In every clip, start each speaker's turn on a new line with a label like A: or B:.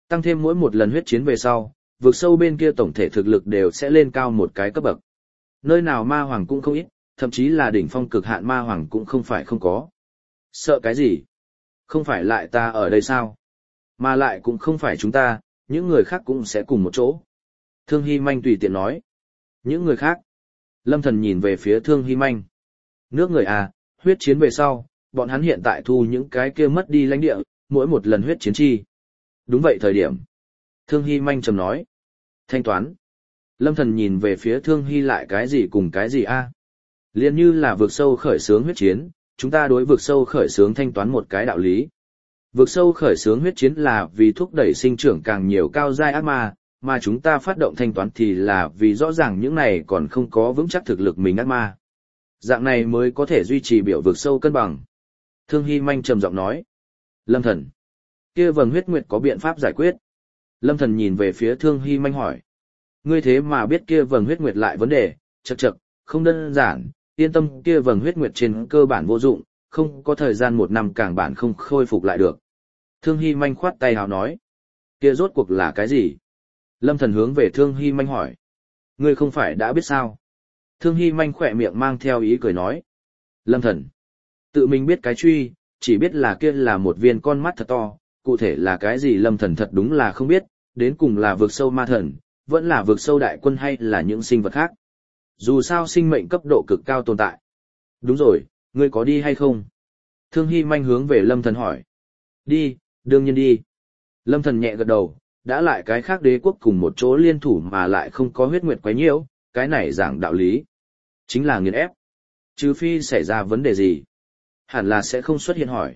A: Tăng thêm mỗi một lần huyết chiến về sau, vực sâu bên kia tổng thể thực lực đều sẽ lên cao một cái cấp bậc. Nơi nào ma hoàng cũng không ít, thậm chí là đỉnh phong cực hạn ma hoàng cũng không phải không có. Sợ cái gì? Không phải lại ta ở đây sao? Mà lại cũng không phải chúng ta, những người khác cũng sẽ cùng một chỗ. Thương Hy Manh tùy tiện nói. Những người khác. Lâm Thần nhìn về phía Thương Hy Manh. Nước người à, huyết chiến về sau, bọn hắn hiện tại thu những cái kia mất đi lãnh địa, mỗi một lần huyết chiến chi. Đúng vậy thời điểm. Thương Hy Manh trầm nói. Thanh toán. Lâm Thần nhìn về phía Thương Hy lại cái gì cùng cái gì a? Liên như là vực sâu khởi xướng huyết chiến, chúng ta đối vực sâu khởi xướng thanh toán một cái đạo lý. Vực sâu khởi xướng huyết chiến là vì thúc đẩy sinh trưởng càng nhiều cao giai ác ma, mà chúng ta phát động thanh toán thì là vì rõ ràng những này còn không có vững chắc thực lực mình ác ma. Dạng này mới có thể duy trì biểu vực sâu cân bằng. Thương Hy Manh trầm giọng nói. Lâm Thần. Kia vầng huyết nguyệt có biện pháp giải quyết. Lâm Thần nhìn về phía Thương Hy Manh hỏi. Ngươi thế mà biết kia vầng huyết nguyệt lại vấn đề, chậc chậc, không đơn giản, yên tâm kia vầng huyết nguyệt trên cơ bản vô dụng, không có thời gian 1 năm càng bản không khôi phục lại được. Thương Hy Manh khoát tay hào nói. Kia rốt cuộc là cái gì? Lâm Thần hướng về Thương Hy Manh hỏi. Ngươi không phải đã biết sao? Thương Hy Manh khỏe miệng mang theo ý cười nói. Lâm Thần. Tự mình biết cái truy, chỉ biết là kia là một viên con mắt thật to, cụ thể là cái gì Lâm Thần thật đúng là không biết, đến cùng là vực sâu ma thần, vẫn là vực sâu đại quân hay là những sinh vật khác. Dù sao sinh mệnh cấp độ cực cao tồn tại. Đúng rồi, ngươi có đi hay không? Thương Hy Manh hướng về Lâm Thần hỏi. Đi, đương nhiên đi. Lâm Thần nhẹ gật đầu, đã lại cái khác đế quốc cùng một chỗ liên thủ mà lại không có huyết nguyệt quấy nhiễu, cái này giảng đạo lý. Chính là nghiền ép. Trừ phi xảy ra vấn đề gì. Hẳn là sẽ không xuất hiện hỏi.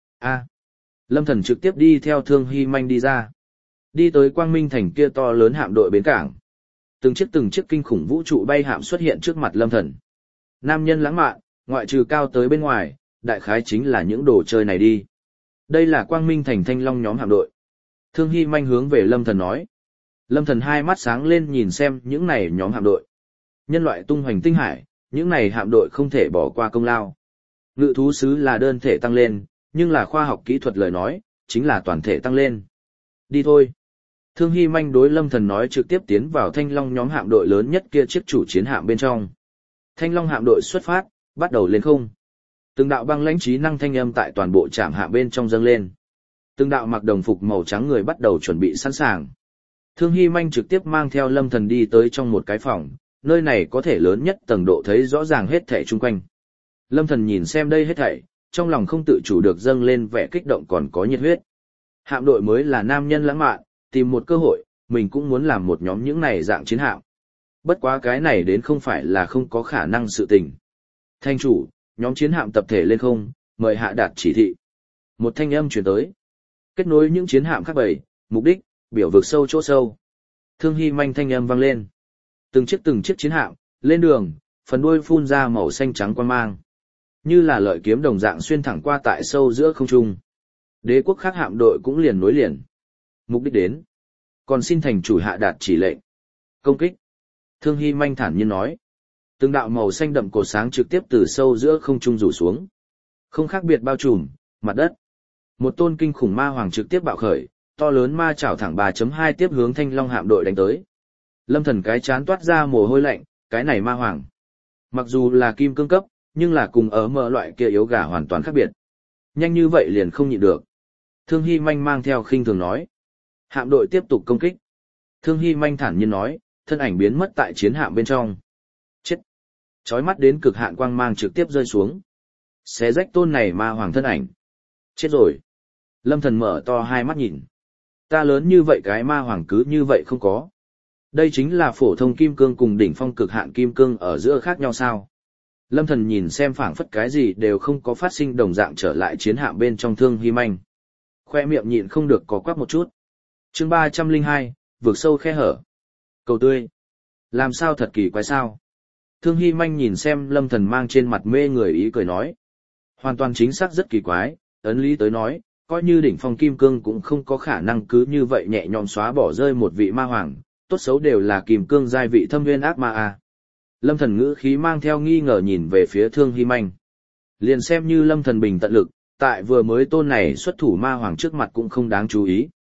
A: Lâm Thần trực tiếp đi theo Thương Hy Manh đi ra. Đi tới Quang Minh thành kia to lớn hạm đội bến cảng. Từng chiếc kinh khủng vũ trụ bay hạm xuất hiện trước mặt Lâm Thần. Nam nhân lãng mạn, ngoại trừ cao tới bên ngoài, đại khái chính là những đồ chơi này đi. Đây là Quang Minh thành Thanh Long nhóm hạm đội. Thương Hy Manh hướng về Lâm Thần nói. Lâm Thần hai mắt sáng lên nhìn xem những này nhóm hạm đội. Nhân loại tung hoành tinh hải, những này hạm đội không thể bỏ qua công lao. Ngự thú sứ là đơn thể tăng lên, nhưng là khoa học kỹ thuật lời nói, chính là toàn thể tăng lên. Đi thôi. Thương Hy Manh đối Lâm Thần nói trực tiếp tiến vào Thanh Long nhóm hạm đội lớn nhất kia chiếc chủ chiến hạm bên trong. Thanh Long hạm đội xuất phát, bắt đầu lên không. Từng đạo băng lãnh trí năng thanh âm tại toàn bộ trạm hạm bên trong dâng lên. Từng đạo mặc đồng phục màu trắng người bắt đầu chuẩn bị sẵn sàng. Thương Hy Manh trực tiếp mang theo Lâm Thần đi tới trong một cái phòng, nơi này có thể lớn nhất tầng độ thấy rõ ràng hết thảy chung quanh. Lâm Thần nhìn xem đây hết thảy, trong lòng không tự chủ được dâng lên vẻ kích động còn có nhiệt huyết. Hạm đội mới là nam nhân lãng mạn, tìm một cơ hội, mình cũng muốn làm một nhóm những này dạng chiến hạm. Bất quá cái này đến không phải là không có khả năng sự tình. Thanh chủ, nhóm chiến hạm tập thể lên không, mời hạ đạt chỉ thị. Một thanh âm truyền tới. Kết nối những chiến hạm khác bảy, mục đích, biểu vực sâu chỗ sâu. Thương Hy Manh thanh âm vang lên. Từng chiếc chiến hạm, lên đường, phần đuôi phun ra màu xanh trắng quang mang. Như là lợi kiếm đồng dạng xuyên thẳng qua tại sâu giữa không trung. Đế quốc khác hạm đội cũng liền nối liền. Mục đích đến. Còn xin thành chủ hạ đạt chỉ lệnh. Công kích. Thương Hy Manh thản nhiên nói. Từng đạo màu xanh đậm cột sáng trực tiếp từ sâu giữa không trung rủ xuống. Không khác biệt bao trùm, mặt đất. Một tôn kinh khủng ma hoàng trực tiếp bạo khởi, to lớn ma chảo thẳng 3.2 tiếp hướng Thanh Long hạm đội đánh tới. Lâm Thần cái chán toát ra mồ hôi lạnh, cái này ma hoàng. Mặc dù là kim cương cấp, nhưng là cùng ở mở loại kia yếu gà hoàn toàn khác biệt. Nhanh như vậy liền không nhịn được. Thương Hy Manh mang theo khinh thường nói. Hạm đội tiếp tục công kích. Thương Hy Manh thản nhiên nói, thân ảnh biến mất tại chiến hạm bên trong. Chết! Chói mắt đến cực hạn quang mang trực tiếp rơi xuống. Xé rách tôn này ma hoàng thân ảnh. Chết rồi! Lâm Thần mở to hai mắt nhìn. Ta lớn như vậy cái ma hoàng cứ như vậy không có. Đây chính là phổ thông kim cương cùng đỉnh phong cực hạn kim cương ở giữa khác nhau sao? Lâm Thần nhìn xem phảng phất cái gì đều không có phát sinh đồng dạng trở lại chiến hạm bên trong Thương Hy Manh. Khoe miệng nhịn không được có quắc một chút. Chương 302, vượt sâu khe hở. Cầu tươi. Làm sao thật kỳ quái sao? Thương Hy Manh nhìn xem Lâm Thần mang trên mặt mê người ý cười nói. Hoàn toàn chính xác rất kỳ quái, ấn lý tới nói, coi như đỉnh phong kim cương cũng không có khả năng cứ như vậy nhẹ nhõm xóa bỏ rơi một vị ma hoàng, tốt xấu đều là kim cương giai vị thâm viên ác ma a. Lâm Thần ngữ khí mang theo nghi ngờ nhìn về phía Thương Hy Manh. Liền xem như Lâm Thần bình tận lực, tại vừa mới tôn này xuất thủ ma hoàng trước mặt cũng không đáng chú ý.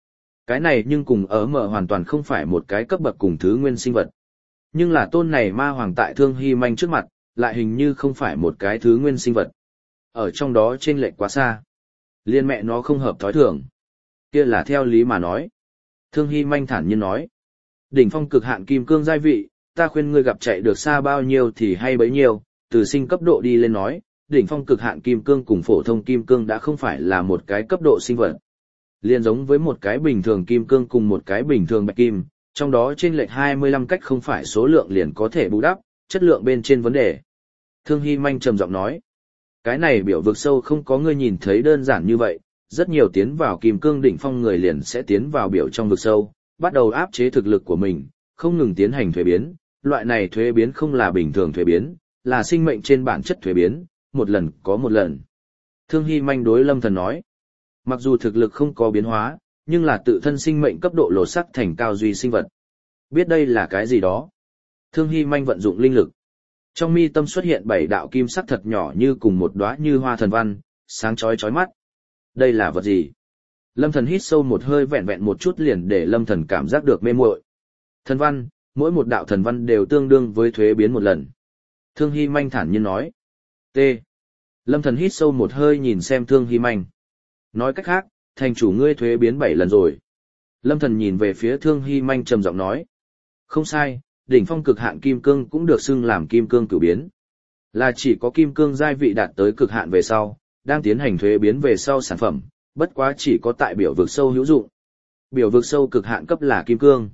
A: Cái này nhưng cùng ở mở hoàn toàn không phải một cái cấp bậc cùng thứ nguyên sinh vật. Nhưng là tôn này ma hoàng tại Thương Hy Manh trước mặt, lại hình như không phải một cái thứ nguyên sinh vật. Ở trong đó chênh lệch quá xa. Liên mẹ nó không hợp thói thường. Kia là theo lý mà nói. Thương Hy Manh thản nhiên nói. Đỉnh phong cực hạn kim cương giai vị, ta khuyên ngươi gặp chạy được xa bao nhiêu thì hay bấy nhiêu, từ sinh cấp độ đi lên nói, đỉnh phong cực hạn kim cương cùng phổ thông kim cương đã không phải là một cái cấp độ sinh vật. Liên giống với một cái bình thường kim cương cùng một cái bình thường bạch kim, trong đó chênh lệch 25 cách không phải số lượng liền có thể bù đắp, chất lượng bên trên vấn đề. Thương Hy Manh trầm giọng nói, cái này biểu vực sâu không có ngươi nhìn thấy đơn giản như vậy, rất nhiều tiến vào kim cương đỉnh phong người liền sẽ tiến vào biểu trong vực sâu, bắt đầu áp chế thực lực của mình, không ngừng tiến hành thuế biến, loại này thuế biến không là bình thường thuế biến, là sinh mệnh trên bản chất thuế biến, một lần có một lần. Thương Hy Manh đối Lâm Thần nói, mặc dù thực lực không có biến hóa, nhưng là tự thân sinh mệnh cấp độ lột sắc thành cao duy sinh vật. Biết đây là cái gì đó? Thương Hy Manh vận dụng linh lực. Trong mi tâm xuất hiện 7 đạo kim sắc thật nhỏ như cùng một đóa như hoa thần văn, sáng chói chói mắt. Đây là vật gì? Lâm Thần hít sâu một hơi vẹn vẹn một chút liền để Lâm Thần cảm giác được mê muội. Thần văn, mỗi một đạo thần văn đều tương đương với thuế biến một lần. Thương Hy Manh thản nhiên nói. T. Lâm Thần hít sâu một hơi nhìn xem Thương Hy Manh. Nói cách khác, thành chủ ngươi thuế biến 7 lần rồi. Lâm Thần nhìn về phía Thương Hy Manh trầm giọng nói. Không sai, đỉnh phong cực hạn kim cương cũng được xưng làm kim cương cửu biến. Là chỉ có kim cương giai vị đạt tới cực hạn về sau, đang tiến hành thuế biến về sau sản phẩm, bất quá chỉ có tại biểu vực sâu hữu dụng. Biểu vực sâu cực hạn cấp là kim cương.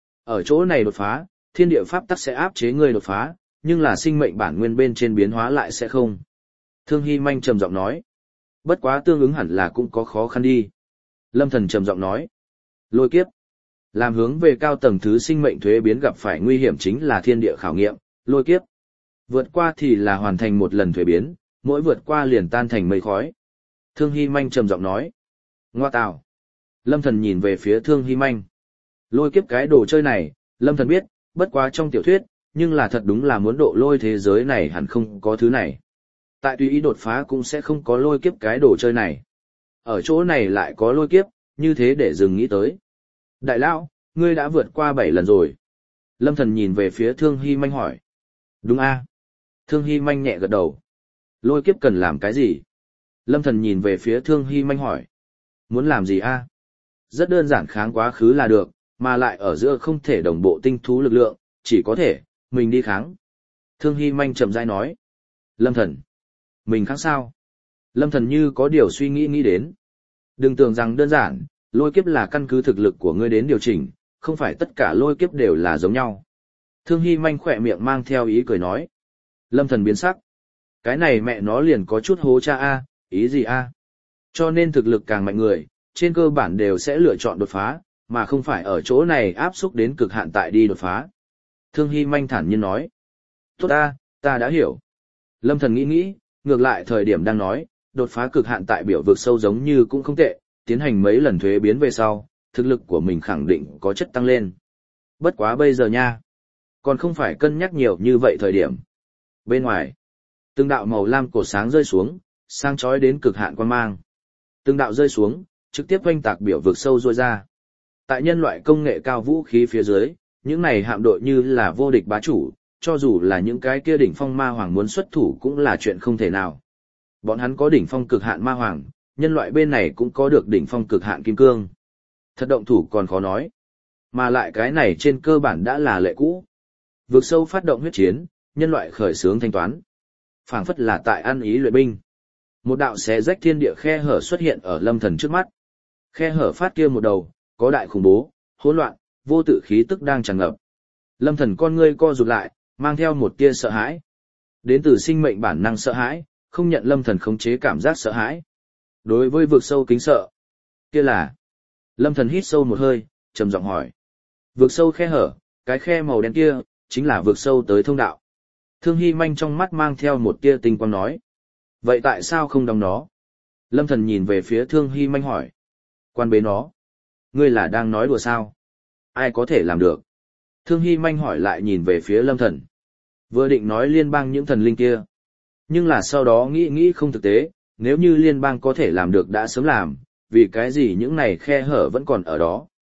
A: Ở chỗ này đột phá, thiên địa pháp tắc sẽ áp chế ngươi đột phá, nhưng là sinh mệnh bản nguyên bên trên biến hóa lại sẽ không. Thương Hy Manh trầm giọng nói. Bất quá tương ứng hẳn là cũng có khó khăn đi. Lâm Thần trầm giọng nói. Lôi kiếp. Làm hướng về cao tầng thứ sinh mệnh thuế biến gặp phải nguy hiểm chính là thiên địa khảo nghiệm, lôi kiếp. Vượt qua thì là hoàn thành một lần thuế biến, mỗi vượt qua liền tan thành mây khói. Thương Hy Manh trầm giọng nói. Ngoa tào. Lâm Thần nhìn về phía Thương Hy Manh. Lôi kiếp cái đồ chơi này, Lâm Thần biết, bất quá trong tiểu thuyết, nhưng là thật đúng là muốn độ lôi thế giới này hẳn không có thứ này. Tại tùy ý đột phá cũng sẽ không có lôi kiếp cái đồ chơi này. Ở chỗ này lại có lôi kiếp, như thế để dừng nghĩ tới. Đại lão, ngươi đã vượt qua 7 lần rồi. Lâm Thần nhìn về phía Thương Hy Manh hỏi. Đúng a. Thương Hy Manh nhẹ gật đầu. Lôi kiếp cần làm cái gì? Lâm Thần nhìn về phía Thương Hy Manh hỏi. Muốn làm gì a? Rất đơn giản kháng quá khứ là được, mà lại ở giữa không thể đồng bộ tinh thú lực lượng, chỉ có thể, mình đi kháng. Thương Hy Manh chậm rãi nói. Lâm Thần. Mình kháng sao? Lâm Thần như có điều suy nghĩ đến. Đừng tưởng rằng đơn giản, lôi kiếp là căn cứ thực lực của ngươi đến điều chỉnh, không phải tất cả lôi kiếp đều là giống nhau. Thương Hy Manh khỏe miệng mang theo ý cười nói. Lâm Thần biến sắc. Cái này mẹ nó liền có chút hố cha a, ý gì a? Cho nên thực lực càng mạnh người, trên cơ bản đều sẽ lựa chọn đột phá, mà không phải ở chỗ này áp xúc đến cực hạn tại đi đột phá. Thương Hy Manh thản nhiên nói. Tốt ta đã hiểu. Lâm Thần nghĩ, ngược lại thời điểm đang nói, đột phá cực hạn tại biểu vực sâu giống như cũng không tệ, tiến hành mấy lần thuế biến về sau, thực lực của mình khẳng định có chất tăng lên. Bất quá bây giờ nha, còn không phải cân nhắc nhiều như vậy thời điểm. Bên ngoài, từng đạo màu lam cổ sáng rơi xuống, sáng chói đến cực hạn quan mang. Từng đạo rơi xuống, trực tiếp oanh tạc biểu vực sâu rôi ra. Tại nhân loại công nghệ cao vũ khí phía dưới, những này hạm đội như là vô địch bá chủ, cho dù là những cái kia đỉnh phong ma hoàng muốn xuất thủ cũng là chuyện không thể nào. Bọn hắn có đỉnh phong cực hạn ma hoàng, nhân loại bên này cũng có được đỉnh phong cực hạn kim cương. Thật động thủ còn khó nói. Mà lại cái này trên cơ bản đã là lệ cũ. Vực sâu phát động huyết chiến, nhân loại khởi xướng thanh toán. Phảng phất là tại ăn ý luyện binh. Một đạo xé rách thiên địa khe hở xuất hiện ở Lâm Thần trước mắt. Khe hở phát kia một đầu, có đại khủng bố, hỗn loạn, vô tự khí tức đang tràn ngập. Lâm Thần con ngươi co rụt lại, mang theo một tia sợ hãi. Đến từ sinh mệnh bản năng sợ hãi, không nhận Lâm Thần khống chế cảm giác sợ hãi. Đối với vực sâu kính sợ, kia là. Lâm Thần hít sâu một hơi, trầm giọng hỏi. Vực sâu khe hở, cái khe màu đen kia, chính là vực sâu tới thông đạo. Thương Hy Manh trong mắt mang theo một tia tinh quang nói. Vậy tại sao không đóng nó? Lâm Thần nhìn về phía Thương Hy Manh hỏi. Quan bế nó. Ngươi là đang nói đùa sao? Ai có thể làm được? Thương Hy Manh hỏi lại nhìn về phía Lâm Thần. Vừa định nói liên bang những thần linh kia. Nhưng là sau đó nghĩ không thực tế, nếu như liên bang có thể làm được đã sớm làm, vì cái gì những này khe hở vẫn còn ở đó.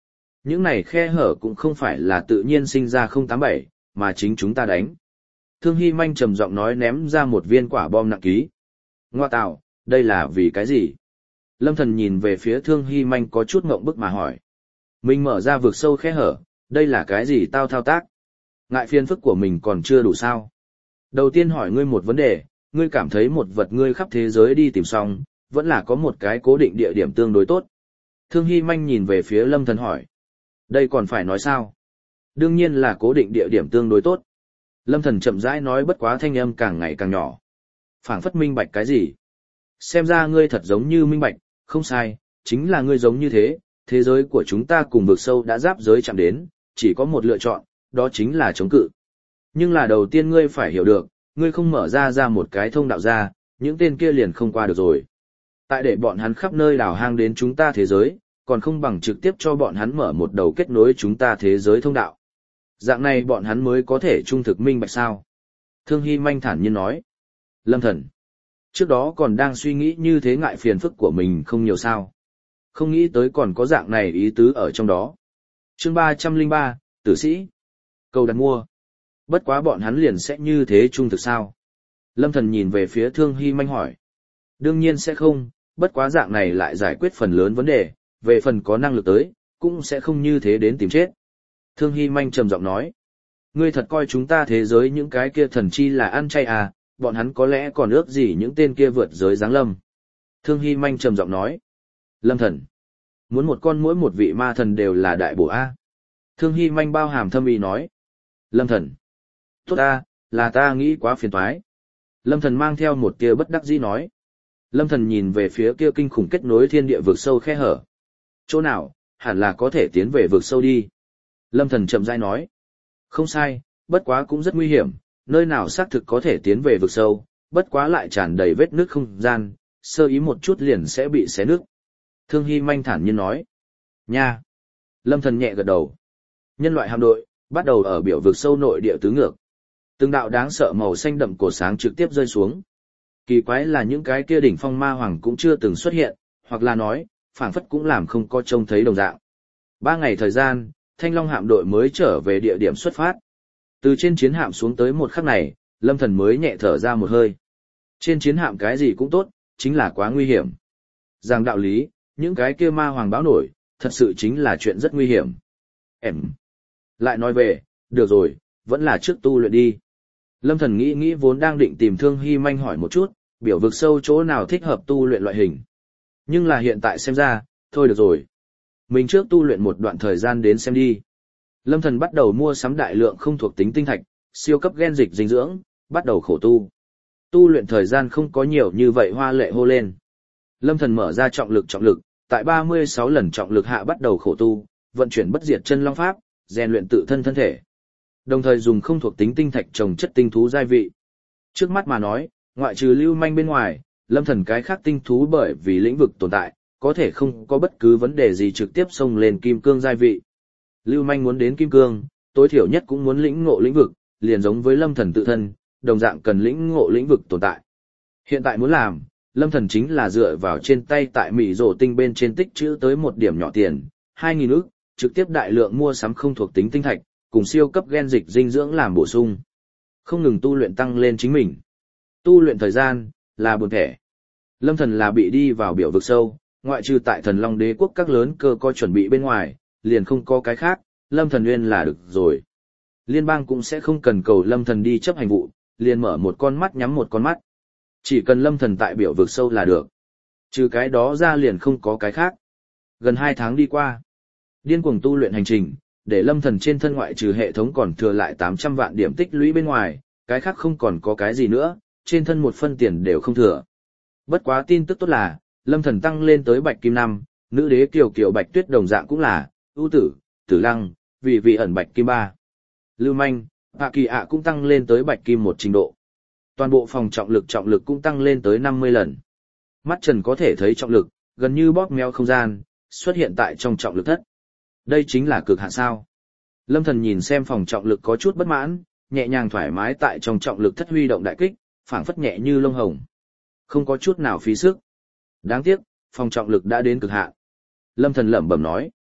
A: Những này khe hở cũng không phải là tự nhiên sinh ra 087, mà chính chúng ta đánh. Thương Hy Manh trầm giọng nói, ném ra một viên quả bom nặng ký. Ngoa tạo, đây là vì cái gì? Lâm Thần nhìn về phía Thương Hy Manh có chút ngộng bức mà hỏi. Mình mở ra vực sâu khe hở, đây là cái gì tao thao tác? Ngại phiền phức của mình còn chưa đủ sao? Đầu tiên hỏi ngươi một vấn đề, ngươi cảm thấy một vật ngươi khắp thế giới đi tìm xong, vẫn là có một cái cố định địa điểm tương đối tốt. Thương Hy Manh nhìn về phía Lâm Thần hỏi. Đây còn phải nói sao? Đương nhiên là cố định địa điểm tương đối tốt. Lâm Thần chậm rãi nói, bất quá thanh âm càng ngày càng nhỏ. Phảng phất minh bạch cái gì? Xem ra ngươi thật giống như minh bạch, không sai, chính là ngươi giống như thế, thế giới của chúng ta cùng vực sâu đã giáp giới chạm đến, chỉ có một lựa chọn, đó chính là chống cự. Nhưng là đầu tiên ngươi phải hiểu được, ngươi không mở ra một cái thông đạo ra, những tên kia liền không qua được rồi. Tại để bọn hắn khắp nơi đào hang đến chúng ta thế giới, còn không bằng trực tiếp cho bọn hắn mở một đầu kết nối chúng ta thế giới thông đạo. Dạng này bọn hắn mới có thể trung thực minh bạch sao. Thương Hy Manh thản nhiên nói. Lâm Thần. Trước đó còn đang suy nghĩ như thế, ngại phiền phức của mình không nhiều sao. Không nghĩ tới còn có dạng này ý tứ ở trong đó. Chương 303, Tử sĩ. Cầu đặt mua. Bất quá bọn hắn liền sẽ như thế trung thực sao? Lâm Thần nhìn về phía Thương Hy Manh hỏi. Đương nhiên sẽ không, bất quá dạng này lại giải quyết phần lớn vấn đề, về phần có năng lực tới, cũng sẽ không như thế đến tìm chết. Thương Hy Manh trầm giọng nói. Ngươi thật coi chúng ta thế giới những cái kia thần chi là ăn chay à, bọn hắn có lẽ còn ước gì những tên kia vượt giới giáng lâm. Thương Hy Manh trầm giọng nói. Lâm Thần. Muốn một con mỗi một vị ma thần đều là đại bổ A. Thương Hy Manh bao hàm thâm ý nói. Lâm Thần. Tốt A, là ta nghĩ quá phiền toái. Lâm Thần mang theo một tia bất đắc dĩ nói. Lâm Thần nhìn về phía kia kinh khủng kết nối thiên địa vực sâu khe hở. Chỗ nào, hẳn là có thể tiến về vực sâu đi. Lâm Thần chậm rãi nói. Không sai, bất quá cũng rất nguy hiểm, nơi nào xác thực có thể tiến về vực sâu, bất quá lại tràn đầy vết nước không gian, sơ ý một chút liền sẽ bị xé nước. Thương Hy Manh thản nhiên nói. Nha! Lâm Thần nhẹ gật đầu. Nhân loại hạm đội, bắt đầu ở biểu vực sâu nội địa tứ ngược. Từng đạo đáng sợ màu xanh đậm cổ sáng trực tiếp rơi xuống. Kỳ quái là những cái kia đỉnh phong ma hoàng cũng chưa từng xuất hiện, hoặc là nói, phảng phất cũng làm không có trông thấy đồng dạng. 3 ngày thời gian, Thanh Long hạm đội mới trở về địa điểm xuất phát. Từ trên chiến hạm xuống tới một khắc này, Lâm Thần mới nhẹ thở ra một hơi. Trên chiến hạm cái gì cũng tốt, chính là quá nguy hiểm. Rằng đạo lý, những cái kia ma hoàng báo nổi, thật sự chính là chuyện rất nguy hiểm. Em. Lại nói về, được rồi, vẫn là trước tu luyện đi. Lâm Thần nghĩ vốn đang định tìm Thương Hy Manh hỏi một chút, biểu vực sâu chỗ nào thích hợp tu luyện loại hình. Nhưng là hiện tại xem ra, thôi được rồi. Mình trước tu luyện một đoạn thời gian đến xem đi. Lâm Thần bắt đầu mua sắm đại lượng không thuộc tính tinh thạch, siêu cấp gen dịch dinh dưỡng, bắt đầu khổ tu. Tu luyện thời gian không có nhiều như vậy hoa lệ hô lên. Lâm Thần mở ra trọng lực, tại 36 lần trọng lực hạ bắt đầu khổ tu, vận chuyển bất diệt chân long pháp, rèn luyện tự thân thân thể. Đồng thời dùng không thuộc tính tinh thạch trồng chất tinh thú giai vị. Trước mắt mà nói, ngoại trừ Lưu Manh bên ngoài, Lâm Thần cái khác tinh thú bởi vì lĩnh vực tồn tại, có thể không có bất cứ vấn đề gì trực tiếp xông lên kim cương giai vị. Lưu Manh muốn đến kim cương, tối thiểu nhất cũng muốn lĩnh ngộ lĩnh vực, liền giống với Lâm Thần tự thân, đồng dạng cần lĩnh ngộ lĩnh vực tồn tại. Hiện tại muốn làm, Lâm Thần chính là dựa vào trên tay tại Mỹ Rồ tinh bên trên tích trữ tới một điểm nhỏ tiền, 2.000 ức, trực tiếp đại lượng mua sắm không thuộc tính tinh thạch, cùng siêu cấp gen dịch dinh dưỡng làm bổ sung. Không ngừng tu luyện tăng lên chính mình. Tu luyện thời gian, là buồn thẻ. Lâm Thần là bị đi vào biểu vực sâu, ngoại trừ tại Thần Long Đế quốc các lớn cơ có chuẩn bị bên ngoài, liền không có cái khác, Lâm Thần nguyên là được rồi. Liên bang cũng sẽ không cần cầu Lâm Thần đi chấp hành vụ, liền mở một con mắt nhắm một con mắt. Chỉ cần Lâm Thần tại biểu vực sâu là được. Trừ cái đó ra liền không có cái khác. Gần 2 tháng đi qua. Điên cuồng tu luyện hành trình, để Lâm Thần trên thân ngoại trừ hệ thống còn thừa lại 800 vạn điểm tích lũy bên ngoài, cái khác không còn có cái gì nữa, trên thân một phân tiền đều không thừa. Bất quá tin tức tốt là, Lâm Thần tăng lên tới Bạch Kim 5, nữ đế Kiều Bạch Tuyết đồng dạng cũng là, ưu tử, Tử Lăng, vì ẩn Bạch Kim 3. Lưu Manh, Hạ Kỳ ạ cũng tăng lên tới Bạch Kim 1 trình độ. Toàn bộ phòng trọng lực cũng tăng lên tới 50 lần. Mắt trần có thể thấy trọng lực, gần như bóp méo không gian, xuất hiện tại trong trọng lực thất. Đây chính là cực hạn sao. Lâm Thần nhìn xem phòng trọng lực có chút bất mãn, nhẹ nhàng thoải mái tại trong trọng lực thất huy động đại kích, phảng phất nhẹ như lông hồng. Không có chút nào phí sức. Đáng tiếc, phòng trọng lực đã đến cực hạn. Lâm Thần lẩm bẩm nói.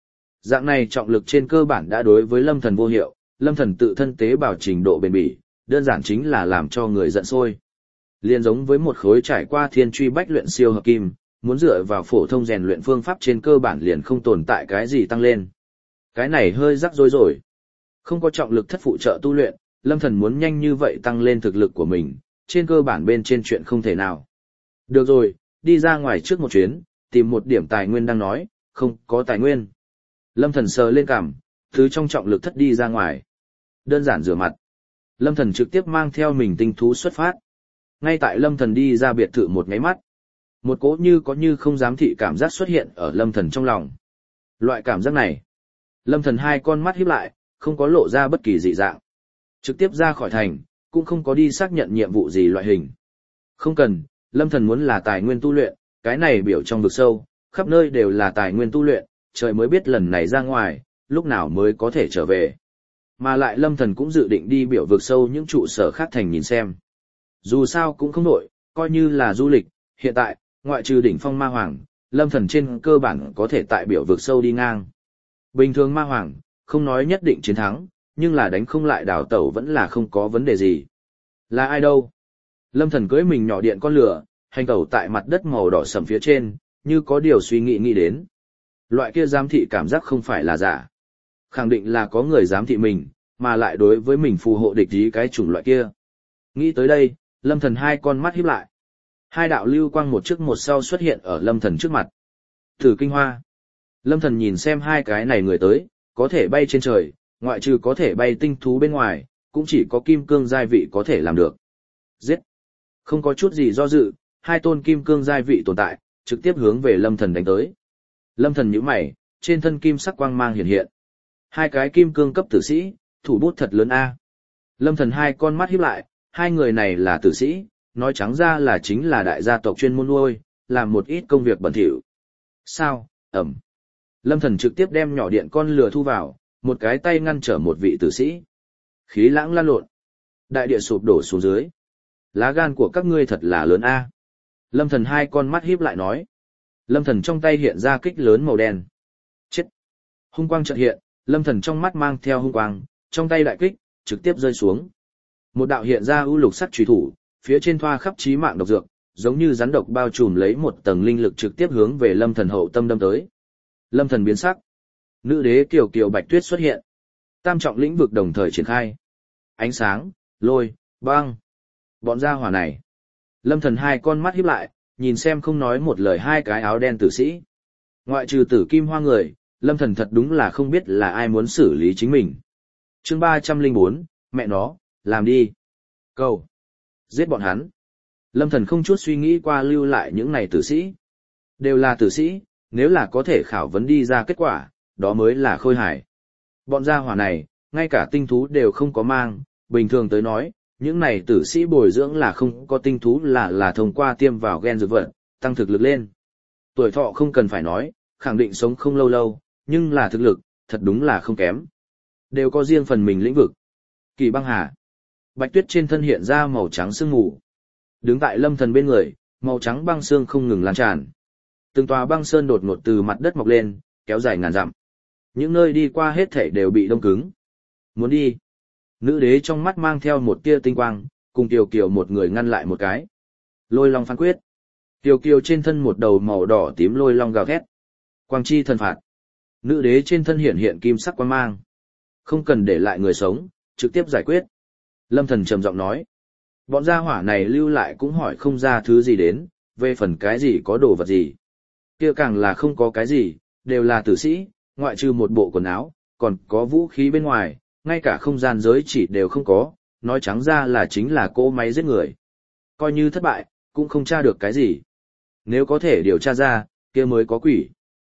A: Dạng này trọng lực trên cơ bản đã đối với lâm thần vô hiệu, lâm thần tự thân tế bào trình độ bền bỉ, đơn giản chính là làm cho người giận sôi. Liên giống với một khối trải qua thiên truy bách luyện siêu hợp kim, muốn dựa vào phổ thông rèn luyện phương pháp trên cơ bản liền không tồn tại cái gì tăng lên. Cái này hơi rắc rối rồi. Không có trọng lực thất phụ trợ tu luyện, lâm thần muốn nhanh như vậy tăng lên thực lực của mình, trên cơ bản bên trên chuyện không thể nào. Được rồi, đi ra ngoài trước một chuyến, tìm một điểm tài nguyên đang nói, không có tài nguyên. Lâm thần sờ lên cằm, thứ trong trọng lực thất đi ra ngoài. Đơn giản rửa mặt. Lâm thần trực tiếp mang theo mình tinh thú xuất phát. Ngay tại lâm thần đi ra biệt thự một nháy mắt, một cỗ như có như không dám thị cảm giác xuất hiện ở lâm thần trong lòng. Loại cảm giác này, lâm thần hai con mắt híp lại, không có lộ ra bất kỳ dị dạng. Trực tiếp ra khỏi thành, cũng không có đi xác nhận nhiệm vụ gì loại hình. Không cần, lâm thần muốn là tài nguyên tu luyện, cái này biểu trong vực sâu, khắp nơi đều là tài nguyên tu luyện, trời mới biết lần này ra ngoài, lúc nào mới có thể trở về. Mà lại lâm thần cũng dự định đi biểu vực sâu những trụ sở khác thành nhìn xem. Dù sao cũng không nổi, coi như là du lịch, hiện tại, ngoại trừ đỉnh phong ma hoàng, lâm thần trên cơ bản có thể tại biểu vực sâu đi ngang. Bình thường ma hoàng, không nói nhất định chiến thắng, nhưng là đánh không lại đảo tẩu vẫn là không có vấn đề gì. Là ai đâu? Lâm thần cưỡi mình nhỏ điện con lửa, hành tẩu tại mặt đất màu đỏ sẫm phía trên, như có điều suy nghĩ đến. Loại kia giám thị cảm giác không phải là giả. Khẳng định là có người giám thị mình, mà lại đối với mình phù hộ địch ý cái chủng loại kia. Nghĩ tới đây, lâm thần hai con mắt híp lại. Hai đạo lưu quang một trước một sau xuất hiện ở lâm thần trước mặt. Thử kinh hoa. Lâm thần nhìn xem hai cái này người tới, có thể bay trên trời, ngoại trừ có thể bay tinh thú bên ngoài, cũng chỉ có kim cương giai vị có thể làm được. Giết. Không có chút gì do dự, hai tôn kim cương giai vị tồn tại, trực tiếp hướng về lâm thần đánh tới. Lâm thần nhíu mày, trên thân kim sắc quang mang hiện hiện. Hai cái kim cương cấp tử sĩ, thủ bút thật lớn a. Lâm thần hai con mắt híp lại, hai người này là tử sĩ, nói trắng ra là chính là đại gia tộc chuyên môn nuôi, làm một ít công việc bẩn thỉu. Sao? Ẩm. Lâm thần trực tiếp đem nhỏ điện con lừa thu vào, một cái tay ngăn trở một vị tử sĩ. Khí lãng lan lộn. Đại địa sụp đổ xuống dưới. Lá gan của các ngươi thật là lớn a. Lâm thần hai con mắt híp lại nói. Lâm thần trong tay hiện ra kích lớn màu đen. Chết. Hung quang chợt hiện, lâm thần trong mắt mang theo hung quang, trong tay đại kích, trực tiếp rơi xuống. Một đạo hiện ra ưu lục sắc chủy thủ, phía trên thoa khắp chí mạng độc dược, giống như rắn độc bao trùm lấy một tầng linh lực trực tiếp hướng về lâm thần hậu tâm đâm tới. Lâm thần biến sắc. Nữ đế Kiều Kiều Bạch Tuyết xuất hiện. Tam trọng lĩnh vực đồng thời triển khai. Ánh sáng, lôi, băng. Bọn gia hỏa này. Lâm thần hai con mắt híp lại, nhìn xem không nói một lời hai cái áo đen tử sĩ. Ngoại trừ tử kim hoa người, lâm thần thật đúng là không biết là ai muốn xử lý chính mình. Chương 304, mẹ nó, làm đi. Cầu. Giết bọn hắn. Lâm thần không chút suy nghĩ qua lưu lại những này tử sĩ. Đều là tử sĩ, nếu là có thể khảo vấn đi ra kết quả, đó mới là khôi hài. Bọn gia hỏa này, ngay cả tinh thú đều không có mang, bình thường tới nói, những này tử sĩ bồi dưỡng là không có tinh thú là thông qua tiêm vào gen dược vật, tăng thực lực lên. Tuổi thọ không cần phải nói, khẳng định sống không lâu lâu, nhưng là thực lực, thật đúng là không kém. Đều có riêng phần mình lĩnh vực. Kỳ băng hà. Bạch Tuyết trên thân hiện ra màu trắng sương mù. Đứng tại lâm thần bên người, màu trắng băng xương không ngừng lan tràn. Từng tòa băng sơn đột ngột từ mặt đất mọc lên, kéo dài ngàn dặm. Những nơi đi qua hết thảy đều bị đông cứng. Muốn đi. Nữ đế trong mắt mang theo một tia tinh quang, cùng Kiều Kiều một người ngăn lại một cái. Lôi long phán quyết. Kiều Kiều trên thân một đầu màu đỏ tím lôi long gào thét. Quang chi thần phạt. Nữ đế trên thân hiện hiện kim sắc quang mang. Không cần để lại người sống, trực tiếp giải quyết. Lâm thần trầm giọng nói. Bọn gia hỏa này lưu lại cũng hỏi không ra thứ gì đến, về phần cái gì có đồ vật gì. Kia càng là không có cái gì, đều là tử sĩ, ngoại trừ một bộ quần áo, còn có vũ khí bên ngoài, ngay cả không gian giới chỉ đều không có, nói trắng ra là chính là cỗ máy giết người. Coi như thất bại, cũng không tra được cái gì. Nếu có thể điều tra ra, kia mới có quỷ.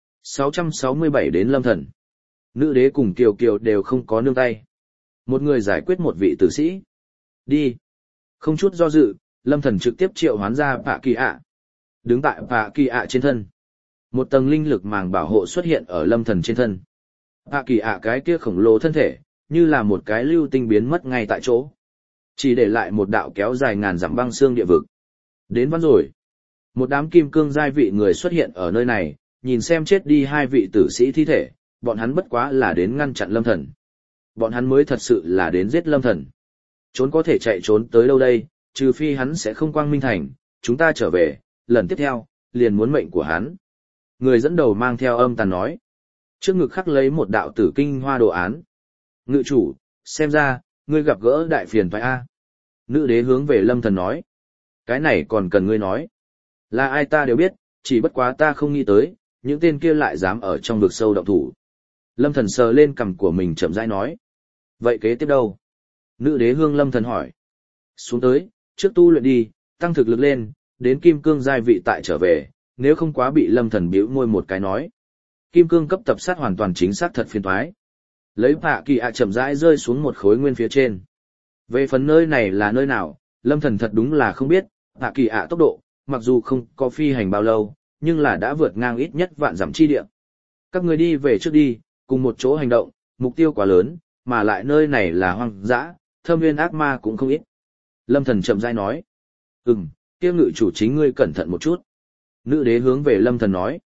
A: 667 đến lâm thần. Nữ đế cùng Kiều Kiều đều không có nương tay. Một người giải quyết một vị tử sĩ. Đi. Không chút do dự, lâm thần trực tiếp triệu hoán ra Pạ Kỳ ạ. Đứng tại Pạ Kỳ ạ trên thân. Một tầng linh lực màng bảo hộ xuất hiện ở lâm thần trên thân. Pạ Kỳ ạ cái kia khổng lồ thân thể, như là một cái lưu tinh biến mất ngay tại chỗ. Chỉ để lại một đạo kéo dài ngàn dặm băng xương địa vực. Đến văn rồi. Một đám kim cương giai vị người xuất hiện ở nơi này, nhìn xem chết đi hai vị tử sĩ thi thể, bọn hắn bất quá là đến ngăn chặn Lâm Thần. Bọn hắn mới thật sự là đến giết Lâm Thần. Trốn có thể chạy trốn tới đâu đây, trừ phi hắn sẽ không quang minh thành, chúng ta trở về, lần tiếp theo, liền muốn mệnh của hắn. Người dẫn đầu mang theo âm tàn nói. Trước ngực khắc lấy một đạo tử kinh hoa đồ án. Ngự chủ, xem ra, ngươi gặp gỡ đại phiền phải a. Nữ đế hướng về Lâm Thần nói. Cái này còn cần ngươi nói. Là ai ta đều biết, chỉ bất quá ta không nghĩ tới, những tên kia lại dám ở trong vực sâu động thủ. Lâm Thần sờ lên cằm của mình chậm rãi nói. Vậy kế tiếp đâu? Nữ đế hương Lâm Thần hỏi. Xuống tới, trước tu luyện đi, tăng thực lực lên, đến kim cương giai vị tại trở về, nếu không quá bị Lâm Thần bĩu môi một cái nói. Kim cương cấp tập sát hoàn toàn chính xác thật phiền toái. Lấy Phạ Kỳ ạ chậm rãi rơi xuống một khối nguyên phía trên. Về phần nơi này là nơi nào, Lâm Thần thật đúng là không biết. Phạ Kỳ ạ tốc độ, mặc dù không có phi hành bao lâu, nhưng là đã vượt ngang ít nhất vạn dặm chi địa. Các người đi về trước đi, cùng một chỗ hành động, mục tiêu quá lớn, mà lại nơi này là hoang dã, thâm nguyên ác ma cũng không ít. Lâm Thần chậm rãi nói. Kia ngự chủ chính ngươi cẩn thận một chút. Nữ đế hướng về Lâm Thần nói.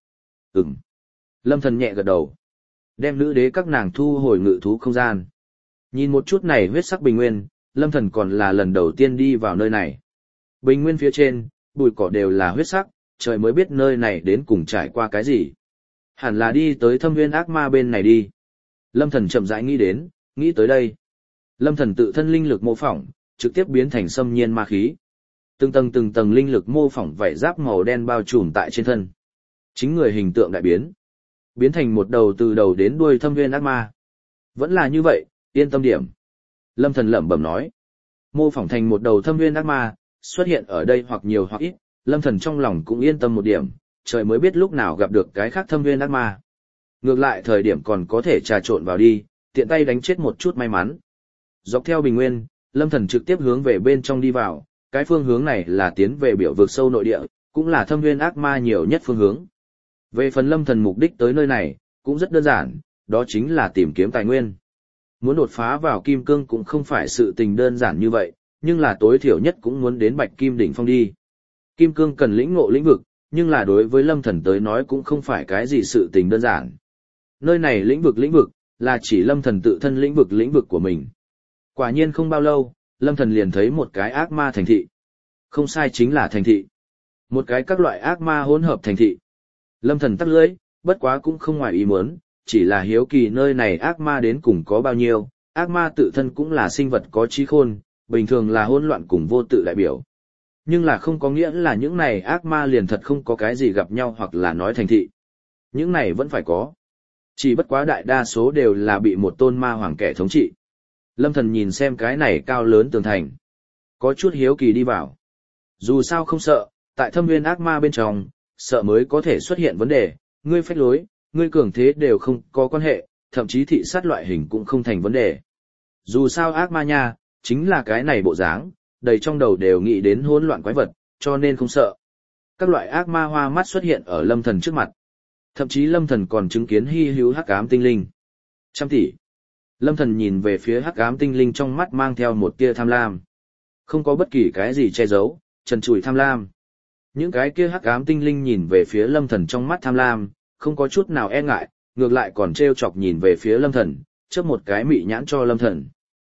A: Lâm Thần nhẹ gật đầu. Đem nữ đế các nàng thu hồi ngự thú không gian. Nhìn một chút này huyết sắc bình nguyên, Lâm Thần còn là lần đầu tiên đi vào nơi này. Bình nguyên phía trên, bụi cỏ đều là huyết sắc, trời mới biết nơi này đến cùng trải qua cái gì. Hẳn là đi tới thâm nguyên ác ma bên này đi. Lâm Thần chậm rãi nghĩ đến, nghĩ tới đây. Lâm Thần tự thân linh lực mô phỏng, trực tiếp biến thành xâm nhiên ma khí. Từng tầng linh lực mô phỏng vảy giáp màu đen bao trùm tại trên thân. Chính người hình tượng đại biến. Biến thành một đầu từ đầu đến đuôi thâm nguyên ác ma. Vẫn là như vậy, yên tâm điểm. Lâm Thần lẩm bẩm nói. Mô phỏng thành một đầu thâm nguyên ác ma, xuất hiện ở đây hoặc nhiều hoặc ít, Lâm Thần trong lòng cũng yên tâm một điểm, trời mới biết lúc nào gặp được cái khác thâm nguyên ác ma. Ngược lại thời điểm còn có thể trà trộn vào đi, tiện tay đánh chết một chút may mắn. Dọc theo bình nguyên, Lâm Thần trực tiếp hướng về bên trong đi vào, cái phương hướng này là tiến về biểu vực sâu nội địa, cũng là thâm nguyên ác ma nhiều nhất phương hướng. Về phần Lâm Thần mục đích tới nơi này, cũng rất đơn giản, đó chính là tìm kiếm tài nguyên. Muốn đột phá vào kim cương cũng không phải sự tình đơn giản như vậy, nhưng là tối thiểu nhất cũng muốn đến bạch kim đỉnh phong đi. Kim cương cần lĩnh ngộ lĩnh vực, nhưng là đối với Lâm Thần tới nói cũng không phải cái gì sự tình đơn giản. Nơi này lĩnh vực, là chỉ Lâm Thần tự thân lĩnh vực của mình. Quả nhiên không bao lâu, Lâm Thần liền thấy một cái ác ma thành thị. Không sai chính là thành thị. Một cái các loại ác ma hỗn hợp thành thị. Lâm Thần tắc lưỡi, bất quá cũng không ngoài ý muốn, chỉ là hiếu kỳ nơi này ác ma đến cùng có bao nhiêu. Ác ma tự thân cũng là sinh vật có trí khôn, bình thường là hỗn loạn cùng vô tự đại biểu. Nhưng là không có nghĩa là những này ác ma liền thật không có cái gì gặp nhau hoặc là nói thành thị. Những này vẫn phải có. Chỉ bất quá đại đa số đều là bị một tôn ma hoàng kẻ thống trị. Lâm Thần nhìn xem cái này cao lớn tường thành. Có chút hiếu kỳ đi vào. Dù sao không sợ, tại thâm nguyên ác ma bên trong, sợ mới có thể xuất hiện vấn đề. Ngươi phách lối, ngươi cường thế đều không có quan hệ, thậm chí thị sát loại hình cũng không thành vấn đề. Dù sao ác ma nha, chính là cái này bộ dáng, đầy trong đầu đều nghĩ đến hỗn loạn quái vật, cho nên không sợ. Các loại ác ma hoa mắt xuất hiện ở Lâm Thần trước mặt. Thậm chí Lâm Thần còn chứng kiến hy hữu hắc ám tinh linh. 100 tỷ. Lâm Thần nhìn về phía hắc ám tinh linh trong mắt mang theo một tia tham lam. Không có bất kỳ cái gì che giấu, trần trụi tham lam. Những cái kia hắc ám tinh linh nhìn về phía Lâm Thần trong mắt tham lam, không có chút nào e ngại, ngược lại còn trêu chọc nhìn về phía Lâm Thần, chớp một cái mị nhãn cho Lâm Thần.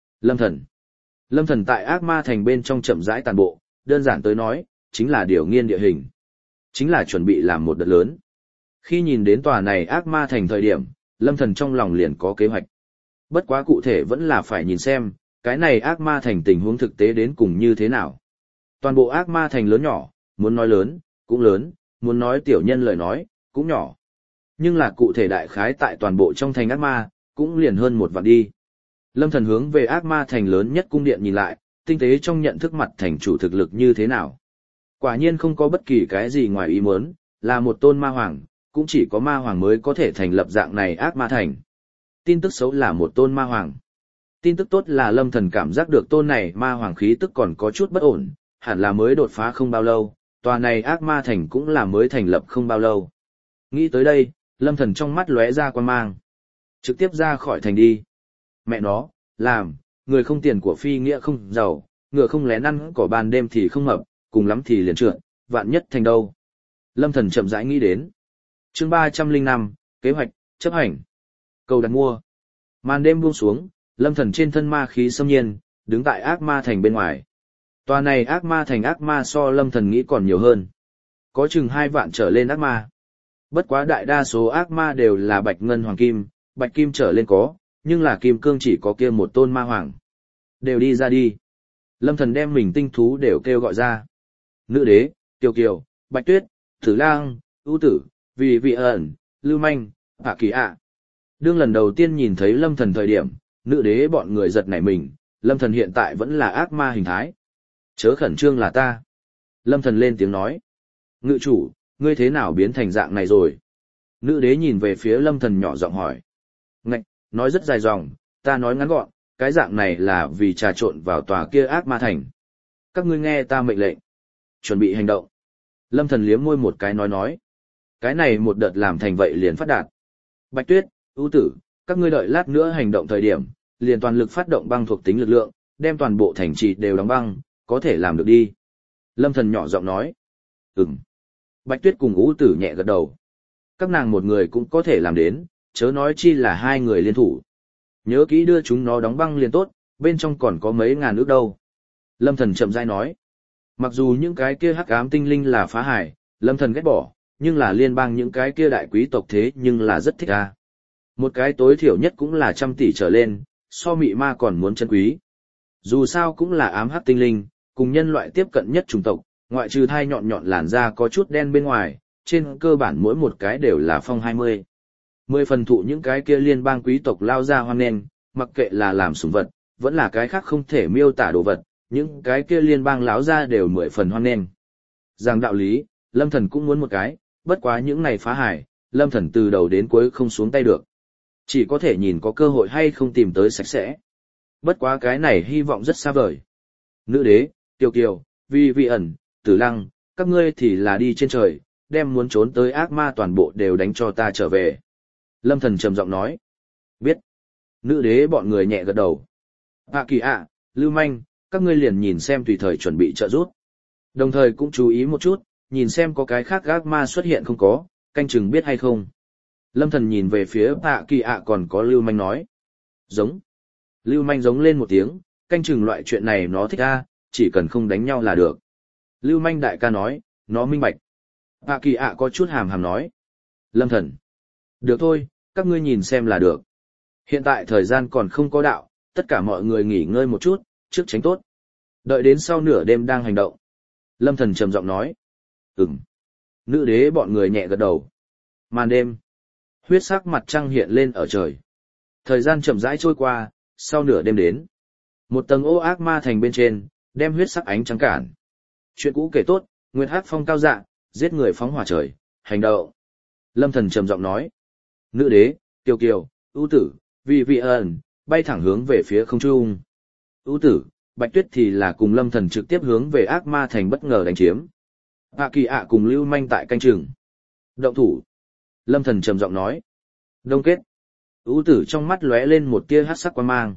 A: Lâm Thần tại ác ma thành bên trong chậm rãi tàn bộ, đơn giản tới nói, chính là điều nghiên địa hình. Chính là chuẩn bị làm một đợt lớn. Khi nhìn đến tòa này ác ma thành thời điểm, Lâm Thần trong lòng liền có kế hoạch. Bất quá cụ thể vẫn là phải nhìn xem, cái này ác ma thành tình huống thực tế đến cùng như thế nào. Toàn bộ ác ma thành lớn nhỏ, muốn nói lớn, cũng lớn, muốn nói tiểu nhân lời nói, cũng nhỏ. Nhưng là cụ thể đại khái tại toàn bộ trong thành ác ma, cũng liền hơn 1 vạn đi. Lâm Thần hướng về ác ma thành lớn nhất cung điện nhìn lại, tinh tế trong nhận thức mặt thành chủ thực lực như thế nào. Quả nhiên không có bất kỳ cái gì ngoài ý muốn, là một tôn ma hoàng, cũng chỉ có ma hoàng mới có thể thành lập dạng này ác ma thành. Tin tức xấu là một tôn ma hoàng. Tin tức tốt là Lâm Thần cảm giác được tôn này ma hoàng khí tức còn có chút bất ổn, hẳn là mới đột phá không bao lâu, tòa này ác ma thành cũng là mới thành lập không bao lâu. Nghĩ tới đây, Lâm Thần trong mắt lóe ra quan mang. Trực tiếp ra khỏi thành đi. Mẹ nó, làm, người không tiền của phi nghĩa không giàu, ngựa không lén ăn cỏ ban đêm thì không mập, cùng lắm thì liền trượt, vạn nhất thành đâu. Lâm Thần chậm rãi nghĩ đến. Chương 305, kế hoạch, chấp hành. Cầu đặt mua. Màn đêm buông xuống, Lâm Thần trên thân ma khí xâm nhiên, đứng tại ác ma thành bên ngoài. Tòa này ác ma thành ác ma so Lâm Thần nghĩ còn nhiều hơn. Có chừng 2 vạn trở lên ác ma. Bất quá đại đa số ác ma đều là bạch ngân hoàng kim, bạch kim trở lên có, nhưng là kim cương chỉ có kia một tôn ma hoàng. Đều đi ra đi. Lâm Thần đem mình tinh thú đều kêu gọi ra. Nữ đế, Kiều Kiều, Bạch Tuyết, Tử Lang, ưu tử, vì vị ẩn, lưu manh, hạ kỳ ạ. Đương lần đầu tiên nhìn thấy Lâm Thần thời điểm, nữ đế bọn người giật nảy mình, Lâm Thần hiện tại vẫn là ác ma hình thái. Chớ khẩn trương là ta. Lâm Thần lên tiếng nói. Ngự chủ, ngươi thế nào biến thành dạng này rồi? Nữ đế nhìn về phía Lâm Thần nhỏ giọng hỏi. Ngạch, nói rất dài dòng, ta nói ngắn gọn, cái dạng này là vì trà trộn vào tòa kia ác ma thành. Các ngươi nghe ta mệnh lệnh. Chuẩn bị hành động. Lâm Thần liếm môi một cái nói. Cái này một đợt làm thành vậy liền phát đạt. Bạch Tuyết, ưu tử, các ngươi đợi lát nữa hành động thời điểm, liền toàn lực phát động băng thuộc tính lực lượng, đem toàn bộ thành trì đều đóng băng, có thể làm được đi. Lâm Thần nhỏ giọng nói. Bạch Tuyết cùng ưu tử nhẹ gật đầu. Các nàng một người cũng có thể làm đến, chớ nói chi là 2 người liên thủ. Nhớ kỹ đưa chúng nó đóng băng liền tốt, bên trong còn có mấy ngàn ước đâu. Lâm Thần chậm rãi nói. Mặc dù những cái kia hắc ám tinh linh là phá hải, Lâm Thần ghét bỏ, nhưng là liên bang những cái kia đại quý tộc thế nhưng là rất thích a. Một cái tối thiểu nhất cũng là 100 tỷ trở lên, so mị ma còn muốn chân quý. Dù sao cũng là ám hắc tinh linh, cùng nhân loại tiếp cận nhất chủng tộc, ngoại trừ thai nhọn nhọn làn da có chút đen bên ngoài, trên cơ bản mỗi một cái đều là phong 20. 10 phần thụ những cái kia liên bang quý tộc lao ra hoan nghênh, mặc kệ là làm sủng vật, vẫn là cái khác không thể miêu tả đồ vật, những cái kia liên bang lão ra đều 10 phần hoan nghênh. Rằng đạo lý, Lâm Thần cũng muốn một cái, bất quá những này phá hải, Lâm Thần từ đầu đến cuối không xuống tay được. Chỉ có thể nhìn có cơ hội hay không tìm tới sạch sẽ. Bất quá cái này hy vọng rất xa vời. Nữ đế, Kiều Kiều, Vi Vi ẩn, Tử Lăng, các ngươi thì là đi trên trời, đem muốn trốn tới ác ma toàn bộ đều đánh cho ta trở về. Lâm Thần trầm giọng nói. Biết. Nữ đế bọn người nhẹ gật đầu. Hạ kỳ ạ, Lưu Manh, các ngươi liền nhìn xem tùy thời chuẩn bị trợ giúp. Đồng thời cũng chú ý một chút, nhìn xem có cái khác ác ma xuất hiện không có, canh chừng biết hay không. Lâm Thần nhìn về phía Hạ kỳ ạ còn có Lưu Manh nói. Giống. Lưu Manh giống lên một tiếng, canh chừng loại chuyện này nó thích a, chỉ cần không đánh nhau là được. Lưu Manh đại ca nói, nó minh bạch. Hạ kỳ ạ có chút hàm hàm nói. Lâm Thần. Được thôi, các ngươi nhìn xem là được. Hiện tại thời gian còn không có đạo, tất cả mọi người nghỉ ngơi một chút, trước tránh tốt. Đợi đến sau nửa đêm đang hành động. Lâm Thần trầm giọng nói. Nữ đế bọn người nhẹ gật đầu. Màn đêm. Huyết sắc mặt trăng hiện lên ở trời. Thời gian chậm rãi trôi qua, sau nửa đêm đến. Một tầng ô ác ma thành bên trên, đem huyết sắc ánh trắng cản. Chuyện cũ kể tốt, Nguyệt Hắc Phong cao dạ, giết người phóng hỏa trời, hành động. Lâm Thần trầm giọng nói. Nữ đế, Kiều Kiều, ưu tử, vì vị ẩn, bay thẳng hướng về phía không trung. Ưu tử, Bạch Tuyết thì là cùng Lâm Thần trực tiếp hướng về ác ma thành bất ngờ đánh chiếm. Hạ kỳ ạ cùng Lưu Manh tại canh chừng. Động thủ. Lâm Thần trầm giọng nói. Đông kết. Ưu tử trong mắt lóe lên một tia hắc sắc quang mang.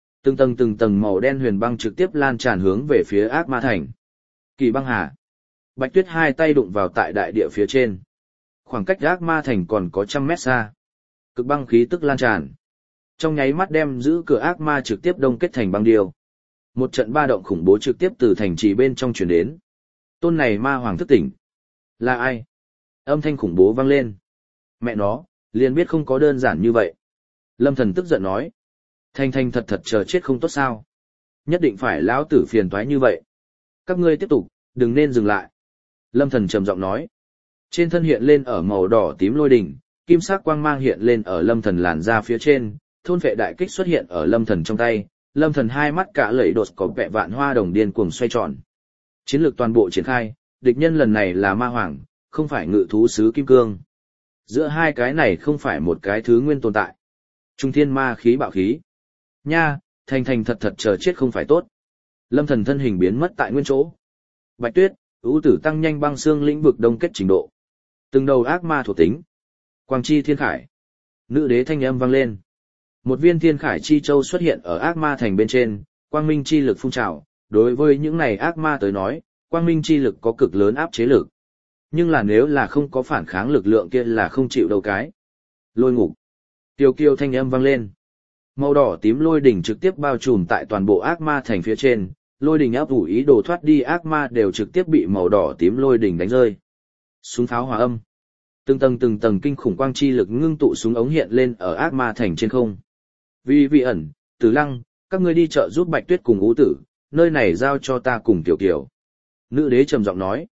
A: Từng tầng màu đen huyền băng trực tiếp lan tràn hướng về phía ác ma thành. Kỳ băng hà. Bạch Tuyết 2 tay đụng vào tại đại địa phía trên. Khoảng cách ác ma thành còn có 100 mét xa. Cực băng khí tức lan tràn. Trong nháy mắt đem giữ cửa ác ma trực tiếp đông kết thành băng điêu. Một trận ba động khủng bố trực tiếp từ thành trì bên trong truyền đến. Tôn này ma hoàng thức tỉnh. Là ai? Âm thanh khủng bố vang lên. Mẹ nó, liền biết không có đơn giản như vậy. Lâm Thần tức giận nói. Thành thật chờ chết không tốt sao. Nhất định phải lão tử phiền toái như vậy. Các ngươi tiếp tục, đừng nên dừng lại. Lâm Thần trầm giọng nói. Trên thân hiện lên ở màu đỏ tím lôi đỉnh, kim sắc quang mang hiện lên ở Lâm Thần làn da phía trên, thôn vệ đại kích xuất hiện ở Lâm Thần trong tay, Lâm Thần 2 mắt cả lẫy đột có vẻ vạn hoa đồng điên cuồng xoay tròn. Chiến lược toàn bộ triển khai, địch nhân lần này là ma hoàng, không phải ngự thú sứ kim cương. Giữa hai cái này không phải một cái thứ nguyên tồn tại. Trung thiên ma khí bạo khí. Nha, thành thật chờ chết không phải tốt. Lâm Thần thân hình biến mất tại nguyên chỗ. Bạch Tuyết, ưu tử tăng nhanh băng xương lĩnh vực đông kết trình độ. Từng đầu ác ma thuộc tính. Quang chi thiên khải. Nữ đế thanh âm vang lên. Một viên thiên khải chi châu xuất hiện ở ác ma thành bên trên, quang minh chi lực phun trào. Đối với những này ác ma tới nói, quang minh chi lực có cực lớn áp chế lực. Nhưng là nếu là không có phản kháng lực lượng kia là không chịu đâu cái. Lôi ngục. Kiều kiều thanh âm vang lên. Màu đỏ tím lôi đỉnh trực tiếp bao trùm tại toàn bộ ác ma thành phía trên, lôi đỉnh áp ủ ý đồ thoát đi ác ma đều trực tiếp bị màu đỏ tím lôi đỉnh đánh rơi. Súng pháo hòa âm. Từng tầng kinh khủng quang chi lực ngưng tụ súng ống hiện lên ở ác ma thành trên không. Vì vị ẩn, Tử Lăng, các ngươi đi chợ giúp Bạch Tuyết cùng Ú Tử, nơi này giao cho ta cùng Tiểu Kiều. Nữ đế trầm giọng nói.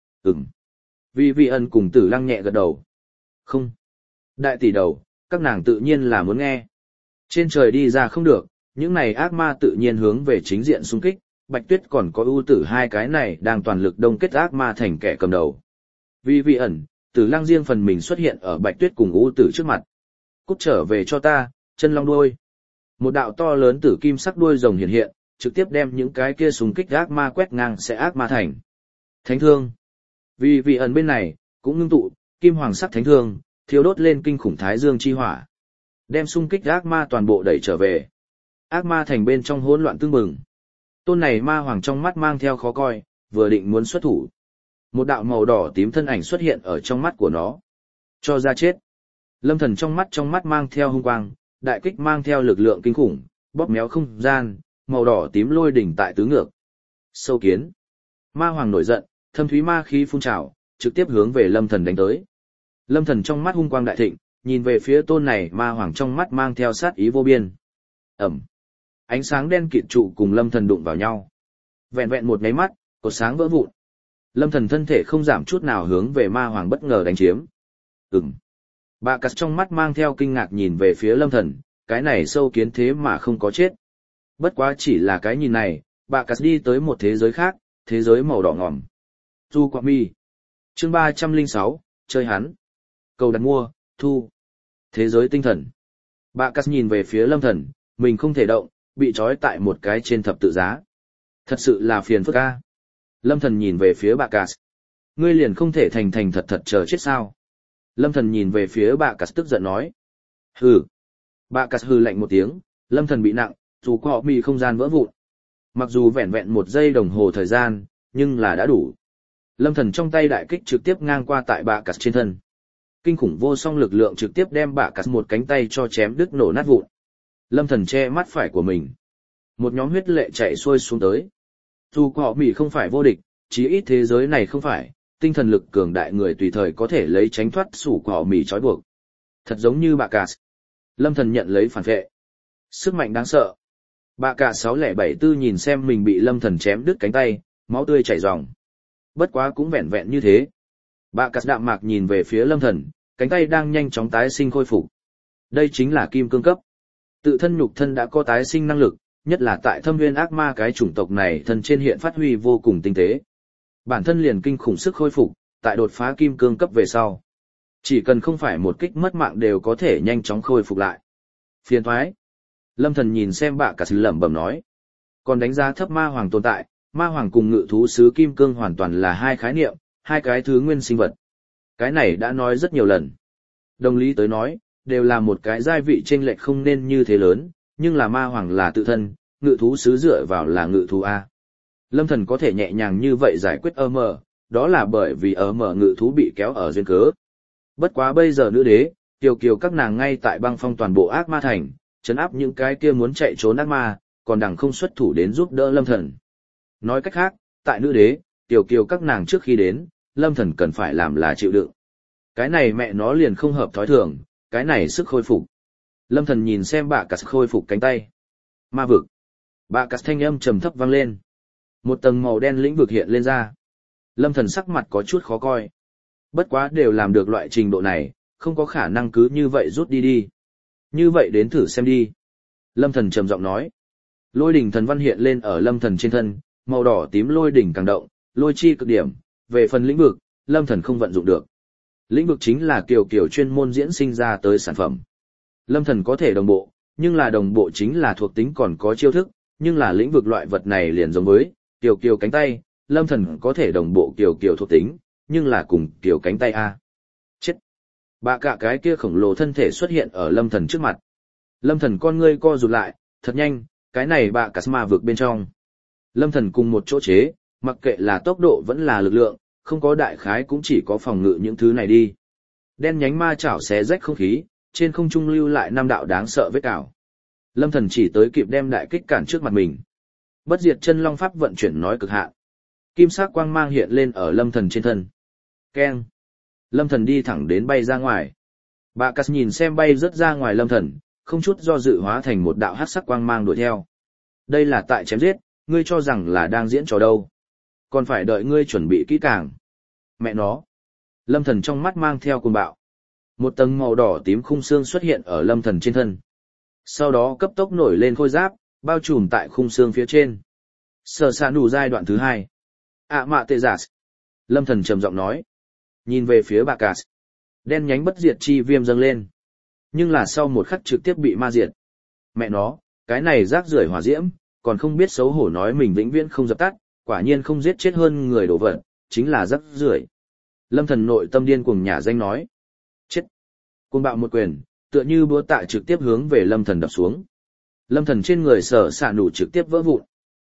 A: Vì vị ẩn cùng Tử Lăng nhẹ gật đầu. Không. Đại tỷ đầu, các nàng tự nhiên là muốn nghe. Trên trời đi ra không được, những này ác ma tự nhiên hướng về chính diện xung kích, Bạch Tuyết còn có ưu tử hai cái này đang toàn lực đông kết ác ma thành kẻ cầm đầu. Vì vị ẩn, Tử Lăng riêng phần mình xuất hiện ở Bạch Tuyết cùng ưu tử trước mặt. Cút trở về cho ta, chân long đuôi. Một đạo to lớn tử kim sắc đuôi rồng hiện hiện, trực tiếp đem những cái kia xung kích ác ma quét ngang sẽ ác ma thành. Thánh thương. Vì vị ẩn bên này, cũng ngưng tụ, kim hoàng sắc thánh thương, thiêu đốt lên kinh khủng thái dương chi hỏa. Đem xung kích ác ma toàn bộ đẩy trở về. Ác ma thành bên trong hỗn loạn tương bừng. Tôn này ma hoàng trong mắt mang theo khó coi, vừa định muốn xuất thủ. Một đạo màu đỏ tím thân ảnh xuất hiện ở trong mắt của nó. Cho ra chết. Lâm Thần trong mắt mang theo hung quang, đại kích mang theo lực lượng kinh khủng, bóp méo không gian, màu đỏ tím lôi đỉnh tại tứ ngược. Sâu kiến. Ma hoàng nổi giận, thâm thúy ma khí phun trào, trực tiếp hướng về Lâm Thần đánh tới. Lâm Thần trong mắt hung quang đại thịnh, nhìn về phía tôn này ma hoàng trong mắt mang theo sát ý vô biên. Ẩm. Ánh sáng đen kịt trụ cùng Lâm Thần đụng vào nhau. Vẹn vẹn một nháy mắt, cột sáng vỡ vụn. Lâm Thần thân thể không giảm chút nào hướng về ma hoàng bất ngờ đánh chiếm. Bà Cát trong mắt mang theo kinh ngạc nhìn về phía Lâm Thần, cái này sâu kiến thế mà không có chết. Bất quá chỉ là cái nhìn này, bà Cát đi tới một thế giới khác, thế giới màu đỏ ngòm. Tu Quạ Mi. Chương 306, chơi hắn. Cầu đặt mua, thu. Thế giới tinh thần. Bà Cát nhìn về phía Lâm Thần, mình không thể động, bị trói tại một cái trên thập tự giá. Thật sự là phiền phức a. Lâm Thần nhìn về phía bà Cát. Ngươi liền không thể thành thành thật thật chờ chết sao? Lâm Thần nhìn về phía bà Cát tức giận nói. Hừ. Bà Cát hừ lạnh một tiếng, Lâm Thần bị nặng, dù có mì không gian vỡ vụn. Mặc dù vẹn vẹn một giây đồng hồ thời gian, nhưng là đã đủ. Lâm Thần trong tay đại kích trực tiếp ngang qua tại bà Cát trên thân. Kinh khủng vô song lực lượng trực tiếp đem bà Cát một cánh tay cho chém đứt nổ nát vụn. Lâm Thần che mắt phải của mình. Một nhóm huyết lệ chạy xuôi xuống tới. Dù có mì không phải vô địch, chí ít thế giới này không phải, tinh thần lực cường đại người tùy thời có thể lấy tránh thoát sủ cỏ mì trói buộc. Thật giống như bà Cát. Lâm Thần nhận lấy phản vệ. Sức mạnh đáng sợ. Bà Cát 6074 nhìn xem mình bị Lâm Thần chém đứt cánh tay, máu tươi chảy ròng. Bất quá cũng vẹn vẹn như thế. Bà Cát đạm mạc nhìn về phía Lâm Thần, cánh tay đang nhanh chóng tái sinh khôi phục. Đây chính là kim cương cấp. Tự thân nhục thân đã có tái sinh năng lực, nhất là tại Thâm Nguyên ác ma cái chủng tộc này thân trên hiện phát huy vô cùng tinh tế. Bản thân liền kinh khủng sức khôi phục, tại đột phá kim cương cấp về sau. Chỉ cần không phải một kích mất mạng đều có thể nhanh chóng khôi phục lại. Phiền thoái. Lâm Thần nhìn xem bà Cát lẩm bẩm nói. Còn đánh giá thấp ma hoàng tồn tại, ma hoàng cùng ngự thú sứ kim cương hoàn toàn là hai khái niệm, hai cái thứ nguyên sinh vật. Cái này đã nói rất nhiều lần. Đồng lý tới nói, đều là một cái giai vị chênh lệch không nên như thế lớn, nhưng là ma hoàng là tự thân, ngự thú sứ dựa vào là ngự thú A. Lâm Thần có thể nhẹ nhàng như vậy giải quyết đó là bởi vì ngự thú bị kéo ở duyên cớ. Bất quá bây giờ nữ đế, Kiều Kiều các nàng ngay tại băng phong toàn bộ ác ma thành, trấn áp những cái kia muốn chạy trốn ác ma, còn đằng không xuất thủ đến giúp đỡ Lâm Thần. Nói cách khác, tại nữ đế, Kiều Kiều các nàng trước khi đến, Lâm Thần cần phải làm là chịu đựng. Cái này mẹ nó liền không hợp thói thường, cái này sức khôi phục. Lâm Thần nhìn xem bà Cát khôi phục cánh tay. Ma vực. Bà Cát thanh âm trầm thấp vang lên. Một tầng màu đen lĩnh vực hiện lên ra. Lâm Thần sắc mặt có chút khó coi. Bất quá đều làm được loại trình độ này, không có khả năng cứ như vậy rút đi. Như vậy đến thử xem đi. Lâm Thần trầm giọng nói. Lôi đỉnh thần văn hiện lên ở Lâm Thần trên thân, màu đỏ tím lôi đỉnh càng động, lôi chi cực điểm. Về phần lĩnh vực, Lâm Thần không vận dụng được. Lĩnh vực chính là kiểu chuyên môn diễn sinh ra tới sản phẩm. Lâm Thần có thể đồng bộ, nhưng là đồng bộ chính là thuộc tính còn có chiêu thức, nhưng là lĩnh vực loại vật này liền giống với kiểu cánh tay, Lâm Thần có thể đồng bộ kiểu thuộc tính, nhưng là cùng kiểu cánh tay a. Chết. Bà cả cái kia khổng lồ thân thể xuất hiện ở Lâm Thần trước mặt. Lâm Thần con ngươi co rụt lại, thật nhanh, cái này bà cả ma vực bên trong. Lâm Thần cùng một chỗ chế, mặc kệ là tốc độ vẫn là lực lượng, không có đại khái cũng chỉ có phòng ngự những thứ này đi. Đen nhánh ma chảo xé rách không khí, trên không trung lưu lại 5 đạo đáng sợ vết cào. Lâm Thần chỉ tới kịp đem đại kích cản trước mặt mình. Bất diệt chân long pháp vận chuyển nói cực hạn. Kim sắc quang mang hiện lên ở Lâm Thần trên thân. Keng. Lâm Thần đi thẳng đến bay ra ngoài. Bạ Cát nhìn xem bay rất ra ngoài Lâm Thần, không chút do dự hóa thành một đạo hắc sắc quang mang đuổi theo. Đây là tại chém giết, ngươi cho rằng là đang diễn trò đâu. Còn phải đợi ngươi chuẩn bị kỹ càng. Mẹ nó. Lâm Thần trong mắt mang theo cuồng bạo. Một tầng màu đỏ tím khung xương xuất hiện ở Lâm Thần trên thân. Sau đó cấp tốc nổi lên khôi giáp, bao trùm tại khung xương phía trên. Sở sạ nụ giai đoạn thứ 2. Mạ tệ giả. Lâm Thần trầm giọng nói. Nhìn về phía Bạ Cát. Đen nhánh bất diệt chi viêm dâng lên. Nhưng là sau một khắc trực tiếp bị ma diệt. Mẹ nó, cái này rác rưởi hỏa diễm, còn không biết xấu hổ nói mình vĩnh viễn không dập tắt, quả nhiên không giết chết hơn người đổ vật, chính là rác rưởi. Lâm Thần nội tâm điên cuồng nhả danh nói. Chết. Cuồng bạo một quyền, tựa như búa tạ trực tiếp hướng về Lâm Thần đập xuống. Lâm Thần trên người sở xạ nụ trực tiếp vỡ vụn.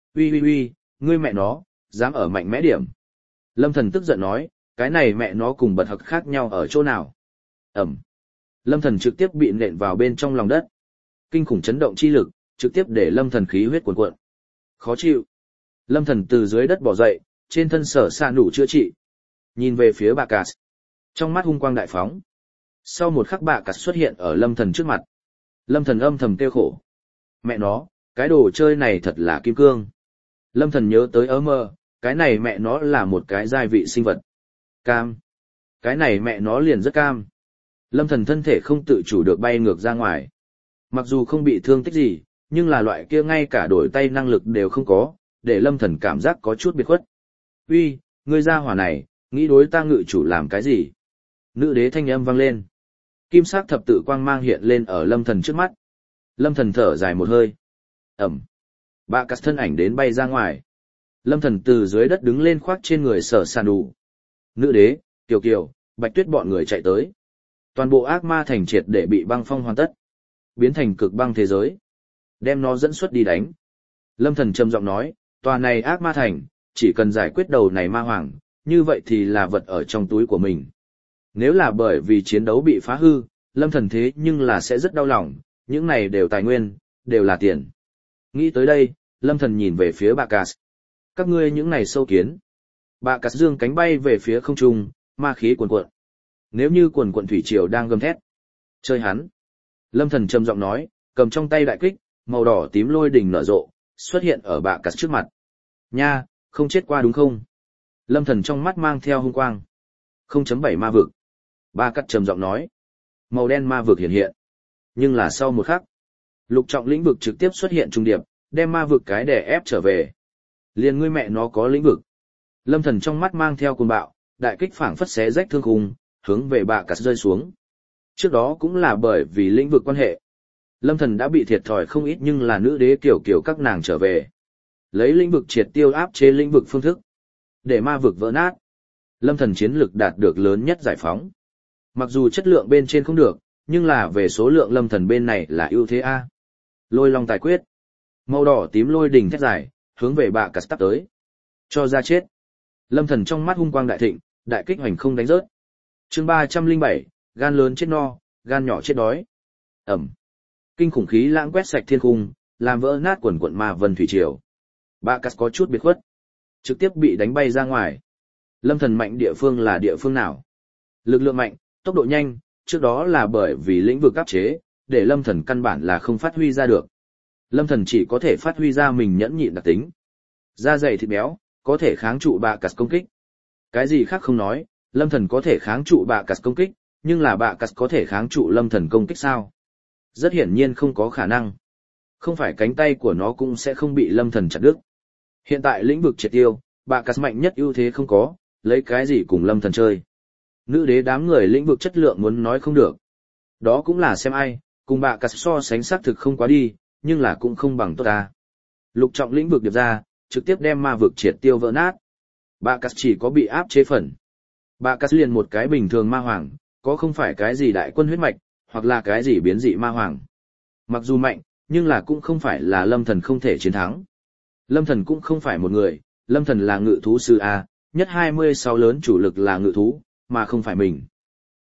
A: Uy, ngươi mẹ nó, dám ở mạnh mẽ điểm. Lâm Thần tức giận nói, cái này mẹ nó cùng bật hặc khác nhau ở chỗ nào. Ẩm. Lâm Thần trực tiếp bị nện vào bên trong lòng đất. Kinh khủng chấn động chi lực, trực tiếp để Lâm Thần khí huyết cuồn cuộn. Khó chịu. Lâm Thần từ dưới đất bò dậy, trên thân sở xạ nụ chữa trị. Nhìn về phía Bạ Cát. Trong mắt hung quang đại phóng. Sau một khắc Bạ Cát xuất hiện ở Lâm Thần trước mặt. Lâm Thần âm thầm kêu khổ. Mẹ nó, cái đồ chơi này thật là kim cương. Lâm Thần nhớ tới mơ, cái này mẹ nó là một cái giai vị sinh vật. Cam. Cái này mẹ nó liền rất cam. Lâm Thần thân thể không tự chủ được bay ngược ra ngoài. Mặc dù không bị thương tích gì, nhưng là loại kia ngay cả đổi tay năng lực đều không có, để Lâm Thần cảm giác có chút biệt khuất. Uy, ngươi ra hỏa này, nghĩ đối ta ngự chủ làm cái gì? Nữ đế thanh âm vang lên. Kim sắc thập tự quang mang hiện lên ở Lâm Thần trước mắt. Lâm Thần thở dài một hơi. Ẩm. Bạ Cát thân ảnh đến bay ra ngoài. Lâm Thần từ dưới đất đứng lên khoác trên người sở sàn đủ. Nữ đế, Kiều Kiều, Bạch Tuyết bọn người chạy tới. Toàn bộ ác ma thành triệt để bị băng phong hoàn tất. Biến thành cực băng thế giới. Đem nó dẫn xuất đi đánh. Lâm Thần trầm giọng nói, tòa này ác ma thành, chỉ cần giải quyết đầu này ma hoàng, như vậy thì là vật ở trong túi của mình. Nếu là bởi vì chiến đấu bị phá hư, Lâm Thần thế nhưng là sẽ rất đau lòng, những này đều tài nguyên, đều là tiền. Nghĩ tới đây, Lâm Thần nhìn về phía Bạ Cát. Các ngươi những này sâu kiến. Bạ Cát dương cánh bay về phía không trung, ma khí cuồn cuộn. Nếu như cuồn cuộn thủy triều đang gầm thét. Chơi hắn. Lâm Thần trầm giọng nói, cầm trong tay đại kích, màu đỏ tím lôi đình nở rộ, xuất hiện ở Bạ Cát trước mặt. Nha, không chết qua đúng không? Lâm Thần trong mắt mang theo hung quang. 0.7 ma vực. Bạ Cát trầm giọng nói. Màu đen ma vực hiện hiện. Nhưng là sau một khắc, lục trọng lĩnh vực trực tiếp xuất hiện trung điệp, đem ma vực cái đè ép trở về. Liền ngươi mẹ nó có lĩnh vực. Lâm Thần trong mắt mang theo cuồng bạo, đại kích phảng phất xé rách thương khung, hướng về Bạ Cát rơi xuống. Trước đó cũng là bởi vì lĩnh vực quan hệ. Lâm Thần đã bị thiệt thòi không ít nhưng là nữ đế kiểu các nàng trở về. Lấy lĩnh vực triệt tiêu áp chế lĩnh vực phương thức. Để ma vực vỡ nát. Lâm Thần chiến lực đạt được lớn nhất giải phóng. Mặc dù chất lượng bên trên không được, nhưng là về số lượng Lâm Thần bên này là ưu thế A. Lôi long tài quyết. Màu đỏ tím lôi đỉnh thét dài, hướng về Bạ Cát tắp tới. Cho ra chết. Lâm Thần trong mắt hung quang đại thịnh, đại kích hoành không đánh rớt. Chương 307, gan lớn chết no, gan nhỏ chết đói. Ẩm. Kinh khủng khí lãng quét sạch thiên cung, làm vỡ nát quần quận ma vân thủy triều. Bạ Cát có chút biệt khuất, trực tiếp bị đánh bay ra ngoài. Lâm Thần mạnh địa phương là địa phương nào? Lực lượng mạnh, tốc độ nhanh, trước đó là bởi vì lĩnh vực áp chế, để Lâm Thần căn bản là không phát huy ra được. Lâm Thần chỉ có thể phát huy ra mình nhẫn nhịn đặc tính. Da dày thịt béo, có thể kháng trụ Bạ Cát công kích. Cái gì khác không nói, Lâm Thần có thể kháng trụ Bạ Cát công kích, nhưng là Bạ Cát có thể kháng trụ Lâm Thần công kích sao? Rất hiển nhiên không có khả năng. Không phải cánh tay của nó cũng sẽ không bị Lâm Thần chặt đứt. Hiện tại lĩnh vực triệt tiêu, Bạ Cát mạnh nhất ưu thế không có, lấy cái gì cùng Lâm Thần chơi. Nữ đế đám người lĩnh vực chất lượng muốn nói không được. Đó cũng là xem ai, cùng Bạ Cát so sánh xác thực không quá đi, nhưng là cũng không bằng tốt ta. Lục trọng lĩnh vực điệp ra, trực tiếp đem ma vực triệt tiêu vỡ nát. Bạ Cát chỉ có bị áp chế phần. Bạ Cát liền một cái bình thường ma hoàng, có không phải cái gì đại quân huyết mạch, hoặc là cái gì biến dị ma hoàng. Mặc dù mạnh, nhưng là cũng không phải là Lâm Thần không thể chiến thắng. Lâm Thần cũng không phải một người, Lâm Thần là ngự thú sư A, nhất 26 lớn chủ lực là ngự thú, mà không phải mình.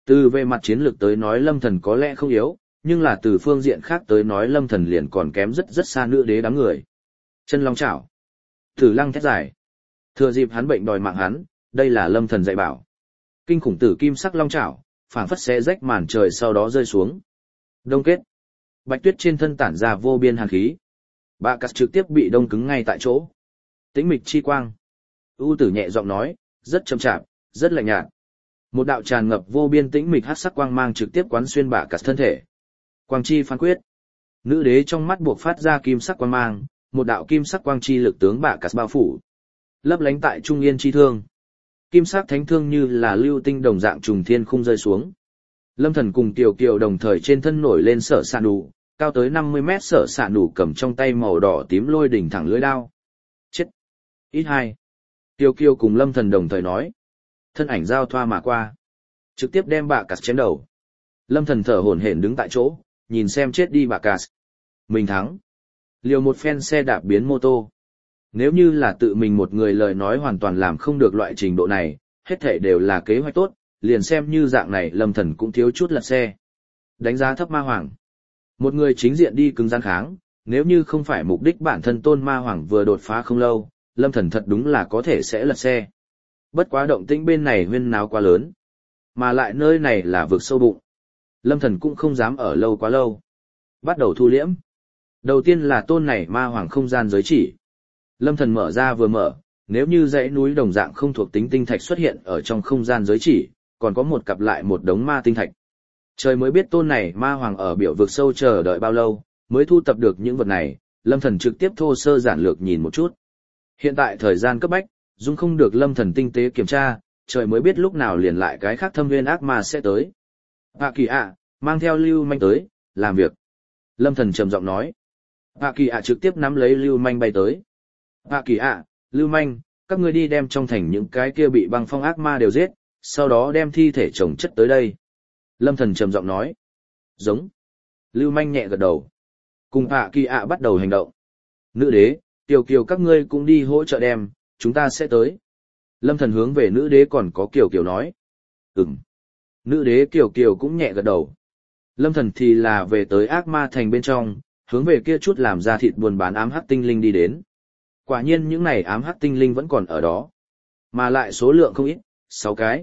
A: Từ về mặt chiến lược tới nói Lâm Thần có lẽ không yếu, nhưng là từ phương diện khác tới nói Lâm Thần liền còn kém rất rất xa nữ đế đám người. Chân long chảo. Tử lăng thét dài. Thừa dịp hắn bệnh đòi mạng hắn, đây là Lâm Thần dạy bảo. Kinh khủng tử kim sắc long chảo, phảng phất xé rách màn trời sau đó rơi xuống. Đông kết. Bạch tuyết trên thân tản ra vô biên hàn khí. Bạ cắt trực tiếp bị đông cứng ngay tại chỗ. Tĩnh mịch chi quang. U tử nhẹ giọng nói, rất chậm chạp, rất lạnh nhạt. Một đạo tràn ngập vô biên tĩnh mịch hắc sắc quang mang trực tiếp quán xuyên bạ cắt thân thể. Quang chi phán quyết. Nữ đế trong mắt buộc phát ra kim sắc quang mang, một đạo kim sắc quang chi lực tướng bạ cắt bao phủ. Lấp lánh tại trung yên chi thương. Kim sắc thánh thương như là lưu tinh đồng dạng trùng thiên khung rơi xuống. Lâm Thần cùng Kiều Kiều đồng thời trên thân nổi lên sở sạn đủ, cao tới 50 mét sở sạn đủ cầm trong tay màu đỏ tím lôi đỉnh thẳng lưỡi đao. Chết! Ít hai. Kiều Kiều cùng Lâm Thần đồng thời nói. Thân ảnh giao thoa mà qua. Trực tiếp đem bạ cắt chém đầu. Lâm Thần thở hổn hển đứng tại chỗ, nhìn xem chết đi bạ cắt. Mình thắng. Liều một phen xe đạp biến mô tô. Nếu như là tự mình một người lời nói hoàn toàn làm không được loại trình độ này, hết thảy đều là kế hoạch tốt, liền xem như dạng này Lâm Thần cũng thiếu chút lật xe. Đánh giá thấp ma hoàng. Một người chính diện đi cứng rắn kháng, nếu như không phải mục đích bản thân tôn ma hoàng vừa đột phá không lâu, Lâm Thần thật đúng là có thể sẽ lật xe. Bất quá động tĩnh bên này huyên náo quá lớn. Mà lại nơi này là vực sâu bụng. Lâm Thần cũng không dám ở lâu quá lâu. Bắt đầu thu liễm. Đầu tiên là tôn này ma hoàng không gian giới chỉ. Lâm Thần mở ra vừa mở, nếu như dãy núi đồng dạng không thuộc tính tinh thạch xuất hiện ở trong không gian giới chỉ, còn có một cặp lại một đống ma tinh thạch. Trời mới biết tôn này ma hoàng ở biểu vực sâu chờ đợi bao lâu, mới thu tập được những vật này, Lâm Thần trực tiếp thô sơ giản lược nhìn một chút. Hiện tại thời gian cấp bách, dung không được Lâm Thần tinh tế kiểm tra, trời mới biết lúc nào liền lại cái khác thâm viên ác ma sẽ tới. Hạ Kỳ ạ, mang theo Lưu Manh tới, làm việc. Lâm Thần trầm giọng nói. Hạ Kỳ ạ trực tiếp nắm lấy Lưu Manh bay tới. Hạ Kỳ ạ, Lưu Manh, các ngươi đi đem trong thành những cái kia bị băng phong ác ma đều giết, sau đó đem thi thể chồng chất tới đây. Lâm Thần trầm giọng nói. Giống. Lưu Manh nhẹ gật đầu. Cùng Hạ Kỳ ạ bắt đầu hành động. Nữ đế, Kiều Kiều các ngươi cũng đi hỗ trợ đem, chúng ta sẽ tới. Lâm Thần hướng về nữ đế còn có Kiều Kiều nói. Ừm. Nữ đế Kiều Kiều cũng nhẹ gật đầu. Lâm Thần thì là về tới ác ma thành bên trong, hướng về kia chút làm ra thịt buôn bán ám hắc tinh linh đi đến. Quả nhiên những này ám hắc tinh linh vẫn còn ở đó. Mà lại số lượng không ít, 6 cái.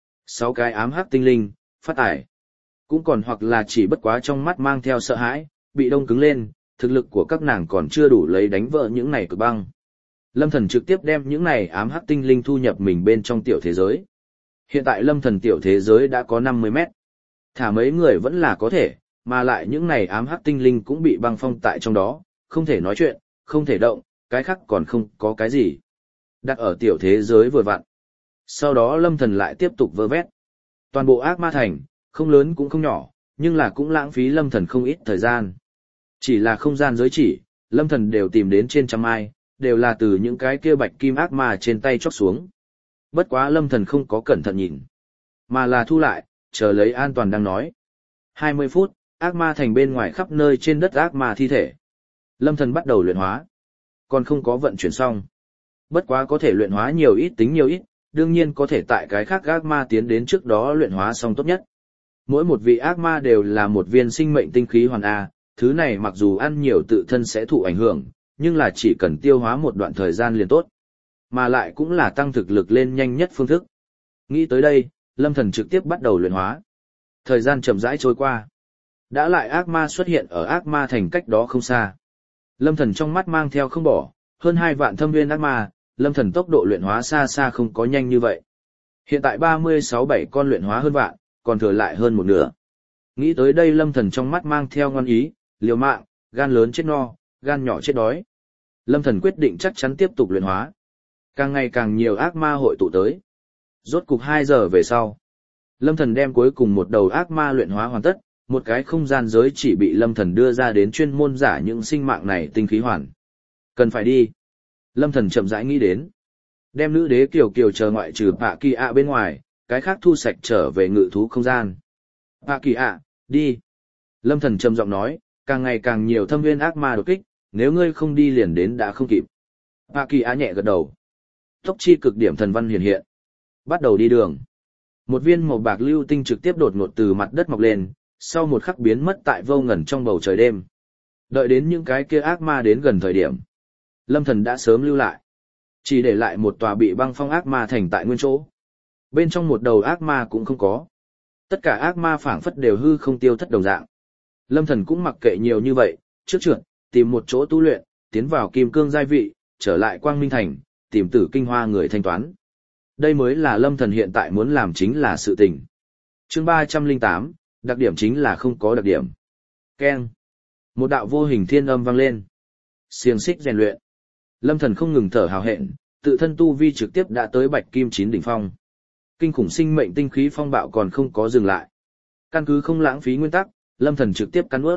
A: 6 cái ám hắc tinh linh, phát tải. Cũng còn hoặc là chỉ bất quá trong mắt mang theo sợ hãi, bị đông cứng lên, thực lực của các nàng còn chưa đủ lấy đánh vỡ những này cực băng. Lâm Thần trực tiếp đem những này ám hắc tinh linh thu nhập mình bên trong tiểu thế giới. Hiện tại Lâm Thần tiểu thế giới đã có 50 mét. Thả mấy người vẫn là có thể, mà lại những này ám hắc tinh linh cũng bị băng phong tại trong đó, không thể nói chuyện, không thể động, cái khác còn không có cái gì. Đặt ở tiểu thế giới vừa vặn. Sau đó Lâm Thần lại tiếp tục vơ vét. Toàn bộ ác ma thành, không lớn cũng không nhỏ, nhưng là cũng lãng phí Lâm Thần không ít thời gian. Chỉ là không gian giới chỉ, Lâm Thần đều tìm đến trên trăm ai, đều là từ những cái kia bạch kim ác ma trên tay chóc xuống. Bất quá Lâm Thần không có cẩn thận nhìn, mà là thu lại, chờ lấy an toàn đang nói. 20 phút, ác ma thành bên ngoài khắp nơi trên đất ác ma thi thể. Lâm Thần bắt đầu luyện hóa. Còn không có vận chuyển xong. Bất quá có thể luyện hóa nhiều ít tính nhiều ít, đương nhiên có thể tại cái khác ác ma tiến đến trước đó luyện hóa xong tốt nhất. Mỗi một vị ác ma đều là một viên sinh mệnh tinh khí hoàn A, thứ này mặc dù ăn nhiều tự thân sẽ thụ ảnh hưởng, nhưng là chỉ cần tiêu hóa một đoạn thời gian liền tốt. Mà lại cũng là tăng thực lực lên nhanh nhất phương thức. Nghĩ tới đây, Lâm Thần trực tiếp bắt đầu luyện hóa. Thời gian chậm rãi trôi qua. Đã lại ác ma xuất hiện ở ác ma thành cách đó không xa. Lâm Thần trong mắt mang theo không bỏ, hơn 2 vạn thâm viên ác ma, Lâm Thần tốc độ luyện hóa xa xa không có nhanh như vậy. Hiện tại 36-7 con luyện hóa hơn vạn, còn thừa lại hơn một nửa. Nghĩ tới đây Lâm Thần trong mắt mang theo ngon ý, liều mạng, gan lớn chết no, gan nhỏ chết đói. Lâm Thần quyết định chắc chắn tiếp tục luyện hóa. Càng ngày càng nhiều ác ma hội tụ tới. Rốt cục 2 giờ về sau. Lâm Thần đem cuối cùng một đầu ác ma luyện hóa hoàn tất, một cái không gian giới chỉ bị Lâm Thần đưa ra đến chuyên môn giả những sinh mạng này tinh khí hoàn. Cần phải đi. Lâm Thần chậm rãi nghĩ đến. Đem nữ đế Kiều Kiều chờ ngoại trừ Pạ Kỳ ạ bên ngoài, cái khác thu sạch trở về ngự thú không gian. Pạ Kỳ ạ, đi. Lâm Thần trầm giọng nói, càng ngày càng nhiều thâm viên ác ma đột kích, nếu ngươi không đi liền đến đã không kịp. Pạ Kỳ ạ nhẹ gật đầu. Tốc chi cực điểm thần văn hiện hiện. Bắt đầu đi đường. Một viên màu bạc lưu tinh trực tiếp đột ngột từ mặt đất mọc lên, sau một khắc biến mất tại vô ngần trong bầu trời đêm. Đợi đến những cái kia ác ma đến gần thời điểm, Lâm Thần đã sớm lưu lại, chỉ để lại một tòa bị băng phong ác ma thành tại nguyên chỗ. Bên trong một đầu ác ma cũng không có. Tất cả ác ma phảng phất đều hư không tiêu thất đồng dạng. Lâm Thần cũng mặc kệ nhiều như vậy, trước trượt, tìm một chỗ tu luyện, tiến vào kim cương giai vị, trở lại Quang Minh Thành, tìm Tử Kinh Hoa người thanh toán. Đây mới là Lâm Thần hiện tại muốn làm chính là sự tình. Chương 308, đặc điểm chính là không có đặc điểm. Keng. Một đạo vô hình thiên âm vang lên. Xiềng xích rèn luyện. Lâm Thần không ngừng thở hào hẹn, tự thân tu vi trực tiếp đã tới Bạch Kim 9 đỉnh phong. Kinh khủng sinh mệnh tinh khí phong bạo còn không có dừng lại. Căn cứ không lãng phí nguyên tắc, Lâm Thần trực tiếp cắn nuốt.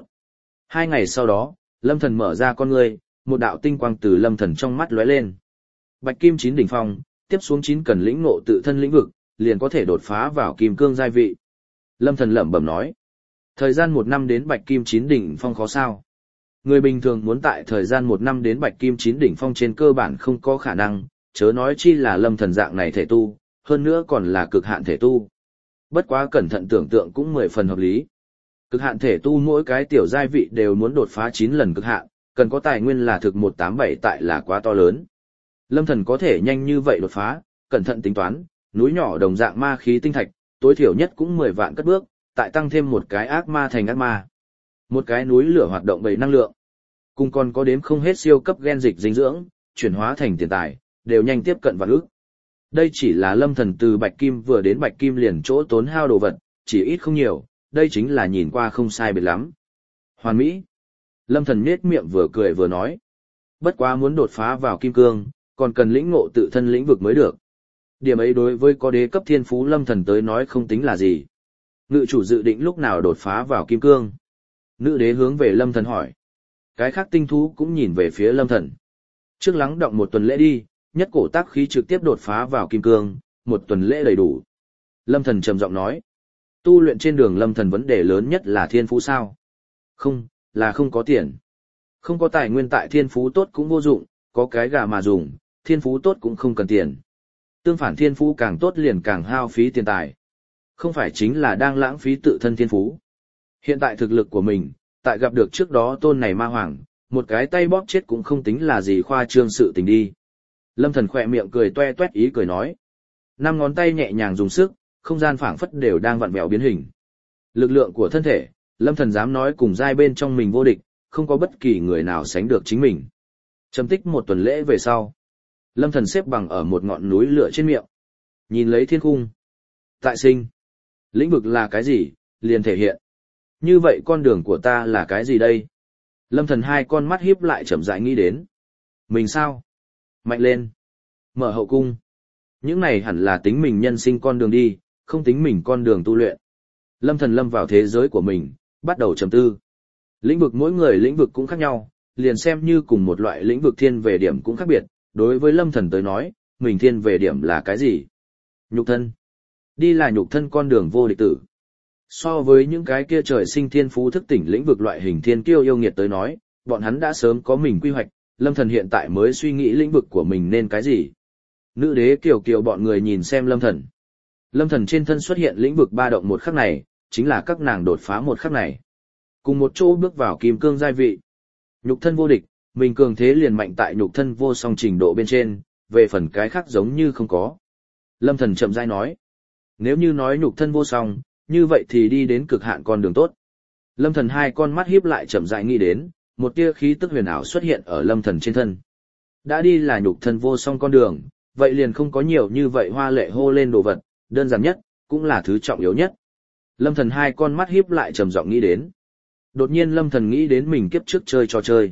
A: 2 ngày sau đó, Lâm Thần mở ra con ngươi, một đạo tinh quang từ Lâm Thần trong mắt lóe lên. Bạch Kim 9 đỉnh phong, tiếp xuống 9 cần lĩnh ngộ tự thân lĩnh vực, liền có thể đột phá vào kim cương giai vị. Lâm Thần lẩm bẩm nói, thời gian 1 năm đến Bạch Kim 9 đỉnh phong khó sao? Người bình thường muốn tại thời gian 1 năm đến Bạch Kim 9 đỉnh phong trên cơ bản không có khả năng, chớ nói chi là Lâm Thần dạng này thể tu, hơn nữa còn là cực hạn thể tu. Bất quá cẩn thận tưởng tượng cũng 10 phần hợp lý. Cực hạn thể tu mỗi cái tiểu giai vị đều muốn đột phá 9 lần cực hạn, cần có tài nguyên là thực 187 tại là quá to lớn. Lâm Thần có thể nhanh như vậy đột phá, cẩn thận tính toán, núi nhỏ đồng dạng ma khí tinh thạch, tối thiểu nhất cũng 10 vạn cất bước, tại tăng thêm một cái ác ma thành ác ma. Một cái núi lửa hoạt động đầy năng lượng. Cùng còn có đếm không hết siêu cấp gen dịch dinh dưỡng, chuyển hóa thành tiền tài, đều nhanh tiếp cận vạn ức. Đây chỉ là Lâm Thần từ Bạch Kim vừa đến Bạch Kim liền chỗ tốn hao đồ vật, chỉ ít không nhiều, đây chính là nhìn qua không sai biệt lắm. Hoàn mỹ. Lâm Thần nhếch miệng vừa cười vừa nói. Bất quá muốn đột phá vào kim cương, còn cần lĩnh ngộ tự thân lĩnh vực mới được. Điểm ấy đối với có đế cấp thiên phú Lâm Thần tới nói không tính là gì. Ngự chủ dự định lúc nào đột phá vào kim cương? Nữ đế hướng về Lâm Thần hỏi. Cái khác tinh thú cũng nhìn về phía Lâm Thần. Trước lắng động 1 tuần lễ đi, nhất cổ tác khí trực tiếp đột phá vào kim cương, 1 tuần lễ đầy đủ. Lâm Thần trầm giọng nói. Tu luyện trên đường Lâm Thần vấn đề lớn nhất là thiên phú sao? Không, là không có tiền. Không có tài nguyên tại thiên phú tốt cũng vô dụng, có cái gà mà dùng, thiên phú tốt cũng không cần tiền. Tương phản thiên phú càng tốt liền càng hao phí tiền tài. Không phải chính là đang lãng phí tự thân thiên phú. Hiện tại thực lực của mình, tại gặp được trước đó tôn này ma hoàng, một cái tay bóp chết cũng không tính là gì khoa trương sự tình đi. Lâm Thần khỏe miệng cười toe toét ý cười nói. 5 ngón tay nhẹ nhàng dùng sức, không gian phảng phất đều đang vặn vẹo biến hình. Lực lượng của thân thể, Lâm Thần dám nói cùng giai bên trong mình vô địch, không có bất kỳ người nào sánh được chính mình. Trầm tích 1 tuần lễ về sau, Lâm Thần xếp bằng ở một ngọn núi lửa trên miệng, nhìn lấy thiên cung. Tại sinh, lĩnh vực là cái gì, liền thể hiện. Như vậy con đường của ta là cái gì đây? Lâm Thần 2 con mắt híp lại chậm rãi nghĩ đến. Mình sao? Mạnh lên. Mở hậu cung. Những này hẳn là tính mình nhân sinh con đường đi, không tính mình con đường tu luyện. Lâm Thần lâm vào thế giới của mình, bắt đầu trầm tư. Lĩnh vực mỗi người lĩnh vực cũng khác nhau, liền xem như cùng một loại lĩnh vực thiên về điểm cũng khác biệt. Đối với Lâm Thần tới nói, mình thiên về điểm là cái gì? Nhục thân. Đi là nhục thân con đường vô địch tử. So với những cái kia trời sinh thiên phú thức tỉnh lĩnh vực loại hình thiên kiêu yêu nghiệt tới nói, bọn hắn đã sớm có mình quy hoạch, Lâm Thần hiện tại mới suy nghĩ lĩnh vực của mình nên cái gì. Nữ đế kiều kiều bọn người nhìn xem Lâm Thần. Lâm Thần trên thân xuất hiện lĩnh vực ba động một khắc này, chính là các nàng đột phá một khắc này. Cùng một chỗ bước vào kim cương giai vị. Nhục thân vô địch, mình cường thế liền mạnh tại nhục thân vô song trình độ bên trên, về phần cái khác giống như không có. Lâm Thần chậm rãi nói. Nếu như nói nhục thân vô song, như vậy thì đi đến cực hạn con đường tốt. Lâm Thần 2 con mắt híp lại chậm rãi nghĩ đến, một tia khí tức huyền ảo xuất hiện ở Lâm Thần trên thân. Đã đi là nhục thân vô song con đường, vậy liền không có nhiều như vậy hoa lệ hô lên đồ vật, đơn giản nhất, cũng là thứ trọng yếu nhất. Lâm Thần 2 con mắt híp lại trầm giọng nghĩ đến. Đột nhiên Lâm Thần nghĩ đến mình kiếp trước chơi trò chơi.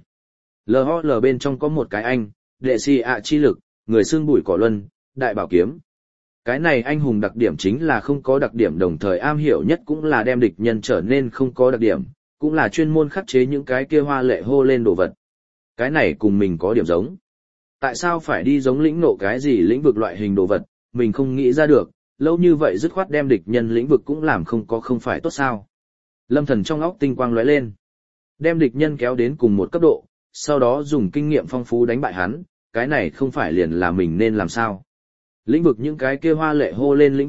A: LOL bên trong có một cái anh, đệ si ạ chi lực, người xương bụi cỏ luân, đại bảo kiếm. Cái này anh hùng đặc điểm chính là không có đặc điểm, đồng thời am hiểu nhất cũng là đem địch nhân trở nên không có đặc điểm, cũng là chuyên môn khắc chế những cái kia hoa lệ hô lên đồ vật. Cái này cùng mình có điểm giống. Tại sao phải đi giống lĩnh nộ cái gì lĩnh vực loại hình đồ vật, mình không nghĩ ra được, lâu như vậy dứt khoát đem địch nhân lĩnh vực cũng làm không có không phải tốt sao. Lâm Thần trong óc tinh quang lóe lên. Đem địch nhân kéo đến cùng một cấp độ, sau đó dùng kinh nghiệm phong phú đánh bại hắn, cái này không phải liền là mình nên làm sao. Lĩnh vực những cái kia hoa lệ hô lên lĩnh vực,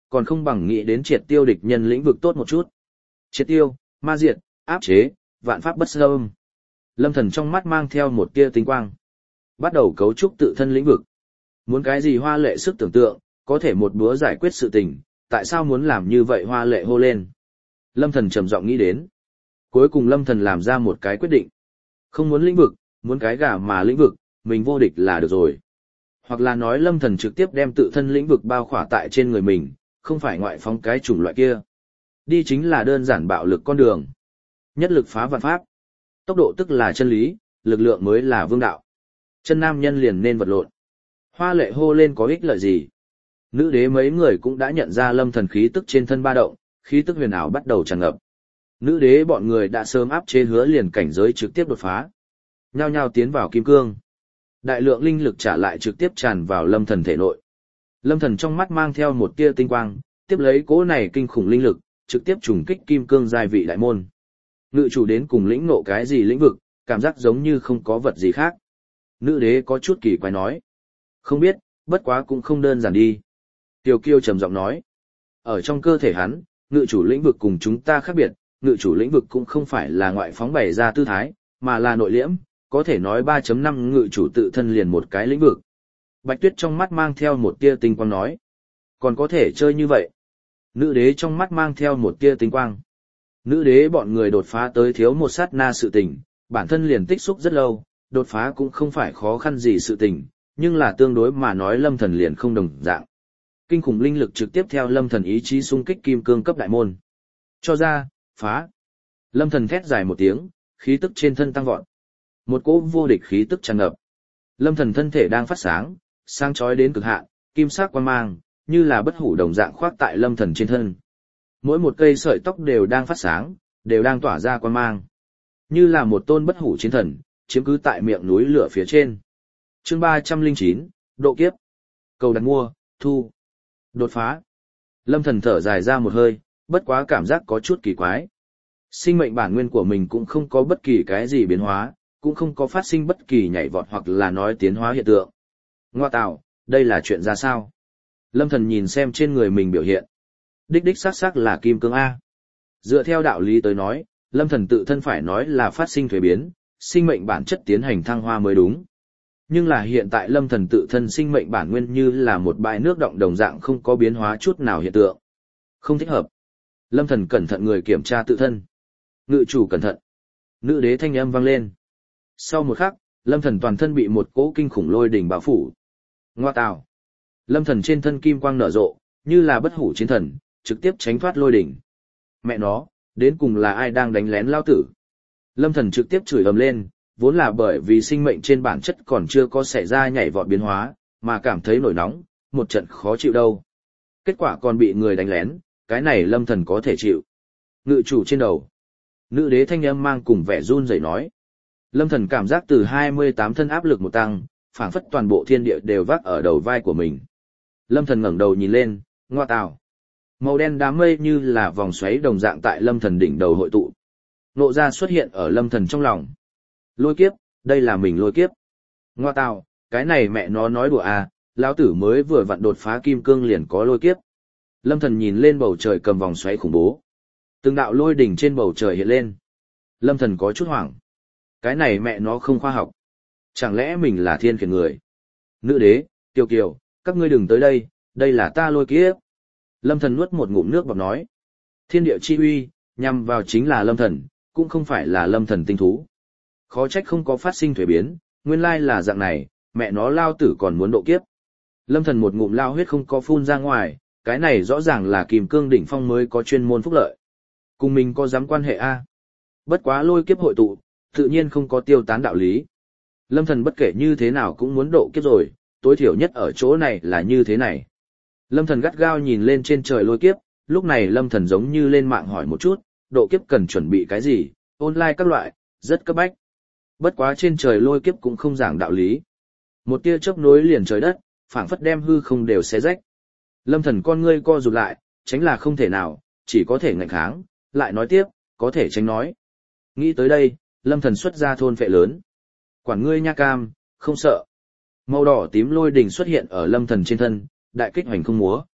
A: còn không bằng nghĩ đến triệt tiêu địch nhân lĩnh vực tốt một chút. Triệt tiêu, ma diệt, áp chế, vạn pháp bất xâm. Lâm Thần trong mắt mang theo một tia tinh quang. Bắt đầu cấu trúc tự thân lĩnh vực. Muốn cái gì hoa lệ sức tưởng tượng, có thể một búa giải quyết sự tình, tại sao muốn làm như vậy hoa lệ hô lên. Lâm Thần trầm giọng nghĩ đến. Cuối cùng Lâm Thần làm ra một cái quyết định. Không muốn lĩnh vực, muốn cái gà mà lĩnh vực, mình vô địch là được rồi. Hoặc là nói Lâm Thần trực tiếp đem tự thân lĩnh vực bao khỏa tại trên người mình, không phải ngoại phóng cái chủng loại kia. Đi chính là đơn giản bạo lực con đường. Nhất lực phá vạn pháp. Tốc độ tức là chân lý, lực lượng mới là vương đạo. Chân nam nhân liền nên vật lộn. Hoa lệ hô lên có ích lợi gì? Nữ đế mấy người cũng đã nhận ra Lâm Thần khí tức trên thân ba động, khí tức huyền ảo bắt đầu tràn ngập. Nữ đế bọn người đã sớm áp chế hứa liền cảnh giới trực tiếp đột phá. Nhao nhao tiến vào kim cương. Đại lượng linh lực trả lại trực tiếp tràn vào Lâm Thần thể nội. Lâm Thần trong mắt mang theo một tia tinh quang, tiếp lấy cỗ này kinh khủng linh lực, trực tiếp trùng kích kim cương giai vị đại môn. Ngự chủ đến cùng lĩnh ngộ cái gì lĩnh vực, cảm giác giống như không có vật gì khác. Nữ đế có chút kỳ quái nói. Không biết, bất quá cũng không đơn giản đi. Tiêu Kiêu trầm giọng nói. Ở trong cơ thể hắn, ngự chủ lĩnh vực cùng chúng ta khác biệt, ngự chủ lĩnh vực cũng không phải là ngoại phóng bày ra tư thái, mà là nội liễm, có thể nói 3.5 ngự chủ tự thân liền một cái lĩnh vực. Bạch Tuyết trong mắt mang theo một tia tinh quang nói. Còn có thể chơi như vậy. Nữ đế trong mắt mang theo một tia tinh quang. Nữ đế bọn người đột phá tới thiếu một sát na sự tình, bản thân liền tích xúc rất lâu, đột phá cũng không phải khó khăn gì sự tình, nhưng là tương đối mà nói Lâm Thần liền không đồng dạng. Kinh khủng linh lực trực tiếp theo Lâm Thần ý chí xung kích kim cương cấp đại môn. Cho ra, phá. Lâm Thần thét dài một tiếng, khí tức trên thân tăng vọt. Một cỗ vô địch khí tức tràn ngập. Lâm Thần thân thể đang phát sáng, sáng chói đến cực hạn, kim sắc quang mang, như là bất hủ đồng dạng khoác tại Lâm Thần trên thân. Mỗi một cây sợi tóc đều đang phát sáng, đều đang tỏa ra quang mang. Như là một tôn bất hủ chiến thần, chiếm cứ tại miệng núi lửa phía trên. Chương 309, độ kiếp. Cầu đặt mua, thu. Đột phá. Lâm Thần thở dài ra một hơi, bất quá cảm giác có chút kỳ quái. Sinh mệnh bản nguyên của mình cũng không có bất kỳ cái gì biến hóa, cũng không có phát sinh bất kỳ nhảy vọt hoặc là nói tiến hóa hiện tượng. Ngoa tạo, đây là chuyện ra sao? Lâm Thần nhìn xem trên người mình biểu hiện. Đích đích xác xác là kim cương A. Dựa theo đạo lý tới nói, Lâm Thần tự thân phải nói là phát sinh thuế biến, sinh mệnh bản chất tiến hành thăng hoa mới đúng. Nhưng là hiện tại Lâm Thần tự thân sinh mệnh bản nguyên như là một bãi nước động đồng dạng không có biến hóa chút nào hiện tượng. Không thích hợp. Lâm Thần cẩn thận người kiểm tra tự thân. Ngự chủ cẩn thận. Nữ đế thanh âm vang lên. Sau một khắc, Lâm Thần toàn thân bị một cỗ kinh khủng lôi đỉnh bao phủ. Ngoa tào. Lâm Thần trên thân kim quang nở rộ, như là bất hủ chiến thần, trực tiếp tránh thoát lôi đỉnh. Mẹ nó, đến cùng là ai đang đánh lén lao tử? Lâm Thần trực tiếp chửi ầm lên, vốn là bởi vì sinh mệnh trên bản chất còn chưa có xảy ra nhảy vọt biến hóa, mà cảm thấy nổi nóng, một trận khó chịu đâu. Kết quả còn bị người đánh lén, cái này Lâm Thần có thể chịu. Ngự chủ trên đầu. Nữ đế thanh âm mang cùng vẻ run rẩy nói. Lâm Thần cảm giác từ 28 thân áp lực một tăng, phảng phất toàn bộ thiên địa đều vác ở đầu vai của mình. Lâm Thần ngẩng đầu nhìn lên, ngoa tào. Màu đen đám mây như là vòng xoáy đồng dạng tại Lâm Thần đỉnh đầu hội tụ. Nộ ra xuất hiện ở Lâm Thần trong lòng. Lôi kiếp, đây là mình lôi kiếp. Ngoa tào, cái này mẹ nó nói đùa à, lão tử mới vừa vặn đột phá kim cương liền có lôi kiếp. Lâm Thần nhìn lên bầu trời cầm vòng xoáy khủng bố. Từng đạo lôi đỉnh trên bầu trời hiện lên. Lâm Thần có chút hoảng. Cái này mẹ nó không khoa học. Chẳng lẽ mình là thiên khiển người? Nữ đế, Kiều Kiều, các ngươi đừng tới đây, đây là ta lôi kiếp. Lâm Thần nuốt một ngụm nước bọt nói. Thiên địa chi uy, nhằm vào chính là Lâm Thần, cũng không phải là Lâm Thần tinh thú. Khó trách không có phát sinh thuế biến, nguyên lai là dạng này, mẹ nó lao tử còn muốn độ kiếp. Lâm Thần một ngụm lao huyết không có phun ra ngoài, cái này rõ ràng là Kim Cương đỉnh phong mới có chuyên môn phúc lợi. Cùng mình có dám quan hệ a? Bất quá lôi kiếp hội tụ, tự nhiên không có tiêu tán đạo lý. Lâm Thần bất kể như thế nào cũng muốn độ kiếp rồi, tối thiểu nhất ở chỗ này là như thế này. Lâm Thần gắt gao nhìn lên trên trời lôi kiếp, lúc này Lâm Thần giống như lên mạng hỏi một chút, độ kiếp cần chuẩn bị cái gì, online các loại, rất cấp bách. Bất quá trên trời lôi kiếp cũng không giảng đạo lý. Một tia chớp nối liền trời đất, phảng phất đem hư không đều xé rách. Lâm Thần con ngươi co rụt lại, tránh là không thể nào, chỉ có thể ngạnh kháng, lại nói tiếp, có thể tránh nói. Nghĩ tới đây, Lâm Thần xuất ra thôn phệ lớn. Quản ngươi nha cam, không sợ. Màu đỏ tím lôi đỉnh xuất hiện ở Lâm Thần trên thân, đại kích hoành không múa.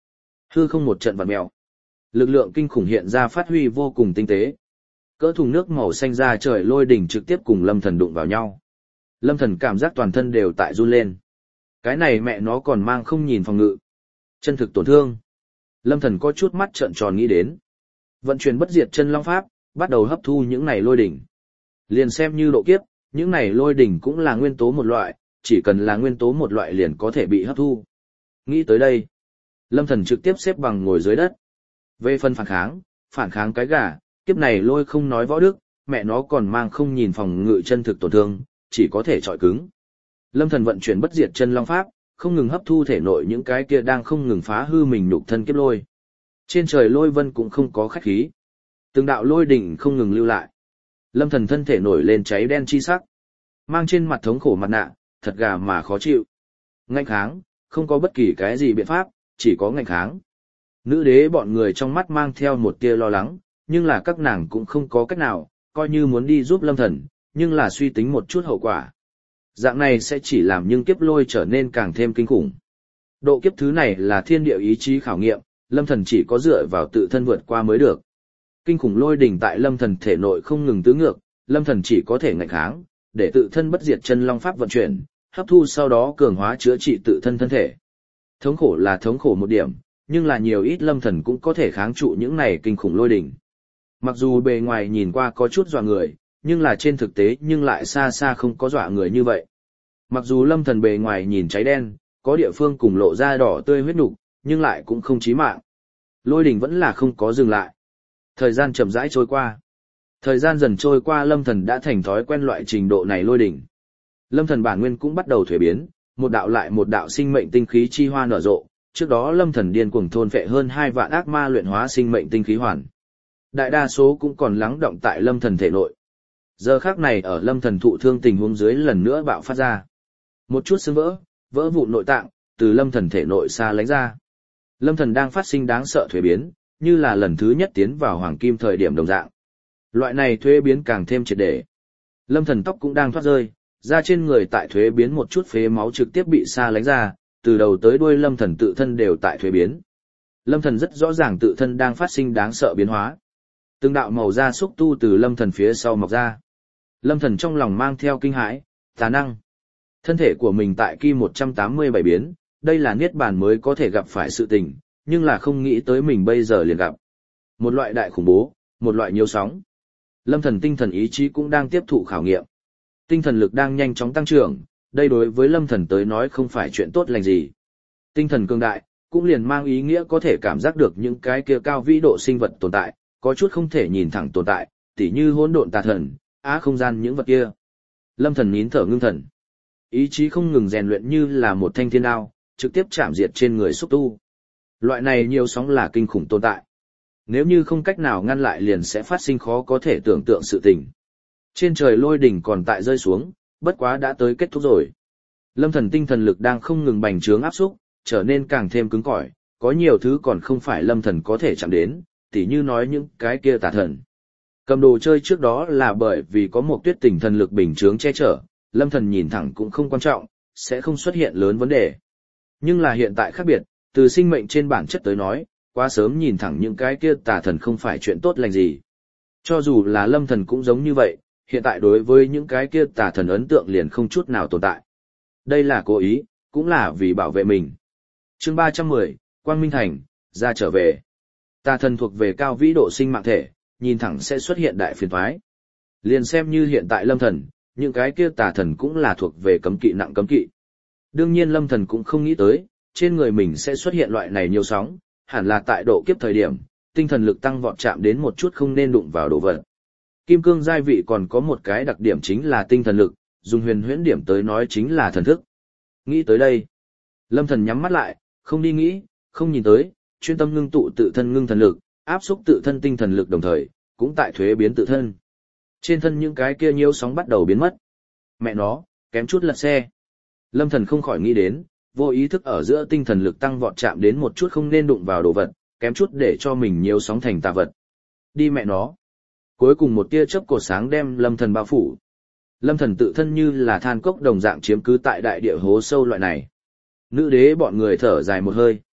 A: Hư không một trận vặn mèo. Lực lượng kinh khủng hiện ra phát huy vô cùng tinh tế. Cỡ thùng nước màu xanh ra trời lôi đỉnh trực tiếp cùng Lâm Thần đụng vào nhau. Lâm Thần cảm giác toàn thân đều tại run lên. Cái này mẹ nó còn mang không nhìn phòng ngự. Chân thực tổn thương. Lâm Thần có chút mắt trợn tròn nghĩ đến. Vận chuyển bất diệt chân long pháp, bắt đầu hấp thu những này lôi đỉnh. Liền xem như độ kiếp, những này lôi đỉnh cũng là nguyên tố một loại, chỉ cần là nguyên tố một loại liền có thể bị hấp thu. Nghĩ tới đây, Lâm Thần trực tiếp xếp bằng ngồi dưới đất. Về phần phản kháng cái gà, kiếp này lôi không nói võ đức, mẹ nó còn mang không nhìn phòng ngự chân thực tổn thương, chỉ có thể trọi cứng. Lâm Thần vận chuyển bất diệt chân long pháp, không ngừng hấp thu thể nội những cái kia đang không ngừng phá hư mình nhục thân kiếp lôi. Trên trời lôi vân cũng không có khách khí. Từng đạo lôi đỉnh không ngừng lưu lại. Lâm Thần thân thể nổi lên cháy đen chi sắc. Mang trên mặt thống khổ mặt nạ, thật gà mà khó chịu. Ngạnh kháng, không có bất kỳ cái gì biện pháp, chỉ có ngạnh kháng. Nữ đế bọn người trong mắt mang theo một tia lo lắng, nhưng là các nàng cũng không có cách nào, coi như muốn đi giúp Lâm Thần, nhưng là suy tính một chút hậu quả. Dạng này sẽ chỉ làm nhưng kiếp lôi trở nên càng thêm kinh khủng. Độ kiếp thứ này là thiên địa ý chí khảo nghiệm, Lâm Thần chỉ có dựa vào tự thân vượt qua mới được. Kinh khủng lôi đỉnh tại Lâm Thần thể nội không ngừng tứ ngược, Lâm Thần chỉ có thể ngạnh kháng, để tự thân bất diệt chân long pháp vận chuyển, hấp thu sau đó cường hóa chữa trị tự thân thân thể. Thống khổ là thống khổ một điểm, nhưng là nhiều ít Lâm Thần cũng có thể kháng trụ những này kinh khủng lôi đỉnh. Mặc dù bề ngoài nhìn qua có chút dọa người, nhưng là trên thực tế nhưng lại xa xa không có dọa người như vậy. Mặc dù Lâm Thần bề ngoài nhìn cháy đen, có địa phương cùng lộ ra đỏ tươi huyết nục, nhưng lại cũng không chí mạng. Lôi đỉnh vẫn là không có dừng lại. Thời gian chậm rãi trôi qua. Thời gian dần trôi qua Lâm Thần đã thành thói quen loại trình độ này lôi đỉnh. Lâm Thần bản nguyên cũng bắt đầu thuế biến, một đạo lại một đạo sinh mệnh tinh khí chi hoa nở rộ. Trước đó Lâm Thần điên cuồng thôn phệ hơn 2 vạn ác ma luyện hóa sinh mệnh tinh khí hoàn. Đại đa số cũng còn lắng động tại Lâm Thần thể nội. Giờ khắc này ở Lâm Thần thụ thương tình huống dưới lần nữa bạo phát ra. Một chút xương vỡ vụn nội tạng, từ Lâm Thần thể nội xa lánh ra. Lâm Thần đang phát sinh đáng sợ thuế biến, như là lần thứ nhất tiến vào hoàng kim thời điểm đồng dạng. Loại này thuế biến càng thêm triệt để. Lâm Thần tóc cũng đang thoát rơi, da trên người tại thuế biến một chút phế máu trực tiếp bị xa lánh ra, từ đầu tới đuôi Lâm Thần tự thân đều tại thuế biến. Lâm Thần rất rõ ràng tự thân đang phát sinh đáng sợ biến hóa. Từng đạo màu da xúc tu từ Lâm Thần phía sau mọc ra. Lâm Thần trong lòng mang theo kinh hãi, tà năng. Thân thể của mình tại Ki 187 biến, đây là niết bàn mới có thể gặp phải sự tình, nhưng là không nghĩ tới mình bây giờ liền gặp. Một loại đại khủng bố, một loại nhiều sóng. Lâm Thần tinh thần ý chí cũng đang tiếp thụ khảo nghiệm. Tinh thần lực đang nhanh chóng tăng trưởng, đây đối với Lâm Thần tới nói không phải chuyện tốt lành gì. Tinh thần cường đại, cũng liền mang ý nghĩa có thể cảm giác được những cái kia cao vĩ độ sinh vật tồn tại, có chút không thể nhìn thẳng tồn tại, tỉ như hỗn độn tà thần, không gian những vật kia. Lâm Thần nín thở ngưng thần. Ý chí không ngừng rèn luyện như là một thanh thiên đao, trực tiếp chạm diệt trên người xúc tu. Loại này nhiều sóng là kinh khủng tồn tại. Nếu như không cách nào ngăn lại liền sẽ phát sinh khó có thể tưởng tượng sự tình. Trên trời lôi đỉnh còn tại rơi xuống, bất quá đã tới kết thúc rồi. Lâm Thần tinh thần lực đang không ngừng bành trướng áp xúc, trở nên càng thêm cứng cỏi, có nhiều thứ còn không phải Lâm Thần có thể chạm đến, tỉ như nói những cái kia tà thần. Cầm đồ chơi trước đó là bởi vì có một tuyết tình thần lực bình chướng che chở, Lâm Thần nhìn thẳng cũng không quan trọng, sẽ không xuất hiện lớn vấn đề. Nhưng là hiện tại khác biệt, từ sinh mệnh trên bản chất tới nói, quá sớm nhìn thẳng những cái kia tà thần không phải chuyện tốt lành gì. Cho dù là Lâm Thần cũng giống như vậy, hiện tại đối với những cái kia tà thần ấn tượng liền không chút nào tồn tại. Đây là cố ý, cũng là vì bảo vệ mình. Chương 310, Quang Minh Thành, ra trở về. Tà thần thuộc về cao vĩ độ sinh mạng thể, nhìn thẳng sẽ xuất hiện đại phiền toái. Liền xem như hiện tại Lâm Thần, những cái kia tà thần cũng là thuộc về cấm kỵ nặng cấm kỵ. Đương nhiên Lâm Thần cũng không nghĩ tới, trên người mình sẽ xuất hiện loại này nhiều sóng, hẳn là tại độ kiếp thời điểm, tinh thần lực tăng vọt chạm đến một chút không nên đụng vào đồ vật. Kim cương giai vị còn có một cái đặc điểm chính là tinh thần lực, dùng huyền huyễn điểm tới nói chính là thần thức. Nghĩ tới đây, Lâm Thần nhắm mắt lại, không đi nghĩ, không nhìn tới, chuyên tâm ngưng tụ tự thân ngưng thần lực, áp xúc tự thân tinh thần lực đồng thời, cũng tại thuế biến tự thân. Trên thân những cái kia nhiễu sóng bắt đầu biến mất. Mẹ nó, kém chút lật xe. Lâm Thần không khỏi nghĩ đến, vô ý thức ở giữa tinh thần lực tăng vọt chạm đến một chút không nên đụng vào đồ vật, kém chút để cho mình nhiễu sóng thành tà vật. Đi mẹ nó. Cuối cùng một tia chớp cột sáng đem Lâm Thần bao phủ. Lâm Thần tự thân như là than cốc đồng dạng chiếm cứ tại đại địa hố sâu loại này. Nữ đế bọn người thở dài một hơi.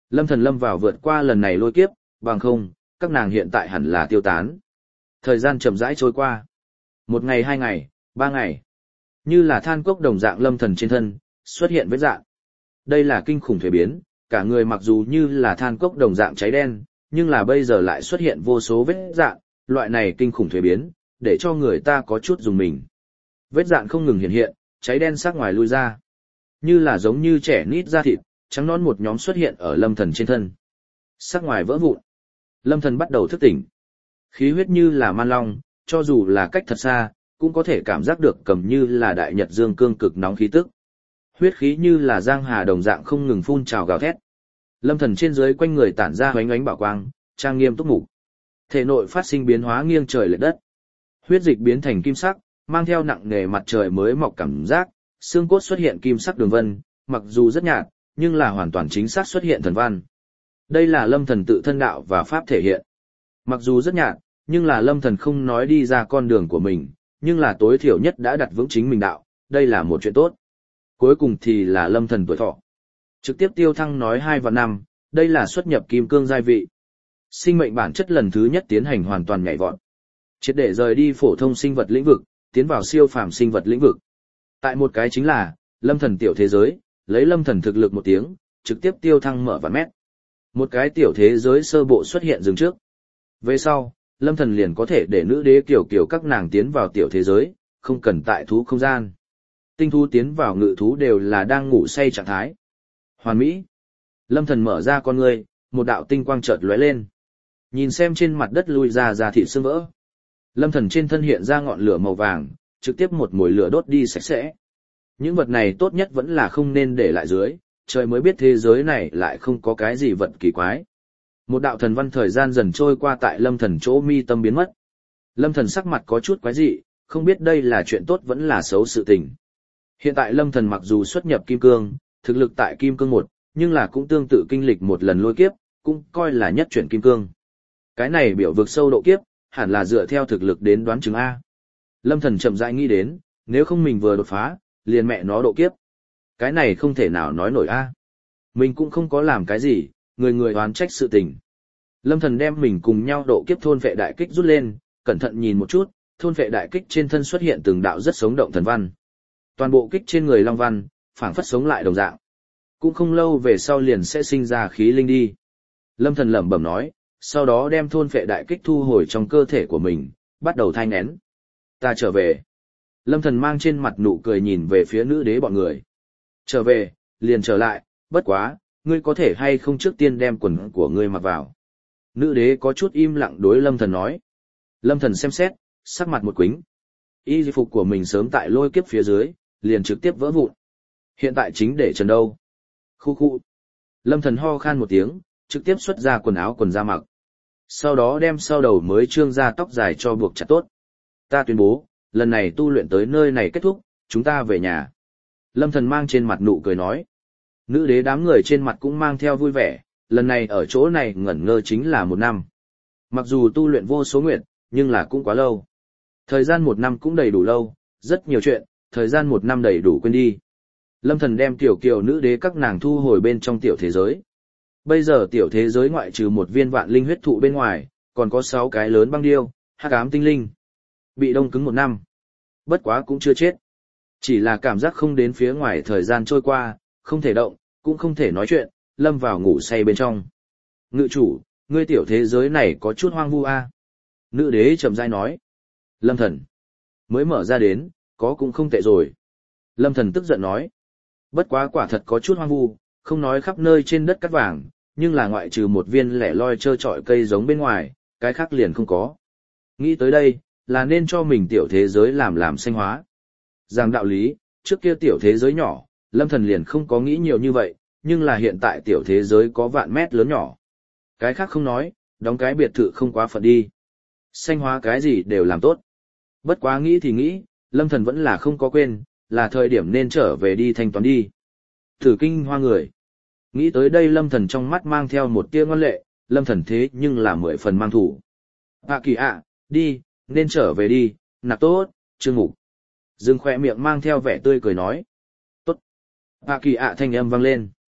A: Lâm Thần lâm vào vượt qua lần này lôi kiếp, bằng không, các nàng hiện tại hẳn là tiêu tán. Thời gian chậm rãi trôi qua. 1 ngày 2 ngày, 3 ngày. Như là than cốc đồng dạng Lâm Thần trên thân, xuất hiện vết dạng. Đây là kinh khủng thuế biến, cả người mặc dù như là than cốc đồng dạng cháy đen, nhưng là bây giờ lại xuất hiện vô số vết dạng, loại này kinh khủng thuế biến, để cho người ta có chút dùng mình. Vết dạng không ngừng hiện hiện, cháy đen sắc ngoài lui ra. Như là giống như trẻ nít da thịt, trắng nõn một nhóm xuất hiện ở Lâm Thần trên thân. Sắc ngoài vỡ vụn. Lâm Thần bắt đầu thức tỉnh. Khí huyết như là man long, cho dù là cách thật xa, cũng có thể cảm giác được cầm như là đại nhật dương cương cực nóng khí tức. Huyết khí như là giang hà đồng dạng không ngừng phun trào gào thét. Lâm Thần trên dưới quanh người tản ra ánh ánh bảo quang, trang nghiêm túc mục. Thể nội phát sinh biến hóa nghiêng trời lệch đất. Huyết dịch biến thành kim sắc, mang theo nặng nề mặt trời mới mọc cảm giác, xương cốt xuất hiện kim sắc đường vân, mặc dù rất nhạt, nhưng là hoàn toàn chính xác xuất hiện thần văn. Đây là Lâm Thần tự thân đạo và pháp thể hiện. Mặc dù rất nhạt, nhưng là Lâm Thần không nói đi ra con đường của mình, nhưng là tối thiểu nhất đã đặt vững chính mình đạo, đây là một chuyện tốt. Cuối cùng thì là Lâm Thần tuổi thọ. Trực tiếp tiêu thăng nói 2 và 5, đây là xuất nhập kim cương giai vị. Sinh mệnh bản chất lần thứ nhất tiến hành hoàn toàn nhảy vọt. Triệt để rời đi phổ thông sinh vật lĩnh vực, tiến vào siêu phàm sinh vật lĩnh vực. Tại một cái chính là, Lâm Thần tiểu thế giới, lấy Lâm Thần thực lực một tiếng, trực tiếp tiêu thăng mở vạn mét. Một cái tiểu thế giới sơ bộ xuất hiện dừng trước. Về sau, Lâm Thần liền có thể để nữ đế kiểu các nàng tiến vào tiểu thế giới, không cần tại thú không gian. Tinh thú tiến vào ngự thú đều là đang ngủ say trạng thái. Hoàn mỹ. Lâm Thần mở ra con ngươi, một đạo tinh quang chợt lóe lên. Nhìn xem trên mặt đất lui ra thịt xương vỡ. Lâm Thần trên thân hiện ra ngọn lửa màu vàng, trực tiếp một mồi lửa đốt đi sạch sẽ. Những vật này tốt nhất vẫn là không nên để lại dưới, trời mới biết thế giới này lại không có cái gì vật kỳ quái. Một đạo thần văn thời gian dần trôi qua tại Lâm Thần chỗ mi tâm biến mất. Lâm Thần sắc mặt có chút quái dị, không biết đây là chuyện tốt vẫn là xấu sự tình. Hiện tại Lâm Thần mặc dù xuất nhập kim cương, thực lực tại kim cương 1, nhưng là cũng tương tự kinh lịch một lần lôi kiếp, cũng coi là nhất chuyển kim cương. Cái này biểu vực sâu độ kiếp, hẳn là dựa theo thực lực đến đoán chứng A. Lâm Thần chậm rãi nghĩ đến, nếu không mình vừa đột phá, liền mẹ nó độ kiếp. Cái này không thể nào nói nổi A. Mình cũng không có làm cái gì, người oán trách sự tình. Lâm Thần đem mình cùng nhau độ kiếp thôn vệ đại kích rút lên, cẩn thận nhìn một chút, thôn vệ đại kích trên thân xuất hiện từng đạo rất sống động thần văn. Toàn bộ kích trên người long văn, phảng phất sống lại đồng dạng. Cũng không lâu về sau liền sẽ sinh ra khí linh đi. Lâm Thần lẩm bẩm nói, sau đó đem thôn vệ đại kích thu hồi trong cơ thể của mình, bắt đầu thai nghén. Ta trở về. Lâm Thần mang trên mặt nụ cười nhìn về phía nữ đế bọn người. Trở về, liền trở lại, bất quá, ngươi có thể hay không trước tiên đem quần của ngươi mặc vào. Nữ đế có chút im lặng đối Lâm Thần nói. Lâm Thần xem xét, sắc mặt một quĩnh. Y phục của mình sớm tại lôi kiếp phía dưới, liền trực tiếp vỡ vụn. Hiện tại chính để trần đâu. Khu khu. Lâm Thần ho khan một tiếng, trực tiếp xuất ra quần áo quần da mặc. Sau đó đem sau đầu mới trương ra tóc dài cho buộc chặt tốt. Ta tuyên bố, lần này tu luyện tới nơi này kết thúc, chúng ta về nhà. Lâm Thần mang trên mặt nụ cười nói. Nữ đế đám người trên mặt cũng mang theo vui vẻ, lần này ở chỗ này ngẩn ngơ chính là 1 năm. Mặc dù tu luyện vô số nguyện, nhưng là cũng quá lâu. Thời gian 1 năm cũng đầy đủ lâu, rất nhiều chuyện, thời gian 1 năm đầy đủ quên đi. Lâm Thần đem tiểu kiều nữ đế các nàng thu hồi bên trong tiểu thế giới. Bây giờ tiểu thế giới ngoại trừ một viên vạn linh huyết thụ bên ngoài, còn có 6 cái lớn băng điêu, hắc ám tinh linh. Bị đông cứng 1 năm. Bất quá cũng chưa chết. Chỉ là cảm giác không đến phía ngoài thời gian trôi qua, không thể động, cũng không thể nói chuyện, lâm vào ngủ say bên trong. Ngự chủ, ngươi tiểu thế giới này có chút hoang vu a. Nữ đế chậm rãi nói. Lâm Thần. Mới mở ra đến, có cũng không tệ rồi. Lâm Thần tức giận nói. Bất quá quả thật có chút hoang vu, không nói khắp nơi trên đất cát vàng, nhưng là ngoại trừ một viên lẻ loi trơ trọi cây giống bên ngoài, cái khác liền không có. Nghĩ tới đây, là nên cho mình tiểu thế giới làm xanh hóa. Rằng đạo lý, trước kia tiểu thế giới nhỏ, Lâm Thần liền không có nghĩ nhiều như vậy, nhưng là hiện tại tiểu thế giới có vạn mét lớn nhỏ. Cái khác không nói, đóng cái biệt thự không quá phận đi. Xanh hóa cái gì đều làm tốt. Bất quá nghĩ thì nghĩ, Lâm Thần vẫn là không có quên, là thời điểm nên trở về đi thanh toán đi. Thử kinh hoa người. Nghĩ tới đây Lâm Thần trong mắt mang theo một tia ngoan lệ, Lâm Thần thế nhưng là 10 phần mang thủ. Kỳ ạ, đi, nên trở về đi, nạp tốt, Trương Mục. Dương khỏe miệng mang theo vẻ tươi cười nói. Tốt. Kỳ ạ thanh âm vang lên.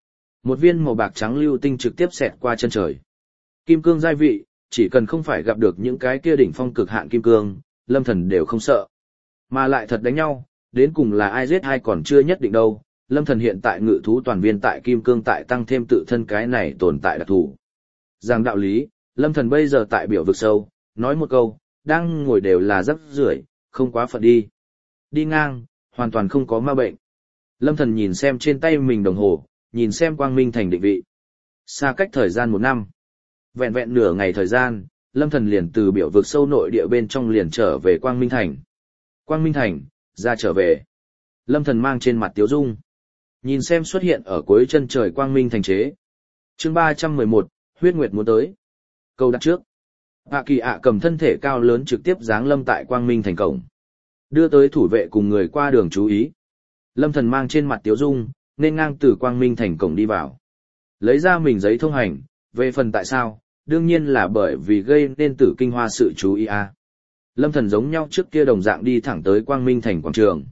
A: Một viên màu bạc trắng lưu tinh trực tiếp xẹt qua chân trời. Kim cương giai vị, chỉ cần không phải gặp được những cái kia đỉnh phong cực hạn kim cương, Lâm Thần đều không sợ. Mà lại thật đánh nhau, đến cùng là ai giết ai còn chưa nhất định đâu. Lâm Thần hiện tại ngự thú toàn viên tại kim cương tại tăng thêm tự thân cái này tồn tại đặc thù. Giang đạo lý, Lâm Thần bây giờ tại biểu vực sâu, nói một câu, đang ngồi đều là rắc rưởi, không quá phận đi. Đi ngang, hoàn toàn không có ma bệnh. Lâm Thần nhìn xem trên tay mình đồng hồ, nhìn xem Quang Minh Thành định vị. Xa cách thời gian 1 năm. Vẹn vẹn nửa ngày thời gian, Lâm Thần liền từ biểu vực sâu nội địa bên trong liền trở về Quang Minh Thành. Quang Minh Thành, ra trở về. Lâm Thần mang trên mặt tiếu dung. Nhìn xem xuất hiện ở cuối chân trời Quang Minh Thành chế. Chương 311, huyết nguyệt muốn tới. Câu đặt trước. Hạ Kỳ ạ cầm thân thể cao lớn trực tiếp giáng lâm tại Quang Minh Thành cổng. Đưa tới thủ vệ cùng người qua đường chú ý. Lâm Thần mang trên mặt tiếu dung, nên ngang từ Quang Minh Thành cổng đi vào. Lấy ra mình giấy thông hành, về phần tại sao, đương nhiên là bởi vì gây nên Tử Kinh Hoa sự chú ý a. Lâm Thần giống nhau trước kia đồng dạng đi thẳng tới Quang Minh Thành quảng trường.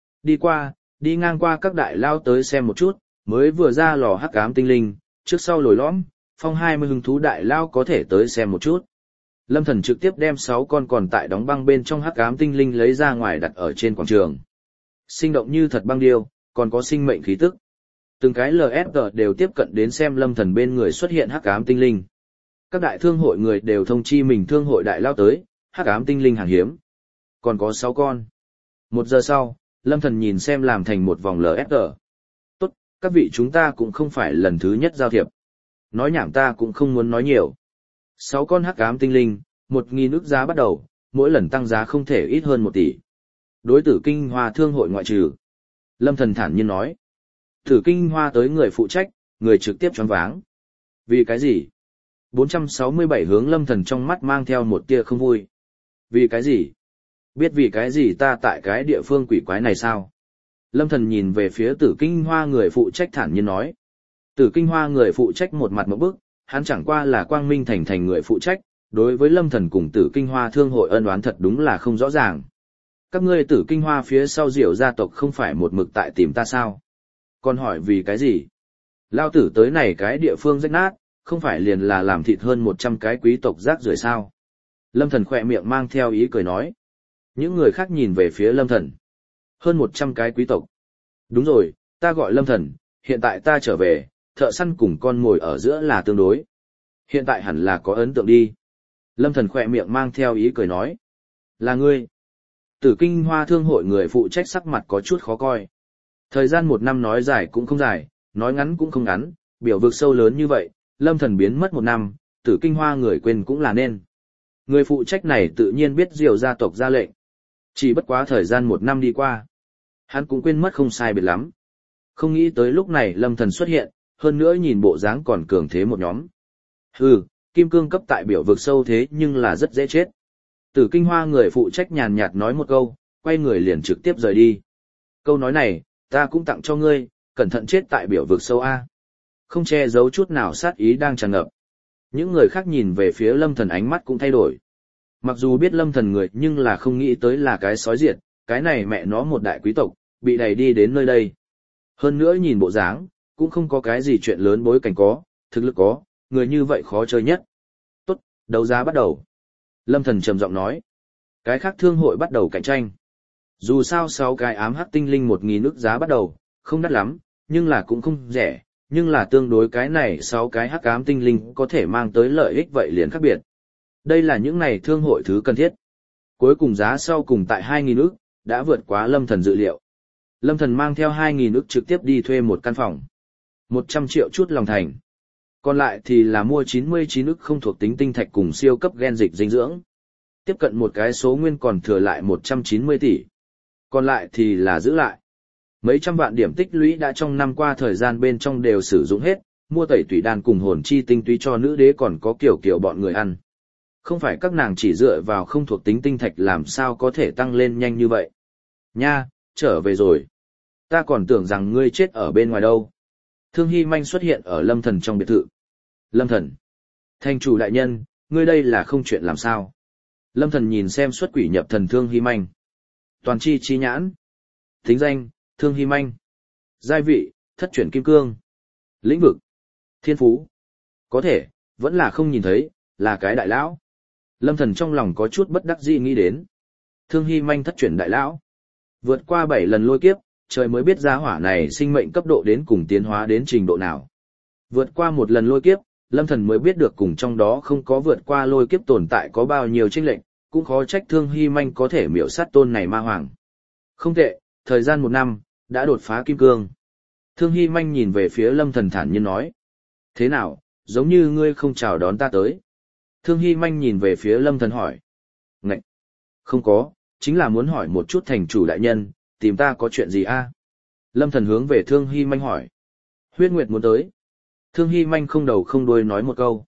A: Đi ngang qua các đại lao tới xem một chút, mới vừa ra lò hắc ám tinh linh, trước sau lồi lõm, phong 20 hứng thú đại lao có thể tới xem một chút. Lâm Thần trực tiếp đem 6 con còn tại đóng băng bên trong hắc ám tinh linh lấy ra ngoài đặt ở trên quảng trường. Sinh động như thật băng điêu, còn có sinh mệnh khí tức. Từng cái LSG đều tiếp cận đến xem Lâm Thần bên người xuất hiện hắc ám tinh linh. Các đại thương hội người đều thông chi mình thương hội đại lao tới, hắc ám tinh linh hàng hiếm. Còn có 6 con. 1 giờ sau, Lâm Thần nhìn xem làm thành một vòng LSG. Tốt, các vị chúng ta cũng không phải lần thứ nhất giao thiệp. Nói nhảm ta cũng không muốn nói nhiều. 6 con hắc ám tinh linh, 1.000 ức giá bắt đầu, mỗi lần tăng giá không thể ít hơn 1 tỷ. Đối Tử Kinh Hoa thương hội ngoại trừ. Lâm Thần thản nhiên nói. Tử Kinh Hoa tới người phụ trách, người trực tiếp choáng váng. Vì cái gì? 467 hướng Lâm Thần trong mắt mang theo một tia không vui. Vì cái gì? Biết vì cái gì ta tại cái địa phương quỷ quái này sao? Lâm Thần nhìn về phía Tử Kinh Hoa người phụ trách thản nhiên nói. Tử Kinh Hoa người phụ trách một mặt một bức, hắn chẳng qua là Quang Minh Thành người phụ trách, đối với Lâm Thần cùng Tử Kinh Hoa thương hội ân oán thật đúng là không rõ ràng. Các ngươi Tử Kinh Hoa phía sau Diệu gia tộc không phải một mực tại tìm ta sao? Còn hỏi vì cái gì? Lao tử tới này cái địa phương rách nát, không phải liền là làm thịt hơn 100 cái quý tộc rác rưởi sao? Lâm Thần khỏe miệng mang theo ý cười nói. Những người khác nhìn về phía Lâm Thần. Hơn 100 cái quý tộc. Đúng rồi, ta gọi Lâm Thần, hiện tại ta trở về, thợ săn cùng con mồi ở giữa là tương đối. Hiện tại hẳn là có ấn tượng đi. Lâm Thần khỏe miệng mang theo ý cười nói. Là ngươi. Tử Kinh Hoa thương hội người phụ trách sắc mặt có chút khó coi. Thời gian 1 năm nói dài cũng không dài, nói ngắn cũng không ngắn, biểu vực sâu lớn như vậy, Lâm Thần biến mất 1 năm, Tử Kinh Hoa người quên cũng là nên. Người phụ trách này tự nhiên biết Diệu gia tộc ra lệnh. Chỉ bất quá thời gian 1 năm đi qua. Hắn cũng quên mất không sai biệt lắm. Không nghĩ tới lúc này Lâm Thần xuất hiện, hơn nữa nhìn bộ dáng còn cường thế một nhóm. Hừ, kim cương cấp tại biểu vực sâu thế nhưng là rất dễ chết. Tử Kinh Hoa người phụ trách nhàn nhạt nói một câu, quay người liền trực tiếp rời đi. Câu nói này, ta cũng tặng cho ngươi, cẩn thận chết tại biểu vực sâu A. Không che giấu chút nào sát ý đang tràn ngập. Những người khác nhìn về phía Lâm Thần ánh mắt cũng thay đổi. Mặc dù biết Lâm Thần người nhưng là không nghĩ tới là cái sói diệt, cái này mẹ nó một đại quý tộc, bị đẩy đi đến nơi đây. Hơn nữa nhìn bộ dáng, cũng không có cái gì chuyện lớn bối cảnh có, thực lực có, người như vậy khó chơi nhất. Tốt, đấu giá bắt đầu. Lâm Thần trầm giọng nói. Cái khác thương hội bắt đầu cạnh tranh. Dù sao 6 cái ám hắc tinh linh 1.000 ức giá bắt đầu, không đắt lắm, nhưng là cũng không rẻ, nhưng là tương đối cái này 6 cái hắc ám tinh linh có thể mang tới lợi ích vậy liền khác biệt. Đây là những này thương hội thứ cần thiết. Cuối cùng giá sau cùng tại 2.000 ức, đã vượt quá Lâm Thần dự liệu. Lâm Thần mang theo 2.000 ức trực tiếp đi thuê một căn phòng. 100 triệu chút lòng thành. Còn lại thì là mua 99 ức không thuộc tính tinh thạch cùng siêu cấp gen dịch dinh dưỡng. Tiếp cận một cái số nguyên còn thừa lại 190 tỷ. Còn lại thì là giữ lại. Mấy trăm vạn điểm tích lũy đã trong năm qua thời gian bên trong đều sử dụng hết, mua tẩy tủy đan cùng hồn chi tinh túy cho nữ đế còn có kiểu bọn người ăn. Không phải các nàng chỉ dựa vào không thuộc tính tinh thạch làm sao có thể tăng lên nhanh như vậy. Nha, trở về rồi. Ta còn tưởng rằng ngươi chết ở bên ngoài đâu. Thương Hy Manh xuất hiện ở Lâm Thần trong biệt thự. Lâm Thần. Thành chủ đại nhân, ngươi đây là không chuyện làm sao. Lâm Thần nhìn xem xuất quỷ nhập thần Thương Hy Manh. Toàn chi chi nhãn. Thính danh, Thương Hy Manh. Giai vị, thất chuyển kim cương. Lĩnh vực. Thiên phú. Có thể, vẫn là không nhìn thấy, là cái đại lão. Lâm Thần trong lòng có chút bất đắc dĩ nghĩ đến. Thương Hy Manh thất chuyển đại lão. Vượt qua 7 lần lôi kiếp, trời mới biết giá hỏa này sinh mệnh cấp độ đến cùng tiến hóa đến trình độ nào. Vượt qua một lần lôi kiếp, Lâm Thần mới biết được cùng trong đó không có vượt qua lôi kiếp tồn tại có bao nhiêu chênh lệch, cũng khó trách Thương Hy Manh có thể miểu sát tôn này ma hoàng. Không tệ, thời gian 1 năm, đã đột phá kim cương. Thương Hy Manh nhìn về phía Lâm Thần thản nhiên nói. Thế nào, giống như ngươi không chào đón ta tới. Thương Hy Manh nhìn về phía Lâm Thần hỏi. Ngậy! Không có, chính là muốn hỏi một chút thành chủ đại nhân, tìm ta có chuyện gì a? Lâm Thần hướng về Thương Hy Manh hỏi. Huyết Nguyệt muốn tới. Thương Hy Manh không đầu không đuôi nói một câu.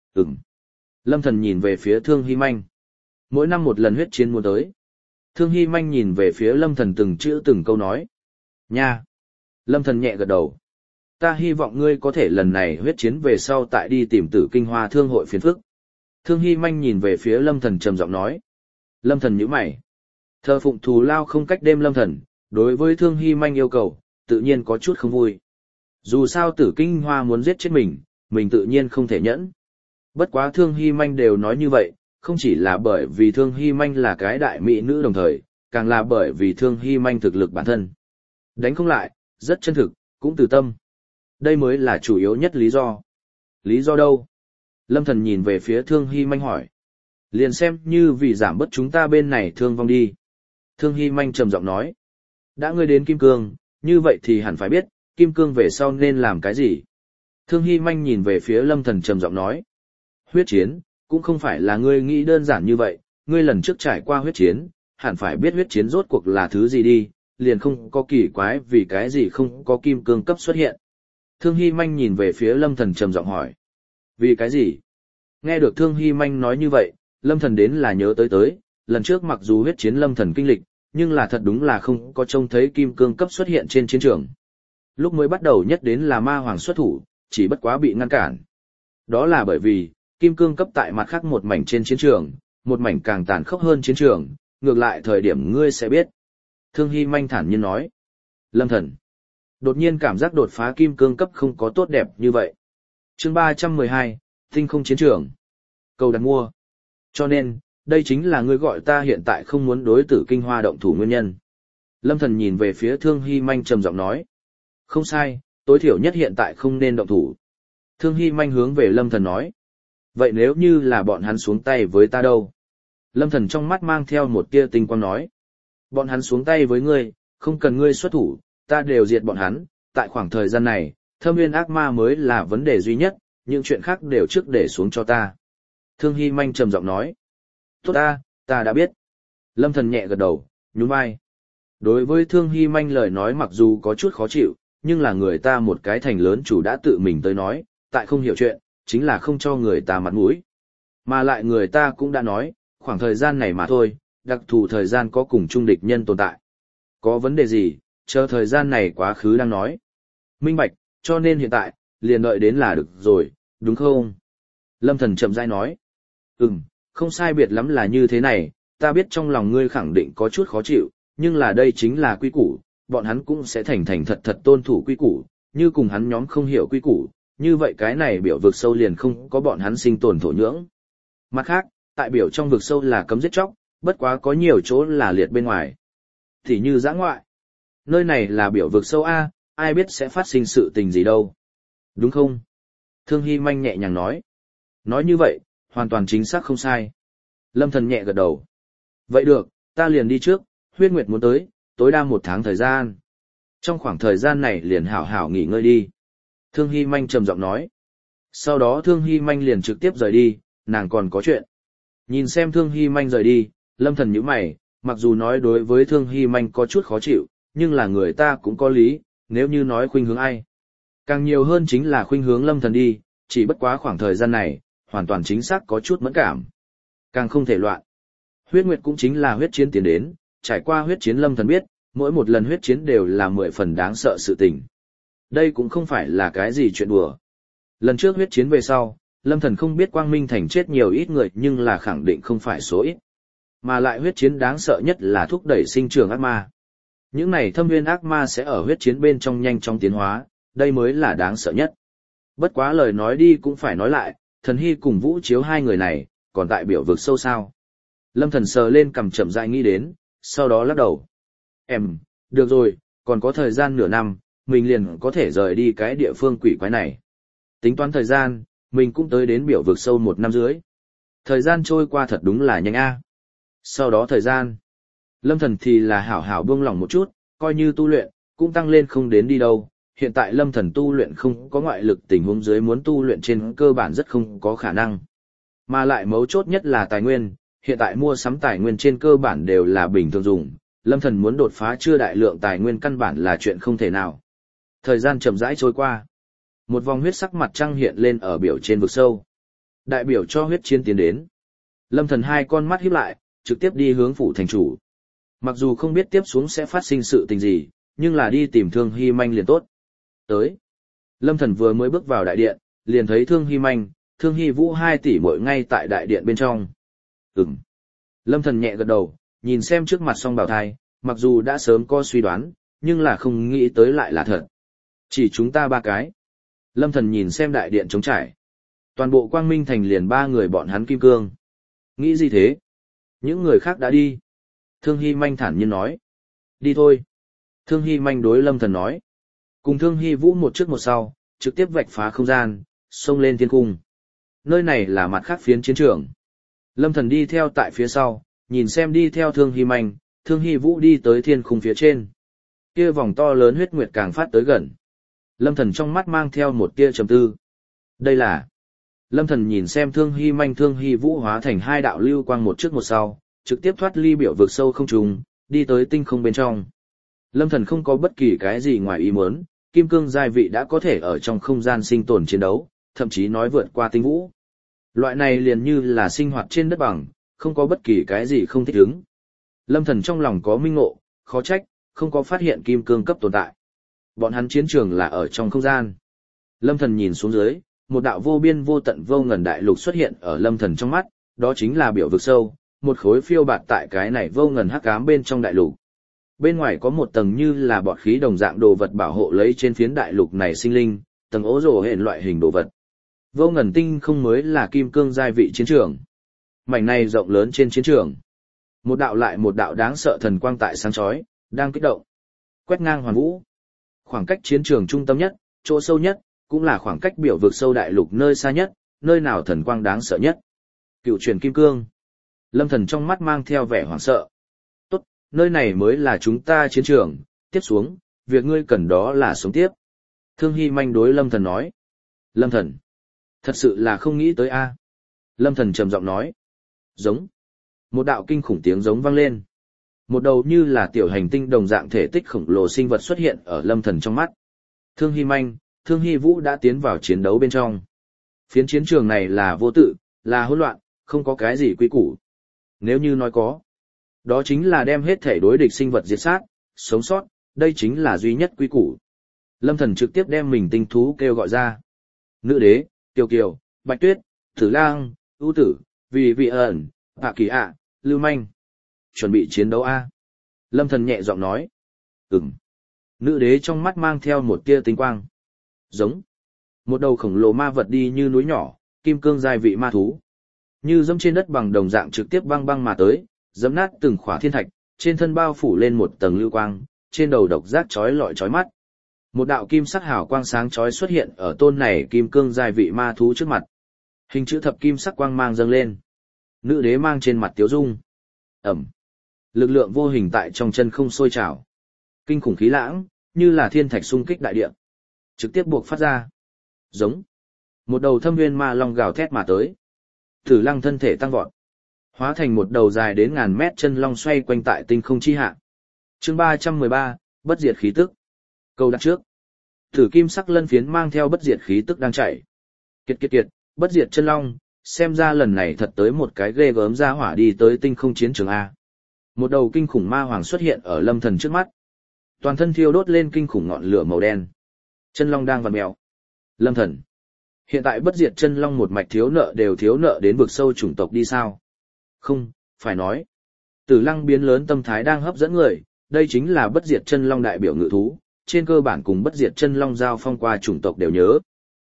A: Lâm Thần nhìn về phía Thương Hy Manh. Mỗi năm một lần huyết chiến muốn tới. Thương Hy Manh nhìn về phía Lâm Thần từng chữ từng câu nói. Nha! Lâm Thần nhẹ gật đầu. Ta hy vọng ngươi có thể lần này huyết chiến về sau tại đi tìm Tử Kinh Hoa Thương hội phiền phức. Thương Hy Manh nhìn về phía Lâm Thần trầm giọng nói. Lâm Thần nhíu mày. Thờ phụng thù lao không cách đêm Lâm Thần, đối với Thương Hy Manh yêu cầu, tự nhiên có chút không vui. Dù sao Tử Kinh Hoa muốn giết chết mình tự nhiên không thể nhẫn. Bất quá Thương Hy Manh đều nói như vậy, không chỉ là bởi vì Thương Hy Manh là cái đại mỹ nữ đồng thời, càng là bởi vì Thương Hy Manh thực lực bản thân. Đánh không lại, rất chân thực, cũng từ tâm. Đây mới là chủ yếu nhất lý do. Lý do đâu? Lâm Thần nhìn về phía Thương Hy Manh hỏi. Liền xem như vì giảm bớt chúng ta bên này thương vong đi. Thương Hy Manh trầm giọng nói. Đã ngươi đến Kim Cương, như vậy thì hẳn phải biết, Kim Cương về sau nên làm cái gì. Thương Hy Manh nhìn về phía Lâm Thần trầm giọng nói. Huyết chiến, cũng không phải là ngươi nghĩ đơn giản như vậy, ngươi lần trước trải qua huyết chiến, hẳn phải biết huyết chiến rốt cuộc là thứ gì đi, liền không có kỳ quái vì cái gì không có Kim Cương cấp xuất hiện. Thương Hy Manh nhìn về phía Lâm Thần trầm giọng hỏi. Vì cái gì? Nghe được Thương Hy Manh nói như vậy, Lâm Thần đến là nhớ tới, lần trước mặc dù huyết chiến Lâm Thần kinh lịch, nhưng là thật đúng là không có trông thấy Kim Cương cấp xuất hiện trên chiến trường. Lúc mới bắt đầu nhất đến là ma hoàng xuất thủ, chỉ bất quá bị ngăn cản. Đó là bởi vì, Kim Cương cấp tại mặt khác một mảnh trên chiến trường, một mảnh càng tàn khốc hơn chiến trường, ngược lại thời điểm ngươi sẽ biết. Thương Hy Manh thản nhiên nói. Lâm Thần đột nhiên cảm giác đột phá Kim Cương cấp không có tốt đẹp như vậy. Chương 312, Tinh không chiến trường. Cầu đặt mua. Cho nên, đây chính là ngươi gọi ta hiện tại không muốn đối Tử Kinh Hoa động thủ nguyên nhân. Lâm Thần nhìn về phía Thương Hy Manh trầm giọng nói. Không sai, tối thiểu nhất hiện tại không nên động thủ. Thương Hy Manh hướng về Lâm Thần nói. Vậy nếu như là bọn hắn xuống tay với ta đâu? Lâm Thần trong mắt mang theo một tia tinh quang nói. Bọn hắn xuống tay với ngươi, không cần ngươi xuất thủ, ta đều diệt bọn hắn, tại khoảng thời gian này, Thâm Nguyên ác ma mới là vấn đề duy nhất, những chuyện khác đều trước để xuống cho ta. Thương Hy Manh trầm giọng nói. Tốt ta đã biết. Lâm Thần nhẹ gật đầu, nhún vai. Đối với Thương Hy Manh lời nói mặc dù có chút khó chịu, nhưng là người ta một cái thành lớn chủ đã tự mình tới nói, tại không hiểu chuyện, chính là không cho người ta mặt mũi. Mà lại người ta cũng đã nói, khoảng thời gian này mà thôi, đặc thù thời gian có cùng chung địch nhân tồn tại. Có vấn đề gì, chờ thời gian này quá khứ đang nói. Minh bạch, cho nên hiện tại, liền đợi đến là được rồi, đúng không? Lâm Thần chậm rãi nói. Không sai biệt lắm là như thế này, ta biết trong lòng ngươi khẳng định có chút khó chịu, nhưng là đây chính là quy củ, bọn hắn cũng sẽ thành thành thật thật tôn thủ quy củ, như cùng hắn nhóm không hiểu quy củ, như vậy cái này biểu vực sâu liền không có bọn hắn sinh tồn thổ nhưỡng. Mặt khác, tại biểu trong vực sâu là cấm giết chóc, bất quá có nhiều chỗ là liệt bên ngoài. Thì như dã ngoại. Nơi này là biểu vực sâu A, ai biết sẽ phát sinh sự tình gì đâu. Đúng không? Thương Hy Manh nhẹ nhàng nói. Nói như vậy, hoàn toàn chính xác không sai. Lâm Thần nhẹ gật đầu. Vậy được, ta liền đi trước, Huyết Nguyệt muốn tới, tối đa 1 tháng thời gian. Trong khoảng thời gian này liền hảo hảo nghỉ ngơi đi. Thương Hy Manh trầm giọng nói. Sau đó Thương Hy Manh liền trực tiếp rời đi, nàng còn có chuyện. Nhìn xem Thương Hy Manh rời đi, Lâm Thần nhíu mày, mặc dù nói đối với Thương Hy Manh có chút khó chịu, nhưng là người ta cũng có lý, nếu như nói khuynh hướng ai. Càng nhiều hơn chính là khuynh hướng Lâm Thần đi, chỉ bất quá khoảng thời gian này, hoàn toàn chính xác có chút mẫn cảm. Càng không thể loạn. Huyết Nguyệt cũng chính là huyết chiến tiến đến, trải qua huyết chiến Lâm Thần biết, mỗi một lần huyết chiến đều là 10 phần đáng sợ sự tình. Đây cũng không phải là cái gì chuyện đùa. Lần trước huyết chiến về sau, Lâm Thần không biết Quang Minh Thành chết nhiều ít người nhưng là khẳng định không phải số ít. Mà lại huyết chiến đáng sợ nhất là thúc đẩy sinh trưởng ác ma. Những này thâm nguyên ác ma sẽ ở huyết chiến bên trong nhanh chóng tiến hóa, đây mới là đáng sợ nhất. Bất quá lời nói đi cũng phải nói lại, Thần Hy cùng Vũ Chiếu hai người này, còn tại biểu vực sâu sao. Lâm Thần sờ lên cằm chậm rãi nghĩ đến, sau đó lắc đầu. Được rồi, còn có thời gian nửa năm, mình liền có thể rời đi cái địa phương quỷ quái này. Tính toán thời gian, mình cũng tới đến biểu vực sâu 1 năm dưới. Thời gian trôi qua thật đúng là nhanh a. Sau đó thời gian, Lâm Thần thì là hảo hảo buông lỏng một chút, coi như tu luyện, cũng tăng lên không đến đi đâu. Hiện tại Lâm Thần tu luyện không có ngoại lực tình huống dưới muốn tu luyện trên cơ bản rất không có khả năng. Mà lại mấu chốt nhất là tài nguyên, hiện tại mua sắm tài nguyên trên cơ bản đều là bình thường dùng, Lâm Thần muốn đột phá chưa đại lượng tài nguyên căn bản là chuyện không thể nào. Thời gian chậm rãi trôi qua. Một vòng huyết sắc mặt trăng hiện lên ở biểu trên vực sâu. Đại biểu cho huyết chiến tiến đến. Lâm Thần hai con mắt híp lại, trực tiếp đi hướng phủ thành chủ. Mặc dù không biết tiếp xuống sẽ phát sinh sự tình gì, nhưng là đi tìm Thương Hy Manh liền tốt. Tới. Lâm Thần vừa mới bước vào đại điện, liền thấy Thương Hy Manh, Thương Hy Vũ 2 tỷ muội ngay tại đại điện bên trong. Lâm Thần nhẹ gật đầu, nhìn xem trước mặt song bào thai, mặc dù đã sớm có suy đoán, nhưng là không nghĩ tới lại là thật. Chỉ chúng ta 3 cái. Lâm Thần nhìn xem đại điện trống trải. Toàn bộ Quang Minh Thành liền 3 người bọn hắn kim cương. Nghĩ gì thế? Những người khác đã đi. Thương Hy Manh thản nhiên nói. Đi thôi. Thương Hy Manh đối Lâm Thần nói. Cùng Thương Hy Vũ một trước một sau, trực tiếp vạch phá không gian, xông lên thiên cung. Nơi này là mặt khác phiến chiến trường. Lâm Thần đi theo tại phía sau, nhìn xem đi theo Thương Hy Manh, Thương Hy Vũ đi tới thiên khung phía trên. Kia vòng to lớn huyết nguyệt càng phát tới gần. Lâm Thần trong mắt mang theo một tia trầm tư. Đây là... Lâm Thần nhìn xem Thương Hy Manh Thương Hy Vũ hóa thành 2 đạo lưu quang một trước một sau, trực tiếp thoát ly biểu vực sâu không trùng, đi tới tinh không bên trong. Lâm Thần không có bất kỳ cái gì ngoài ý muốn, kim cương giai vị đã có thể ở trong không gian sinh tồn chiến đấu, thậm chí nói vượt qua tinh vũ. Loại này liền như là sinh hoạt trên đất bằng, không có bất kỳ cái gì không thích ứng. Lâm Thần trong lòng có minh ngộ, khó trách, không có phát hiện kim cương cấp tồn tại. Bọn hắn chiến trường là ở trong không gian. Lâm Thần nhìn xuống dưới, một đạo vô biên vô tận vô ngần đại lục xuất hiện ở Lâm Thần trong mắt, đó chính là biểu vực sâu, một khối phiêu bạt tại cái này vô ngần hắc ám bên trong đại lục. Bên ngoài có một tầng như là bọt khí đồng dạng đồ vật bảo hộ lấy trên phiến đại lục này sinh linh, tầng ố rồ hện loại hình đồ vật. Vô ngần tinh không mới là kim cương giai vị chiến trường. Mảnh này rộng lớn trên chiến trường. Một đạo lại một đạo đáng sợ thần quang tại sáng chói, đang kích động. Quét ngang hoàn vũ. Khoảng cách chiến trường trung tâm nhất, chỗ sâu nhất, cũng là khoảng cách biểu vực sâu đại lục nơi xa nhất, nơi nào thần quang đáng sợ nhất. Cựu truyền kim cương. Lâm Thần trong mắt mang theo vẻ hoảng sợ. Tốt, nơi này mới là chúng ta chiến trường, tiếp xuống, việc ngươi cần đó là sống tiếp. Thương Hy Manh đối Lâm Thần nói. Lâm Thần. Thật sự là không nghĩ tới a. Lâm Thần trầm giọng nói. Giống. Một đạo kinh khủng tiếng giống vang lên. Một đầu như là tiểu hành tinh đồng dạng thể tích khổng lồ sinh vật xuất hiện ở Lâm Thần trong mắt. Thương Hy Manh, Thương Hy Vũ đã tiến vào chiến đấu bên trong. Phiến chiến trường này là vô tự, là hỗn loạn, không có cái gì quy củ. Nếu như nói có, đó chính là đem hết thể đối địch sinh vật diệt sát, sống sót, đây chính là duy nhất quy củ. Lâm Thần trực tiếp đem mình tinh thú kêu gọi ra. Nữ đế, Tiêu Kiều, Bạch Tuyết, Tử Lang, ưu tử, Vì Vị ẩn, Hạ Kỳ ạ, Lưu Manh. Chuẩn bị chiến đấu a. Lâm Thần nhẹ giọng nói. Nữ đế trong mắt mang theo một tia tinh quang. Giống. Một đầu khổng lồ ma vật đi như núi nhỏ, kim cương giai vị ma thú. Như dẫm trên đất bằng đồng dạng trực tiếp băng băng mà tới, dẫm nát từng khỏa thiên thạch, trên thân bao phủ lên một tầng lưu quang, trên đầu độc giác chói lọi chói mắt. Một đạo kim sắc hào quang sáng chói xuất hiện ở tôn này kim cương giai vị ma thú trước mặt. Hình chữ thập kim sắc quang mang dâng lên. Nữ đế mang trên mặt tiếu dung. Lực lượng vô hình tại trong chân không sôi trào. Kinh khủng khí lãng, như là thiên thạch xung kích đại địa. Trực tiếp buộc phát ra. Giống. Một đầu thâm nguyên ma long gào thét mà tới. Tử Lăng thân thể tăng vọt. Hóa thành một đầu dài đến ngàn mét chân long xoay quanh tại tinh không chi hạ. Chương 313, bất diệt khí tức. Câu đặt trước. Tử kim sắc lân phiến mang theo bất diệt khí tức đang chạy. Kiệt, bất diệt chân long, xem ra lần này thật tới một cái ghê gớm ra hỏa đi tới tinh không chiến trường A. Một đầu kinh khủng ma hoàng xuất hiện ở Lâm Thần trước mắt. Toàn thân thiêu đốt lên kinh khủng ngọn lửa màu đen. Chân long đang vặn mèo. Lâm Thần. Hiện tại bất diệt chân long một mạch thiếu nợ đều thiếu nợ đến vực sâu chủng tộc đi sao? Không, phải nói. Tử Lăng biến lớn tâm thái đang hấp dẫn người, đây chính là bất diệt chân long đại biểu ngự thú, trên cơ bản cùng bất diệt chân long giao phong qua chủng tộc đều nhớ.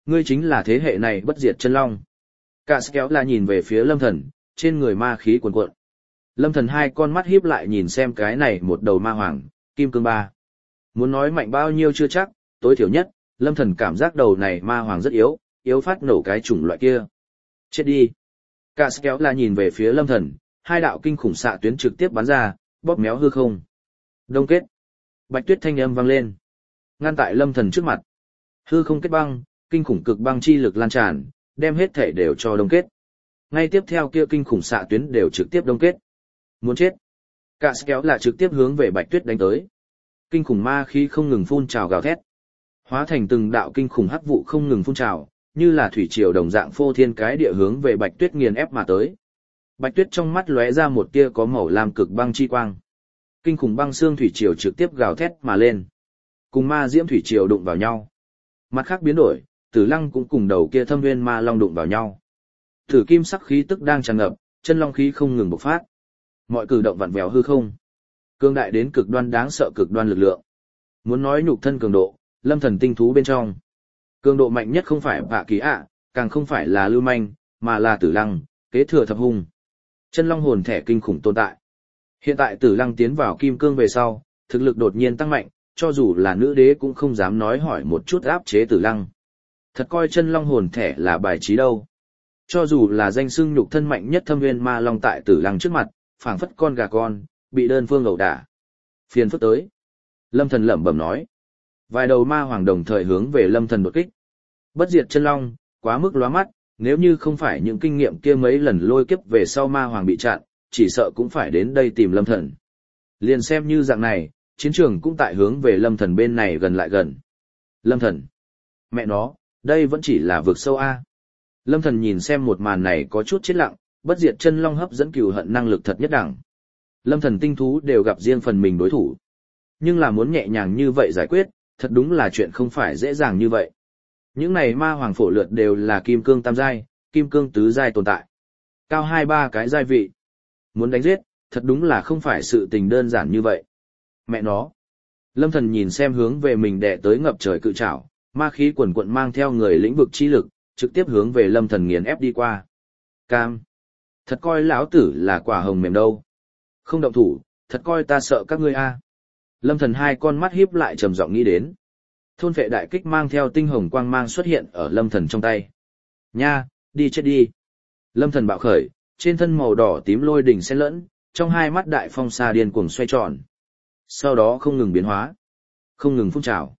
A: Ngươi chính là thế hệ này bất diệt chân long. Cả kéo là nhìn về phía lâm thần, trên người ma khí cuồn cuộn. Lâm thần hai con mắt híp lại nhìn xem cái này một đầu ma hoàng, kim cương ba. Muốn nói mạnh bao nhiêu chưa chắc, tối thiểu nhất, lâm thần cảm giác đầu này ma hoàng rất yếu, yếu phát nổ cái chủng loại kia. Chết đi. Cả kéo là nhìn về phía lâm thần, hai đạo kinh khủng xạ tuyến trực tiếp bắn ra, bóp méo hư không. Đông kết. Bạch tuyết thanh âm vang lên. Ngăn tại lâm thần trước mặt. Hư không kết băng, kinh khủng cực băng chi lực lan tràn, đem hết thể đều cho đông kết. Ngay tiếp theo kia kinh khủng xạ tuyến đều trực tiếp đông kết. Muốn chết. Cả kéo là trực tiếp hướng về bạch tuyết đánh tới. Kinh khủng ma khí không ngừng phun trào gào thét. Hóa thành từng đạo kinh khủng hắc vụ không ngừng phun trào, như là thủy triều đồng dạng phô thiên cái địa hướng về bạch tuyết nghiền ép mà tới. Bạch tuyết trong mắt lóe ra một tia có màu lam cực băng chi quang. Kinh khủng băng xương thủy triều trực tiếp gào thét mà lên. Cùng ma diễm thủy triều đụng vào nhau. Mặt khác biến đổi, Tử Lăng cũng cùng đầu kia thâm nguyên ma long đụng vào nhau. Tử kim sắc khí tức đang tràn ngập, chân long khí không ngừng bộc phát. Mọi cử động vặn vẹo hư không. Cương đại đến cực đoan đáng sợ cực đoan lực lượng. Muốn nói nhục thân cường độ, lâm thần tinh thú bên trong. Cường độ mạnh nhất không phải Bạ Kỳ ạ, càng không phải là Lưu Manh, mà là Tử Lăng, kế thừa thập hung. Chân long hồn thể kinh khủng tồn tại. Hiện tại Tử Lăng tiến vào kim cương về sau, thực lực đột nhiên tăng mạnh, cho dù là nữ đế cũng không dám nói hỏi một chút áp chế Tử Lăng. Thật coi chân long hồn thể là bài trí đâu. Cho dù là danh xưng nhục thân mạnh nhất thâm nguyên ma long tại Tử Lăng trước mặt, phảng phất con gà con, bị đơn phương ẩu đả. Phiền phức tới. Lâm thần lẩm bẩm nói. Vài đầu ma hoàng đồng thời hướng về lâm thần đột kích. Bất diệt chân long, quá mức lóa mắt, nếu như không phải những kinh nghiệm kia mấy lần lôi kiếp về sau ma hoàng bị chặn, chỉ sợ cũng phải đến đây tìm lâm thần. Liền xem như dạng này, chiến trường cũng tại hướng về lâm thần bên này gần lại gần. Lâm thần. Mẹ nó, đây vẫn chỉ là vực sâu A. Lâm thần nhìn xem một màn này có chút chết lặng, bất diệt chân long hấp dẫn cừu hận năng lực thật nhất đẳng. Lâm thần tinh thú đều gặp riêng phần mình đối thủ. Nhưng là muốn nhẹ nhàng như vậy giải quyết, thật đúng là chuyện không phải dễ dàng như vậy. Những này ma hoàng phổ lượt đều là kim cương tam giai, kim cương tứ giai tồn tại. Cao 2-3 cái giai vị. Muốn đánh giết, thật đúng là không phải sự tình đơn giản như vậy. Mẹ nó. Lâm thần nhìn xem hướng về mình đè tới ngập trời cự trảo, ma khí quần quận mang theo người lĩnh vực chi lực, trực tiếp hướng về lâm thần nghiền ép đi qua. Cam. Thật coi lão tử là quả hồng mềm đâu. Không động thủ, thật coi ta sợ các ngươi a. Lâm thần hai con mắt híp lại trầm giọng nghĩ đến. Thôn vệ đại kích mang theo tinh hồng quang mang xuất hiện ở lâm thần trong tay. Nha, đi chết đi. Lâm thần bạo khởi, trên thân màu đỏ tím lôi đỉnh xen lẫn, trong hai mắt đại phong xa điên cuồng xoay tròn. Sau đó không ngừng biến hóa, không ngừng phun trào.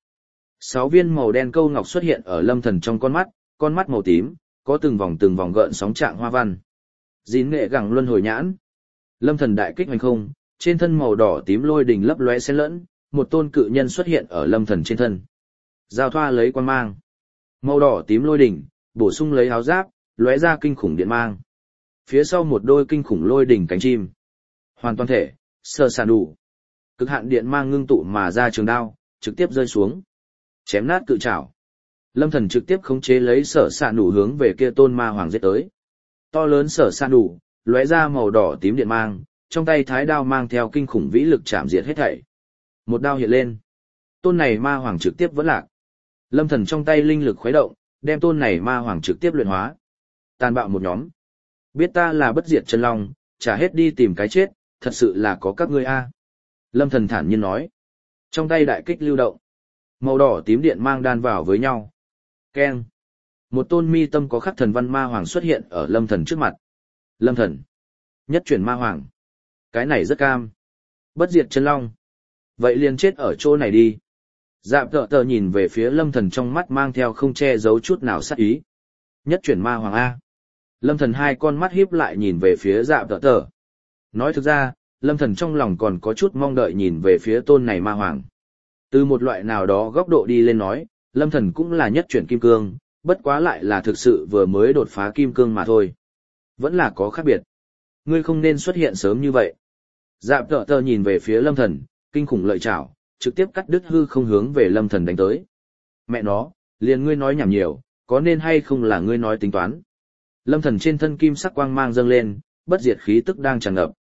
A: 6 viên màu đen câu ngọc xuất hiện ở lâm thần trong con mắt màu tím, có từng vòng gợn sóng trạng hoa văn. Dín nghệ gẳng luân hồi nhãn. Lâm thần đại kích hoành không, trên thân màu đỏ tím lôi đỉnh lấp lóe xen lẫn, một tôn cự nhân xuất hiện ở lâm thần trên thân. Giao thoa lấy quang mang. Màu đỏ tím lôi đỉnh, bổ sung lấy áo giáp, lóe ra kinh khủng điện mang. Phía sau một đôi kinh khủng lôi đỉnh cánh chim. Hoàn toàn thể, sơ sàn đủ. Cực hạn điện mang ngưng tụ mà ra trường đao, trực tiếp rơi xuống. Chém nát cự trảo. Lâm thần trực tiếp khống chế lấy sở sàn đủ hướng về kia tôn ma hoàng giết tới. To lớn sở sàn đủ, lóe ra màu đỏ tím điện mang, trong tay thái đao mang theo kinh khủng vĩ lực chạm diệt hết thảy. Một đao hiện lên. Tôn này ma hoàng trực tiếp vẫn lạc. Lâm thần trong tay linh lực khuấy động, đem tôn này ma hoàng trực tiếp luyện hóa. Tàn bạo một nhóm. Biết ta là bất diệt chân long, trả hết đi tìm cái chết, thật sự là có các ngươi a. Lâm thần thản nhiên nói. Trong tay đại kích lưu động. Màu đỏ tím điện mang đan vào với nhau. Keng. Một tôn mi tâm có khắc thần văn ma hoàng xuất hiện ở lâm thần trước mặt. Lâm thần. Nhất chuyển ma hoàng. Cái này rất cam. Bất diệt chân long. Vậy liền chết ở chỗ này đi. Dạp tợ tờ nhìn về phía lâm thần trong mắt mang theo không che giấu chút nào sát ý. Nhất chuyển ma hoàng A. Lâm thần hai con mắt híp lại nhìn về phía dạp tợ tờ. Nói thực ra, lâm thần trong lòng còn có chút mong đợi nhìn về phía tôn này ma hoàng. Từ một loại nào đó góc độ đi lên nói, lâm thần cũng là nhất chuyển kim cương, bất quá lại là thực sự vừa mới đột phá kim cương mà thôi. Vẫn là có khác biệt. Ngươi không nên xuất hiện sớm như vậy. Dạp tợ tờ nhìn về phía lâm thần, kinh khủng lợi chảo, trực tiếp cắt đứt hư không hướng về lâm thần đánh tới. Mẹ nó, liền ngươi nói nhảm nhiều, có nên hay không là ngươi nói tính toán. Lâm thần trên thân kim sắc quang mang dâng lên, bất diệt khí tức đang tràn ngập.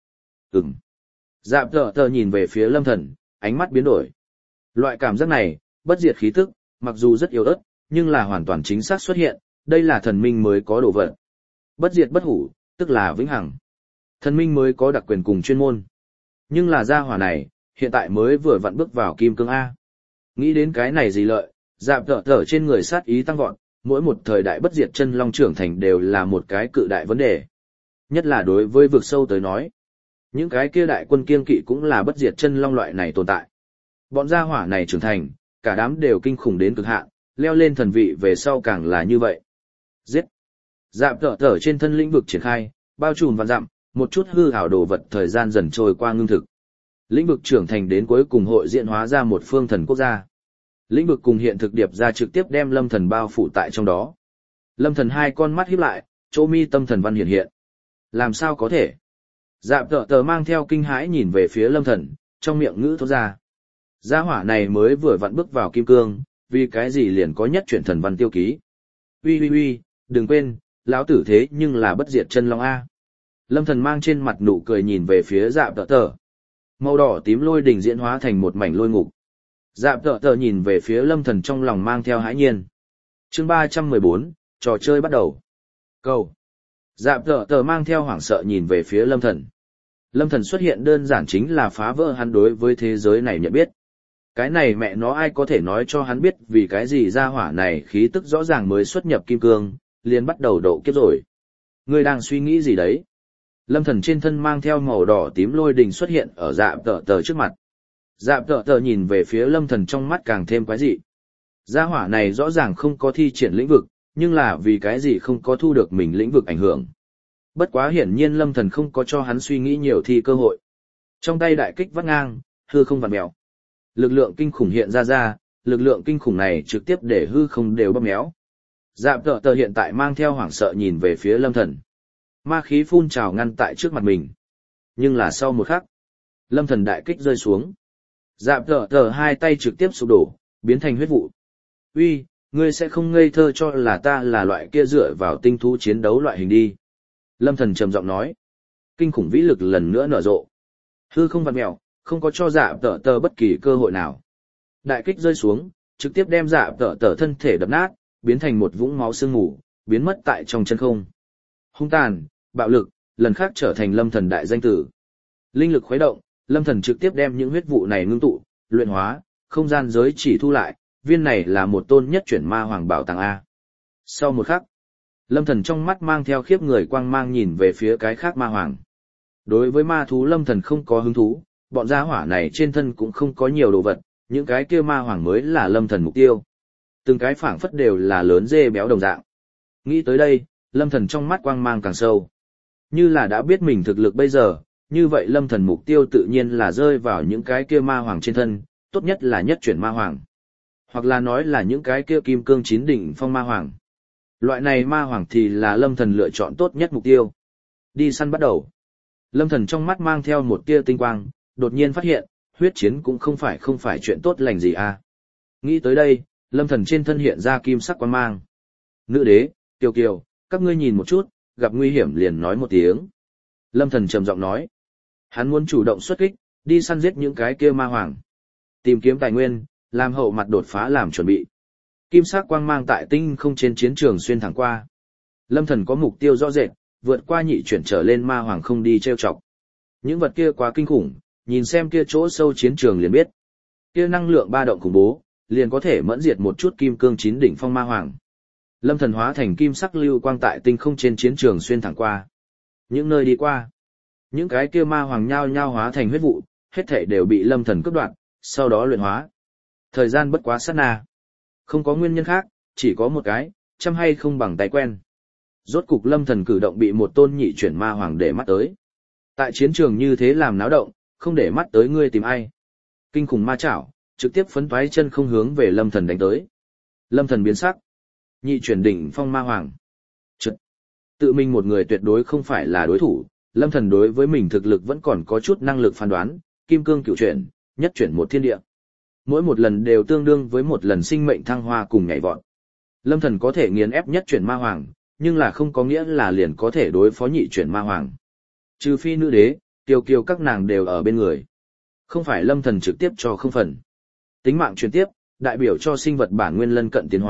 A: Dạp tợ tờ nhìn về phía lâm thần, ánh mắt biến đổi. Loại cảm giác này, bất diệt khí tức, mặc dù rất yếu ớt, nhưng là hoàn toàn chính xác xuất hiện, đây là thần minh mới có đồ vật. Bất diệt bất hủ, tức là vĩnh hằng. Thần minh mới có đặc quyền cùng chuyên môn. Nhưng là gia hỏa này, hiện tại mới vừa vặn bước vào kim cương A. Nghĩ đến cái này gì lợi, dạp tở tở trên người sát ý tăng vọt, mỗi một thời đại bất diệt chân long trưởng thành đều là một cái cự đại vấn đề. Nhất là đối với vực sâu tới nói. Những cái kia đại quân kiên kỵ cũng là bất diệt chân long loại này tồn tại. Bọn gia hỏa này trưởng thành, cả đám đều kinh khủng đến cực hạn, leo lên thần vị về sau càng là như vậy. Giết! Dạp tở tở trên thân lĩnh vực triển khai, bao trùm vạn dặm, một chút hư ảo đồ vật thời gian dần trôi qua ngưng thực. Lĩnh vực trưởng thành đến cuối cùng hội diễn hóa ra một phương thần quốc gia. Lĩnh vực cùng hiện thực điệp ra trực tiếp đem lâm thần bao phủ tại trong đó. Lâm thần hai con mắt híp lại, chỗ mi tâm thần văn hiện hiện. Làm sao có thể? Dạp tở tở mang theo kinh hãi nhìn về phía lâm thần, trong miệng ngữ thốt ra. Gia hỏa này mới vừa vặn bước vào kim cương, vì cái gì liền có nhất chuyển thần văn tiêu ký. Uy, đừng quên, lão tử thế nhưng là bất diệt chân long A. Lâm thần mang trên mặt nụ cười nhìn về phía dạp tở tở. Màu đỏ tím lôi đỉnh diễn hóa thành một mảnh lôi ngục. Dạp tở tở nhìn về phía lâm thần trong lòng mang theo hãi nhiên. Chương 314, trò chơi bắt đầu. Cầu. Dạp tở tở mang theo hoảng sợ nhìn về phía lâm thần. Lâm thần xuất hiện đơn giản chính là phá vỡ hắn đối với thế giới này nhận biết. Cái này mẹ nó ai có thể nói cho hắn biết vì cái gì ra hỏa này khí tức rõ ràng mới xuất nhập kim cương, liền bắt đầu độ kiếp rồi. Ngươi đang suy nghĩ gì đấy? Lâm thần trên thân mang theo màu đỏ tím lôi đình xuất hiện ở dạp tở tở trước mặt. Dạp tở tở nhìn về phía lâm thần trong mắt càng thêm quái dị. Gia hỏa này rõ ràng không có thi triển lĩnh vực, nhưng là vì cái gì không có thu được mình lĩnh vực ảnh hưởng. Bất quá hiển nhiên lâm thần không có cho hắn suy nghĩ nhiều thi cơ hội. Trong tay đại kích vắt ngang, hư không vặn mèo. Lực lượng kinh khủng hiện ra, lực lượng kinh khủng này trực tiếp để hư không đều bóp méo. Dạp tở tở hiện tại mang theo hoảng sợ nhìn về phía lâm thần. Ma khí phun trào ngăn tại trước mặt mình. Nhưng là sau một khắc, lâm thần đại kích rơi xuống. Dạp tở tở hai tay trực tiếp sụp đổ, biến thành huyết vụ. Uy, ngươi sẽ không ngây thơ cho là ta là loại kia dựa vào tinh thú chiến đấu loại hình đi. Lâm thần trầm giọng nói. Kinh khủng vĩ lực lần nữa nở rộ. Hư không vặn mèo, không có cho dạp tở tở bất kỳ cơ hội nào. Đại kích rơi xuống, trực tiếp đem dạp tở tở thân thể đập nát, biến thành một vũng máu sương mù, biến mất tại trong chân không. Hung tàn, bạo lực, lần khác trở thành lâm thần đại danh tử. Linh lực khuấy động, lâm thần trực tiếp đem những huyết vụ này ngưng tụ, luyện hóa, không gian giới chỉ thu lại, viên này là một tôn nhất chuyển ma hoàng bảo tàng A. Sau một khắc, lâm thần trong mắt mang theo khiếp người quang mang nhìn về phía cái khác ma hoàng. Đối với ma thú lâm thần không có hứng thú, bọn gia hỏa này trên thân cũng không có nhiều đồ vật, những cái kia ma hoàng mới là lâm thần mục tiêu. Từng cái phảng phất đều là lớn dê béo đồng dạng. Nghĩ tới đây, lâm thần trong mắt quang mang càng sâu. Như là đã biết mình thực lực bây giờ, như vậy lâm thần mục tiêu tự nhiên là rơi vào những cái kia ma hoàng trên thân, tốt nhất là nhất chuyển ma hoàng. Hoặc là nói là những cái kia kim cương chín đỉnh phong ma hoàng. Loại này ma hoàng thì là lâm thần lựa chọn tốt nhất mục tiêu. Đi săn bắt đầu. Lâm thần trong mắt mang theo một tia tinh quang, đột nhiên phát hiện, huyết chiến cũng không phải chuyện tốt lành gì à. Nghĩ tới đây, lâm thần trên thân hiện ra kim sắc quang mang. Nữ đế, Kiều Kiều, các ngươi nhìn một chút, gặp nguy hiểm liền nói một tiếng. Lâm thần trầm giọng nói. Hắn muốn chủ động xuất kích, đi săn giết những cái kia ma hoàng. Tìm kiếm tài nguyên, làm hậu mặt đột phá làm chuẩn bị. Kim sắc quang mang tại tinh không trên chiến trường xuyên thẳng qua. Lâm thần có mục tiêu rõ rệt, vượt qua nhị chuyển trở lên ma hoàng không đi trêu chọc. Những vật kia quá kinh khủng, nhìn xem kia chỗ sâu chiến trường liền biết. Kia năng lượng ba động khủng bố, liền có thể mẫn diệt một chút kim cương chín đỉnh phong ma hoàng. Lâm thần hóa thành kim sắc lưu quang tại tinh không trên chiến trường xuyên thẳng qua. Những nơi đi qua, những cái kia ma hoàng nhao nhao hóa thành huyết vụ, hết thảy đều bị lâm thần cướp đoạt, sau đó luyện hóa. Thời gian bất quá sát na. Không có nguyên nhân khác, chỉ có một cái, chăm hay không bằng tay quen. Rốt cục lâm thần cử động bị một tôn nhị chuyển ma hoàng để mắt tới. Tại chiến trường như thế làm náo động, không để mắt tới ngươi tìm ai. Kinh khủng ma chảo, trực tiếp phấn toái chân không hướng về lâm thần đánh tới. Lâm thần biến sắc. Nhị chuyển đỉnh phong ma hoàng. Chật. Tự mình một người tuyệt đối không phải là đối thủ, lâm thần đối với mình thực lực vẫn còn có chút năng lực phán đoán, kim cương cửu chuyển, nhất chuyển một thiên địa. Mỗi một lần đều tương đương với một lần sinh mệnh thăng hoa cùng nhảy vọt. Lâm thần có thể nghiền ép nhất chuyển ma hoàng, nhưng là không có nghĩa là liền có thể đối phó nhị chuyển ma hoàng. Trừ phi nữ đế, Kiều Kiều các nàng đều ở bên người. Không phải lâm thần trực tiếp cho không phần. Tính mạng truyền tiếp, đại biểu cho sinh vật bản nguyên lân cận tiến hóa,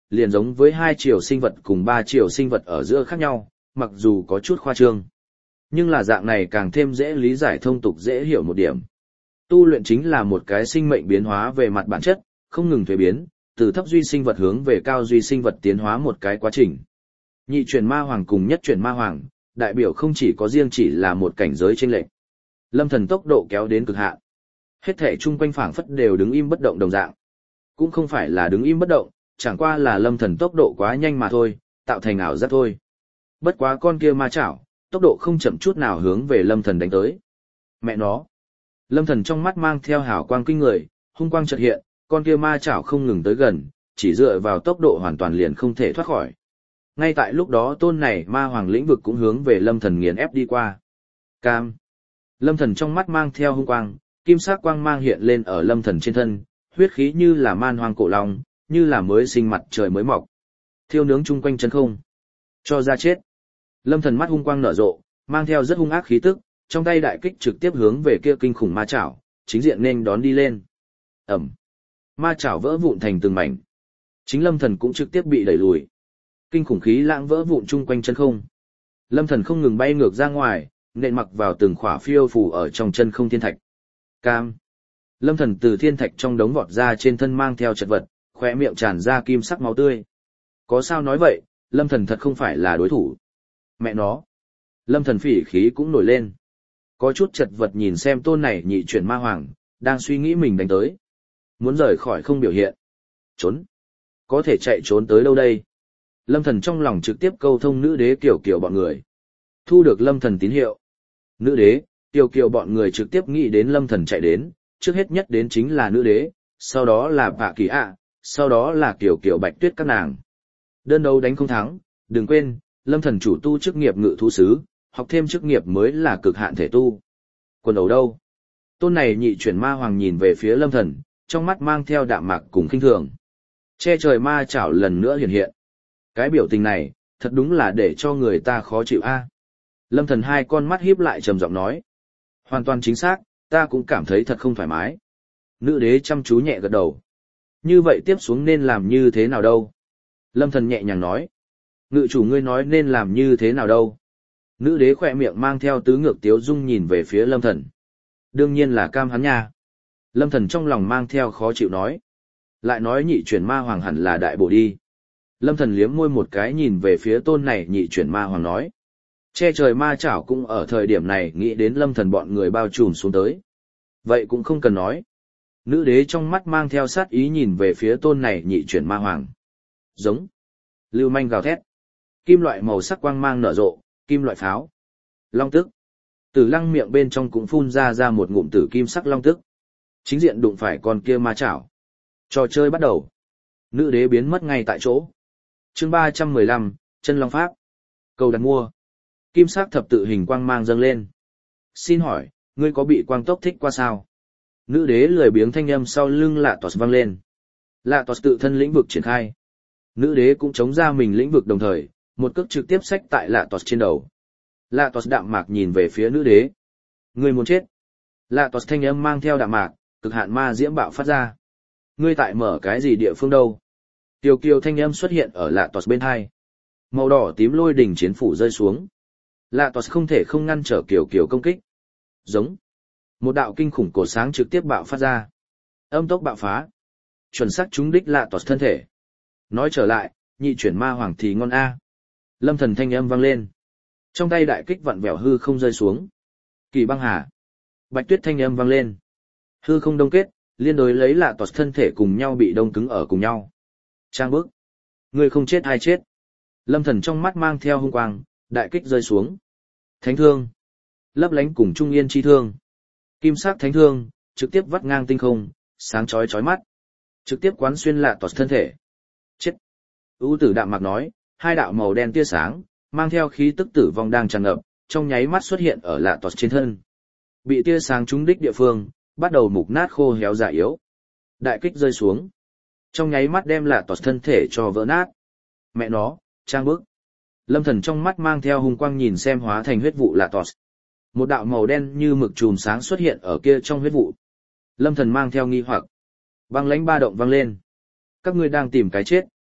A: liền giống với 2 chiều sinh vật cùng 3 chiều sinh vật ở giữa khác nhau, mặc dù có chút khoa trương. Nhưng là dạng này càng thêm dễ lý giải thông tục dễ hiểu một điểm. Tu luyện chính là một cái sinh mệnh biến hóa về mặt bản chất, không ngừng thuế biến, từ thấp duy sinh vật hướng về cao duy sinh vật tiến hóa một cái quá trình. Nhị chuyển ma hoàng cùng nhất chuyển ma hoàng, đại biểu không chỉ có riêng chỉ là một cảnh giới chênh lệch. Lâm Thần tốc độ kéo đến cực hạn. Hết thể chung quanh phảng phất đều đứng im bất động đồng dạng. Cũng không phải là đứng im bất động, chẳng qua là Lâm Thần tốc độ quá nhanh mà thôi, tạo thành ảo giác thôi. Bất quá con kia ma chảo, tốc độ không chậm chút nào hướng về Lâm Thần đánh tới. Mẹ nó. Lâm Thần trong mắt mang theo hào quang kinh người, hung quang chợt hiện, con kia ma chảo không ngừng tới gần, chỉ dựa vào tốc độ hoàn toàn liền không thể thoát khỏi. Ngay tại lúc đó tôn này ma hoàng lĩnh vực cũng hướng về Lâm Thần nghiền ép đi qua. Cam. Lâm Thần trong mắt mang theo hung quang, kim sắc quang mang hiện lên ở Lâm Thần trên thân, huyết khí như là man hoang cổ long, như là mới sinh mặt trời mới mọc. Thiêu nướng chung quanh chân không. Cho ra chết. Lâm Thần mắt hung quang nở rộ, mang theo rất hung ác khí tức, trong tay đại kích trực tiếp hướng về kia kinh khủng ma chảo, chính diện nên đón đi lên. Ầm. Ma chảo vỡ vụn thành từng mảnh. Chính Lâm Thần cũng trực tiếp bị đẩy lùi. Kinh khủng khí lãng vỡ vụn chung quanh chân không. Lâm Thần không ngừng bay ngược ra ngoài, nện mặc vào từng khỏa phiêu phù ở trong chân không thiên thạch. Cam. Lâm Thần từ thiên thạch trong đống vọt ra trên thân mang theo chật vật, khóe miệng tràn ra kim sắc máu tươi. Có sao nói vậy, Lâm Thần thật không phải là đối thủ. Mẹ nó. Lâm Thần phỉ khí cũng nổi lên. Có chút chật vật nhìn xem tôn này nhị chuyển ma hoàng, đang suy nghĩ mình đánh tới. Muốn rời khỏi không biểu hiện. Trốn. Có thể chạy trốn tới đâu đây? Lâm Thần trong lòng trực tiếp câu thông nữ đế Kiều Kiều bọn người. Thu được Lâm Thần tín hiệu. Nữ đế, Kiều Kiều bọn người trực tiếp nghĩ đến Lâm Thần chạy đến, trước hết nhất đến chính là nữ đế, sau đó là Bạ Kỳ ạ, sau đó là Kiều Kiều Bạch Tuyết các nàng. Đơn đấu đánh không thắng, đừng quên, Lâm Thần chủ tu chức nghiệp ngự thú sứ, học thêm chức nghiệp mới là cực hạn thể tu. Quần đấu đâu? Tôn này nhị chuyển ma hoàng nhìn về phía Lâm Thần, trong mắt mang theo đạm mạc cùng khinh thường. Che trời ma chảo lần nữa hiện hiện. Cái biểu tình này, thật đúng là để cho người ta khó chịu a. Lâm Thần hai con mắt híp lại trầm giọng nói. Hoàn toàn chính xác, ta cũng cảm thấy thật không thoải mái. Nữ đế chăm chú nhẹ gật đầu. Như vậy tiếp xuống nên làm như thế nào đâu? Lâm Thần nhẹ nhàng nói. Ngự chủ ngươi nói nên làm như thế nào đâu? Nữ đế khỏe miệng mang theo tứ ngược tiếu dung nhìn về phía Lâm Thần. Đương nhiên là cam hắn nha. Lâm Thần trong lòng mang theo khó chịu nói. Lại nói nhị chuyển ma hoàng hẳn là đại bổ đi. Lâm Thần liếm môi một cái nhìn về phía tôn này nhị chuyển ma hoàng nói. Che trời ma chảo cũng ở thời điểm này nghĩ đến Lâm Thần bọn người bao trùm xuống tới. Vậy cũng không cần nói. Nữ đế trong mắt mang theo sát ý nhìn về phía tôn này nhị chuyển ma hoàng. Giống. Lưu manh gào thét. Kim loại màu sắc quang mang nở rộ, kim loại pháo. Long tức. Tử lăng miệng bên trong cũng phun ra một ngụm tử kim sắc long tức. Chính diện đụng phải con kia ma chảo. Trò chơi bắt đầu. Nữ đế biến mất ngay tại chỗ. Chương 315, chân long pháp. Cầu đặt mua. Kim sắc thập tự hình quang mang dâng lên. Xin hỏi, ngươi có bị quang tốc thích qua sao? Nữ đế lười biếng thanh âm sau lưng Lạ Tọt vang lên. Lạ Tọt tự thân lĩnh vực triển khai. Nữ đế cũng chống ra mình lĩnh vực đồng thời, một cước trực tiếp xách tại Lạ Tọt trên đầu. Lạ Tọt đạm mạc nhìn về phía nữ đế. Ngươi muốn chết. Lạ Tọt thanh âm mang theo đạm mạc, cực hạn ma diễm bạo phát ra. Ngươi tại mở cái gì địa phương đâu? Kiều Kiều thanh âm xuất hiện ở Lạ Tọt bên hai. Màu đỏ tím lôi đỉnh chiến phủ rơi xuống. Lạ Tọt không thể không ngăn trở Kiều Kiều công kích. Giống. Một đạo kinh khủng cổ sáng trực tiếp bạo phát ra. Âm tốc bạo phá. Chuẩn xác trúng đích Lạ Tọt thân thể. Nói trở lại, nhị chuyển ma hoàng thì ngon a. Lâm Thần thanh âm vang lên. Trong tay đại kích vặn vẹo hư không rơi xuống. Kỳ băng hà. Bạch Tuyết thanh âm vang lên. Hư không đông kết, liên đối lấy Lạ Tọt thân thể cùng nhau bị đông cứng ở cùng nhau. Trang bức. Ngươi không chết ai chết. Lâm Thần trong mắt mang theo hung quang, đại kích rơi xuống. Thánh thương. Lấp lánh cùng trung yên chi thương. Kim sắc thánh thương, trực tiếp vắt ngang tinh không, sáng chói chói mắt. Trực tiếp quán xuyên Lạ Tọt thân thể. Chết. U tử đạm mạc nói, hai đạo màu đen tia sáng, mang theo khí tức tử vong đang tràn ngập, trong nháy mắt xuất hiện ở Lạ Tọt trên thân. Bị tia sáng trúng đích địa phương, bắt đầu mục nát khô héo già yếu. Đại kích rơi xuống. Trong nháy mắt đem Lạ Tọt thân thể cho vỡ nát. Mẹ nó, trang bức. Lâm Thần trong mắt mang theo hung quang nhìn xem hóa thành huyết vụ Lạ Tọt. Một đạo màu đen như mực chùm sáng xuất hiện ở kia trong huyết vụ. Lâm Thần mang theo nghi hoặc. Băng lãnh ba động vang lên. Các ngươi đang tìm cái chết.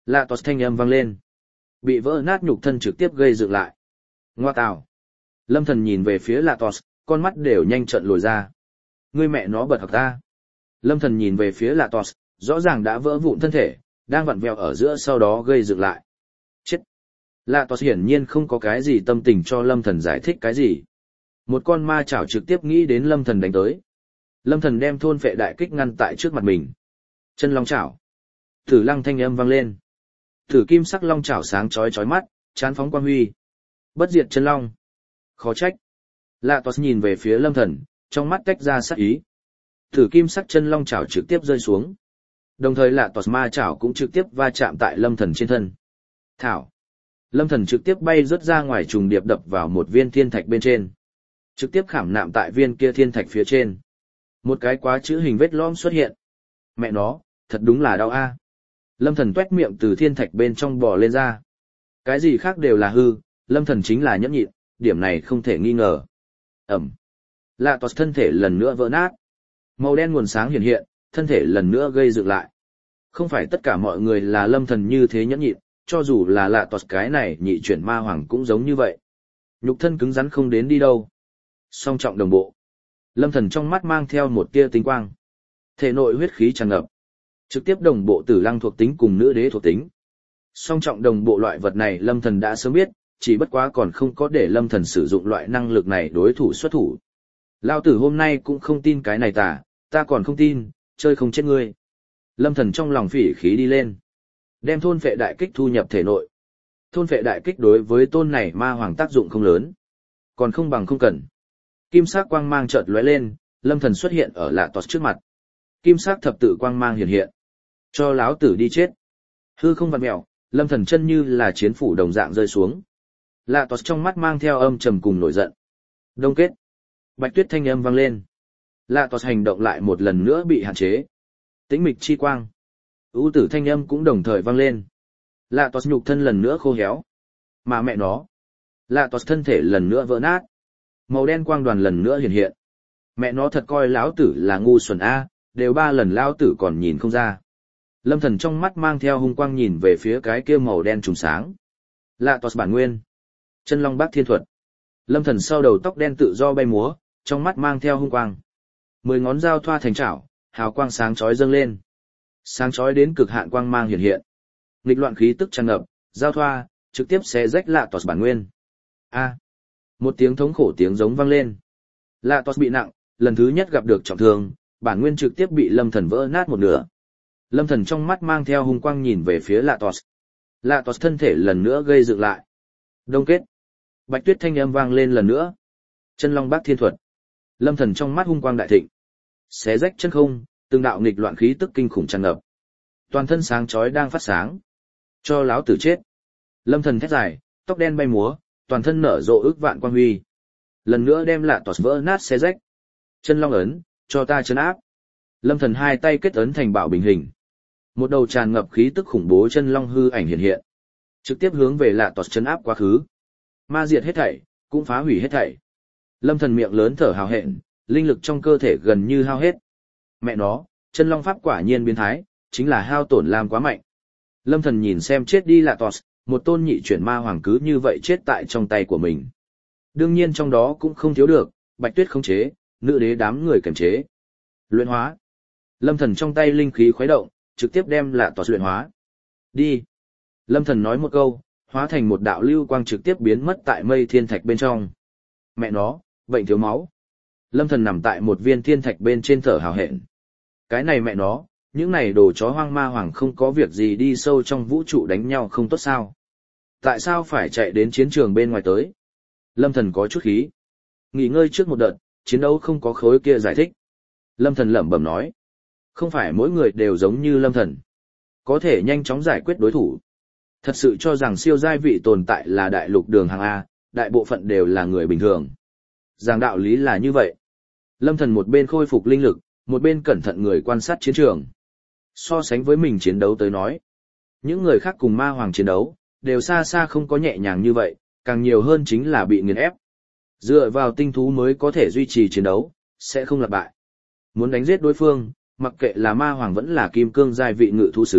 A: Lạ tos thanh âm vang lên. Bị vỡ nát nhục thân trực tiếp gây dựng lại. Ngoa tào. Lâm Thần nhìn về phía Lạ tos, con mắt đều nhanh trận lồi ra. Ngươi mẹ nó bật học ta. Lâm Thần nhìn về phía Lạ tos, rõ ràng đã vỡ vụn thân thể, đang vặn vẹo ở giữa sau đó gây dựng lại. Chết. Lạ tos hiển nhiên không có cái gì tâm tình cho Lâm Thần giải thích cái gì. Một con ma chảo trực tiếp nghĩ đến Lâm Thần đánh tới. Lâm Thần đem thôn phệ đại kích ngăn tại trước mặt mình. Chân long chảo. Tử lăng thanh âm vang lên. Tử kim sắc long chảo sáng chói chói mắt, chán phóng quang huy. Bất diệt chân long. Khó trách. Lạ tos nhìn về phía Lâm Thần, trong mắt tách ra sát ý. Tử kim sắc chân long chảo trực tiếp rơi xuống. Đồng thời Lạ tos ma chảo cũng trực tiếp va chạm tại Lâm Thần trên thân. Thảo. Lâm Thần trực tiếp bay rớt ra ngoài trùng điệp đập vào một viên thiên thạch bên trên. Trực tiếp khảm nạm tại viên kia thiên thạch phía trên. Một cái quá chữ hình vết lõm xuất hiện. Mẹ nó, thật đúng là đau a. Lâm Thần tuét miệng từ thiên thạch bên trong bò lên ra. Cái gì khác đều là hư, Lâm Thần chính là nhẫn nhịn, điểm này không thể nghi ngờ. Ẩm. Lạ tos thân thể lần nữa vỡ nát. Màu đen nguồn sáng hiện hiện, thân thể lần nữa gây dựng lại. Không phải tất cả mọi người là Lâm Thần như thế nhẫn nhịn, cho dù là Lạ tos cái này nhị chuyển ma hoàng cũng giống như vậy. Nhục thân cứng rắn không đến đi đâu. Song trọng đồng bộ. Lâm Thần trong mắt mang theo một tia tinh quang. Thể nội huyết khí tràn ngập. Trực tiếp đồng bộ Tử Lăng thuộc tính cùng Nữ Đế thuộc tính. Song trọng đồng bộ loại vật này Lâm Thần đã sớm biết, chỉ bất quá còn không có để Lâm Thần sử dụng loại năng lực này đối thủ xuất thủ. Lao tử hôm nay cũng không tin cái này ta còn không tin, chơi không chết ngươi. Lâm Thần trong lòng phỉ khí đi lên. Đem thôn phệ đại kích thu nhập thể nội. Thôn phệ đại kích đối với tôn này ma hoàng tác dụng không lớn. Còn không bằng không cần. Kim sắc quang mang chợt lóe lên, Lâm Thần xuất hiện ở Lạ tos trước mặt. Kim sắc thập tự quang mang hiện hiện. Cho láo tử đi chết. Hư không vặn mèo, Lâm Thần chân như là chiến phủ đồng dạng rơi xuống. Lạ tos trong mắt mang theo âm trầm cùng nổi giận. Đông kết. Bạch tuyết thanh âm vang lên. Lạ tos hành động lại một lần nữa bị hạn chế. Tĩnh mịch chi quang. U tử thanh âm cũng đồng thời vang lên. Lạ tos nhục thân lần nữa khô héo. Mà mẹ nó. Lạ tos thân thể lần nữa vỡ nát. Màu đen quang đoàn lần nữa hiện hiện. Mẹ nó thật coi lão tử là ngu xuẩn a, đều 3 lần lão tử còn nhìn không ra. Lâm Thần trong mắt mang theo hung quang nhìn về phía cái kia màu đen trùng sáng. Lạ tos bản nguyên. Chân long bác thiên thuật. Lâm Thần sau đầu tóc đen tự do bay múa, trong mắt mang theo hung quang. 10 ngón dao thoa thành chảo, hào quang sáng chói dâng lên. Sáng chói đến cực hạn quang mang hiện hiện. Nghịch loạn khí tức tràn ngập, dao thoa trực tiếp xé rách Lạ tos bản nguyên. A. Một tiếng thống khổ tiếng giống vang lên. Lạ tos bị nặng, lần thứ nhất gặp được trọng thương, bản nguyên trực tiếp bị Lâm Thần vỡ nát một nửa. Lâm Thần trong mắt mang theo hung quang nhìn về phía Lạ tos. Lạ tos thân thể lần nữa gây dựng lại. Đông kết. Bạch tuyết thanh âm vang lên lần nữa. Chân long bác thiên thuật. Lâm Thần trong mắt hung quang đại thịnh. Xé rách chân không, từng đạo nghịch loạn khí tức kinh khủng tràn ngập. Toàn thân sáng chói đang phát sáng. Cho láo tử chết. Lâm Thần thét dài, tóc đen bay múa, toàn thân nở rộ ức vạn quang huy. Lần nữa đem Lạ tos vỡ nát xé rách. Chân long ấn, cho ta trấn áp. Lâm Thần hai tay kết ấn thành bảo bình hình. Một đầu tràn ngập khí tức khủng bố chân long hư ảnh hiện hiện. Trực tiếp hướng về Lạ tos trấn áp quá khứ. Ma diệt hết thảy, cũng phá hủy hết thảy. Lâm Thần miệng lớn thở hào hẹn, linh lực trong cơ thể gần như hao hết. Mẹ nó, chân long pháp quả nhiên biến thái, chính là hao tổn làm quá mạnh. Lâm Thần nhìn xem chết đi Lạ tos, một tôn nhị chuyển ma hoàng cứ như vậy chết tại trong tay của mình. Đương nhiên trong đó cũng không thiếu được, Bạch Tuyết khống chế, Nữ Đế đám người kiềm chế. Luyện hóa. Lâm Thần trong tay linh khí khuấy động, trực tiếp đem Lạ tos luyện hóa. Đi. Lâm Thần nói một câu, hóa thành một đạo lưu quang trực tiếp biến mất tại mây thiên thạch bên trong. Mẹ nó, bệnh thiếu máu. Lâm Thần nằm tại một viên thiên thạch bên trên thở hào hẹn. Cái này mẹ nó, những này đồ chó hoang ma hoàng không có việc gì đi sâu trong vũ trụ đánh nhau không tốt sao? Tại sao phải chạy đến chiến trường bên ngoài tới? Lâm Thần có chút khí. Nghỉ ngơi trước một đợt, chiến đấu không có khối kia giải thích. Lâm Thần lẩm bẩm nói. Không phải mỗi người đều giống như Lâm Thần. Có thể nhanh chóng giải quyết đối thủ. Thật sự cho rằng siêu giai vị tồn tại là đại lục đường hàng A, đại bộ phận đều là người bình thường. Giảng đạo lý là như vậy. Lâm Thần một bên khôi phục linh lực, một bên cẩn thận người quan sát chiến trường. So sánh với mình chiến đấu tới nói. Những người khác cùng ma hoàng chiến đấu, đều xa xa không có nhẹ nhàng như vậy, càng nhiều hơn chính là bị nghiền ép. Dựa vào tinh thú mới có thể duy trì chiến đấu, sẽ không lặp bại. Muốn đánh giết đối phương, mặc kệ là ma hoàng vẫn là kim cương giai vị ngự thú sứ,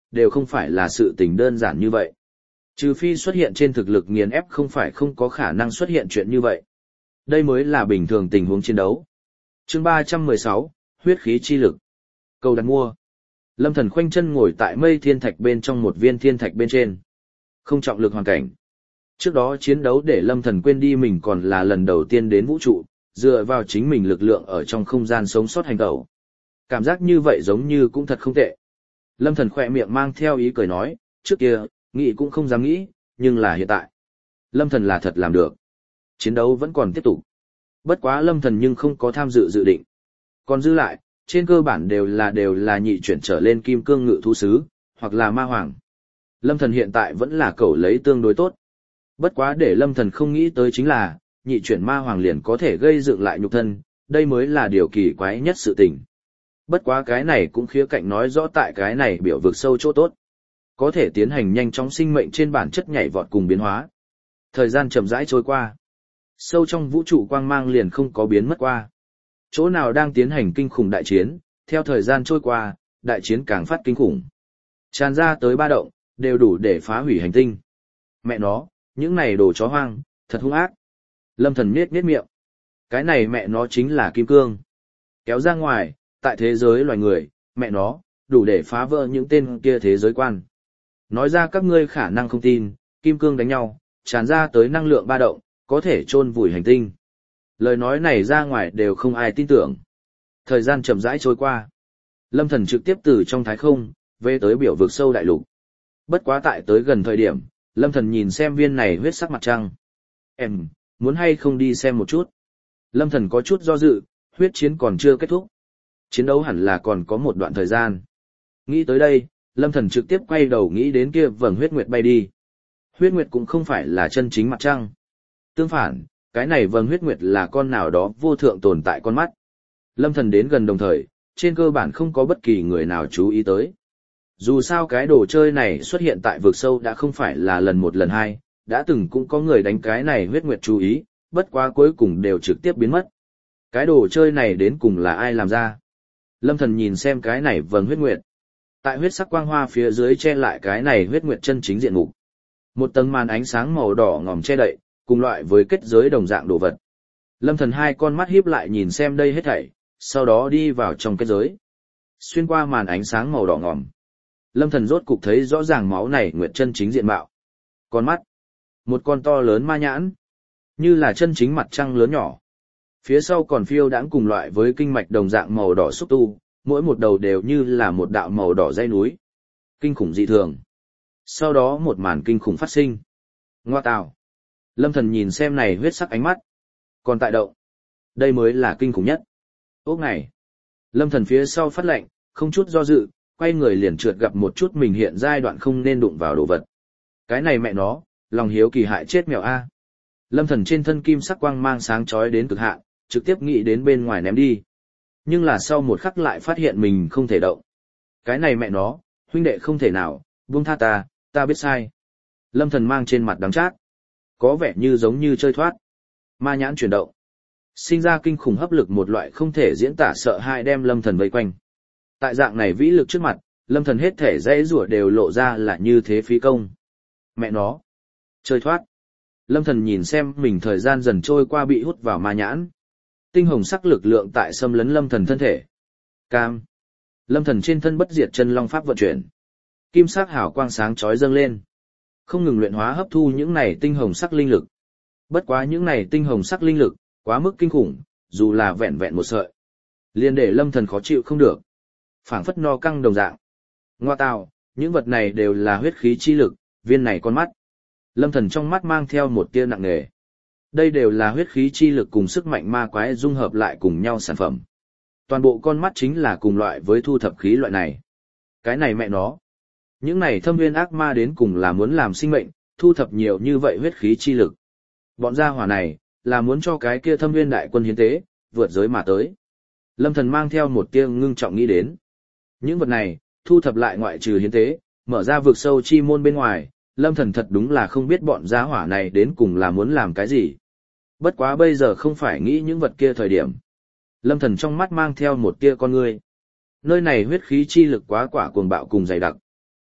A: đều không phải là sự tình đơn giản như vậy. Trừ phi xuất hiện trên thực lực nghiền ép không phải không có khả năng xuất hiện chuyện như vậy. Đây mới là bình thường tình huống chiến đấu. Chương 316, huyết khí chi lực. Cầu đặt mua. Lâm Thần khoanh chân ngồi tại mây thiên thạch bên trong một viên thiên thạch bên trên. Không trọng lực hoàn cảnh. Trước đó chiến đấu để Lâm Thần quên đi mình còn là lần đầu tiên đến vũ trụ, dựa vào chính mình lực lượng ở trong không gian sống sót hành tẩu. Cảm giác như vậy giống như cũng thật không tệ. Lâm Thần khỏe miệng mang theo ý cười nói, trước kia, nghĩ cũng không dám nghĩ, nhưng là hiện tại. Lâm Thần là thật làm được. Chiến đấu vẫn còn tiếp tục. Bất quá Lâm Thần nhưng không có tham dự dự định. Còn dư lại, trên cơ bản đều là nhị chuyển trở lên kim cương ngự thú sứ, hoặc là ma hoàng. Lâm Thần hiện tại vẫn là cẩu lấy tương đối tốt. Bất quá để Lâm Thần không nghĩ tới chính là, nhị chuyển ma hoàng liền có thể gây dựng lại nhục thân, đây mới là điều kỳ quái nhất sự tình. Bất quá cái này cũng khía cạnh nói rõ tại cái này biểu vực sâu chỗ tốt. Có thể tiến hành nhanh chóng sinh mệnh trên bản chất nhảy vọt cùng biến hóa. Thời gian chậm rãi trôi qua. Sâu trong vũ trụ quang mang liền không có biến mất qua. Chỗ nào đang tiến hành kinh khủng đại chiến, theo thời gian trôi qua, đại chiến càng phát kinh khủng. Tràn ra tới ba động, đều đủ để phá hủy hành tinh. Mẹ nó, những này đồ chó hoang, thật hung ác. Lâm Thần nhếch miệng. Cái này mẹ nó chính là kim cương. Kéo ra ngoài, tại thế giới loài người, mẹ nó, đủ để phá vỡ những tên kia thế giới quan. Nói ra các ngươi khả năng không tin, kim cương đánh nhau, tràn ra tới năng lượng ba động, có thể chôn vùi hành tinh. Lời nói này ra ngoài đều không ai tin tưởng. Thời gian chậm rãi trôi qua. Lâm Thần trực tiếp từ trong thái không, về tới biểu vực sâu đại lục. Bất quá tại tới gần thời điểm, Lâm Thần nhìn xem viên này huyết sắc mặt trăng. Em, muốn hay không đi xem một chút? Lâm Thần có chút do dự, huyết chiến còn chưa kết thúc. Chiến đấu hẳn là còn có một đoạn thời gian. Nghĩ tới đây, Lâm Thần trực tiếp quay đầu nghĩ đến kia vầng huyết nguyệt bay đi. Huyết nguyệt cũng không phải là chân chính mặt trăng. Tương phản, cái này vầng huyết nguyệt là con nào đó vô thượng tồn tại con mắt. Lâm Thần đến gần đồng thời, trên cơ bản không có bất kỳ người nào chú ý tới. Dù sao cái đồ chơi này xuất hiện tại vực sâu đã không phải là lần một lần hai, đã từng cũng có người đánh cái này huyết nguyệt chú ý, bất quá cuối cùng đều trực tiếp biến mất. Cái đồ chơi này đến cùng là ai làm ra? Lâm Thần nhìn xem cái này vầng huyết nguyệt. Tại huyết sắc quang hoa phía dưới che lại cái này huyết nguyệt chân chính diện mục. Một tầng màn ánh sáng màu đỏ ngòm che đậy, cùng loại với kết giới đồng dạng đồ vật. Lâm Thần hai con mắt híp lại nhìn xem đây hết thảy, sau đó đi vào trong kết giới. Xuyên qua màn ánh sáng màu đỏ ngòm. Lâm Thần rốt cục thấy rõ ràng máu này nguyệt chân chính diện mạo. Con mắt. Một con to lớn ma nhãn. Như là chân chính mặt trăng lớn nhỏ. Phía sau còn phiêu đãng cùng loại với kinh mạch đồng dạng màu đỏ xúc tu, mỗi một đầu đều như là một đạo màu đỏ dãy núi. Kinh khủng dị thường. Sau đó một màn kinh khủng phát sinh. Ngoa tào. Lâm Thần nhìn xem này huyết sắc ánh mắt. Còn tại động. Đây mới là kinh khủng nhất. Ốc này. Lâm Thần phía sau phát lệnh, không chút do dự, quay người liền trượt gặp một chút mình hiện giai đoạn không nên đụng vào đồ vật. Cái này mẹ nó, lòng hiếu kỳ hại chết mèo A. Lâm Thần trên thân kim sắc quang mang sáng chói đến cực hạn, trực tiếp nghĩ đến bên ngoài ném đi. Nhưng là sau một khắc lại phát hiện mình không thể động. Cái này mẹ nó, huynh đệ không thể nào, buông tha ta biết sai. Lâm Thần mang trên mặt đắng chát. Có vẻ như giống như chơi thoát. Ma nhãn chuyển động. Sinh ra kinh khủng hấp lực một loại không thể diễn tả sợ hãi đem Lâm Thần vây quanh. Tại dạng này vĩ lực trước mặt, Lâm Thần hết thể dãy rủa đều lộ ra là như thế phí công. Mẹ nó. Chơi thoát. Lâm Thần nhìn xem mình thời gian dần trôi qua bị hút vào ma nhãn. Tinh hồng sắc lực lượng tại xâm lấn Lâm Thần thân thể. Cam. Lâm Thần trên thân bất diệt chân long pháp vận chuyển. Kim sắc hào quang sáng chói dâng lên. Không ngừng luyện hóa hấp thu những này tinh hồng sắc linh lực. Bất quá những này tinh hồng sắc linh lực, quá mức kinh khủng, dù là vẹn vẹn một sợi. Liền để Lâm Thần khó chịu không được. Phảng phất no căng đồng dạng. Ngoa tào, những vật này đều là huyết khí chi lực, viên này con mắt. Lâm Thần trong mắt mang theo một tia nặng nề. Đây đều là huyết khí chi lực cùng sức mạnh ma quái dung hợp lại cùng nhau sản phẩm. Toàn bộ con mắt chính là cùng loại với thu thập khí loại này. Cái này mẹ nó. Những này thâm nguyên ác ma đến cùng là muốn làm sinh mệnh, thu thập nhiều như vậy huyết khí chi lực. Bọn gia hỏa này, là muốn cho cái kia thâm nguyên đại quân hiến tế, vượt giới mà tới. Lâm Thần mang theo một tia ngưng trọng nghĩ đến. Những vật này, thu thập lại ngoại trừ hiến tế, mở ra vực sâu chi môn bên ngoài, Lâm Thần thật đúng là không biết bọn gia hỏa này đến cùng là muốn làm cái gì. Bất quá bây giờ không phải nghĩ những vật kia thời điểm. Lâm Thần trong mắt mang theo một tia con ngươi. Nơi này huyết khí chi lực quá quả cuồng bạo cùng dày đặc.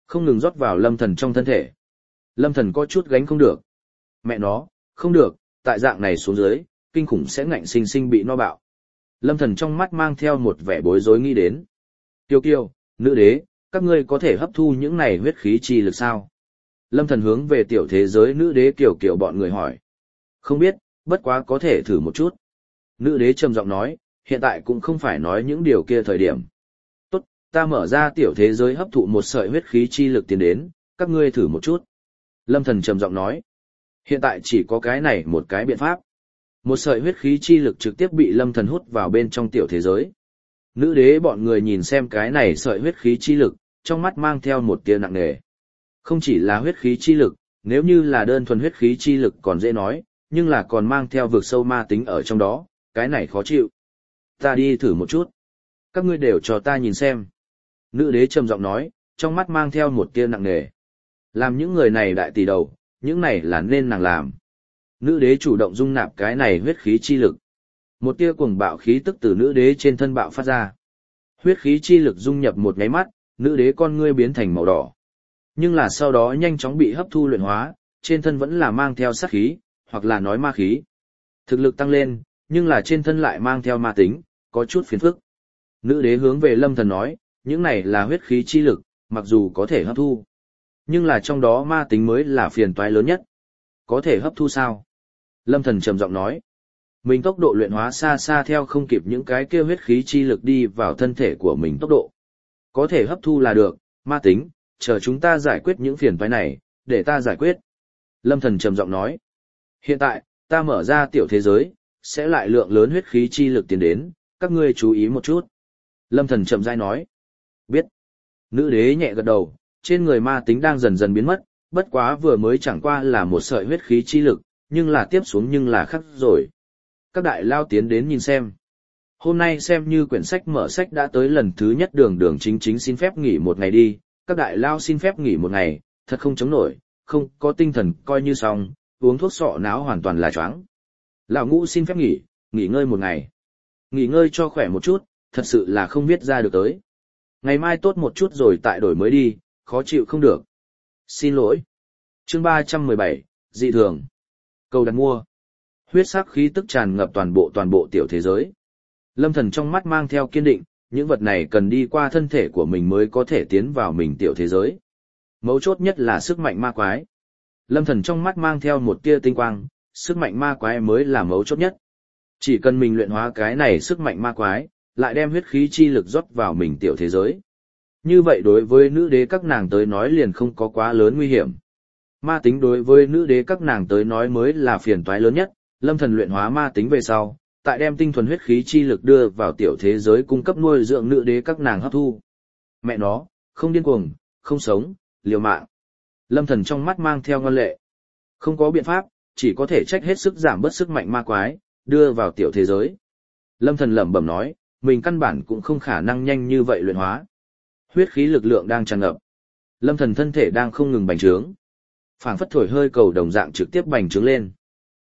A: không ngừng rót vào Lâm Thần trong thân thể. Lâm Thần có chút gánh không được. Mẹ nó, không được, tại dạng này xuống dưới, kinh khủng sẽ ngạnh sinh sinh bị no bạo. Lâm Thần trong mắt mang theo một vẻ bối rối nghĩ đến. Kiều Kiều, nữ đế, các ngươi có thể hấp thu những này huyết khí chi lực sao? Lâm Thần hướng về tiểu thế giới nữ đế Kiều Kiều bọn người hỏi. Không biết, bất quá có thể thử một chút. Nữ đế trầm giọng nói, hiện tại cũng không phải nói những điều kia thời điểm. Tốt, ta mở ra tiểu thế giới hấp thụ một sợi huyết khí chi lực tiến đến, các ngươi thử một chút. Lâm Thần trầm giọng nói, hiện tại chỉ có cái này một cái biện pháp. Một sợi huyết khí chi lực trực tiếp bị Lâm Thần hút vào bên trong tiểu thế giới. Nữ đế bọn người nhìn xem cái này sợi huyết khí chi lực, trong mắt mang theo một tia nặng nề. Không chỉ là huyết khí chi lực, nếu như là đơn thuần huyết khí chi lực còn dễ nói, nhưng là còn mang theo vực sâu ma tính ở trong đó, cái này khó chịu. Ta đi thử một chút. Các ngươi đều cho ta nhìn xem. Nữ đế trầm giọng nói, trong mắt mang theo một tia nặng nề. Làm những người này đại tỷ đầu, những này là nên nàng làm. Nữ đế chủ động dung nạp cái này huyết khí chi lực. Một tia cuồng bạo khí tức từ nữ đế trên thân bạo phát ra. Huyết khí chi lực dung nhập một nháy mắt, nữ đế con ngươi biến thành màu đỏ. Nhưng là sau đó nhanh chóng bị hấp thu luyện hóa, trên thân vẫn là mang theo sát khí, hoặc là nói ma khí. Thực lực tăng lên, nhưng là trên thân lại mang theo ma tính, có chút phiền phức. Nữ đế hướng về Lâm Thần nói, những này là huyết khí chi lực, mặc dù có thể hấp thu. Nhưng là trong đó ma tính mới là phiền toái lớn nhất. Có thể hấp thu sao? Lâm Thần trầm giọng nói. Mình tốc độ luyện hóa xa xa theo không kịp những cái kia huyết khí chi lực đi vào thân thể của mình tốc độ. Có thể hấp thu là được, ma tính, chờ chúng ta giải quyết những phiền toái này, để ta giải quyết. Lâm Thần trầm giọng nói. Hiện tại, ta mở ra tiểu thế giới, sẽ lại lượng lớn huyết khí chi lực tiến đến, các ngươi chú ý một chút. Lâm Thần chậm rãi nói. Biết. Nữ đế nhẹ gật đầu, trên người ma tính đang dần dần biến mất, bất quá vừa mới chẳng qua là một sợi huyết khí chi lực, nhưng là tiếp xuống nhưng là khắc rồi. Các đại lao tiến đến nhìn xem. Hôm nay xem như quyển sách mở sách đã tới lần thứ nhất đường đường chính chính xin phép nghỉ một ngày đi, các đại lao xin phép nghỉ một ngày, thật không chống nổi, không có tinh thần coi như xong, uống thuốc sọ não hoàn toàn là choáng. Lão Ngũ xin phép nghỉ ngơi một ngày. Nghỉ ngơi cho khỏe một chút, thật sự là không viết ra được tới. Ngày mai tốt một chút rồi tại đổi mới đi, khó chịu không được. Xin lỗi. Chương 317, dị thường. Cầu đặt mua. Huyết sắc khí tức tràn ngập toàn bộ tiểu thế giới. Lâm Thần trong mắt mang theo kiên định, những vật này cần đi qua thân thể của mình mới có thể tiến vào mình tiểu thế giới. Mấu chốt nhất là sức mạnh ma quái. Lâm Thần trong mắt mang theo một tia tinh quang, sức mạnh ma quái mới là mấu chốt nhất. Chỉ cần mình luyện hóa cái này sức mạnh ma quái, lại đem huyết khí chi lực rót vào mình tiểu thế giới. Như vậy đối với nữ đế các nàng tới nói liền không có quá lớn nguy hiểm. Ma tính đối với nữ đế các nàng tới nói mới là phiền toái lớn nhất, Lâm Thần luyện hóa ma tính về sau, tại đem tinh thuần huyết khí chi lực đưa vào tiểu thế giới cung cấp nuôi dưỡng nữ đế các nàng hấp thu. Mẹ nó, không điên cuồng, không sống, liều mạng. Lâm Thần trong mắt mang theo ngân lệ. Không có biện pháp, chỉ có thể trách hết sức giảm bớt sức mạnh ma quái, đưa vào tiểu thế giới. Lâm Thần lẩm bẩm nói, mình căn bản cũng không khả năng nhanh như vậy luyện hóa. Huyết khí lực lượng đang tràn ngập. Lâm Thần thân thể đang không ngừng bành trướng. Phảng phất thổi hơi cầu đồng dạng trực tiếp bành trướng lên.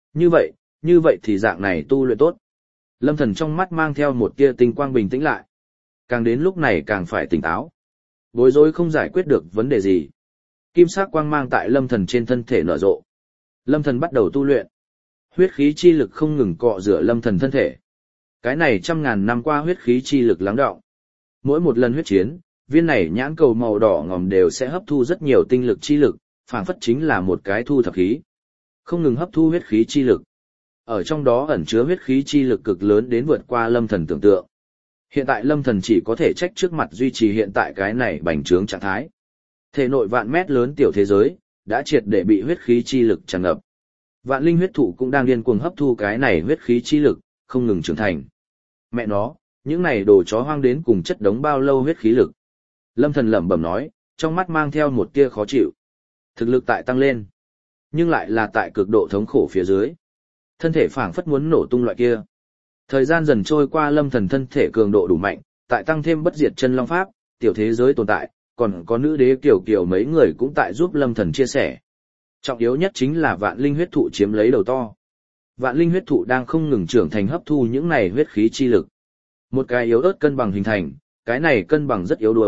A: Như vậy thì dạng này tu luyện tốt. Lâm Thần trong mắt mang theo một tia tinh quang bình tĩnh lại. Càng đến lúc này càng phải tỉnh táo. Bối rối không giải quyết được vấn đề gì. Kim sắc quang mang tại Lâm Thần trên thân thể nở rộ. Lâm Thần bắt đầu tu luyện. Huyết khí chi lực không ngừng cọ rửa Lâm Thần thân thể. Cái này trăm ngàn năm qua huyết khí chi lực lắng đọng. Mỗi một lần huyết chiến, viên này nhãn cầu màu đỏ ngòm đều sẽ hấp thu rất nhiều tinh lực chi lực, phảng phất chính là một cái thu thập khí. Không ngừng hấp thu huyết khí chi lực. Ở trong đó ẩn chứa huyết khí chi lực cực lớn đến vượt qua Lâm Thần tưởng tượng. Hiện tại Lâm Thần chỉ có thể trách trước mặt duy trì hiện tại cái này bành trướng trạng thái. Thể nội vạn mét lớn tiểu thế giới, đã triệt để bị huyết khí chi lực tràn ngập. Vạn linh huyết thụ cũng đang điên cuồng hấp thu cái này huyết khí chi lực, không ngừng trưởng thành. Mẹ nó, những này đồ chó hoang đến cùng chất đống bao lâu huyết khí lực. Lâm Thần lẩm bẩm nói, trong mắt mang theo một tia khó chịu. Thực lực tại tăng lên, nhưng lại là tại cực độ thống khổ phía dưới. Thân thể phảng phất muốn nổ tung loại kia. Thời gian dần trôi qua Lâm Thần thân thể cường độ đủ mạnh, tại tăng thêm bất diệt chân long pháp, tiểu thế giới tồn tại, còn có nữ đế Kiều Kiều mấy người cũng tại giúp Lâm Thần chia sẻ. Trọng yếu nhất chính là vạn linh huyết thụ chiếm lấy đầu to. Vạn linh huyết thụ đang không ngừng trưởng thành hấp thu những này huyết khí chi lực. Một cái yếu ớt cân bằng hình thành, cái này cân bằng rất yếu đuối,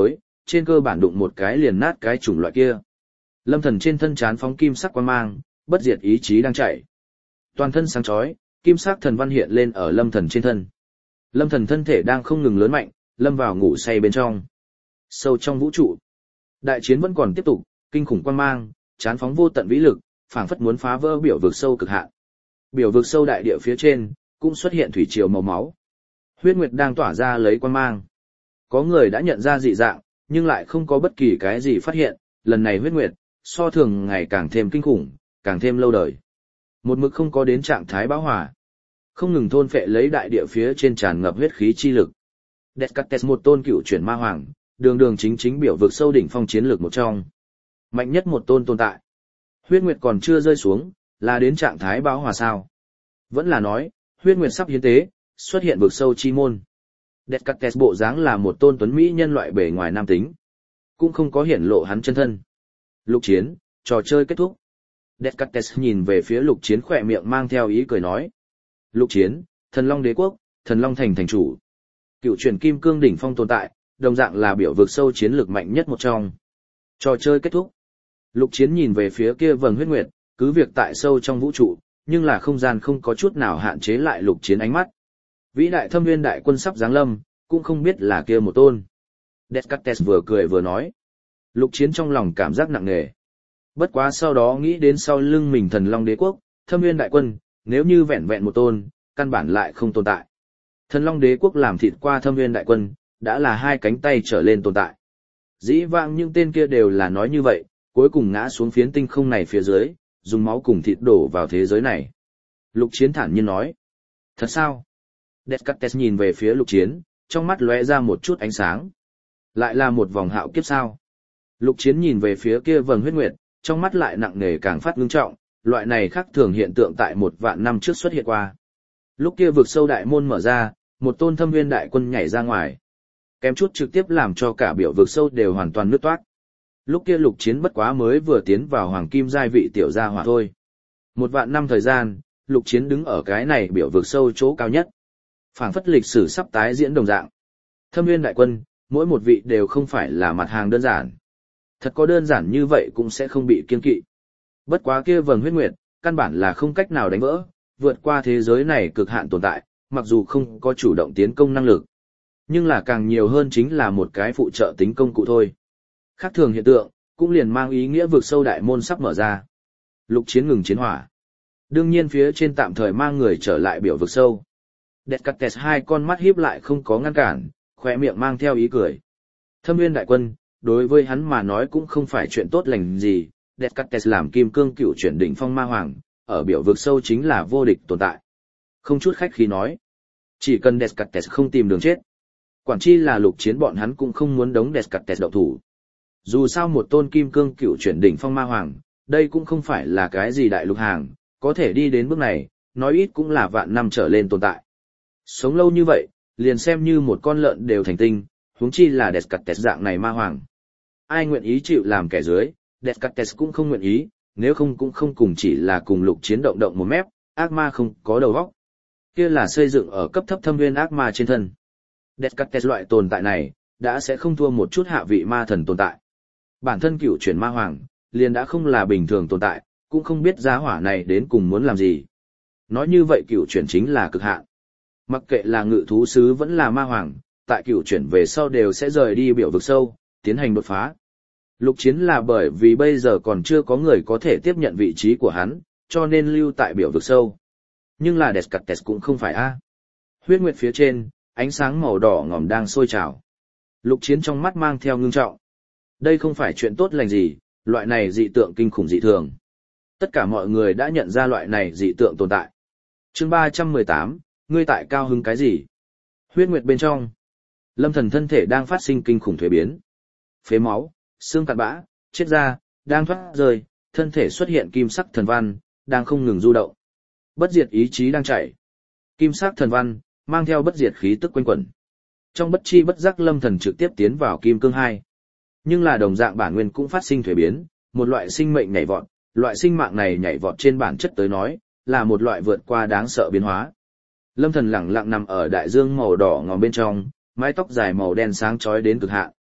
A: trên cơ bản đụng một cái liền nát cái chủng loại kia. Lâm Thần trên thân trán phóng kim sắc quang mang, bất diệt ý chí đang chạy. Toàn thân sáng chói, kim sắc thần văn hiện lên ở Lâm Thần trên thân. Lâm Thần thân thể đang không ngừng lớn mạnh, lâm vào ngủ say bên trong. Sâu trong vũ trụ, đại chiến vẫn còn tiếp tục, kinh khủng quang mang, trán phóng vô tận vĩ lực, phảng phất muốn phá vỡ biểu vực sâu cực hạn. Biểu vực sâu đại địa phía trên, cũng xuất hiện thủy triều màu máu. Huyết nguyệt đang tỏa ra lấy quang mang. Có người đã nhận ra dị dạng, nhưng lại không có bất kỳ cái gì phát hiện, lần này huyết nguyệt, so thường ngày càng thêm kinh khủng, càng thêm lâu đời. Một mực không có đến trạng thái bão hòa. Không ngừng thôn phệ lấy đại địa phía trên tràn ngập huyết khí chi lực. Descartes một tôn cựu chuyển ma hoàng, đường đường chính chính biểu vực sâu đỉnh phong chiến lược một trong. Mạnh nhất một tôn tồn tại. Huyết nguyệt còn chưa rơi xuống, là đến trạng thái bão hòa sao. Vẫn là nói, huyết nguyệt sắp hiến tế, xuất hiện vực sâu chi môn. Descartes bộ dáng là một tôn tuấn mỹ nhân loại bề ngoài nam tính. Cũng không có hiển lộ hắn chân thân. Lục chiến, trò chơi kết thúc. Descartes nhìn về phía lục chiến khỏe miệng mang theo ý cười nói. Lục chiến, thần long đế quốc, thần long thành thành chủ. Cựu chuyển kim cương đỉnh phong tồn tại, đồng dạng là biểu vực sâu chiến lược mạnh nhất một trong. Trò chơi kết thúc. Lục chiến nhìn về phía kia vầng huyết nguyệt, cứ việc tại sâu trong vũ trụ, nhưng là không gian không có chút nào hạn chế lại lục chiến ánh mắt. Vĩ đại thâm nguyên đại quân sắp giáng lâm, cũng không biết là kia một tôn. Descartes vừa cười vừa nói. Lục chiến trong lòng cảm giác nặng nề. Bất quá sau đó nghĩ đến sau lưng mình thần long đế quốc, thâm nguyên đại quân, nếu như vẹn vẹn một tôn, căn bản lại không tồn tại. Thần long đế quốc làm thịt qua thâm nguyên đại quân, đã là hai cánh tay trở lên tồn tại. Dĩ vãng những tên kia đều là nói như vậy, cuối cùng ngã xuống phiến tinh không này phía dưới, dùng máu cùng thịt đổ vào thế giới này. Lục chiến thản nhiên nói. Thật sao? Descartes nhìn về phía lục chiến, trong mắt lóe ra một chút ánh sáng. Lại là một vòng hạo kiếp sao? Lục chiến nhìn về phía kia vầng huyết nguyệt, trong mắt lại nặng nề càng phát ngưng trọng, loại này khác thường hiện tượng tại 1.000 năm trước xuất hiện qua. Lúc kia vực sâu đại môn mở ra, một tôn thâm nguyên đại quân nhảy ra ngoài. Kém chút trực tiếp làm cho cả biểu vực sâu đều hoàn toàn nứt toát. Lúc kia lục chiến bất quá mới vừa tiến vào hoàng kim giai vị tiểu gia hỏa thôi. 1.000 năm thời gian, lục chiến đứng ở cái này biểu vực sâu chỗ cao nhất. Phảng phất lịch sử sắp tái diễn đồng dạng. Thâm nguyên đại quân, mỗi một vị đều không phải là mặt hàng đơn giản. Thật có đơn giản như vậy cũng sẽ không bị kiêng kỵ. Bất quá kia vầng huyết nguyệt, căn bản là không cách nào đánh vỡ, vượt qua thế giới này cực hạn tồn tại, mặc dù không có chủ động tiến công năng lực. Nhưng là càng nhiều hơn chính là một cái phụ trợ tính công cụ thôi. Khác thường hiện tượng, cũng liền mang ý nghĩa vực sâu đại môn sắp mở ra. Lục chiến ngừng chiến hỏa. Đương nhiên phía trên tạm thời mang người trở lại biểu vực sâu. Descartes hai con mắt híp lại không có ngăn cản, khóe miệng mang theo ý cười. Thâm nguyên đại quân, đối với hắn mà nói cũng không phải chuyện tốt lành gì. Descartes làm kim cương cựu chuyển đỉnh phong ma hoàng, ở biểu vực sâu chính là vô địch tồn tại. Không chút khách khí nói. Chỉ cần Descartes không tìm đường chết. Quản chi là lục chiến bọn hắn cũng không muốn đống Descartes động thủ. Dù sao một tôn kim cương cựu chuyển đỉnh phong ma hoàng, đây cũng không phải là cái gì đại lục hàng, có thể đi đến bước này, nói ít cũng là vạn năm trở lên tồn tại. Sống lâu như vậy, liền xem như một con lợn đều thành tinh, huống chi là Descartes dạng này ma hoàng. Ai nguyện ý chịu làm kẻ dưới, Descartes cũng không nguyện ý, nếu không cũng không cùng chỉ là cùng lục chiến động động một mép, ác ma không có đầu óc. Kia là xây dựng ở cấp thấp thâm nguyên ác ma trên thân. Descartes loại tồn tại này, đã sẽ không thua một chút hạ vị ma thần tồn tại. Bản thân cựu chuyển ma hoàng, liền đã không là bình thường tồn tại, cũng không biết giá hỏa này đến cùng muốn làm gì. Nói như vậy cựu chuyển chính là cực hạn. Mặc kệ là ngự thú sứ vẫn là ma hoàng, tại cựu chuyển về sau đều sẽ rời đi biểu vực sâu, tiến hành đột phá. Lục chiến là bởi vì bây giờ còn chưa có người có thể tiếp nhận vị trí của hắn, cho nên lưu tại biểu vực sâu. Nhưng là Descartes cũng không phải a. Huyết nguyệt phía trên, ánh sáng màu đỏ ngòm đang sôi trào. Lục chiến trong mắt mang theo ngưng trọng. Đây không phải chuyện tốt lành gì, loại này dị tượng kinh khủng dị thường. Tất cả mọi người đã nhận ra loại này dị tượng tồn tại. Chương 318, ngươi tại cao hứng cái gì? Huyết nguyệt bên trong, Lâm Thần thân thể đang phát sinh kinh khủng thuế biến. Phế máu, xương cặn bã, chết da, đang thoát rời, thân thể xuất hiện kim sắc thần văn, đang không ngừng du động. Bất diệt ý chí đang chảy. Kim sắc thần văn, mang theo bất diệt khí tức quanh quẩn. Trong bất chi bất giác Lâm Thần trực tiếp tiến vào kim cương 2. Nhưng là đồng dạng bản nguyên cũng phát sinh thuế biến, một loại sinh mệnh nhảy vọt, loại sinh mạng này nhảy vọt trên bản chất tới nói, là một loại vượt qua đáng sợ biến hóa. Lâm Thần lẳng lặng nằm ở đại dương màu đỏ ngòm bên trong, mái tóc dài màu đen sáng chói đến cực hạn.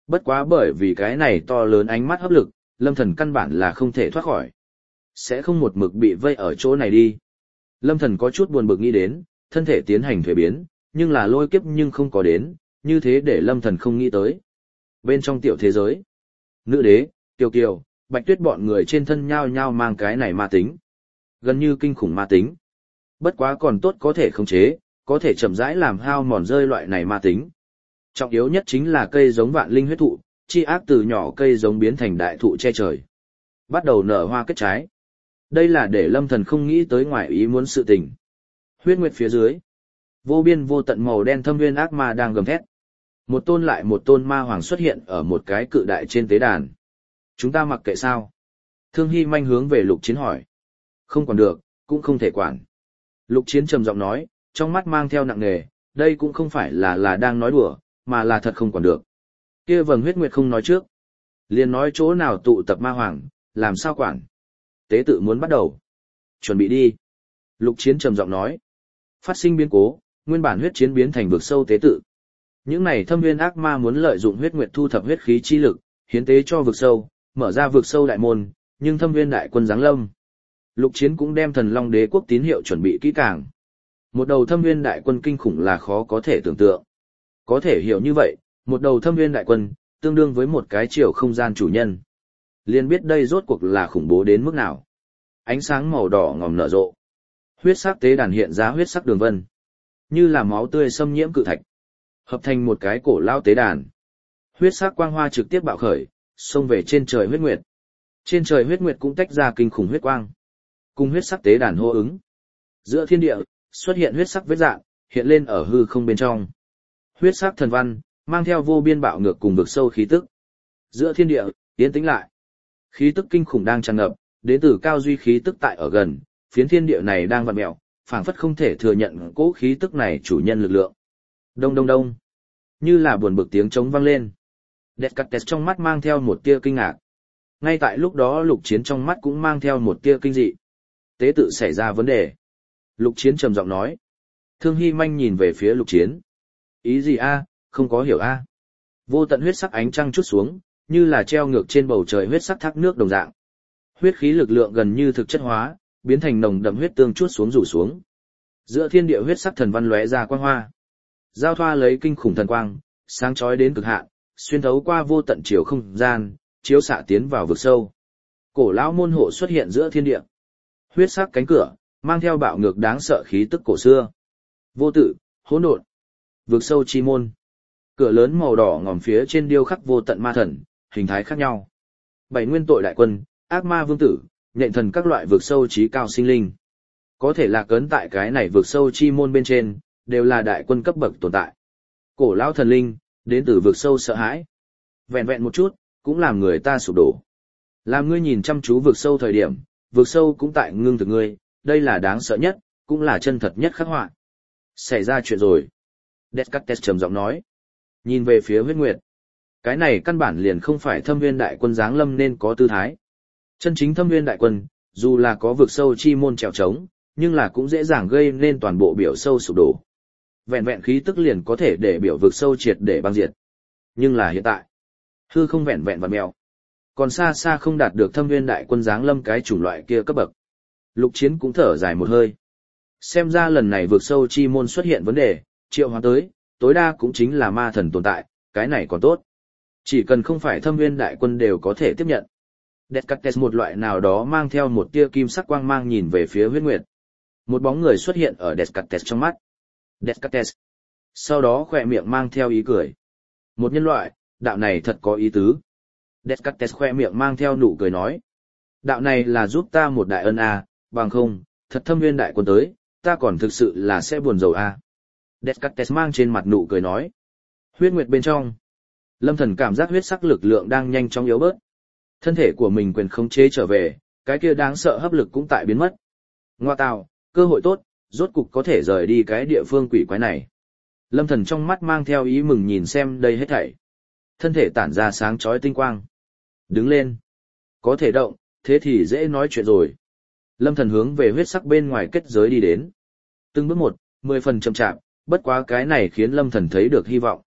A: Bất quá bởi vì cái này to lớn ánh mắt hấp lực, lâm thần căn bản là không thể thoát khỏi. Sẽ không một mực bị vây ở chỗ này đi. Lâm thần có chút buồn bực nghĩ đến, thân thể tiến hành thuế biến, nhưng là lôi kiếp nhưng không có đến, như thế để lâm thần không nghĩ tới. Bên trong tiểu thế giới, nữ đế, Kiều Kiều, Bạch Tuyết bọn người trên thân nhao nhao mang cái này ma tính. Gần như kinh khủng ma tính. Bất quá còn tốt có thể khống chế, có thể chậm rãi làm hao mòn rơi loại này ma tính. Trọng yếu nhất chính là cây giống vạn linh huyết thụ, chi ác từ nhỏ cây giống biến thành đại thụ che trời. Bắt đầu nở hoa kết trái. Đây là để lâm thần không nghĩ tới ngoài ý muốn sự tình. Huyết nguyệt phía dưới. Vô biên vô tận màu đen thâm nguyên ác ma đang gầm thét. Một tôn lại một tôn ma hoàng xuất hiện ở một cái cự đại trên tế đàn. Chúng ta mặc kệ sao? Thương Hy manh hướng về Lục Chiến hỏi. Không quản được, cũng không thể quản. Lục Chiến trầm giọng nói, trong mắt mang theo nặng nề, đây cũng không phải là đang nói đùa, mà là thật không quản được. Kia vầng huyết nguyệt không nói trước. Liền nói chỗ nào tụ tập ma hoàng, làm sao quản. Tế tự muốn bắt đầu. Chuẩn bị đi. Lục Chiến trầm giọng nói. Phát sinh biến cố, nguyên bản huyết chiến biến thành vực sâu tế tự. Những này thâm nguyên ác ma muốn lợi dụng huyết nguyệt thu thập huyết khí chi lực, hiến tế cho vực sâu, mở ra vực sâu đại môn, nhưng thâm nguyên đại quân giáng lâm. Lục Chiến cũng đem Thần Long Đế quốc tín hiệu chuẩn bị kỹ càng. Một đầu thâm nguyên đại quân kinh khủng là khó có thể tưởng tượng. Có thể hiểu như vậy, một đầu thâm nguyên đại quân, tương đương với một cái chiều không gian chủ nhân. Liên biết đây rốt cuộc là khủng bố đến mức nào. Ánh sáng màu đỏ ngòm nở rộ. Huyết sắc tế đàn hiện ra huyết sắc đường vân. Như là máu tươi xâm nhiễm cự thạch. Hợp thành một cái cổ lao tế đàn. Huyết sắc quang hoa trực tiếp bạo khởi, xông về trên trời huyết nguyệt. Trên trời huyết nguyệt cũng tách ra kinh khủng huyết quang. Cùng huyết sắc tế đàn hô ứng. Giữa thiên địa, xuất hiện huyết sắc vết dạng, hiện lên ở hư không bên trong. Huyết sắc thần văn, mang theo vô biên bạo ngược cùng vực sâu khí tức. Giữa thiên địa, yên tĩnh lại. Khí tức kinh khủng đang tràn ngập, đến từ cao duy khí tức tại ở gần, phiến thiên địa này đang vặn mèo, phảng phất không thể thừa nhận cỗ khí tức này chủ nhân lực lượng. Đông đông đông. Như là buồn bực tiếng trống vang lên. Descartes trong mắt mang theo một tia kinh ngạc. Ngay tại lúc đó Lục Chiến trong mắt cũng mang theo một tia kinh dị. Tế tự xảy ra vấn đề. Lục Chiến trầm giọng nói. Thương Hy manh nhìn về phía Lục Chiến. Ý gì a? Không có hiểu a. Vô tận huyết sắc ánh trăng chút xuống, như là treo ngược trên bầu trời huyết sắc thác nước đồng dạng. Huyết khí lực lượng gần như thực chất hóa, biến thành nồng đậm huyết tương chút xuống rủ xuống. Giữa thiên địa huyết sắc thần văn lóe ra quang hoa. Giao thoa lấy kinh khủng thần quang, sáng chói đến cực hạn, xuyên thấu qua vô tận chiều không gian, chiếu xạ tiến vào vực sâu. Cổ lão môn hộ xuất hiện giữa thiên địa. Huyết sắc cánh cửa, mang theo bạo ngược đáng sợ khí tức cổ xưa. Vô tự, hỗn độn. Vực sâu chi môn. Cửa lớn màu đỏ ngòm phía trên điêu khắc vô tận ma thần, hình thái khác nhau. 7 nguyên tội đại quân, ác ma vương tử, nhện thần các loại vực sâu trí cao sinh linh. Có thể lạc ấn tại cái này vực sâu chi môn bên trên, đều là đại quân cấp bậc tồn tại. Cổ lão thần linh, đến từ vực sâu sợ hãi. Vẹn vẹn một chút, cũng làm người ta sụp đổ. Làm ngươi nhìn chăm chú vực sâu thời điểm, vực sâu cũng tại ngưng thực ngươi, đây là đáng sợ nhất, cũng là chân thật nhất khắc họa. Xảy ra chuyện rồi. Descartes trầm giọng nói. Nhìn về phía huyết nguyệt. Cái này căn bản liền không phải thâm viên đại quân giáng lâm nên có tư thái. Chân chính thâm viên đại quân, dù là có vực sâu chi môn trèo trống, nhưng là cũng dễ dàng gây nên toàn bộ biểu sâu sụp đổ. Vẹn vẹn khí tức liền có thể để biểu vực sâu triệt để băng diệt. Nhưng là hiện tại, hư không vẹn vẹn vặn mèo. Còn xa xa không đạt được thâm viên đại quân giáng lâm cái chủng loại kia cấp bậc. Lục Chiến cũng thở dài một hơi. Xem ra lần này vực sâu chi môn xuất hiện vấn đề, triệu hóa tới, tối đa cũng chính là ma thần tồn tại, cái này còn tốt. Chỉ cần không phải thâm viên đại quân đều có thể tiếp nhận. Descartes một loại nào đó mang theo một tia kim sắc quang mang nhìn về phía huyết nguyệt. Một bóng người xuất hiện ở Descartes trong mắt. Descartes. Sau đó khỏe miệng mang theo ý cười. Một nhân loại, đạo này thật có ý tứ. Descartes khỏe miệng mang theo nụ cười nói. Đạo này là giúp ta một đại ân a, bằng không, thật thâm viên đại quân tới, ta còn thực sự là sẽ buồn rầu a. Descartes mang trên mặt nụ cười nói. Huyết nguyệt bên trong. Lâm Thần cảm giác huyết sắc lực lượng đang nhanh chóng yếu bớt. Thân thể của mình quyền khống chế trở về, cái kia đáng sợ hấp lực cũng tại biến mất. Ngoa tào, cơ hội tốt, rốt cục có thể rời đi cái địa phương quỷ quái này. Lâm Thần trong mắt mang theo ý mừng nhìn xem đây hết thảy. Thân thể tản ra sáng chói tinh quang. Đứng lên. Có thể động, thế thì dễ nói chuyện rồi. Lâm Thần hướng về huyết sắc bên ngoài kết giới đi đến. Từng bước một, 10 phần chậm chạp, bất quá cái này khiến Lâm Thần thấy được hy vọng.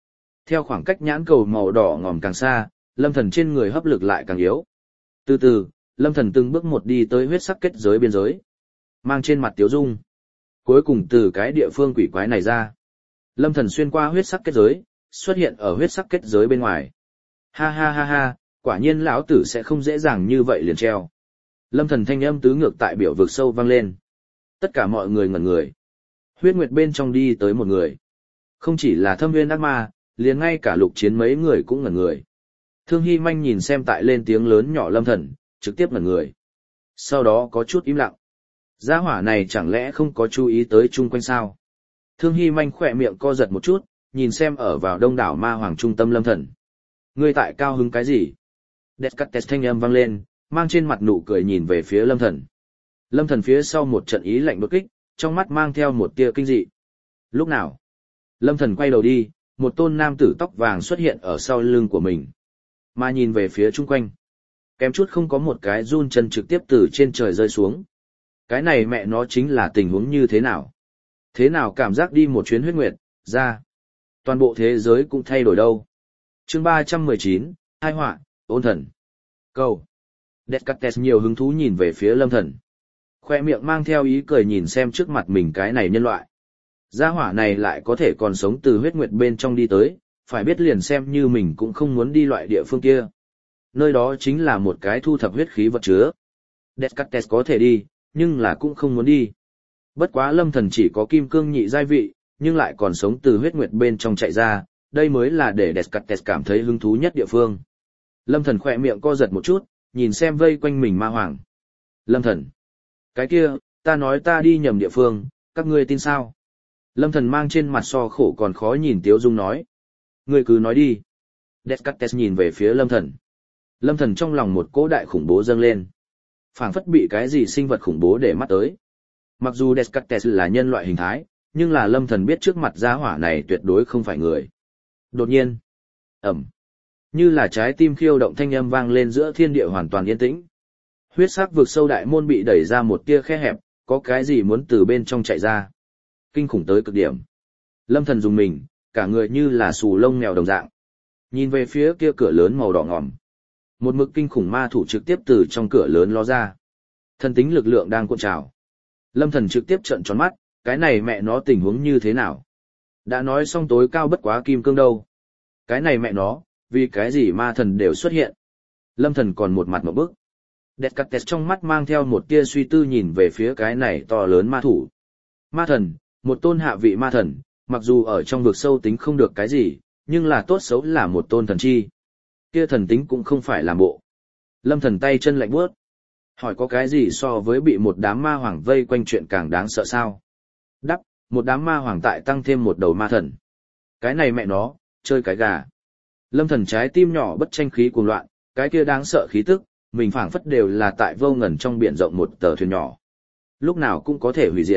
A: Theo khoảng cách nhãn cầu màu đỏ ngòm càng xa, lâm thần trên người hấp lực lại càng yếu. Từ từ, lâm thần từng bước một đi tới huyết sắc kết giới biên giới. Mang trên mặt tiếu dung. Cuối cùng từ cái địa phương quỷ quái này ra. Lâm thần xuyên qua huyết sắc kết giới, xuất hiện ở huyết sắc kết giới bên ngoài. Ha ha ha ha, quả nhiên lão tử sẽ không dễ dàng như vậy liền treo. Lâm thần thanh âm tứ ngược tại biểu vực sâu vang lên. Tất cả mọi người ngẩn người. Huyết nguyệt bên trong đi tới một người. Không chỉ là Thâm Nguyên ác ma, liền ngay cả Lục Chiến mấy người cũng ngẩn người. Thương Hy Manh nhìn xem tại lên tiếng lớn nhỏ lâm thần, trực tiếp ngẩn người. Sau đó có chút im lặng. Gia hỏa này chẳng lẽ không có chú ý tới chung quanh sao? Thương Hy Manh khỏe miệng co giật một chút, nhìn xem ở vào đông đảo ma hoàng trung tâm lâm thần. Ngươi tại cao hứng cái gì? Descartes thanh âm vang lên, mang trên mặt nụ cười nhìn về phía lâm thần. Lâm thần phía sau một trận ý lạnh đột kích, trong mắt mang theo một tia kinh dị. Lúc nào? Lâm thần quay đầu đi, một tôn nam tử tóc vàng xuất hiện ở sau lưng của mình. Mà nhìn về phía chung quanh. Kém chút không có một cái run chân trực tiếp từ trên trời rơi xuống. Cái này mẹ nó chính là tình huống như thế nào? Thế nào cảm giác đi một chuyến huyết nguyệt, ra. Toàn bộ thế giới cũng thay đổi đâu. Chương 319, hai họa, ôn thần. Câu. Descartes nhiều hứng thú nhìn về phía lâm thần. Khoe miệng mang theo ý cười nhìn xem trước mặt mình cái này nhân loại. Gia hỏa này lại có thể còn sống từ huyết nguyệt bên trong đi tới, phải biết liền xem như mình cũng không muốn đi loại địa phương kia. Nơi đó chính là một cái thu thập huyết khí vật chứa. Descartes có thể đi, nhưng là cũng không muốn đi. Bất quá lâm thần chỉ có kim cương nhị giai vị, nhưng lại còn sống từ huyết nguyệt bên trong chạy ra, đây mới là để Descartes cảm thấy hứng thú nhất địa phương. Lâm thần khỏe miệng co giật một chút, nhìn xem vây quanh mình ma hoàng. Lâm thần. Cái kia, ta nói ta đi nhầm địa phương, các ngươi tin sao? Lâm thần mang trên mặt so khổ còn khó nhìn Tiếu Dung nói. Ngươi cứ nói đi. Descartes nhìn về phía lâm thần. Lâm thần trong lòng một cỗ đại khủng bố dâng lên. Phảng phất bị cái gì sinh vật khủng bố để mắt tới. Mặc dù Descartes là nhân loại hình thái, nhưng là lâm thần biết trước mặt gia hỏa này tuyệt đối không phải người. Đột nhiên, ầm, như là trái tim khiêu động thanh âm vang lên giữa thiên địa hoàn toàn yên tĩnh. Huyết sắc vực sâu đại môn bị đẩy ra một tia khe hẹp, có cái gì muốn từ bên trong chạy ra. Kinh khủng tới cực điểm. Lâm thần dùng mình, cả người như là xù lông mèo đồng dạng. Nhìn về phía kia cửa lớn màu đỏ ngòm. Một mực kinh khủng ma thủ trực tiếp từ trong cửa lớn ló ra. Thần tính lực lượng đang cuộn trào. Lâm thần trực tiếp trợn tròn mắt, cái này mẹ nó tình huống như thế nào? Đã nói xong tối cao bất quá kim cương đâu. Cái này mẹ nó, vì cái gì ma thần đều xuất hiện. Lâm thần còn một mặt một bức. Descartes trong mắt mang theo một tia suy tư nhìn về phía cái này to lớn ma thủ. Ma thần, một tôn hạ vị ma thần, mặc dù ở trong vực sâu tính không được cái gì, nhưng là tốt xấu là một tôn thần chi. Kia thần tính cũng không phải làm bộ. Lâm thần tay chân lạnh buốt. Hỏi có cái gì so với bị một đám ma hoàng vây quanh chuyện càng đáng sợ sao? Đắp, một đám ma hoàng tại tăng thêm một đầu ma thần. Cái này mẹ nó, chơi cái gà. Lâm thần trái tim nhỏ bất tranh khí cuồng loạn, cái kia đáng sợ khí tức, mình phảng phất đều là tại vô ngần trong biển rộng một tờ thuyền nhỏ. Lúc nào cũng có thể hủy diệt.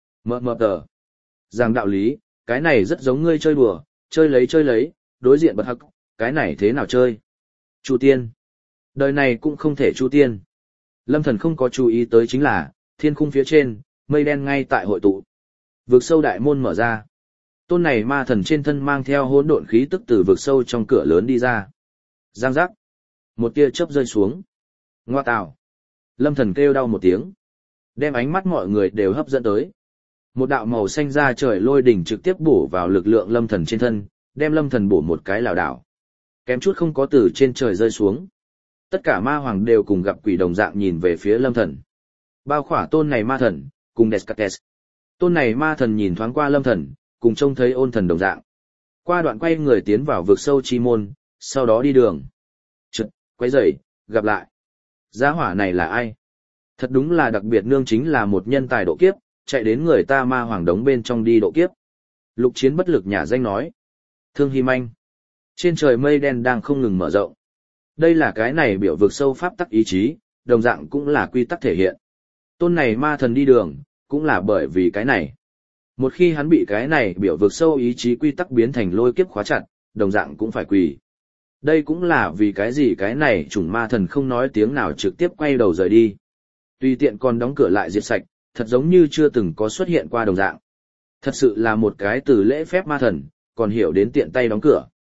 A: Mờ tờ. Rằng đạo lý, cái này rất giống ngươi chơi đùa, chơi lấy, đối diện bật hắc, cái này thế nào chơi? Chu tiên. Đời này cũng không thể chu tiên. Lâm thần không có chú ý tới chính là, thiên khung phía trên, mây đen ngay tại hội tụ. Vực sâu đại môn mở ra. Tôn này ma thần trên thân mang theo hỗn độn khí tức từ vực sâu trong cửa lớn đi ra. Giang giác. Một tia chớp rơi xuống. Ngoa tào. Lâm thần kêu đau một tiếng. Đem ánh mắt mọi người đều hấp dẫn tới. Một đạo màu xanh ra trời lôi đỉnh trực tiếp bổ vào lực lượng lâm thần trên thân, đem lâm thần bổ một cái lảo đảo. Kém chút không có từ trên trời rơi xuống. Tất cả ma hoàng đều cùng gặp quỷ đồng dạng nhìn về phía lâm thần. Bao khỏa tôn này ma thần, cùng Descartes. Tôn này ma thần nhìn thoáng qua lâm thần, cùng trông thấy ôn thần đồng dạng. Qua đoạn quay người tiến vào vực sâu chi môn, sau đó đi đường. Chật, quay dậy, gặp lại. Gia hỏa này là ai? Thật đúng là đặc biệt nương chính là một nhân tài độ kiếp, chạy đến người ta ma hoàng đống bên trong đi độ kiếp. Lục Chiến bất lực nhả danh nói. Thương Hy Manh. Trên trời mây đen đang không ngừng mở rộng. Đây là cái này biểu vực sâu pháp tắc ý chí, đồng dạng cũng là quy tắc thể hiện. Tôn này ma thần đi đường, cũng là bởi vì cái này. Một khi hắn bị cái này biểu vực sâu ý chí quy tắc biến thành lôi kiếp khóa chặt, đồng dạng cũng phải quỳ. Đây cũng là vì cái gì cái này chủng ma thần không nói tiếng nào trực tiếp quay đầu rời đi. Tùy tiện còn đóng cửa lại diệt sạch, thật giống như chưa từng có xuất hiện qua đồng dạng. Thật sự là một cái từ lễ phép ma thần, còn hiểu đến tiện tay đóng cửa.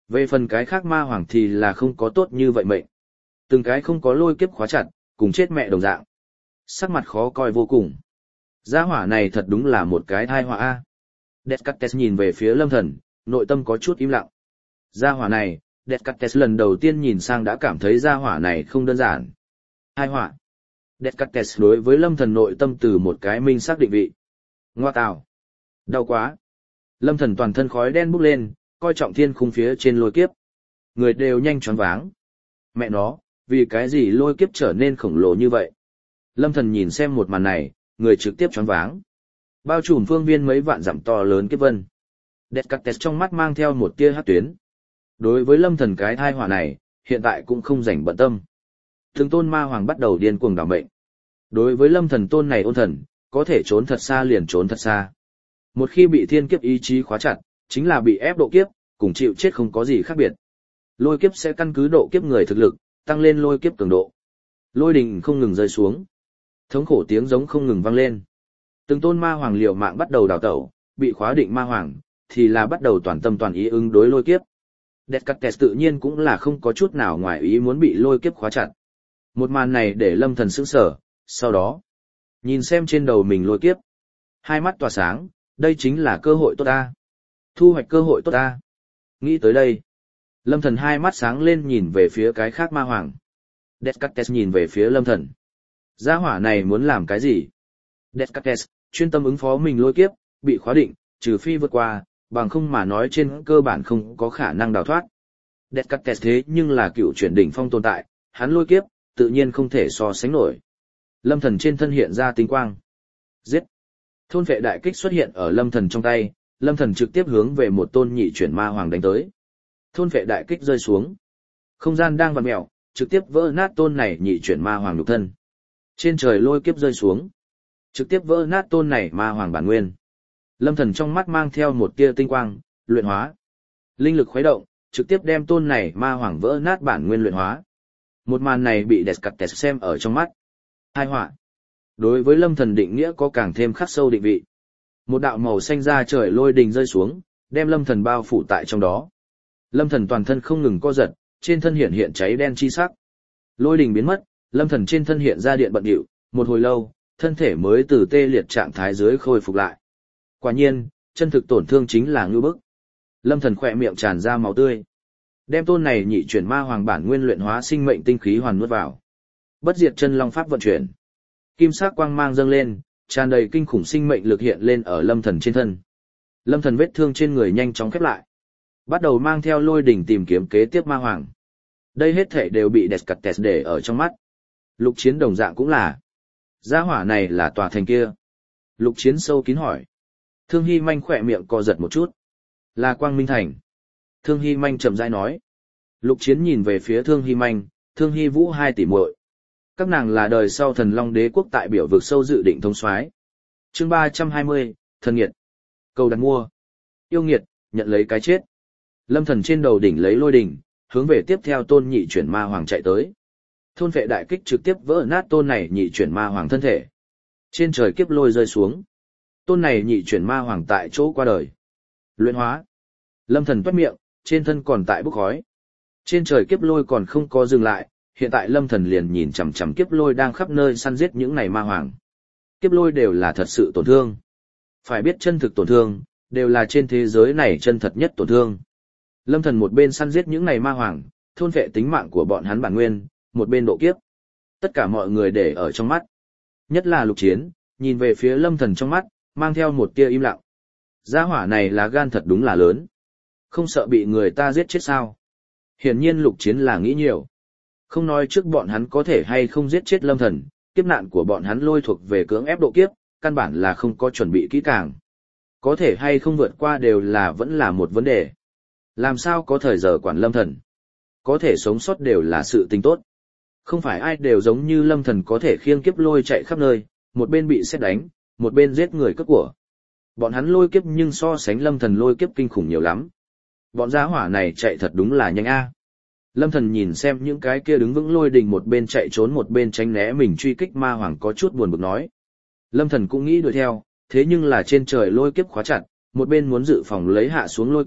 A: Về phần cái khác ma hoàng thì là không có tốt như vậy mệnh. Từng cái không có lôi kiếp khóa chặt, cùng chết mẹ đồng dạng. Sắc mặt khó coi vô cùng. Gia hỏa này thật đúng là một cái thai họa a. Descartes nhìn về phía Lâm Thần, nội tâm có chút im lặng. Gia hỏa này, Descartes lần đầu tiên nhìn sang đã cảm thấy gia hỏa này không đơn giản. Thai họa. Descartes đối với Lâm Thần nội tâm từ một cái minh xác định vị. Ngoa tào. Đau quá. Lâm Thần toàn thân khói đen bốc lên, coi trọng thiên khung phía trên lôi kiếp. Người đều nhanh choáng váng. Mẹ nó, vì cái gì lôi kiếp trở nên khổng lồ như vậy? Lâm Thần nhìn xem một màn này, người trực tiếp choáng váng. Bao trùm phương viên mấy vạn dặm to lớn kiếp vân. Descartes trong mắt mang theo một tia hắc tuyến. Đối với Lâm Thần cái thai họa này, hiện tại cũng không rảnh bận tâm. Từng tôn ma hoàng bắt đầu điên cuồng đảo mệnh. Đối với Lâm Thần tôn này ôn thần, có thể trốn thật xa liền trốn thật xa. Một khi bị thiên kiếp ý chí khóa chặt, chính là bị ép độ kiếp, cùng chịu chết không có gì khác biệt. Lôi kiếp sẽ căn cứ độ kiếp người thực lực, tăng lên lôi kiếp cường độ. Lôi đình không ngừng rơi xuống. Thống khổ tiếng giống không ngừng vang lên. Từng tôn ma hoàng liều mạng bắt đầu đào tẩu, bị khóa định ma hoàng, thì là bắt đầu toàn tâm toàn ý ứng đối lôi kiếp. Descartes tự nhiên cũng là không có chút nào ngoài ý muốn bị lôi kiếp khóa chặt. Một màn này để Lâm Thần sững sờ, sau đó, nhìn xem trên đầu mình lôi kiếp. Hai mắt tỏa sáng, đây chính là cơ hội tốt ta. Thu hoạch cơ hội tốt ta. Nghĩ tới đây, Lâm Thần hai mắt sáng lên nhìn về phía cái khác ma hoàng. Descartes nhìn về phía Lâm Thần. Gia hỏa này muốn làm cái gì? Descartes, chuyên tâm ứng phó mình lôi kiếp, bị khóa định, trừ phi vượt qua, bằng không mà nói trên cơ bản không có khả năng đào thoát. Descartes thế nhưng là cựu chuyển đỉnh phong tồn tại, hắn lôi kiếp, tự nhiên không thể so sánh nổi. Lâm Thần trên thân hiện ra tinh quang. Giết! Thôn vệ đại kích xuất hiện ở Lâm Thần trong tay, Lâm Thần trực tiếp hướng về một tôn nhị chuyển ma hoàng đánh tới. Thôn vệ đại kích rơi xuống. Không gian đang vặn mèo, trực tiếp vỡ nát tôn này nhị chuyển ma hoàng nhục thân. Trên trời lôi kiếp rơi xuống, trực tiếp vỡ nát tôn này ma hoàng bản nguyên. Lâm Thần trong mắt mang theo một tia tinh quang, luyện hóa. Linh lực khuấy động, trực tiếp đem tôn này ma hoàng vỡ nát bản nguyên luyện hóa. Một màn này bị Descartes xem ở trong mắt. Hai họa. Đối với Lâm Thần định nghĩa có càng thêm khắc sâu định vị. Một đạo màu xanh ra trời lôi đình rơi xuống, đem Lâm Thần bao phủ tại trong đó. Lâm Thần toàn thân không ngừng co giật, trên thân hiện cháy đen chi sắc. Lôi đình biến mất, Lâm Thần trên thân hiện ra điện bận điệu, một hồi lâu, thân thể mới từ tê liệt trạng thái dưới khôi phục lại. Quả nhiên, chân thực tổn thương chính là ngưu bức. Lâm Thần khỏe miệng tràn ra máu tươi. Đem tôn này nhị chuyển ma hoàng bản nguyên luyện hóa sinh mệnh tinh khí hoàn nuốt vào. Bất diệt chân long pháp vận chuyển. Kim sắc quang mang dâng lên, tràn đầy kinh khủng sinh mệnh lực hiện lên ở Lâm Thần trên thân. Lâm Thần vết thương trên người nhanh chóng khép lại. Bắt đầu mang theo lôi đỉnh tìm kiếm kế tiếp ma hoàng. Đây hết thể đều bị Descartes để ở trong mắt. Lục Chiến đồng dạng cũng là. Gia hỏa này là tòa thành kia. Lục Chiến sâu kín hỏi. Thương Hy Manh khỏe miệng co giật một chút. Là Quang Minh Thành. Thương Hy Manh chậm rãi nói. Lục Chiến nhìn về phía Thương Hy Manh, Thương Hy Vũ hai tỷ muội. Các nàng là đời sau Thần Long Đế quốc tại biểu vực sâu dự định thống soái. Chương 320, Thần Nghiệt. Cầu đặt mua. Yêu nghiệt, nhận lấy cái chết. Lâm Thần trên đầu đỉnh lấy lôi đỉnh, hướng về tiếp theo tôn nhị chuyển ma hoàng chạy tới. Thôn vệ đại kích trực tiếp vỡ nát tôn này nhị chuyển ma hoàng thân thể. Trên trời kiếp lôi rơi xuống. Tôn này nhị chuyển ma hoàng tại chỗ qua đời. Luyện hóa. Lâm Thần toét miệng, trên thân còn tại bốc khói. Trên trời kiếp lôi còn không có dừng lại, hiện tại Lâm Thần liền nhìn chằm chằm kiếp lôi đang khắp nơi săn giết những này ma hoàng. Kiếp lôi đều là thật sự tổn thương. Phải biết chân thực tổn thương, đều là trên thế giới này chân thật nhất tổn thương. Lâm Thần một bên săn giết những này ma hoàng, thôn vệ tính mạng của bọn hắn bản nguyên, một bên độ kiếp. Tất cả mọi người để ở trong mắt. Nhất là Lục Chiến, nhìn về phía Lâm Thần trong mắt, mang theo một tia im lặng. Gia hỏa này là gan thật đúng là lớn. Không sợ bị người ta giết chết sao? Hiển nhiên Lục Chiến là nghĩ nhiều. Không nói trước bọn hắn có thể hay không giết chết Lâm Thần, kiếp nạn của bọn hắn lôi thuộc về cưỡng ép độ kiếp, căn bản là không có chuẩn bị kỹ càng. Có thể hay không vượt qua đều là vẫn là một vấn đề. Làm sao có thời giờ quản Lâm Thần? Có thể sống sót đều là sự tình tốt. Không phải ai đều giống như Lâm Thần có thể khiêng kiếp lôi chạy khắp nơi, một bên bị sét đánh, một bên giết người cướp của. Bọn hắn lôi kiếp nhưng so sánh Lâm Thần lôi kiếp kinh khủng nhiều lắm. Bọn gia hỏa này chạy thật đúng là nhanh a. Lâm Thần nhìn xem những cái kia đứng vững lôi đình một bên chạy trốn một bên tránh né mình truy kích ma hoàng có chút buồn bực nói. Lâm Thần cũng nghĩ đuổi theo, thế nhưng là trên trời lôi kiếp khóa chặt, một bên muốn dự phòng lấy hạ xuống lôi kiếp,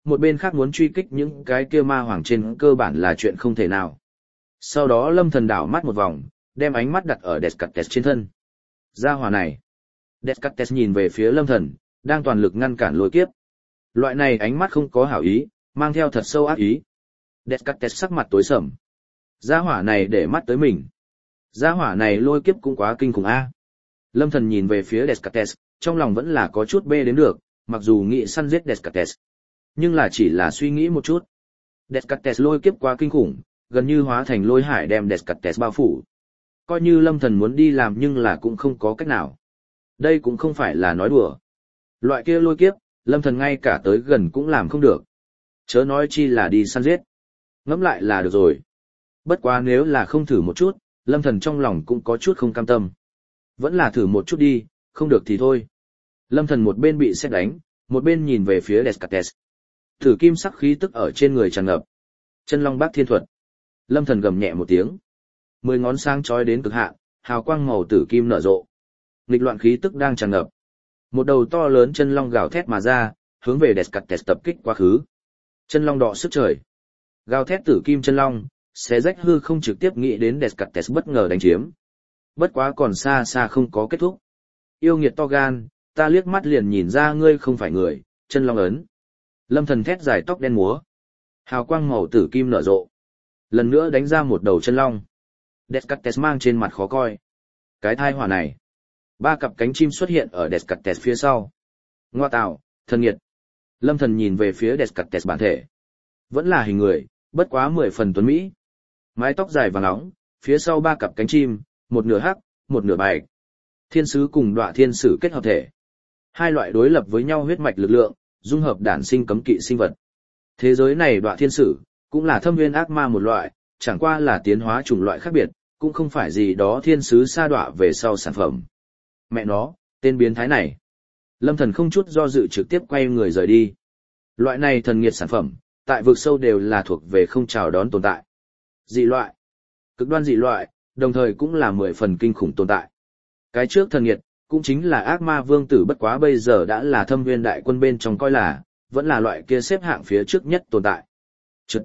A: một bên khác muốn truy kích những cái kia ma hoàng trên cơ bản là chuyện không thể nào. Sau đó Lâm Thần đảo mắt một vòng, đem ánh mắt đặt ở Descartes trên thân. Gia hỏa này. Descartes nhìn về phía Lâm Thần, đang toàn lực ngăn cản lôi kiếp. Loại này ánh mắt không có hảo ý, mang theo thật sâu ác ý. Descartes sắc mặt tối sầm. Gia hỏa này để mắt tới mình. Gia hỏa này lôi kiếp cũng quá kinh khủng a. Lâm Thần nhìn về phía Descartes, trong lòng vẫn là có chút bê đến được, mặc dù nghĩ săn giết Descartes. Nhưng là chỉ là suy nghĩ một chút. Descartes lôi kiếp quá kinh khủng, gần như hóa thành lôi hải đem Descartes bao phủ. Coi như Lâm Thần muốn đi làm nhưng là cũng không có cách nào. Đây cũng không phải là nói đùa. Loại kia lôi kiếp, Lâm Thần ngay cả tới gần cũng làm không được. Chớ nói chi là đi săn giết. Ngẫm lại là được rồi. Bất quá nếu là không thử một chút, Lâm Thần trong lòng cũng có chút không cam tâm. Vẫn là thử một chút đi, không được thì thôi. Lâm Thần một bên bị sét đánh, một bên nhìn về phía Descartes. Thử kim sắc khí tức ở trên người tràn ngập. Chân long bát thiên thuật. Lâm Thần gầm nhẹ một tiếng. 10 ngón sáng chói đến cực hạn, hào quang màu tử kim nở rộ. Nghịch loạn khí tức đang tràn ngập. Một đầu to lớn chân long gào thét mà ra, hướng về Descartes tập kích quá khứ. Chân long đọ sức trời. Gào thét tử kim chân long, xé rách hư không trực tiếp nghĩ đến Descartes bất ngờ đánh chiếm. Bất quá còn xa xa không có kết thúc. Yêu nghiệt to gan, ta liếc mắt liền nhìn ra ngươi không phải người, chân long ấn. Lâm Thần thét dài tóc đen múa. Hào quang màu tử kim nở rộ. Lần nữa đánh ra một đầu chân long. Descartes mang trên mặt khó coi. Cái thai hỏa này. 3 cặp cánh chim xuất hiện ở Descartes phía sau. Ngoa tạo, thần nghiệt. Lâm Thần nhìn về phía Descartes bản thể. Vẫn là hình người, bất quá 10 phần tuấn mỹ. Mái tóc dài vàng óng, phía sau 3 cặp cánh chim, một nửa hắc, một nửa bạch. Thiên sứ cùng đọa thiên sử kết hợp thể. Hai loại đối lập với nhau huyết mạch lực lượng, dung hợp đản sinh cấm kỵ sinh vật. Thế giới này đọa thiên sử, cũng là thâm nguyên ác ma một loại, chẳng qua là tiến hóa chủng loại khác biệt, cũng không phải gì đó thiên sứ sa đọa về sau sản phẩm. Mẹ nó, tên biến thái này. Lâm Thần không chút do dự trực tiếp quay người rời đi. Loại này thần nghiệt sản phẩm, tại vực sâu đều là thuộc về không chào đón tồn tại. Dị loại. Cực đoan dị loại, đồng thời cũng là 10 phần kinh khủng tồn tại. Cái trước thần nghiệt, cũng chính là ác ma vương tử, bất quá bây giờ đã là thâm nguyên đại quân bên trong coi là, vẫn là loại kia xếp hạng phía trước nhất tồn tại. Chực.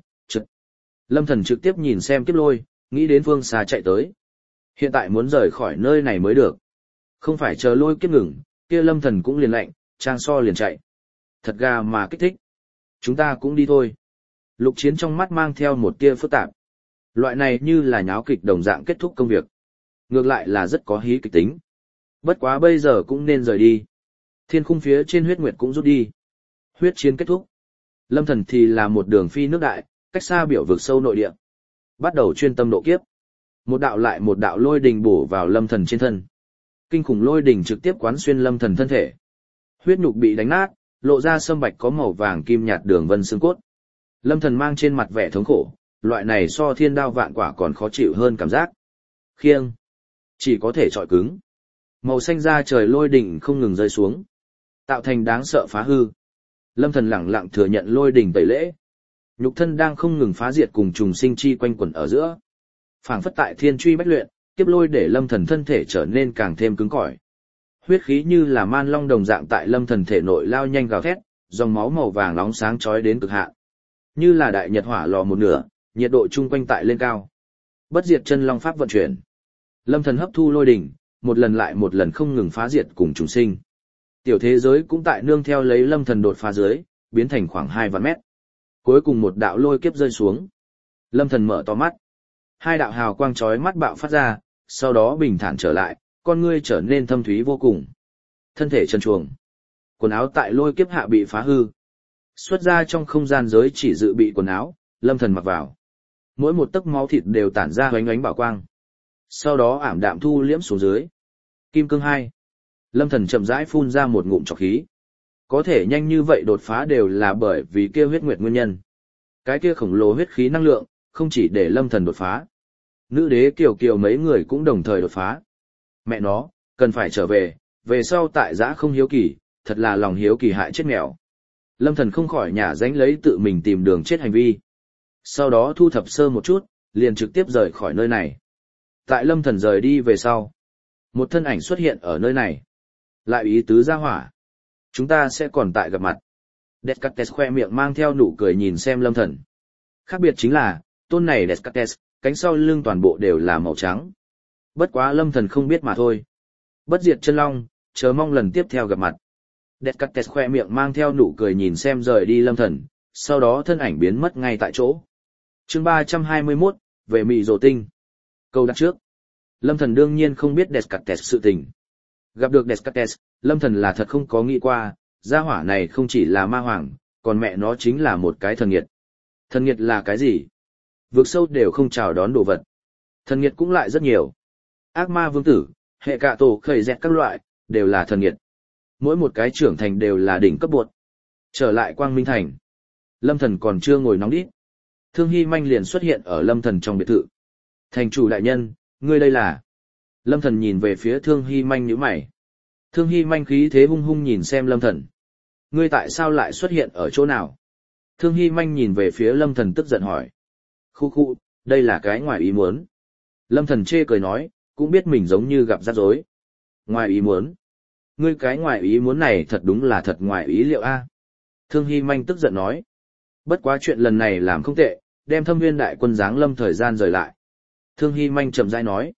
A: Lâm Thần trực tiếp nhìn xem kiếp lôi, nghĩ đến phương xa chạy tới. Hiện tại muốn rời khỏi nơi này mới được. Không phải chờ lôi kiếp ngừng, kia Lâm Thần cũng liền lạnh, trang so liền chạy. Thật gà mà kích thích. Chúng ta cũng đi thôi. Lục Chiến trong mắt mang theo một tia phức tạp. Loại này như là nháo kịch đồng dạng kết thúc công việc. Ngược lại là rất có hí kịch tính. Bất quá bây giờ cũng nên rời đi. Thiên khung phía trên huyết nguyệt cũng rút đi. Huyết chiến kết thúc. Lâm Thần thì là một đường phi nước đại, cách xa biểu vực sâu nội địa. Bắt đầu chuyên tâm độ kiếp. Một đạo lại một đạo lôi đình bổ vào Lâm Thần trên thân. Kinh khủng lôi đình trực tiếp quán xuyên Lâm Thần thân thể. Huyết nhục bị đánh nát, lộ ra sâm bạch có màu vàng kim nhạt đường vân xương cốt. Lâm Thần mang trên mặt vẻ thống khổ, loại này so thiên đao vạn quả còn khó chịu hơn cảm giác. Khiêng. Chỉ có thể trọi cứng. Màu xanh da trời lôi đỉnh không ngừng rơi xuống, tạo thành đáng sợ phá hư. Lâm Thần lẳng lặng thừa nhận lôi đỉnh tẩy lễ. Nhục thân đang không ngừng phá diệt cùng trùng sinh chi quanh quẩn ở giữa. Phảng phất tại thiên truy bách luyện, kiếp lôi để Lâm Thần thân thể trở nên càng thêm cứng cỏi. Huyết khí như là man long đồng dạng tại Lâm Thần thể nội lao nhanh gào thét, dòng máu màu vàng nóng sáng chói đến cực hạn. Như là đại nhật hỏa lò một nửa, nhiệt độ chung quanh tại lên cao. Bất diệt chân long pháp vận chuyển. Lâm Thần hấp thu lôi đỉnh, một lần lại một lần không ngừng phá diệt cùng trùng sinh. Tiểu thế giới cũng tại nương theo lấy Lâm Thần đột phá dưới, biến thành khoảng 2 vạn mét. Cuối cùng một đạo lôi kiếp rơi xuống. Lâm Thần mở to mắt. 2 đạo hào quang chói mắt bạo phát ra, sau đó bình thản trở lại, con ngươi trở nên thâm thúy vô cùng. Thân thể trần truồng. Quần áo tại lôi kiếp hạ bị phá hư. Xuất ra trong không gian giới chỉ dự bị quần áo, Lâm Thần mặc vào. Mỗi một tấc máu thịt đều tản ra ánh ánh bảo quang. Sau đó ảm đạm thu liễm xuống dưới. Kim cương 2. Lâm Thần chậm rãi phun ra một ngụm trọc khí. Có thể nhanh như vậy đột phá đều là bởi vì kia huyết nguyệt nguyên nhân. Cái kia khổng lồ huyết khí năng lượng, không chỉ để Lâm Thần đột phá. Nữ đế Kiều Kiều mấy người cũng đồng thời đột phá. Mẹ nó, cần phải trở về sau tại giã không hiếu kỳ, thật là lòng hiếu kỳ hại chết mèo. Lâm Thần không khỏi nhả dánh lấy tự mình tìm đường chết hành vi. Sau đó thu thập sơ một chút, liền trực tiếp rời khỏi nơi này. Tại Lâm Thần rời đi về sau, một thân ảnh xuất hiện ở nơi này. Lại ý tứ ra hỏa. Chúng ta sẽ còn tại gặp mặt. Descartes khoe miệng mang theo nụ cười nhìn xem Lâm Thần. Khác biệt chính là, tôn này Descartes, cánh sau lưng toàn bộ đều là màu trắng. Bất quá Lâm Thần không biết mà thôi. Bất diệt chân long, chờ mong lần tiếp theo gặp mặt. Descartes khoe miệng mang theo nụ cười nhìn xem rời đi Lâm Thần, sau đó thân ảnh biến mất ngay tại chỗ. Chương 321, về Mị Rồ Tinh. Câu đặt trước. Lâm Thần đương nhiên không biết Descartes sự tình. Gặp được Descartes, Lâm Thần là thật không có nghĩ qua, gia hỏa này không chỉ là ma hoàng, còn mẹ nó chính là một cái thần nghiệt. Thần nghiệt là cái gì? Vực sâu đều không chào đón đồ vật. Thần nghiệt cũng lại rất nhiều. Ác ma vương tử, hệ cạ tổ khởi dẹt các loại, đều là thần nghiệt. Mỗi một cái trưởng thành đều là đỉnh cấp bột. Trở lại Quang Minh Thành. Lâm Thần còn chưa ngồi nóng đít. Thương Hy Manh liền xuất hiện ở Lâm Thần trong biệt thự. Thành chủ đại nhân, ngươi đây là... Lâm Thần nhìn về phía Thương Hy Manh nhíu mày. Thương Hy Manh khí thế hung hung nhìn xem Lâm Thần. Ngươi tại sao lại xuất hiện ở chỗ nào? Thương Hy Manh nhìn về phía Lâm Thần tức giận hỏi. Khu khu, đây là cái ngoài ý muốn. Lâm Thần chê cười nói, cũng biết mình giống như gặp rắc rối. Ngoài ý muốn? Ngươi cái ngoài ý muốn này thật đúng là thật ngoài ý liệu a. Thương Hy Manh tức giận nói. Bất quá chuyện lần này làm không tệ, đem Thâm Nguyên đại quân giáng lâm thời gian rời lại. Thương Hy Manh chậm rãi nói.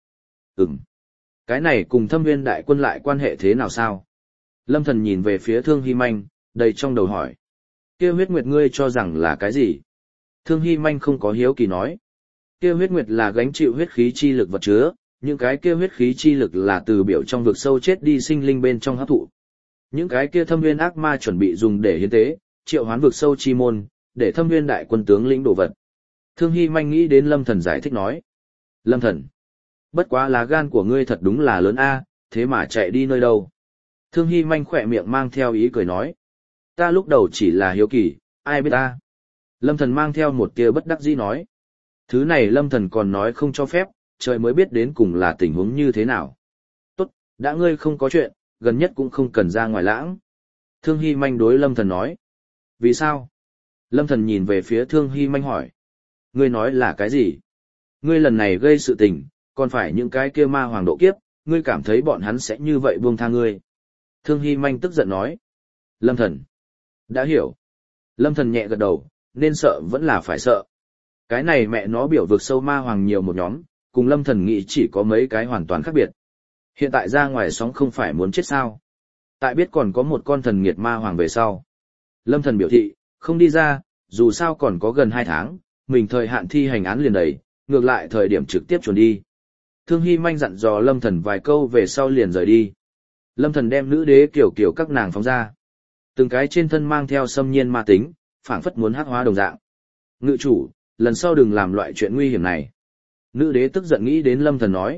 A: Cái này cùng Thâm Nguyên đại quân lại quan hệ thế nào sao? Lâm Thần nhìn về phía Thương Hy Manh, đầy trong đầu hỏi. Kia huyết nguyệt ngươi cho rằng là cái gì? Thương Hy Manh không có hiếu kỳ nói. Kia huyết nguyệt là gánh chịu huyết khí chi lực vật chứa, những cái kia huyết khí chi lực là từ biểu trong vực sâu chết đi sinh linh bên trong hấp thụ. Những cái kia Thâm Nguyên ác ma chuẩn bị dùng để hiến tế, triệu hoán vực sâu chi môn, để Thâm Nguyên đại quân tướng lĩnh đồ vật. Thương Hy Manh nghĩ đến Lâm Thần giải thích nói. Lâm Thần, bất quá lá gan của ngươi thật đúng là lớn a, thế mà chạy đi nơi đâu? Thương Hy Manh khỏe miệng mang theo ý cười nói. Ta lúc đầu chỉ là hiếu kỳ, ai biết ta? Lâm Thần mang theo một tia bất đắc dĩ nói. Thứ này Lâm Thần còn nói không cho phép, trời mới biết đến cùng là tình huống như thế nào. Tốt, đã ngươi không có chuyện, gần nhất cũng không cần ra ngoài lãng. Thương Hy Manh đối Lâm Thần nói. Vì sao? Lâm Thần nhìn về phía Thương Hy Manh hỏi. Ngươi nói là cái gì? Ngươi lần này gây sự tình, còn phải những cái kia ma hoàng độ kiếp, ngươi cảm thấy bọn hắn sẽ như vậy buông tha ngươi. Thương Hy Manh tức giận nói. Lâm Thần. Đã hiểu. Lâm Thần nhẹ gật đầu, nên sợ vẫn là phải sợ. Cái này mẹ nó biểu vực sâu ma hoàng nhiều một nhóm, cùng Lâm Thần nghĩ chỉ có mấy cái hoàn toàn khác biệt. Hiện tại ra ngoài sóng không phải muốn chết sao. Tại biết còn có một con thần nghiệt ma hoàng về sau. Lâm Thần biểu thị, không đi ra, dù sao còn có gần 2 tháng, mình thời hạn thi hành án liền đầy, ngược lại thời điểm trực tiếp chuẩn đi. Thương Hy Manh dặn dò Lâm Thần vài câu về sau liền rời đi. Lâm Thần đem nữ đế kiểu kiểu các nàng phóng ra. Từng cái trên thân mang theo xâm nhiên ma tính, phảng phất muốn hắc hóa đồng dạng. Ngự chủ, lần sau đừng làm loại chuyện nguy hiểm này. Nữ đế tức giận nghĩ đến Lâm Thần nói.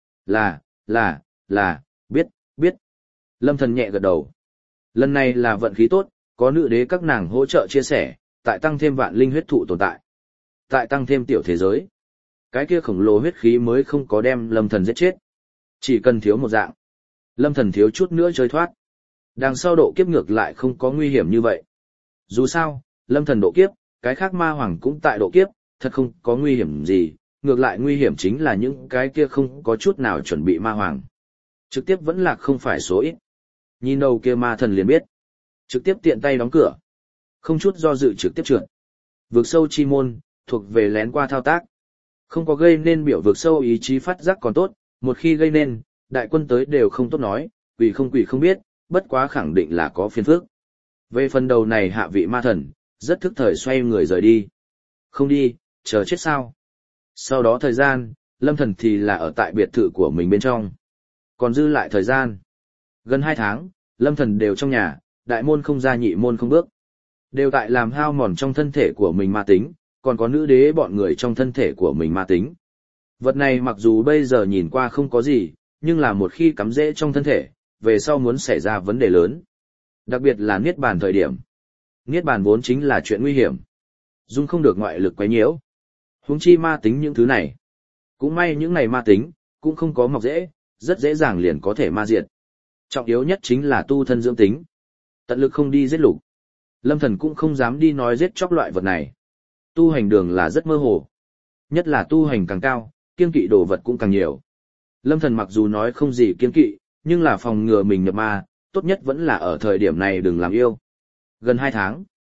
A: Là, biết. Lâm Thần nhẹ gật đầu. Lần này là vận khí tốt, có nữ đế các nàng hỗ trợ chia sẻ, tại tăng thêm vạn linh huyết thụ tồn tại. Tại tăng thêm tiểu thế giới. Cái kia khổng lồ huyết khí mới không có đem Lâm Thần giết chết. Chỉ cần thiếu một dạng. Lâm Thần thiếu chút nữa chơi thoát. Đằng sau độ kiếp ngược lại không có nguy hiểm như vậy. Dù sao, Lâm Thần độ kiếp, cái khác ma hoàng cũng tại độ kiếp, thật không có nguy hiểm gì, ngược lại nguy hiểm chính là những cái kia không có chút nào chuẩn bị ma hoàng. Trực tiếp vẫn là không phải số ít. Nhìn đầu kia ma thần liền biết. Trực tiếp tiện tay đóng cửa. Không chút do dự trực tiếp trượt. Vực sâu chi môn, thuộc về lén qua thao tác. Không có gây nên biểu vực sâu ý chí phát giác còn tốt, một khi gây nên, đại quân tới đều không tốt nói, quỷ không biết, bất quá khẳng định là có phiền phức. Về phần đầu này hạ vị ma thần, rất thức thời xoay người rời đi. Không đi, chờ chết sao. Sau đó thời gian, Lâm Thần thì là ở tại biệt thự của mình bên trong. Còn dư lại thời gian. Gần 2 tháng, Lâm Thần đều trong nhà, đại môn không ra nhị môn không bước. Đều tại làm hao mòn trong thân thể của mình ma tính, còn có nữ đế bọn người trong thân thể của mình ma tính. Vật này mặc dù bây giờ nhìn qua không có gì, nhưng là một khi cắm rễ trong thân thể, về sau muốn xảy ra vấn đề lớn. Đặc biệt là niết bàn thời điểm. Niết bàn vốn chính là chuyện nguy hiểm. Dung không được ngoại lực quấy nhiễu. Huống chi ma tính những thứ này. Cũng may những này ma tính, cũng không có mọc rễ, rất dễ dàng liền có thể ma diệt. Trọng yếu nhất chính là tu thân dưỡng tính. Tận lực không đi giết lục. Lâm Thần cũng không dám đi nói giết chóc loại vật này. Tu hành đường là rất mơ hồ. Nhất là tu hành càng cao, kiêng kỵ đồ vật cũng càng nhiều. Lâm Thần mặc dù nói không gì kiêng kỵ, nhưng là phòng ngừa mình nhập ma, tốt nhất vẫn là ở thời điểm này đừng làm yêu. Gần 2 tháng,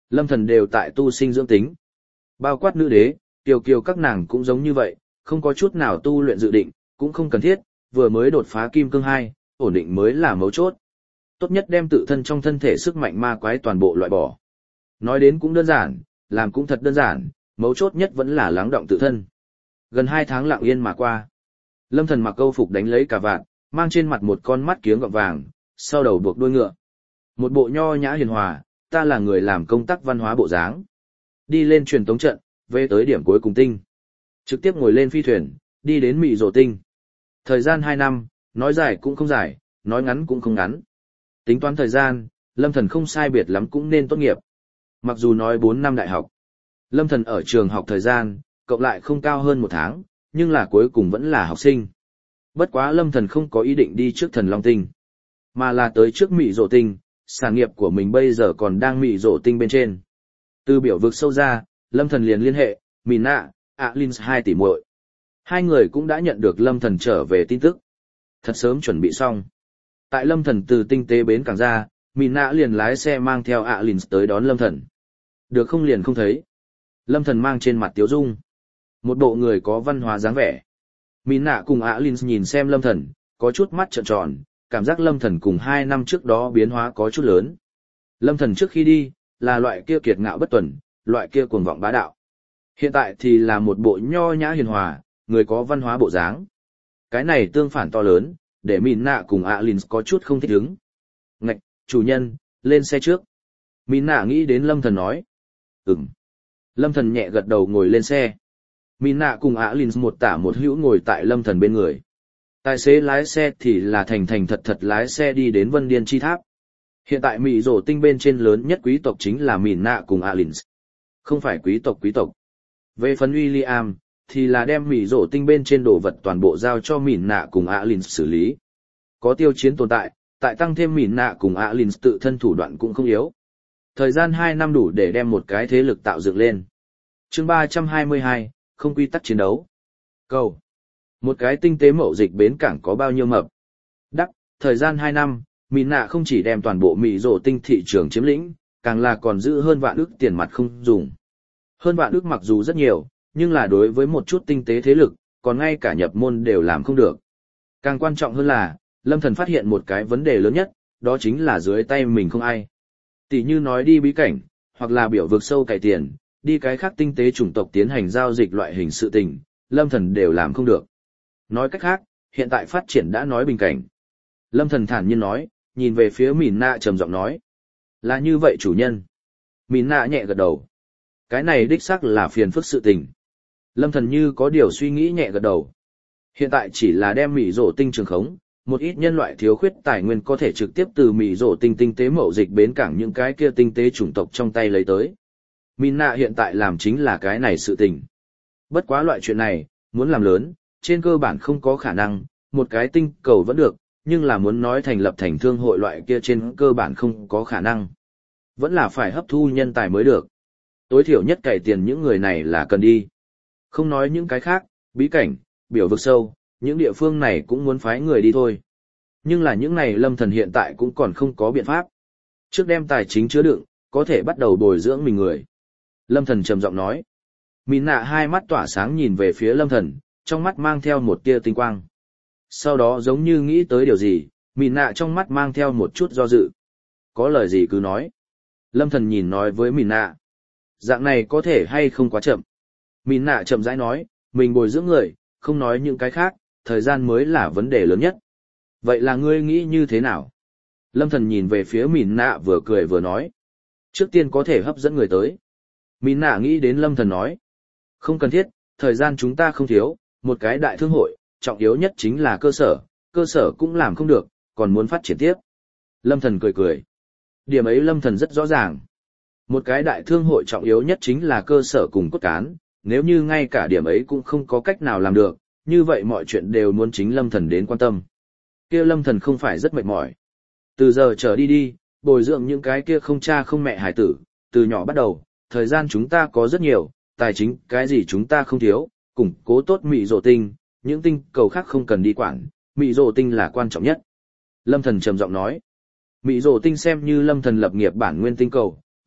A: Lâm Thần đều tại tu sinh dưỡng tính. Bao quát nữ đế, Kiều Kiều các nàng cũng giống như vậy, không có chút nào tu luyện dự định, cũng không cần thiết, vừa mới đột phá kim cương 2, ổn định mới là mấu chốt. Tốt nhất đem tự thân trong thân thể sức mạnh ma quái toàn bộ loại bỏ. Nói đến cũng đơn giản, làm cũng thật đơn giản, mấu chốt nhất vẫn là lắng động tự thân. Gần 2 tháng lặng yên mà qua. Lâm Thần mặc câu phục đánh lấy cả vạn, mang trên mặt một con mắt kiếng gọng vàng, sau đầu buộc đuôi ngựa. Một bộ nho nhã hiền hòa, ta là người làm công tác văn hóa bộ dáng. Đi lên truyền tống trận, về tới điểm cuối cùng tinh. Trực tiếp ngồi lên phi thuyền, đi đến Mị Rồ tinh. Thời gian 2 năm, nói dài cũng không dài, nói ngắn cũng không ngắn. Tính toán thời gian, Lâm Thần không sai biệt lắm cũng nên tốt nghiệp. Mặc dù nói 4 năm đại học, Lâm Thần ở trường học thời gian, cộng lại không cao hơn 1 tháng, nhưng là cuối cùng vẫn là học sinh. Bất quá Lâm Thần không có ý định đi trước Thần Long tinh, mà là tới trước Mị Rồ tinh, sản nghiệp của mình bây giờ còn đang Mị Rồ tinh bên trên. Từ biểu vực sâu ra, Lâm Thần liền liên hệ, Mina, Alins 2 tỷ muội. Hai người cũng đã nhận được Lâm Thần trở về tin tức. Thật sớm chuẩn bị xong. Tại Lâm Thần từ tinh tế bến cảng ra, Mina liền lái xe mang theo Alins tới đón Lâm Thần. Được không liền không thấy. Lâm Thần mang trên mặt tiếu dung. Một bộ người có văn hóa dáng vẻ. Mina cùng Alins nhìn xem Lâm Thần, có chút mắt trợn tròn, cảm giác Lâm Thần cùng 2 năm trước đó biến hóa có chút lớn. Lâm Thần trước khi đi, là loại kia kiệt ngạo bất tuần, loại kia cuồng vọng bá đạo. Hiện tại thì là một bộ nho nhã hiền hòa, người có văn hóa bộ dáng. Cái này tương phản to lớn, để Mina cùng Alins có chút không thích ứng. Ngạch, chủ nhân, lên xe trước. Mina nghĩ đến Lâm Thần nói. Ừm. Lâm Thần nhẹ gật đầu ngồi lên xe. Mina cùng Alins một tả một hữu ngồi tại Lâm Thần bên người. Tài xế lái xe thì là thành thành thật thật lái xe đi đến Vân Điên Chi Tháp. Hiện tại Mị Rồ tinh bên trên lớn nhất quý tộc chính là Mina cùng Alins. Không phải quý tộc. Về phần William, thì là đem Mị Rồ tinh bên trên đồ vật toàn bộ giao cho Mina cùng Alins xử lý. Có tiêu chiến tồn tại tăng thêm Mina cùng Alins tự thân thủ đoạn cũng không yếu. Thời gian 2 năm đủ để đem một cái thế lực tạo dựng lên. Chương 322, không quy tắc chiến đấu. Câu. Một cái tinh tế mậu dịch bến cảng có bao nhiêu mập? Đắc, thời gian 2 năm, Mina không chỉ đem toàn bộ Mị Rồ tinh thị trường chiếm lĩnh, càng là còn giữ hơn vạn ức tiền mặt không dùng. Hơn vạn ức mặc dù rất nhiều, nhưng là đối với một chút tinh tế thế lực, còn ngay cả nhập môn đều làm không được. Càng quan trọng hơn là, Lâm Thần phát hiện một cái vấn đề lớn nhất, đó chính là dưới tay mình không ai. Tỷ như nói đi bí cảnh, hoặc là biểu vực sâu cải tiền, đi cái khác tinh tế chủng tộc tiến hành giao dịch loại hình sự tình, Lâm Thần đều làm không được. Nói cách khác, hiện tại phát triển đã nói bình cảnh. Lâm Thần thản nhiên nói, nhìn về phía Mina trầm giọng nói. Là như vậy chủ nhân. Mina nhẹ gật đầu. Cái này đích xác là phiền phức sự tình. Lâm Thần như có điều suy nghĩ nhẹ gật đầu. Hiện tại chỉ là đem Mị Rồ tinh trường khống, một ít nhân loại thiếu khuyết tài nguyên có thể trực tiếp từ Mị Rồ tinh tinh tế mậu dịch bến cảng những cái kia tinh tế chủng tộc trong tay lấy tới. Mina hiện tại làm chính là cái này sự tình. Bất quá loại chuyện này, muốn làm lớn, trên cơ bản không có khả năng, một cái tinh cầu vẫn được, nhưng là muốn nói thành lập thành thương hội loại kia trên cơ bản không có khả năng. Vẫn là phải hấp thu nhân tài mới được. Tối thiểu nhất cày tiền những người này là cần đi. Không nói những cái khác, bí cảnh, biểu vực sâu, những địa phương này cũng muốn phái người đi thôi. Nhưng là những này Lâm Thần hiện tại cũng còn không có biện pháp. Trước đem tài chính chứa đựng, có thể bắt đầu bồi dưỡng mình người. Lâm Thần trầm giọng nói. Mina hai mắt tỏa sáng nhìn về phía Lâm Thần, trong mắt mang theo một tia tinh quang. Sau đó giống như nghĩ tới điều gì, Mina trong mắt mang theo một chút do dự. Có lời gì cứ nói. Lâm Thần nhìn nói với Mina. Dạng này có thể hay không quá chậm. Mina chậm rãi nói, mình bồi dưỡng người, không nói những cái khác, thời gian mới là vấn đề lớn nhất. Vậy là ngươi nghĩ như thế nào? Lâm Thần nhìn về phía Mina vừa cười vừa nói. Trước tiên có thể hấp dẫn người tới. Mina nghĩ đến Lâm Thần nói. Không cần thiết, thời gian chúng ta không thiếu, một cái đại thương hội, trọng yếu nhất chính là cơ sở cũng làm không được, còn muốn phát triển tiếp. Lâm Thần cười cười. Điểm ấy Lâm Thần rất rõ ràng. Một cái đại thương hội trọng yếu nhất chính là cơ sở cùng cốt cán, nếu như ngay cả điểm ấy cũng không có cách nào làm được, như vậy mọi chuyện đều muốn chính Lâm Thần đến quan tâm. Kia Lâm Thần không phải rất mệt mỏi. Từ giờ trở đi, bồi dưỡng những cái kia không cha không mẹ hải tử, từ nhỏ bắt đầu, thời gian chúng ta có rất nhiều, tài chính cái gì chúng ta không thiếu, củng cố tốt Mị Rồ tinh, những tinh cầu khác không cần đi quản, Mị Rồ tinh là quan trọng nhất. Lâm Thần trầm giọng nói. Mị Rồ tinh xem như Lâm Thần lập nghiệp bản nguyên tinh cầu,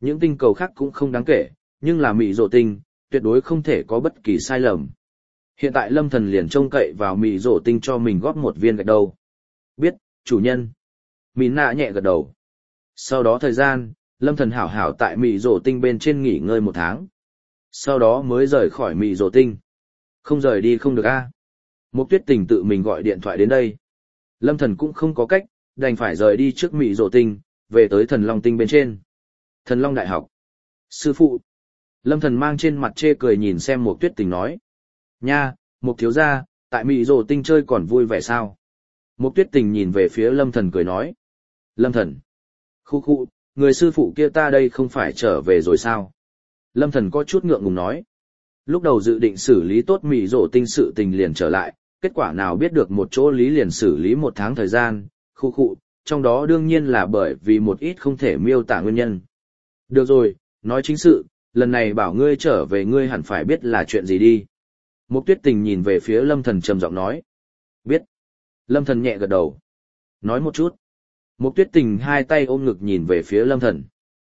A: Những tinh cầu khác cũng không đáng kể, nhưng là mị rổ tinh, tuyệt đối không thể có bất kỳ sai lầm. Hiện tại Lâm Thần liền trông cậy vào mị rổ tinh cho mình góp một viên gạch đầu. Biết, chủ nhân. Mị nạ nhẹ gật đầu. Sau đó thời gian, Lâm Thần hảo hảo tại mị rổ tinh bên trên nghỉ ngơi 1 tháng. Sau đó mới rời khỏi mị rổ tinh. Không rời đi không được a. Mục Tuyết Tình tự mình gọi điện thoại đến đây. Lâm Thần cũng không có cách, đành phải rời đi trước mị rổ tinh, về tới Thần Long tinh bên trên. Thần Long Đại học. Sư phụ. Lâm Thần mang trên mặt chê cười nhìn xem Mục Tuyết Tình nói. Nha, Mục thiếu gia, tại mị rổ tinh chơi còn vui vẻ sao? Mục Tuyết Tình nhìn về phía Lâm Thần cười nói. Lâm Thần. Khu khu, người sư phụ kia ta đây không phải trở về rồi sao? Lâm Thần có chút ngượng ngùng nói. Lúc đầu dự định xử lý tốt mị rổ tinh sự tình liền trở lại, kết quả nào biết được một chỗ lý liền xử lý 1 tháng thời gian, khu khu, trong đó đương nhiên là bởi vì một ít không thể miêu tả nguyên nhân. Được rồi, nói chính sự, lần này bảo ngươi trở về ngươi hẳn phải biết là chuyện gì đi. Mục Tuyết Tình nhìn về phía Lâm Thần trầm giọng nói. Biết. Lâm Thần nhẹ gật đầu. Nói một chút. Mục Tuyết Tình hai tay ôm ngực nhìn về phía Lâm Thần.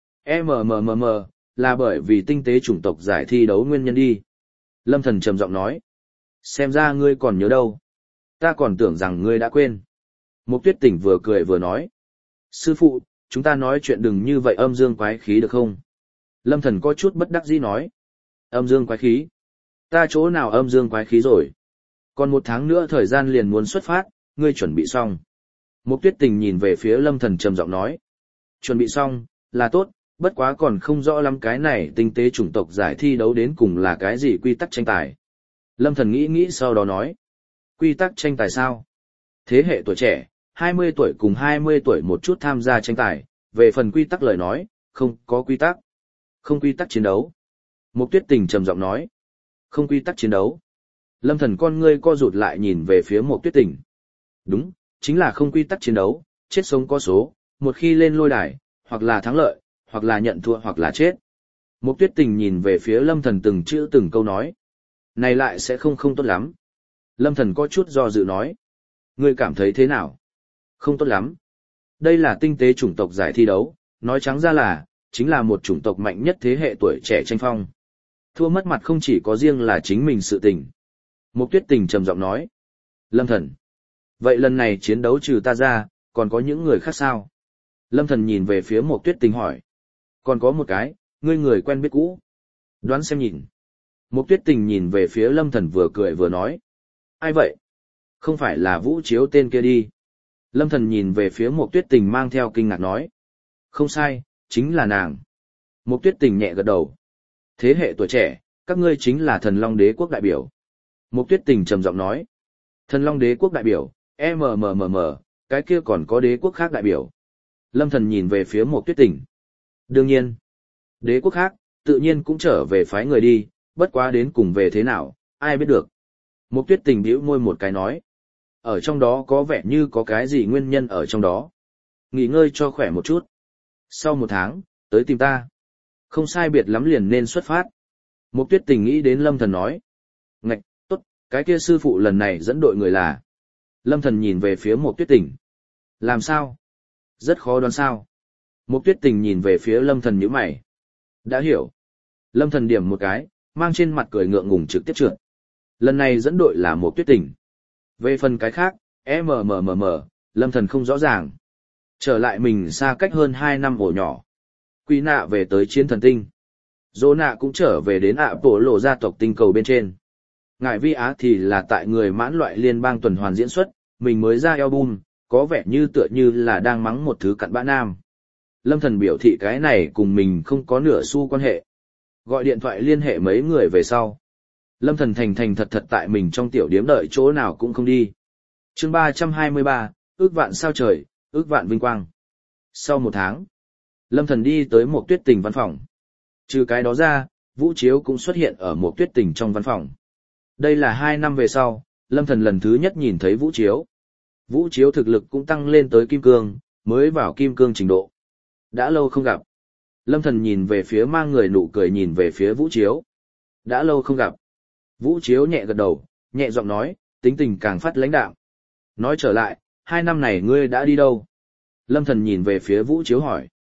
A: MMMM, là bởi vì tinh tế chủng tộc giải thi đấu nguyên nhân đi. Lâm Thần trầm giọng nói. Xem ra ngươi còn nhớ đâu. Ta còn tưởng rằng ngươi đã quên. Mục Tuyết Tình vừa cười vừa nói. Sư phụ, chúng ta nói chuyện đừng như vậy âm dương quái khí được không? Lâm Thần có chút bất đắc dĩ nói. Âm dương quái khí? Ta chỗ nào âm dương quái khí rồi? Còn 1 tháng nữa thời gian liền muốn xuất phát, ngươi chuẩn bị xong. Mục Tuyết Tình nhìn về phía Lâm Thần trầm giọng nói. Chuẩn bị xong, là tốt, bất quá còn không rõ lắm cái này tinh tế chủng tộc giải thi đấu đến cùng là cái gì quy tắc tranh tài. Lâm Thần nghĩ nghĩ sau đó nói. Quy tắc tranh tài sao? Thế hệ tuổi trẻ, 20 tuổi cùng 20 tuổi một chút tham gia tranh tài, về phần quy tắc lời nói, không có quy tắc. Không quy tắc chiến đấu. Mục Tuyết Tình trầm giọng nói. Không quy tắc chiến đấu. Lâm Thần con ngươi co rụt lại nhìn về phía Mục Tuyết Tình. Đúng, chính là không quy tắc chiến đấu, chết sống có số, một khi lên lôi đài, hoặc là thắng lợi, hoặc là nhận thua hoặc là chết. Mục Tuyết Tình nhìn về phía Lâm Thần từng chữ từng câu nói. Này lại sẽ không tốt lắm. Lâm Thần có chút do dự nói. Ngươi cảm thấy thế nào? Không tốt lắm. Đây là tinh tế chủng tộc giải thi đấu, nói trắng ra là, chính là một chủng tộc mạnh nhất thế hệ tuổi trẻ tranh phong. Thua mất mặt không chỉ có riêng là chính mình sự tình. Mục Tuyết Tình trầm giọng nói. Lâm Thần. Vậy lần này chiến đấu trừ ta ra, còn có những người khác sao? Lâm Thần nhìn về phía Mục Tuyết Tình hỏi. Còn có một cái, ngươi người quen biết cũ. Đoán xem nhìn. Mục Tuyết Tình nhìn về phía Lâm Thần vừa cười vừa nói. Ai vậy? Không phải là Vũ Chiếu tên kia đi. Lâm Thần nhìn về phía Mục Tuyết Tình mang theo kinh ngạc nói. Không sai, chính là nàng. Mục Tuyết Tình nhẹ gật đầu. Thế hệ tuổi trẻ, các ngươi chính là Thần Long Đế quốc đại biểu. Mục Tuyết Tình trầm giọng nói. Thần Long Đế quốc đại biểu, MMMM, cái kia còn có đế quốc khác đại biểu. Lâm Thần nhìn về phía Mục Tuyết Tình. Đương nhiên, đế quốc khác, tự nhiên cũng trở về phái người đi, bất quá đến cùng về thế nào, ai biết được. Mục Tuyết Tình bĩu môi một cái nói. Ở trong đó có vẻ như có cái gì nguyên nhân ở trong đó. Nghỉ ngơi cho khỏe một chút. Sau 1 tháng, tới tìm ta. Không sai biệt lắm liền nên xuất phát. Mục Tuyết Tình nghĩ đến Lâm Thần nói. Ngạch, tốt, cái kia sư phụ lần này dẫn đội người là. Lâm Thần nhìn về phía Mục Tuyết Tình. Làm sao? Rất khó đoán sao. Mục Tuyết Tình nhìn về phía Lâm Thần nhíu mày. Đã hiểu. Lâm Thần điểm một cái, mang trên mặt cười ngượng ngùng trực tiếp trượt. Lần này dẫn đội là Mục Tuyết Tình. Về phần cái khác, MMMM, Lâm Thần không rõ ràng. Trở lại mình xa cách hơn 2 năm ổ nhỏ. Quy nạ về tới chiến thần tinh. Dô nạ cũng trở về đến ạ bộ lộ gia tộc tinh cầu bên trên. Ngải Vi Á thì là tại người mãn loại liên bang tuần hoàn diễn xuất, mình mới ra album, có vẻ như tựa như là đang mắng một thứ cặn bã nam. Lâm Thần biểu thị cái này cùng mình không có nửa xu quan hệ. Gọi điện thoại liên hệ mấy người về sau. Lâm Thần thành thành thật thật tại mình trong tiểu điếm đợi chỗ nào cũng không đi. Chương 323, ước vạn sao trời, ước vạn vinh quang. Sau 1 tháng, Lâm Thần đi tới Mục Tuyết Tình văn phòng. Trừ cái đó ra, Vũ Chiếu cũng xuất hiện ở Mục Tuyết Tình trong văn phòng. Đây là 2 năm về sau, Lâm Thần lần thứ nhất nhìn thấy Vũ Chiếu. Vũ Chiếu thực lực cũng tăng lên tới kim cương, mới vào kim cương trình độ. Đã lâu không gặp. Lâm Thần nhìn về phía mang người nụ cười nhìn về phía Vũ Chiếu. Đã lâu không gặp. Vũ Chiếu nhẹ gật đầu, nhẹ giọng nói, tính tình càng phát lãnh đạm. Nói trở lại, 2 năm này ngươi đã đi đâu? Lâm Thần nhìn về phía Vũ Chiếu hỏi.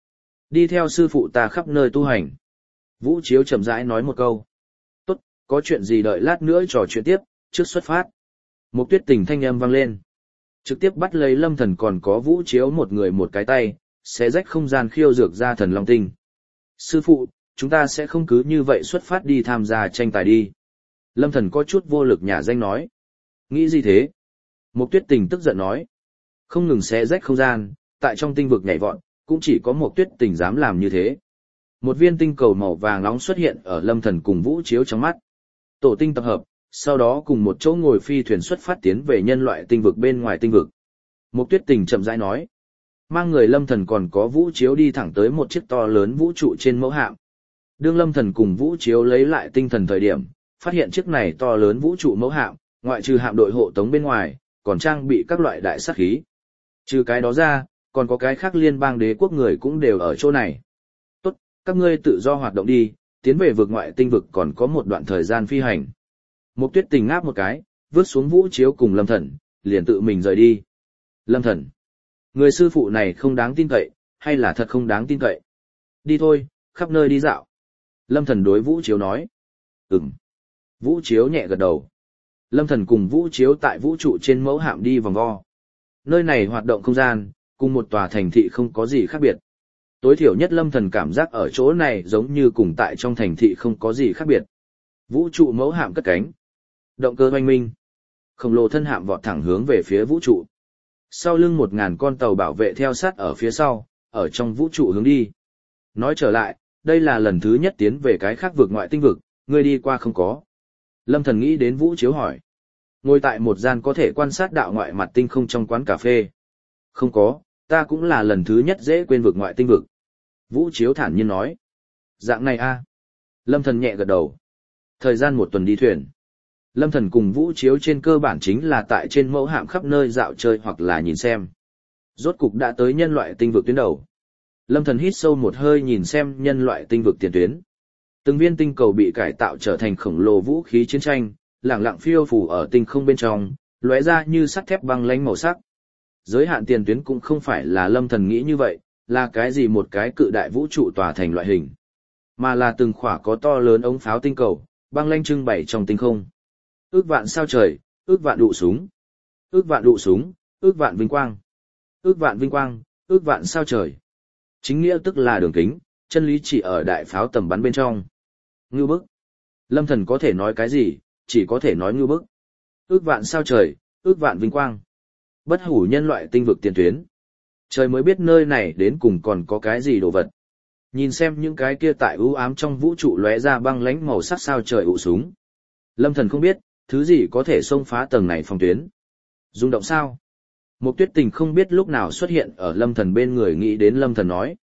A: Đi theo sư phụ ta khắp nơi tu hành. Vũ Chiếu chậm rãi nói một câu. Tốt, có chuyện gì đợi lát nữa trò chuyện tiếp, trước xuất phát. Một Tuyết Tình thanh âm vang lên. Trực tiếp bắt lấy Lâm Thần còn có Vũ Chiếu một người một cái tay, xé rách không gian khiêu dược ra thần long tinh. Sư phụ, chúng ta sẽ không cứ như vậy xuất phát đi tham gia tranh tài đi. Lâm Thần có chút vô lực nhả danh nói. Nghĩ gì thế? Một Tuyết Tình tức giận nói. Không ngừng xé rách không gian, tại trong tinh vực nhảy vọt, cũng chỉ có một Tuyết Tình dám làm như thế. Một viên tinh cầu màu vàng nóng xuất hiện ở Lâm Thần cùng Vũ Chiếu trong mắt. Tổ tinh tập hợp, sau đó cùng một chỗ ngồi phi thuyền xuất phát tiến về nhân loại tinh vực bên ngoài tinh vực. Một Tuyết Tình chậm rãi nói. Mang người Lâm Thần còn có Vũ Chiếu đi thẳng tới một chiếc to lớn vũ trụ trên mẫu hạm. Đương Lâm Thần cùng Vũ Chiếu lấy lại tinh thần thời điểm, phát hiện chiếc này to lớn vũ trụ mẫu hạm, ngoại trừ hạm đội hộ tống bên ngoài, còn trang bị các loại đại sát khí. Trừ cái đó ra, còn có cái khác liên bang đế quốc người cũng đều ở chỗ này. Tốt, các ngươi tự do hoạt động đi, tiến về vực ngoại tinh vực còn có một đoạn thời gian phi hành. Một Tuyết Tình ngáp một cái, vứt xuống Vũ Chiếu cùng Lâm Thần, liền tự mình rời đi. Lâm Thần, người sư phụ này không đáng tin cậy, hay là thật không đáng tin cậy? Đi thôi, khắp nơi đi dạo. Lâm Thần đối Vũ Chiếu nói. Ừm. Vũ Chiếu nhẹ gật đầu. Lâm Thần cùng Vũ Chiếu tại vũ trụ trên mẫu hạm đi vòng vo. Nơi này hoạt động không gian, cùng một tòa thành thị không có gì khác biệt. Tối thiểu nhất Lâm Thần cảm giác ở chỗ này giống như cùng tại trong thành thị không có gì khác biệt. Vũ trụ mẫu hạm cất cánh. Động cơ oanh minh. Khổng lồ thân hạm vọt thẳng hướng về phía vũ trụ. Sau lưng 1000 con tàu bảo vệ theo sát ở phía sau, ở trong vũ trụ hướng đi. Nói trở lại, đây là lần thứ nhất tiến về cái khác vực ngoại tinh vực, ngươi đi qua không có. Lâm Thần nghĩ đến Vũ Chiếu hỏi. Ngồi tại một gian có thể quan sát đạo ngoại mặt tinh không trong quán cà phê. Không có, ta cũng là lần thứ nhất dễ quên vực ngoại tinh vực. Vũ Chiếu thản nhiên nói. Dạng này a. Lâm Thần nhẹ gật đầu. Thời gian 1 tuần đi thuyền. Lâm Thần cùng Vũ Chiếu trên cơ bản chính là tại trên mẫu hạm khắp nơi dạo chơi hoặc là nhìn xem. Rốt cục đã tới nhân loại tinh vực tuyến đầu. Lâm Thần hít sâu một hơi nhìn xem nhân loại tinh vực tiền tuyến. Từng viên tinh cầu bị cải tạo trở thành khổng lồ vũ khí chiến tranh, lẳng lặng phiêu phù ở tinh không bên trong, lóe ra như sắt thép băng lãnh màu sắc. Giới hạn tiền tuyến cũng không phải là Lâm Thần nghĩ như vậy, là cái gì một cái cự đại vũ trụ tỏa thành loại hình, mà là từng khỏa có to lớn ống pháo tinh cầu, băng lãnh trưng bày trong tinh không. Ước vạn sao trời, ước vạn đụ súng, ước vạn đụ súng, ước vạn vinh quang, ước vạn vinh quang, ước vạn sao trời. Chính nghĩa tức là đường kính, chân lý chỉ ở đại pháo tầm bắn bên trong. Ngưu bức. Lâm Thần có thể nói cái gì, chỉ có thể nói ngưu bức. Ước vạn sao trời, ước vạn vinh quang. Bất hủ nhân loại tinh vực tiền tuyến. Trời mới biết nơi này đến cùng còn có cái gì đồ vật. Nhìn xem những cái kia tại u ám trong vũ trụ lóe ra băng lãnh màu sắc sao trời ụ súng. Lâm Thần không biết, thứ gì có thể xông phá tầng này phòng tuyến. Rung động sao? Một Tuyết Tình không biết lúc nào xuất hiện ở Lâm Thần bên người, nghĩ đến Lâm Thần nói.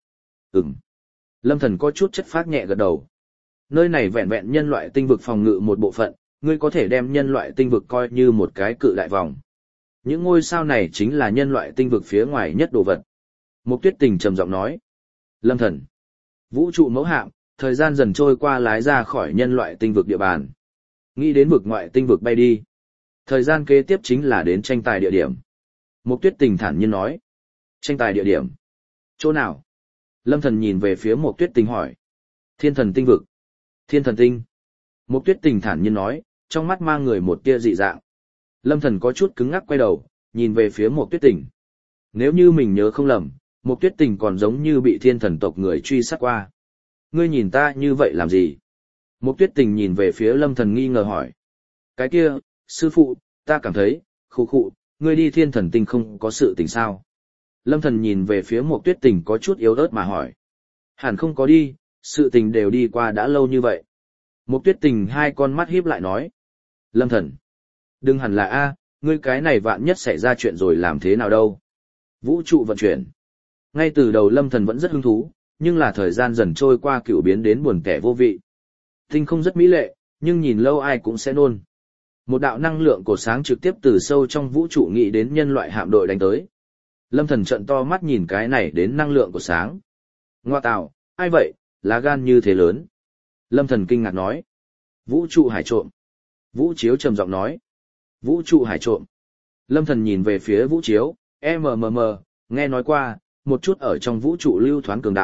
A: Lâm Thần có chút chất phác nhẹ gật đầu. Nơi này vẹn vẹn nhân loại tinh vực phòng ngự một bộ phận, ngươi có thể đem nhân loại tinh vực coi như một cái cự đại vòng. Những ngôi sao này chính là nhân loại tinh vực phía ngoài nhất đồ vật. Một Tuyết Tình trầm giọng nói. Lâm Thần. Vũ trụ mẫu hạm, thời gian dần trôi qua lái ra khỏi nhân loại tinh vực địa bàn. Nghĩ đến vực ngoại tinh vực bay đi. Thời gian kế tiếp chính là đến tranh tài địa điểm. Một Tuyết Tình thản nhiên nói. Tranh tài địa điểm. Chỗ nào? Lâm Thần nhìn về phía Một Tuyết Tình hỏi. Thiên thần tinh vực. Thiên thần tinh. Một Tuyết Tình thản nhiên nói, trong mắt mang người một tia dị dạng. Lâm Thần có chút cứng ngắc quay đầu, nhìn về phía Một Tuyết Tình. Nếu như mình nhớ không lầm, Một Tuyết Tình còn giống như bị thiên thần tộc người truy sát qua. Ngươi nhìn ta như vậy làm gì? Một Tuyết Tình nhìn về phía Lâm Thần nghi ngờ hỏi. Cái kia, sư phụ, ta cảm thấy, khụ, ngươi đi thiên thần tinh không có sự tình sao? Lâm Thần nhìn về phía Một Tuyết Tình có chút yếu ớt mà hỏi. Hẳn không có đi, sự tình đều đi qua đã lâu như vậy. Một Tuyết Tình hai con mắt híp lại nói. Lâm Thần, đừng hẳn là a, ngươi cái này vạn nhất xảy ra chuyện rồi làm thế nào đâu? Vũ trụ vận chuyển. Ngay từ đầu Lâm Thần vẫn rất hứng thú, nhưng là thời gian dần trôi qua cựu biến đến buồn tẻ vô vị. Tinh không rất mỹ lệ, nhưng nhìn lâu ai cũng sẽ nôn. Một đạo năng lượng cột sáng trực tiếp từ sâu trong vũ trụ nghĩ đến nhân loại hạm đội đánh tới. Lâm Thần trợn to mắt nhìn cái này đến năng lượng cột sáng. Ngoa tạo, ai vậy, lá gan như thế lớn. Lâm Thần kinh ngạc nói. Vũ trụ hải trộm. Vũ Chiếu trầm giọng nói. Vũ trụ hải trộm. Lâm Thần nhìn về phía Vũ Chiếu, nghe nói qua, một chút ở trong vũ trụ lưu thoán cường đạo,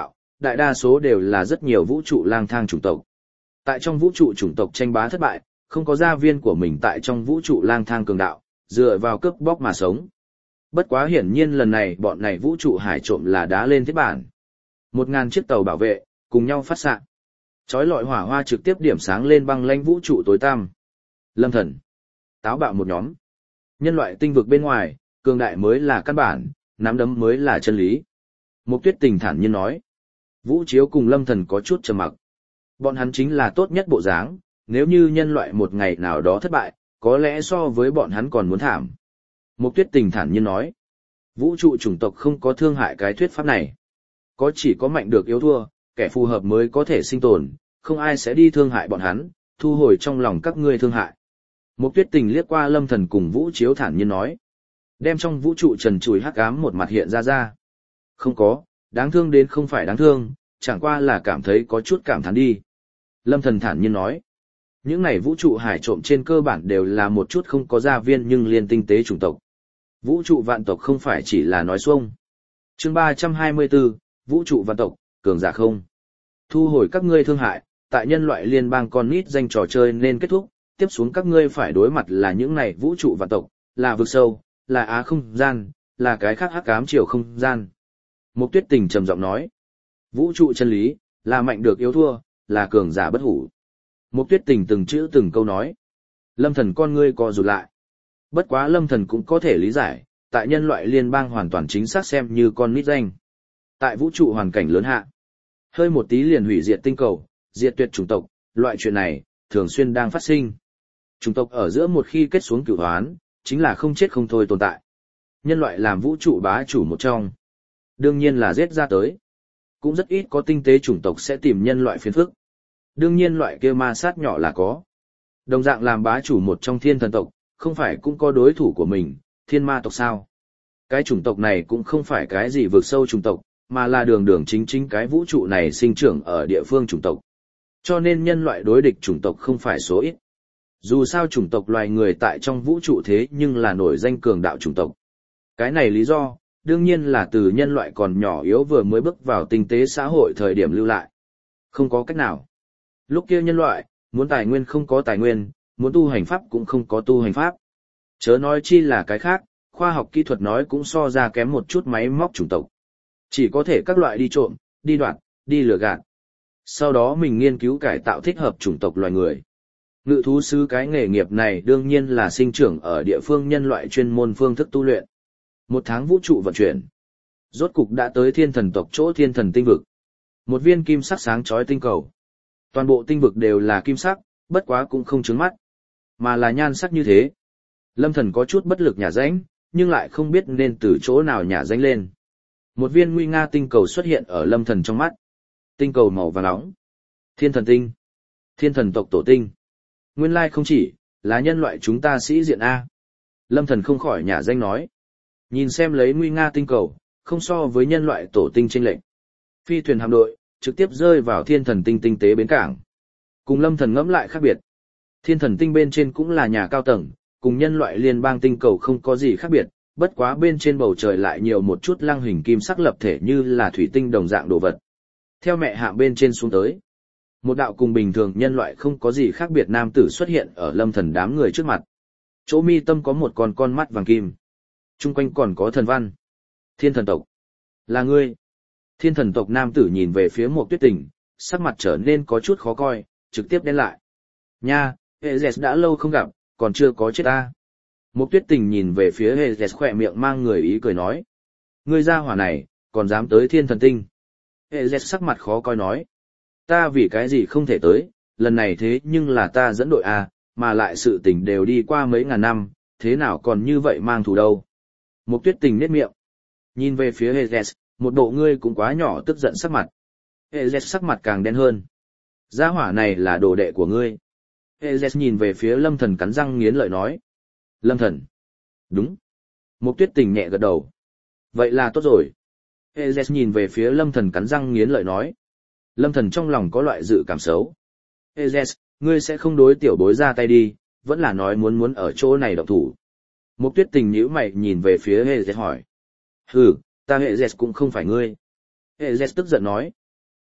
A: đại đa số đều là rất nhiều vũ trụ lang thang chủng tộc. Tại trong vũ trụ chủng tộc tranh bá thất bại, không có gia viên của mình tại trong vũ trụ lang thang cường đạo, dựa vào cướp bóc mà sống. Bất quá hiển nhiên lần này bọn này vũ trụ hải trộm là đá lên thiết bản. 1.000 chiếc tàu bảo vệ, cùng nhau phát xạ. Chói lọi hỏa hoa trực tiếp điểm sáng lên băng lãnh vũ trụ tối tăm. Lâm Thần. Táo bạo một nhóm. Nhân loại tinh vực bên ngoài, cường đại mới là căn bản, nắm đấm mới là chân lý. Mục Tuyết Tình thản nhiên nói. Vũ Chiếu cùng Lâm Thần có chút trầm mặc. Bọn hắn chính là tốt nhất bộ dáng, nếu như nhân loại một ngày nào đó thất bại, có lẽ so với bọn hắn còn muốn thảm. Mục Tuyết Tình thản nhiên nói. Vũ trụ chủng tộc không có thương hại cái thuyết pháp này. Có chỉ có mạnh được yếu thua, kẻ phù hợp mới có thể sinh tồn, không ai sẽ đi thương hại bọn hắn, thu hồi trong lòng các ngươi thương hại. Mục Tuyết Tình liếc qua Lâm Thần cùng Vũ Chiếu thản nhiên nói. Đem trong vũ trụ trần trụi hắc ám một mặt hiện ra. Không có, đáng thương đến không phải đáng thương, chẳng qua là cảm thấy có chút cảm thán đi. Lâm Thần thản nhiên nói. Những này vũ trụ hải trộm trên cơ bản đều là một chút không có gia viên nhưng liên tinh tế chủng tộc. Vũ trụ vạn tộc không phải chỉ là nói xuông. Chương 324, Vũ trụ vạn tộc, cường giả không. Thu hồi các ngươi thương hại, tại nhân loại liên bang con nít danh trò chơi nên kết thúc, tiếp xuống các ngươi phải đối mặt là những này vũ trụ vạn tộc, là vực sâu, là á không gian, là cái khác hắc ám chiều không gian. Mục Tuyết Tình trầm giọng nói. Vũ trụ chân lý, là mạnh được yếu thua, là cường giả bất hủ. Mục Tuyết Tình từng chữ từng câu nói. Lâm Thần con ngươi co rụt lại. Bất quá Lâm Thần cũng có thể lý giải, tại nhân loại liên bang hoàn toàn chính xác xem như con nít danh. Tại vũ trụ hoàn cảnh lớn hạ, hơi một tí liền hủy diệt tinh cầu, diệt tuyệt chủng tộc, loại chuyện này, thường xuyên đang phát sinh. Chủng tộc ở giữa một khi kết xuống cửu hoán, chính là không chết không thôi tồn tại. Nhân loại làm vũ trụ bá chủ một trong. Đương nhiên là giết ra tới. Cũng rất ít có tinh tế chủng tộc sẽ tìm nhân loại phiền phức. Đương nhiên loại kia ma sát nhỏ là có. Đồng dạng làm bá chủ một trong thiên thần tộc, không phải cũng có đối thủ của mình, thiên ma tộc sao? Cái chủng tộc này cũng không phải cái gì vượt sâu chủng tộc, mà là đường đường chính chính cái vũ trụ này sinh trưởng ở địa phương chủng tộc. Cho nên nhân loại đối địch chủng tộc không phải số ít. Dù sao chủng tộc loài người tại trong vũ trụ thế nhưng là nổi danh cường đạo chủng tộc. Cái này lý do, đương nhiên là từ nhân loại còn nhỏ yếu vừa mới bước vào tinh tế xã hội thời điểm lưu lại. Không có cách nào. Lúc kia nhân loại, muốn tài nguyên không có tài nguyên, muốn tu hành pháp cũng không có tu hành pháp. Chớ nói chi là cái khác, khoa học kỹ thuật nói cũng so ra kém một chút máy móc chủng tộc. Chỉ có thể các loại đi trộm, đi đoạt, đi lừa gạt. Sau đó mình nghiên cứu cải tạo thích hợp chủng tộc loài người. Ngự thú sư cái nghề nghiệp này đương nhiên là sinh trưởng ở địa phương nhân loại chuyên môn phương thức tu luyện. 1 tháng vũ trụ vận chuyển. Rốt cục đã tới thiên thần tộc chỗ thiên thần tinh vực. Một viên kim sắc sáng chói tinh cầu. Toàn bộ tinh vực đều là kim sắc, bất quá cũng không chướng mắt. Mà là nhan sắc như thế. Lâm Thần có chút bất lực nhả rãnh, nhưng lại không biết nên từ chỗ nào nhả rãnh lên. Một viên nguy nga tinh cầu xuất hiện ở Lâm Thần trong mắt. Tinh cầu màu vàng nóng. Thiên thần tinh. Thiên thần tộc tổ tinh. Nguyên lai không chỉ, là nhân loại chúng ta sĩ diện A. Lâm Thần không khỏi nhả danh nói. Nhìn xem lấy nguy nga tinh cầu, không so với nhân loại tổ tinh chênh lệch. Phi thuyền hạm đội, trực tiếp rơi vào thiên thần tinh tinh tế bến cảng. Cùng Lâm Thần ngẫm lại khác biệt. Thiên thần tinh bên trên cũng là nhà cao tầng, cùng nhân loại liên bang tinh cầu không có gì khác biệt, bất quá bên trên bầu trời lại nhiều một chút lăng hình kim sắc lập thể như là thủy tinh đồng dạng đồ vật. Theo mẹ hạng bên trên xuống tới, một đạo cùng bình thường nhân loại không có gì khác biệt nam tử xuất hiện ở Lâm Thần đám người trước mặt. Chỗ mi tâm có một con mắt vàng kim. Trung quanh còn có thần văn. Thiên thần tộc. Là ngươi. Thiên thần tộc nam tử nhìn về phía Mộc Tuyết Tình, sắc mặt trở nên có chút khó coi, trực tiếp đen lại. Nha, Hades đã lâu không gặp, còn chưa có chết ta. Mộc Tuyết Tình nhìn về phía Hades khỏe miệng mang người ý cười nói. Ngươi gia hỏa này, còn dám tới thiên thần tinh. Hades sắc mặt khó coi nói. Ta vì cái gì không thể tới, lần này thế nhưng là ta dẫn đội A, mà lại sự tình đều đi qua mấy ngàn năm, thế nào còn như vậy mang thù đâu. Mộc Tuyết Tình nhếch miệng. Nhìn về phía Hades, một bộ ngươi cũng quá nhỏ tức giận sắc mặt. Hades sắc mặt càng đen hơn. Gia hỏa này là đồ đệ của ngươi. Hades nhìn về phía Lâm Thần cắn răng nghiến lợi nói. Lâm Thần. Đúng. Mộc Tuyết Tình nhẹ gật đầu. Vậy là tốt rồi. Hades nhìn về phía Lâm Thần cắn răng nghiến lợi nói. Lâm Thần trong lòng có loại dự cảm xấu. Hades, ngươi sẽ không đối tiểu bối ra tay đi, vẫn là nói muốn ở chỗ này động thủ. Mộc Tuyết Tình nhíu mày nhìn về phía Hades hỏi. Hừ, ta Hades cũng không phải ngươi. Hades tức giận nói.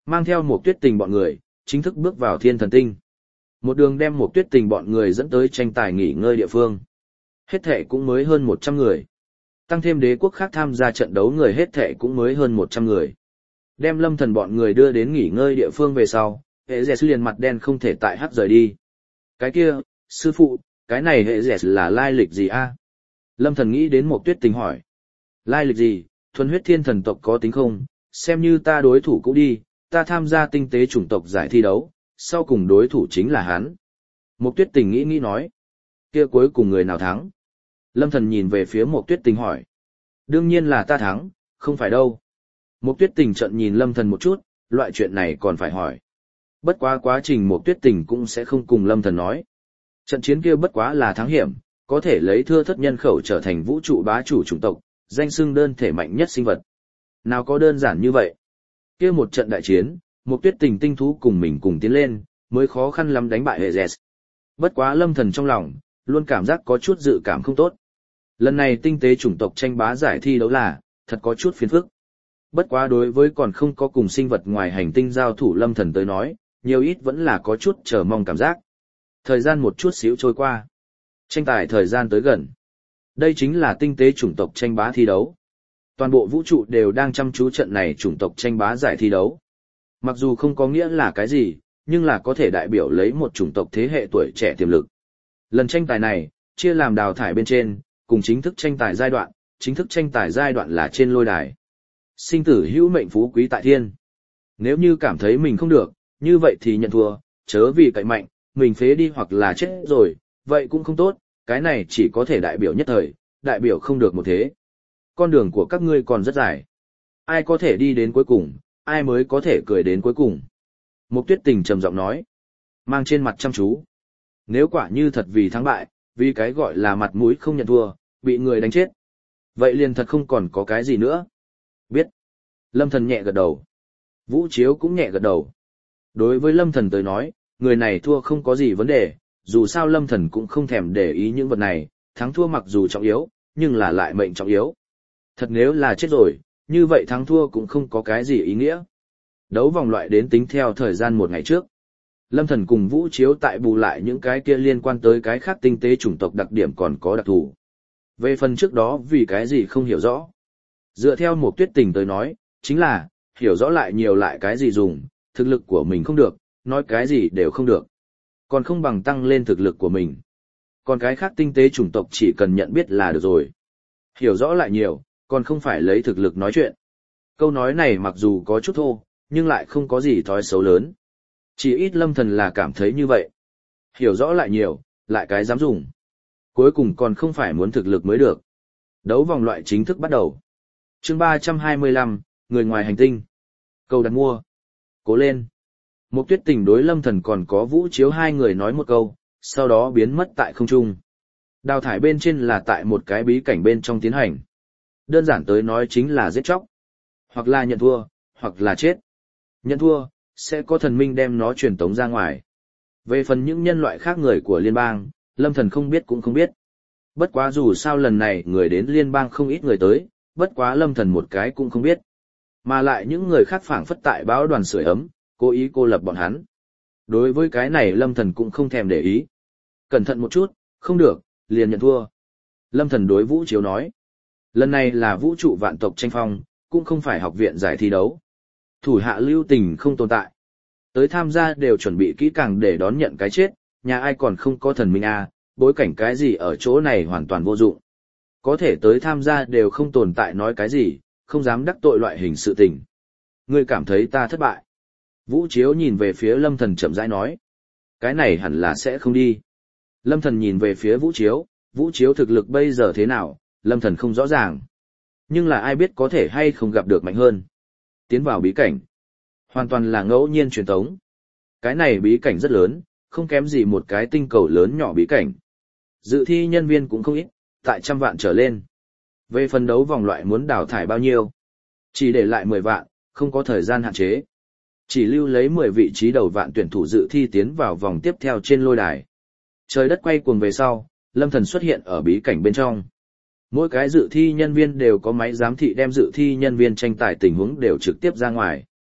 A: mang theo một tuyết tình bọn người, chính thức bước vào thiên thần tinh. Một đường đem một tuyết tình bọn người dẫn tới tranh tài nghỉ ngơi địa phương. Hết thệ cũng mới hơn 100 người. Tăng thêm đế quốc khác tham gia trận đấu người hết thệ cũng mới hơn 100 người. Đem Lâm Thần bọn người đưa đến nghỉ ngơi địa phương về sau, hệ dẹt liền mặt đen không thể tại hắc rời đi. Cái kia, sư phụ, cái này hệ dẹt là lai lịch gì a? Lâm Thần nghĩ đến một tuyết tình hỏi. Lai lịch gì, thuần huyết thiên thần tộc có tính không, xem như ta đối thủ cũ đi, ta tham gia tinh tế chủng tộc giải thi đấu, sau cùng đối thủ chính là hắn. Một tuyết tình nghĩ nói. Kia cuối cùng người nào thắng? Lâm Thần nhìn về phía một tuyết tình hỏi. Đương nhiên là ta thắng, không phải đâu. Một tuyết tình trận nhìn Lâm Thần một chút, loại chuyện này còn phải hỏi. Bất quá quá trình một tuyết tình cũng sẽ không cùng Lâm Thần nói. Trận chiến kia bất quá là thắng hiểm, có thể lấy thưa thất nhân khẩu trở thành vũ trụ bá chủ chủng tộc, danh xưng đơn thể mạnh nhất sinh vật. Nào có đơn giản như vậy. Kia một trận đại chiến, một tuyết tình tinh thú cùng mình cùng tiến lên, mới khó khăn lắm đánh bại hệ dẹt. Bất quá Lâm Thần trong lòng, luôn cảm giác có chút dự cảm không tốt. Lần này tinh tế chủng tộc tranh bá giải thi đấu là, thật có chút phiền phức. Bất quá đối với còn không có cùng sinh vật ngoài hành tinh giao thủ Lâm Thần tới nói, nhiều ít vẫn là có chút chờ mong cảm giác. Thời gian một chút xíu trôi qua. Tranh tài thời gian tới gần. Đây chính là tinh tế chủng tộc tranh bá thi đấu. Toàn bộ vũ trụ đều đang chăm chú trận này chủng tộc tranh bá giải thi đấu. Mặc dù không có nghĩa là cái gì, nhưng là có thể đại biểu lấy một chủng tộc thế hệ tuổi trẻ tiềm lực. Lần tranh tài này, chia làm đào thải bên trên, cùng chính thức tranh tài giai đoạn, chính thức tranh tài giai đoạn là trên lôi đài. Sinh tử hữu mệnh phú quý tại thiên. Nếu như cảm thấy mình không được, như vậy thì nhận thua, chớ vì cậy mạnh, mình phế đi hoặc là chết rồi, vậy cũng không tốt, cái này chỉ có thể đại biểu nhất thời, đại biểu không được một thế. Con đường của các ngươi còn rất dài. Ai có thể đi đến cuối cùng, ai mới có thể cười đến cuối cùng. Mục tuyết tình trầm giọng nói, mang trên mặt chăm chú. Nếu quả như thật vì thắng bại, vì cái gọi là mặt mũi không nhận thua, bị người đánh chết. Vậy liền thật không còn có cái gì nữa. Biết. Lâm Thần nhẹ gật đầu. Vũ Chiếu cũng nhẹ gật đầu. Đối với Lâm Thần tới nói, người này thua không có gì vấn đề, dù sao Lâm Thần cũng không thèm để ý những vật này, thắng thua mặc dù trọng yếu, nhưng là lại mệnh trọng yếu. Thật nếu là chết rồi, như vậy thắng thua cũng không có cái gì ý nghĩa. Đấu vòng loại đến tính theo thời gian một ngày trước. Lâm Thần cùng Vũ Chiếu tại bù lại những cái kia liên quan tới cái khác tinh tế chủng tộc đặc điểm còn có đặc thù. Về phần trước đó vì cái gì không hiểu rõ. Dựa theo một tuyết tình tới nói, chính là, hiểu rõ lại nhiều lại cái gì dùng, thực lực của mình không được, nói cái gì đều không được. Còn không bằng tăng lên thực lực của mình. Còn cái khác tinh tế chủng tộc chỉ cần nhận biết là được rồi. Hiểu rõ lại nhiều, còn không phải lấy thực lực nói chuyện. Câu nói này mặc dù có chút thô, nhưng lại không có gì thói xấu lớn. Chỉ ít Lâm Thần là cảm thấy như vậy. Hiểu rõ lại nhiều, lại cái dám dùng. Cuối cùng còn không phải muốn thực lực mới được. Đấu vòng loại chính thức bắt đầu. Chương 325, người ngoài hành tinh. Câu đặt mua. Cố lên. Một tuyết tình đối Lâm Thần còn có Vũ Chiếu hai người nói một câu, sau đó biến mất tại không trung. Đào thải bên trên là tại một cái bí cảnh bên trong tiến hành. Đơn giản tới nói chính là giết chóc. Hoặc là nhận thua, hoặc là chết. Nhận thua, sẽ có thần minh đem nó truyền tống ra ngoài. Về phần những nhân loại khác người của liên bang, Lâm Thần không biết cũng không biết. Bất quá dù sao lần này người đến liên bang không ít người tới, bất quá Lâm Thần một cái cũng không biết. Mà lại những người khác phảng phất tại báo đoàn sưởi ấm, cố ý cô lập bọn hắn. Đối với cái này Lâm Thần cũng không thèm để ý. Cẩn thận một chút, không được, liền nhận thua. Lâm Thần đối Vũ Chiếu nói. Lần này là vũ trụ vạn tộc tranh phong, cũng không phải học viện giải thi đấu. Thủ hạ lưu tình không tồn tại. Tới tham gia đều chuẩn bị kỹ càng để đón nhận cái chết, nhà ai còn không có thần minh a, bối cảnh cái gì ở chỗ này hoàn toàn vô dụng. Có thể tới tham gia đều không tồn tại nói cái gì, không dám đắc tội loại hình sự tình. Ngươi cảm thấy ta thất bại. Vũ Chiếu nhìn về phía Lâm Thần chậm rãi nói. Cái này hẳn là sẽ không đi. Lâm Thần nhìn về phía Vũ Chiếu thực lực bây giờ thế nào, Lâm Thần không rõ ràng. Nhưng là ai biết có thể hay không gặp được mạnh hơn. Tiến vào bí cảnh. Hoàn toàn là ngẫu nhiên truyền tống. Cái này bí cảnh rất lớn, không kém gì một cái tinh cầu lớn nhỏ bí cảnh. Dự thi nhân viên cũng không ít, tại 100 vạn trở lên. Về phần đấu vòng loại muốn đào thải bao nhiêu? Chỉ để lại 10 vạn, không có thời gian hạn chế. Chỉ lưu lấy 10 vị trí đầu vạn tuyển thủ dự thi tiến vào vòng tiếp theo trên lôi đài. Trời đất quay cuồng về sau, Lâm Thần xuất hiện ở bí cảnh bên trong. Mỗi cái dự thi nhân viên đều có máy giám thị đem dự thi nhân viên tranh tài tình huống đều trực tiếp ra ngoài.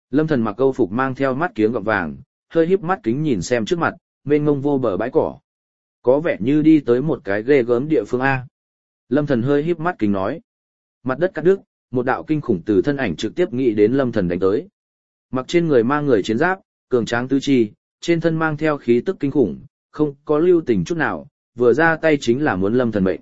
A: Lâm Thần mặc câu phục mang theo mắt kiếng gọng vàng, hơi híp mắt kính nhìn xem trước mặt, mênh mông vô bờ bãi cỏ. Có vẻ như đi tới một cái ghê gớm địa phương A. Lâm Thần hơi híp mắt kính nói. Mặt đất cắt đứt, một đạo kinh khủng từ thân ảnh trực tiếp nghĩ đến Lâm Thần đánh tới. Mặc trên người mang người chiến giáp, cường tráng tứ chi, trên thân mang theo khí tức kinh khủng, không có lưu tình chút nào, vừa ra tay chính là muốn Lâm Thần mệnh.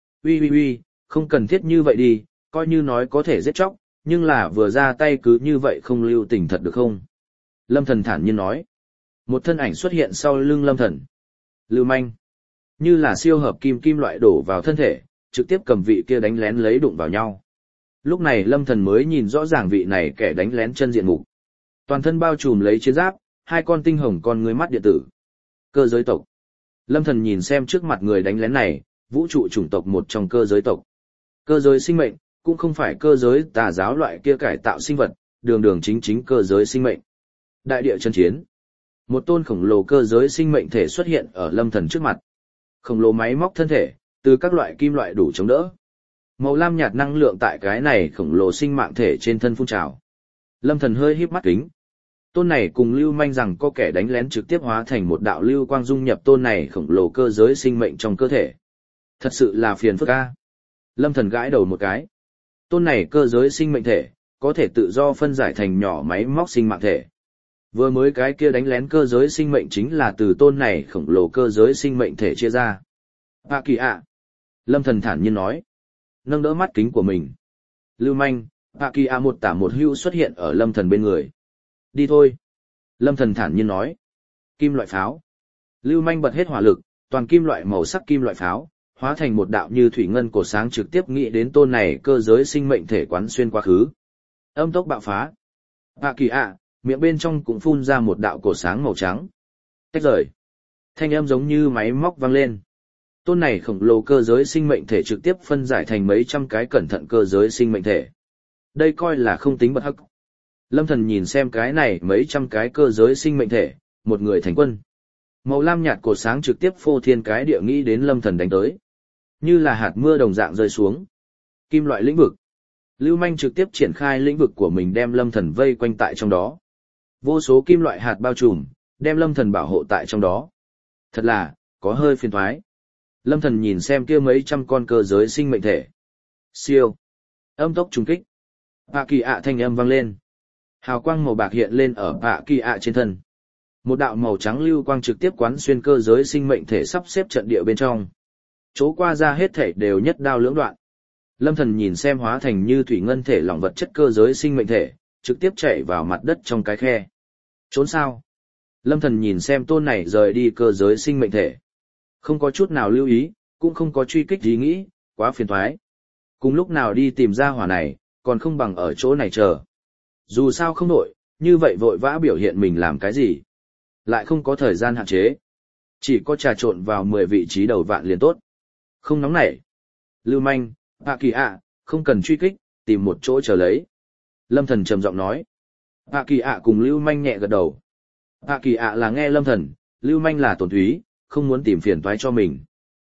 A: Uy, không cần thiết như vậy đi, coi như nói có thể giết chóc, nhưng là vừa ra tay cứ như vậy không lưu tình thật được không? Lâm Thần thản nhiên nói. Một thân ảnh xuất hiện sau lưng Lâm Thần. Lưu manh. Như là siêu hợp kim loại đổ vào thân thể, trực tiếp cầm vị kia đánh lén lấy đụng vào nhau. Lúc này Lâm Thần mới nhìn rõ ràng vị này kẻ đánh lén chân diện mục. Toàn thân bao trùm lấy chiến giáp, hai con tinh hồng con ngươi mắt điện tử. Cơ giới tộc. Lâm Thần nhìn xem trước mặt người đánh lén này, vũ trụ chủng tộc một trong cơ giới tộc. Cơ giới sinh mệnh, cũng không phải cơ giới tà giáo loại kia cải tạo sinh vật, đường chính cơ giới sinh mệnh. Đại địa chân chiến. Một tôn khổng lồ cơ giới sinh mệnh thể xuất hiện ở Lâm Thần trước mặt. Khổng lồ máy móc thân thể, từ các loại kim loại đủ chống đỡ. Màu lam nhạt năng lượng tại cái này khổng lồ sinh mạng thể trên thân phun trào. Lâm Thần hơi híp mắt kính. Tôn này cùng lưu manh rằng có kẻ đánh lén trực tiếp hóa thành một đạo lưu quang dung nhập tôn này khổng lồ cơ giới sinh mệnh trong cơ thể. Thật sự là phiền phức a. Lâm Thần gãi đầu một cái. Tôn này cơ giới sinh mệnh thể, có thể tự do phân giải thành nhỏ máy móc sinh mạng thể. Vừa mới cái kia đánh lén cơ giới sinh mệnh chính là từ tôn này khổng lồ cơ giới sinh mệnh thể chia ra. À kỳ ạ. Lâm Thần thản nhiên nói. Nâng đỡ mắt kính của mình. Lưu manh, à kỳ ạ một tả một hữu xuất hiện ở Lâm Thần bên người. Đi thôi. Lâm Thần thản nhiên nói. Kim loại pháo. Lưu manh bật hết hỏa lực, toàn kim loại màu sắc kim loại pháo, hóa thành một đạo như thủy ngân cổ sáng trực tiếp nghĩ đến tôn này cơ giới sinh mệnh thể quán xuyên quá khứ. Âm tốc bạo phá. À kỳ ạ, miệng bên trong cũng phun ra một đạo cổ sáng màu trắng. Tách rời. Thanh âm giống như máy móc vang lên. Tôn này khổng lồ cơ giới sinh mệnh thể trực tiếp phân giải thành mấy trăm cái cẩn thận cơ giới sinh mệnh thể. Đây coi là không tính bất hắc. Lâm Thần nhìn xem cái này mấy trăm cái cơ giới sinh mệnh thể, một người thành quân. Màu lam nhạt cổ sáng trực tiếp phô thiên cái địa nghĩ đến Lâm Thần đánh tới. Như là hạt mưa đồng dạng rơi xuống. Kim loại lĩnh vực. Lưu manh trực tiếp triển khai lĩnh vực của mình đem Lâm Thần vây quanh tại trong đó. Vô số kim loại hạt bao trùm, đem Lâm Thần bảo hộ tại trong đó. Thật là, có hơi phiền toái. Lâm Thần nhìn xem kia mấy trăm con cơ giới sinh mệnh thể. Siêu. Âm tốc trùng kích. Bạ kỳ ạ thanh âm vang lên. Hào quang màu bạc hiện lên ở bạ kỳ ạ trên thân. Một đạo màu trắng lưu quang trực tiếp quán xuyên cơ giới sinh mệnh thể sắp xếp trận địa bên trong. Chỗ qua ra hết thể đều nhất đao lưỡng đoạn. Lâm Thần nhìn xem hóa thành như thủy ngân thể lỏng vật chất cơ giới sinh mệnh thể, trực tiếp chạy vào mặt đất trong cái khe. Trốn sao? Lâm Thần nhìn xem tôn này rời đi cơ giới sinh mệnh thể. Không có chút nào lưu ý, cũng không có truy kích ý nghĩ, quá phiền toái. Cùng lúc nào đi tìm ra hỏa này, còn không bằng ở chỗ này chờ. Dù sao không nổi, như vậy vội vã biểu hiện mình làm cái gì. Lại không có thời gian hạn chế. Chỉ có trà trộn vào 10 vị trí đầu vạn liền tốt. Không nóng nảy. Lưu manh, Hạ kỳ ạ, không cần truy kích, tìm một chỗ chờ lấy. Lâm Thần trầm giọng nói. Hạ kỳ ạ cùng Lưu manh nhẹ gật đầu. Hạ kỳ ạ là nghe Lâm Thần, Lưu manh là tổn thúy, không muốn tìm phiền toái cho mình.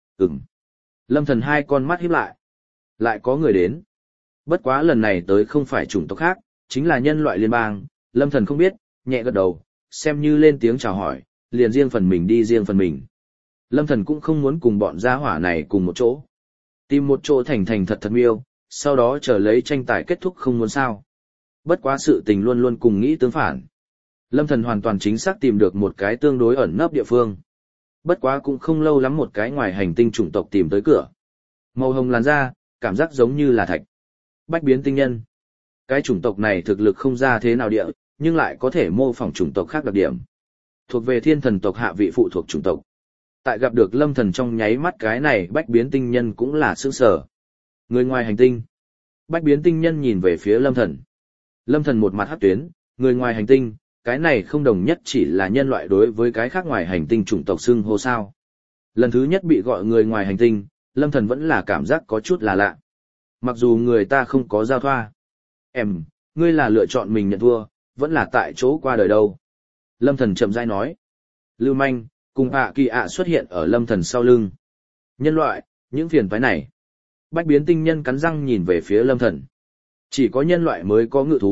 A: Lâm Thần hai con mắt híp lại. Lại có người đến. Bất quá lần này tới không phải chủng tộc khác, chính là nhân loại liên bang. Lâm Thần không biết, nhẹ gật đầu, xem như lên tiếng chào hỏi, liền riêng phần mình đi riêng phần mình. Lâm Thần cũng không muốn cùng bọn gia hỏa này cùng một chỗ. Tìm một chỗ thành thật miêu, sau đó chờ lấy tranh tài kết thúc không muốn sao. Bất quá sự tình luôn luôn cùng nghĩ tương phản. Lâm Thần hoàn toàn chính xác tìm được một cái tương đối ẩn nấp địa phương. Bất quá cũng không lâu lắm một cái ngoài hành tinh chủng tộc tìm tới cửa. Màu hồng làn da, cảm giác giống như là thạch. Bách biến tinh nhân. Cái chủng tộc này thực lực không ra thế nào địa, nhưng lại có thể mô phỏng chủng tộc khác đặc điểm. Thuộc về thiên thần tộc hạ vị phụ thuộc chủng tộc. Tại gặp được Lâm Thần trong nháy mắt cái này bách biến tinh nhân cũng là sửng sở. Người ngoài hành tinh. Bách biến tinh nhân nhìn về phía Lâm Thần. Lâm Thần một mặt hắc tuyến, người ngoài hành tinh, cái này không đồng nhất chỉ là nhân loại đối với cái khác ngoài hành tinh chủng tộc xưng hô sao. Lần thứ nhất bị gọi người ngoài hành tinh, Lâm Thần vẫn là cảm giác có chút là lạ. Mặc dù người ta không có giao thoa. Ngươi là lựa chọn mình nhận thua, vẫn là tại chỗ qua đời đâu. Lâm Thần chậm rãi nói. Lưu manh, cùng ạ kỳ ạ xuất hiện ở Lâm Thần sau lưng. Nhân loại, những phiền toái này. Bách biến tinh nhân cắn răng nhìn về phía Lâm Thần. Chỉ có nhân loại mới có ngự thú,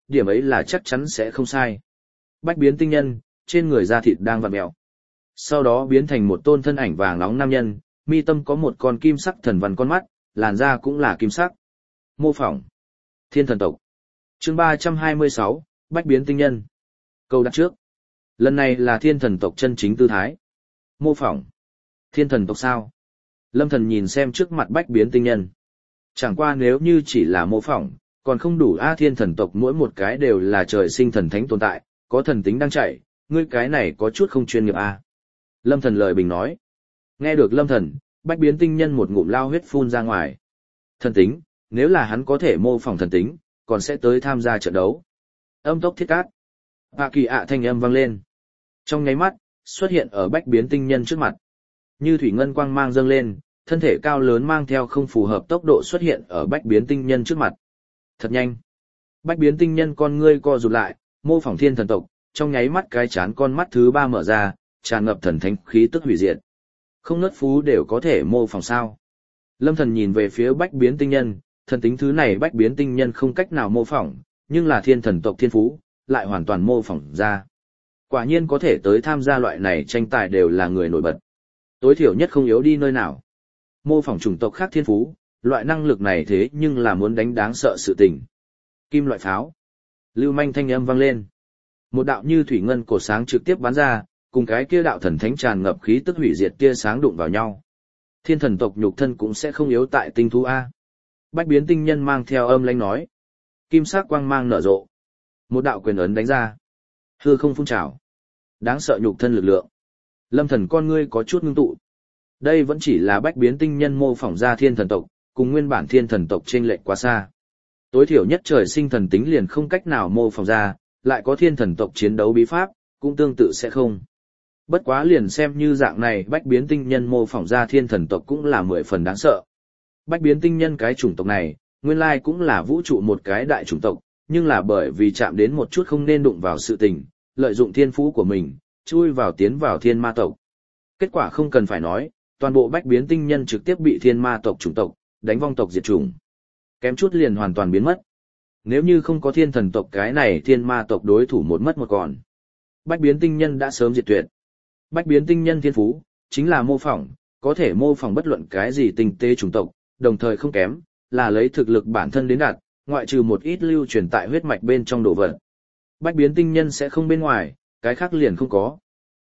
A: điểm ấy là chắc chắn sẽ không sai. Bách biến tinh nhân, trên người da thịt đang vặn mèo. Sau đó biến thành một tôn thân ảnh vàng nóng nam nhân, mi tâm có một con kim sắc thần văn con mắt, làn da cũng là kim sắc. Mô phỏng. Thiên thần tộc. Chương 326, Bách biến tinh nhân. Câu đặt trước. Lần này là thiên thần tộc chân chính tư thái. Mô phỏng. Thiên thần tộc sao? Lâm Thần nhìn xem trước mặt bách biến tinh nhân. Chẳng qua nếu như chỉ là mô phỏng, còn không đủ a, thiên thần tộc mỗi một cái đều là trời sinh thần thánh tồn tại, có thần tính đang chạy, ngươi cái này có chút không chuyên nghiệp a. Lâm Thần lời bình nói. Nghe được Lâm Thần, bách biến tinh nhân một ngụm lao huyết phun ra ngoài. Thần tính, nếu là hắn có thể mô phỏng thần tính, còn sẽ tới tham gia trận đấu. Âm tốc thiết cát. Hạ kỳ ạ thanh âm vang lên. Trong nháy mắt, xuất hiện ở bách biến tinh nhân trước mặt. Như thủy ngân quang mang dâng lên, thân thể cao lớn mang theo không phù hợp tốc độ xuất hiện ở bách biến tinh nhân trước mặt. Thật nhanh. Bách biến tinh nhân con ngươi co rụt lại, mô phỏng thiên thần tộc, trong nháy mắt cái chán con mắt thứ ba mở ra, tràn ngập thần thánh khí tức hủy diệt. Không nớt phú đều có thể mô phỏng sao? Lâm Thần nhìn về phía bách biến tinh nhân, thần tính thứ này bách biến tinh nhân không cách nào mô phỏng, nhưng là thiên thần tộc thiên phú, lại hoàn toàn mô phỏng ra. Quả nhiên có thể tới tham gia loại này tranh tài đều là người nổi bật. Tối thiểu nhất không yếu đi nơi nào. Mô phỏng chủng tộc khác thiên phú, loại năng lực này thế nhưng là muốn đánh đáng sợ sự tình. Kim loại pháo. Lưu manh thanh âm vang lên. Một đạo như thủy ngân cổ sáng trực tiếp bắn ra, cùng cái kia đạo thần thánh tràn ngập khí tức hủy diệt kia sáng đụng vào nhau. Thiên thần tộc nhục thân cũng sẽ không yếu tại tinh thú A. Bách biến tinh nhân mang theo âm lãnh nói. Kim sắc quang mang nở rộ. Một đạo quyền ấn đánh ra. Hư không phun trào. Đáng sợ nhục thân lực lượng. Lâm Thần con ngươi có chút ngưng tụ. Đây vẫn chỉ là bách biến tinh nhân mô phỏng ra thiên thần tộc, cùng nguyên bản thiên thần tộc chênh lệch quá xa. Tối thiểu nhất trời sinh thần tính liền không cách nào mô phỏng ra, lại có thiên thần tộc chiến đấu bí pháp, cũng tương tự sẽ không. Bất quá liền xem như dạng này bách biến tinh nhân mô phỏng ra thiên thần tộc cũng là 10 phần đáng sợ. Bách biến tinh nhân cái chủng tộc này, nguyên lai cũng là vũ trụ một cái đại chủng tộc, nhưng là bởi vì chạm đến một chút không nên đụng vào sự tình, lợi dụng thiên phú của mình, chui vào tiến vào thiên ma tộc. Kết quả không cần phải nói, toàn bộ bách biến tinh nhân trực tiếp bị thiên ma tộc chủng tộc, đánh vong tộc diệt chủng. Kém chút liền hoàn toàn biến mất. Nếu như không có thiên thần tộc cái này thiên ma tộc đối thủ một mất một còn. Bách biến tinh nhân đã sớm diệt tuyệt. Bách biến tinh nhân thiên phú, chính là mô phỏng, có thể mô phỏng bất luận cái gì tinh tế chủng tộc, đồng thời không kém, là lấy thực lực bản thân đến đạt, ngoại trừ một ít lưu truyền tại huyết mạch bên trong đồ vật. Bách biến tinh nhân sẽ không bên ngoài, cái khác liền không có.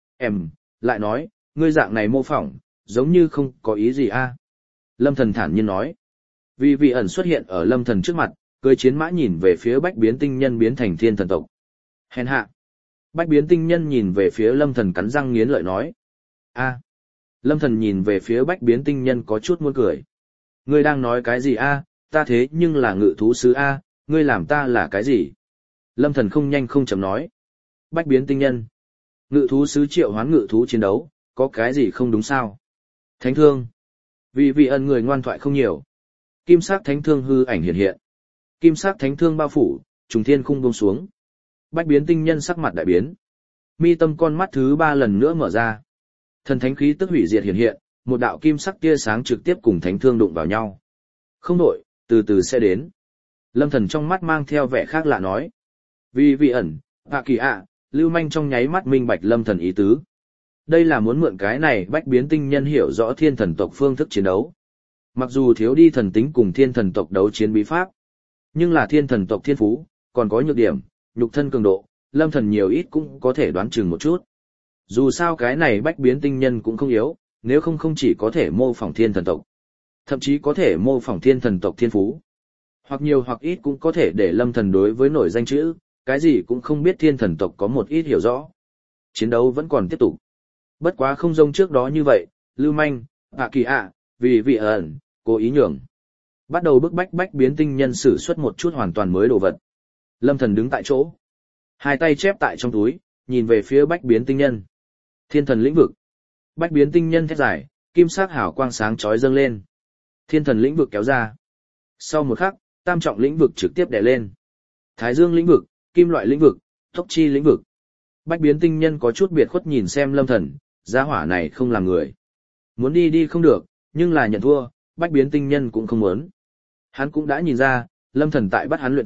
A: Lại nói, ngươi dạng này mô phỏng, giống như không có ý gì a. Lâm Thần thản nhiên nói. Vì vị ẩn xuất hiện ở Lâm Thần trước mặt, cưỡi chiến mã nhìn về phía bách biến tinh nhân biến thành thiên thần tộc. Hèn hạ. Bách biến tinh nhân nhìn về phía Lâm Thần cắn răng nghiến lợi nói. A. Lâm Thần nhìn về phía bách biến tinh nhân có chút muốn cười. Ngươi đang nói cái gì a? Ta thế nhưng là ngự thú sứ a, ngươi làm ta là cái gì? Lâm Thần không nhanh không chậm nói. Bách biến tinh nhân. Ngự thú sứ triệu hoán ngự thú chiến đấu, có cái gì không đúng sao? Thánh thương. Vì vị ẩn người ngoan thoại không nhiều. Kim sắc thánh thương hư ảnh hiện hiện. Kim sắc thánh thương bao phủ, trùng thiên khung buông xuống. Bách biến tinh nhân sắc mặt đại biến. Mi tâm con mắt thứ 3 lần nữa mở ra. Thần thánh khí tức hủy diệt hiện hiện, một đạo kim sắc tia sáng trực tiếp cùng thánh thương đụng vào nhau. Không đổi, từ từ sẽ đến. Lâm Thần trong mắt mang theo vẻ khác lạ nói. Vì vị ẩn, Hạ Kỳ ạ, Lưu Manh trong nháy mắt minh bạch Lâm Thần ý tứ. Đây là muốn mượn cái này bách biến tinh nhân hiểu rõ thiên thần tộc phương thức chiến đấu. Mặc dù thiếu đi thần tính cùng thiên thần tộc đấu chiến bí pháp, nhưng là thiên thần tộc thiên phú, còn có nhược điểm, nhục thân cường độ, Lâm Thần nhiều ít cũng có thể đoán chừng một chút. Dù sao cái này bách biến tinh nhân cũng không yếu, nếu không không chỉ có thể mô phỏng thiên thần tộc, thậm chí có thể mô phỏng thiên thần tộc thiên phú. Hoặc nhiều hoặc ít cũng có thể để Lâm Thần đối với nổi danh chữ, cái gì cũng không biết thiên thần tộc có một ít hiểu rõ. Chiến đấu vẫn còn tiếp tục. Bất quá không giống trước đó như vậy, Lưu Manh, Hạ Kỳ ạ, vì vị ẩn, cố ý nhường. Bắt đầu bức bách bách biến tinh nhân sử xuất một chút hoàn toàn mới đồ vật. Lâm Thần đứng tại chỗ. Hai tay chép tại trong túi, nhìn về phía bách biến tinh nhân. Thiên thần lĩnh vực. Bách biến tinh nhân thét dài, kim sắc hào quang sáng chói dâng lên. Thiên thần lĩnh vực kéo ra. Sau một khắc, tam trọng lĩnh vực trực tiếp đè lên. Thái dương lĩnh vực, kim loại lĩnh vực, tốc chi lĩnh vực. Bách biến tinh nhân có chút biệt khuất nhìn xem Lâm Thần, gia hỏa này không làm người. Muốn đi đi không được, nhưng là nhận thua, bách biến tinh nhân cũng không muốn. Hắn cũng đã nhìn ra, Lâm Thần tại bắt hắn luyện tập,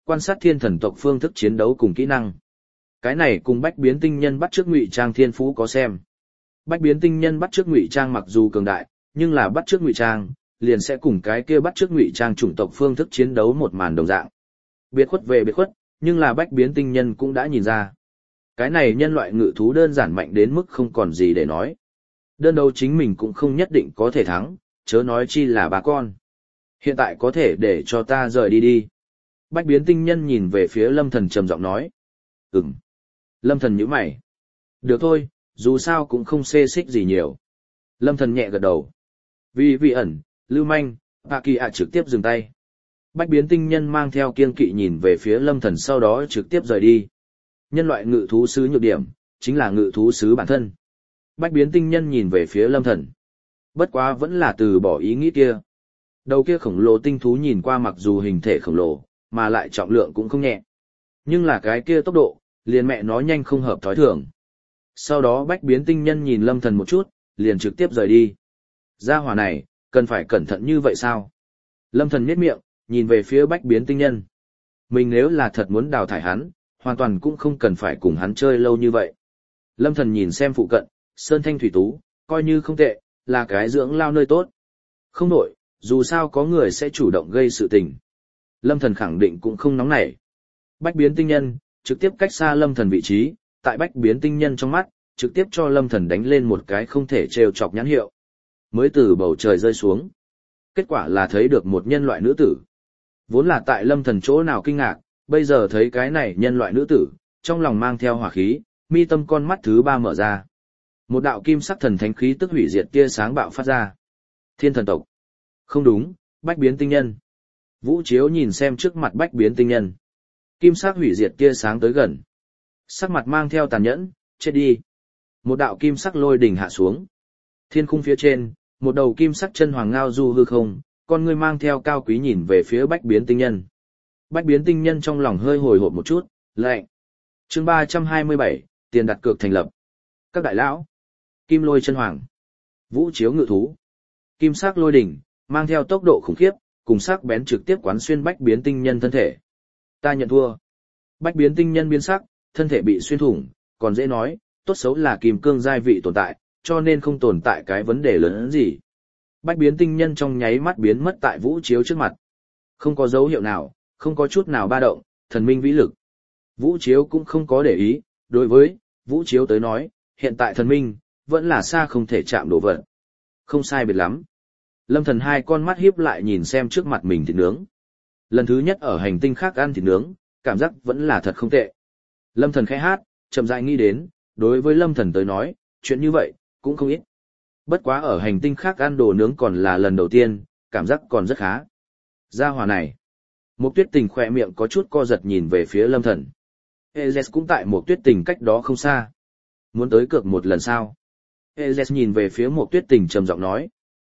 A: quan sát thiên thần tộc phương thức chiến đấu cùng kỹ năng. Cái này cùng bách biến tinh nhân bắt chước ngụy trang thiên phú có xem. Bách biến tinh nhân bắt chước ngụy trang mặc dù cường đại, nhưng là bắt chước ngụy trang, liền sẽ cùng cái kia bắt chước ngụy trang chủng tộc phương thức chiến đấu một màn đồng dạng. Biệt khuất về biệt khuất, nhưng là bách biến tinh nhân cũng đã nhìn ra. Cái này nhân loại ngự thú đơn giản mạnh đến mức không còn gì để nói. Đơn đấu chính mình cũng không nhất định có thể thắng, chớ nói chi là bà con. Hiện tại có thể để cho ta rời đi đi. Bách biến tinh nhân nhìn về phía Lâm Thần trầm giọng nói. Ừm. Lâm Thần nhíu mày. Được thôi, dù sao cũng không xê xích gì nhiều. Lâm Thần nhẹ gật đầu. Vì vị ẩn, Lưu Manh, Bà Kỳ ạ trực tiếp dừng tay. Bách biến tinh nhân mang theo kiên kỵ nhìn về phía Lâm Thần sau đó trực tiếp rời đi. Nhân loại ngự thú sứ nhược điểm, chính là ngự thú sứ bản thân. Bách biến tinh nhân nhìn về phía Lâm Thần. Bất quá vẫn là từ bỏ ý nghĩ kia. Đầu kia khổng lồ tinh thú nhìn qua mặc dù hình thể khổng lồ, mà lại trọng lượng cũng không nhẹ. Nhưng là cái kia tốc độ, liền mẹ nó nhanh không hợp thói thường. Sau đó bách biến tinh nhân nhìn Lâm Thần một chút, liền trực tiếp rời đi. Gia hỏa này, cần phải cẩn thận như vậy sao? Lâm Thần nhếch miệng, nhìn về phía bách biến tinh nhân. Mình nếu là thật muốn đào thải hắn, hoàn toàn cũng không cần phải cùng hắn chơi lâu như vậy. Lâm Thần nhìn xem phụ cận, sơn thanh thủy tú, coi như không tệ, là cái dưỡng lao nơi tốt. Không đổi, dù sao có người sẽ chủ động gây sự tình. Lâm Thần khẳng định cũng không nóng nảy. Bách biến tinh nhân, trực tiếp cách xa Lâm Thần vị trí, tại bách biến tinh nhân trong mắt, trực tiếp cho Lâm Thần đánh lên một cái không thể trêu chọc nhãn hiệu. Mới từ bầu trời rơi xuống. Kết quả là thấy được một nhân loại nữ tử. Vốn là tại Lâm Thần chỗ nào kinh ngạc, bây giờ thấy cái này nhân loại nữ tử, trong lòng mang theo hỏa khí, mi tâm con mắt thứ ba mở ra. Một đạo kim sắc thần thánh khí tức hủy diệt tia sáng bạo phát ra. Thiên thần tộc. Không đúng, bách biến tinh nhân. Vũ Chiếu nhìn xem trước mặt bách biến tinh nhân. Kim sắc hủy diệt tia sáng tới gần. Sắc mặt mang theo tàn nhẫn, chết đi. Một đạo kim sắc lôi đỉnh hạ xuống. Thiên khung phía trên, một đầu kim sắc chân hoàng ngao du hư không, con ngươi mang theo cao quý nhìn về phía bách biến tinh nhân. Bách biến tinh nhân trong lòng hơi hồi hộp một chút, lạnh. Chương 327, tiền đặt cược thành lập. Các đại lão. Kim lôi chân hoàng. Vũ Chiếu ngự thú. Kim sắc lôi đỉnh, mang theo tốc độ khủng khiếp, cùng sắc bén trực tiếp quán xuyên bách biến tinh nhân thân thể. Ta nhận thua. Bách biến tinh nhân biến sắc, thân thể bị xuyên thủng, còn dễ nói, tốt xấu là kim cương giai vị tồn tại, cho nên không tồn tại cái vấn đề lớn hơn gì. Bách biến tinh nhân trong nháy mắt biến mất tại Vũ Chiếu trước mặt. Không có dấu hiệu nào, không có chút nào ba động, thần minh vĩ lực. Vũ Chiếu cũng không có để ý, đối với Vũ Chiếu tới nói, hiện tại thần minh, vẫn là xa không thể chạm đổ vật. Không sai biệt lắm. Lâm Thần hai con mắt híp lại nhìn xem trước mặt mình thịt nướng. Lần thứ nhất ở hành tinh khác ăn thịt nướng, cảm giác vẫn là thật không tệ. Lâm Thần khẽ hát, chậm rãi nghĩ đến, đối với Lâm Thần tới nói, chuyện như vậy, cũng không ít. Bất quá ở hành tinh khác ăn đồ nướng còn là lần đầu tiên, cảm giác còn rất khá. Gia hỏa này. Một Tuyết Tình khỏe miệng có chút co giật nhìn về phía Lâm Thần. Ezes cũng tại Một Tuyết Tình cách đó không xa. Muốn tới cược một lần sao? Ezes nhìn về phía Một Tuyết Tình trầm giọng nói.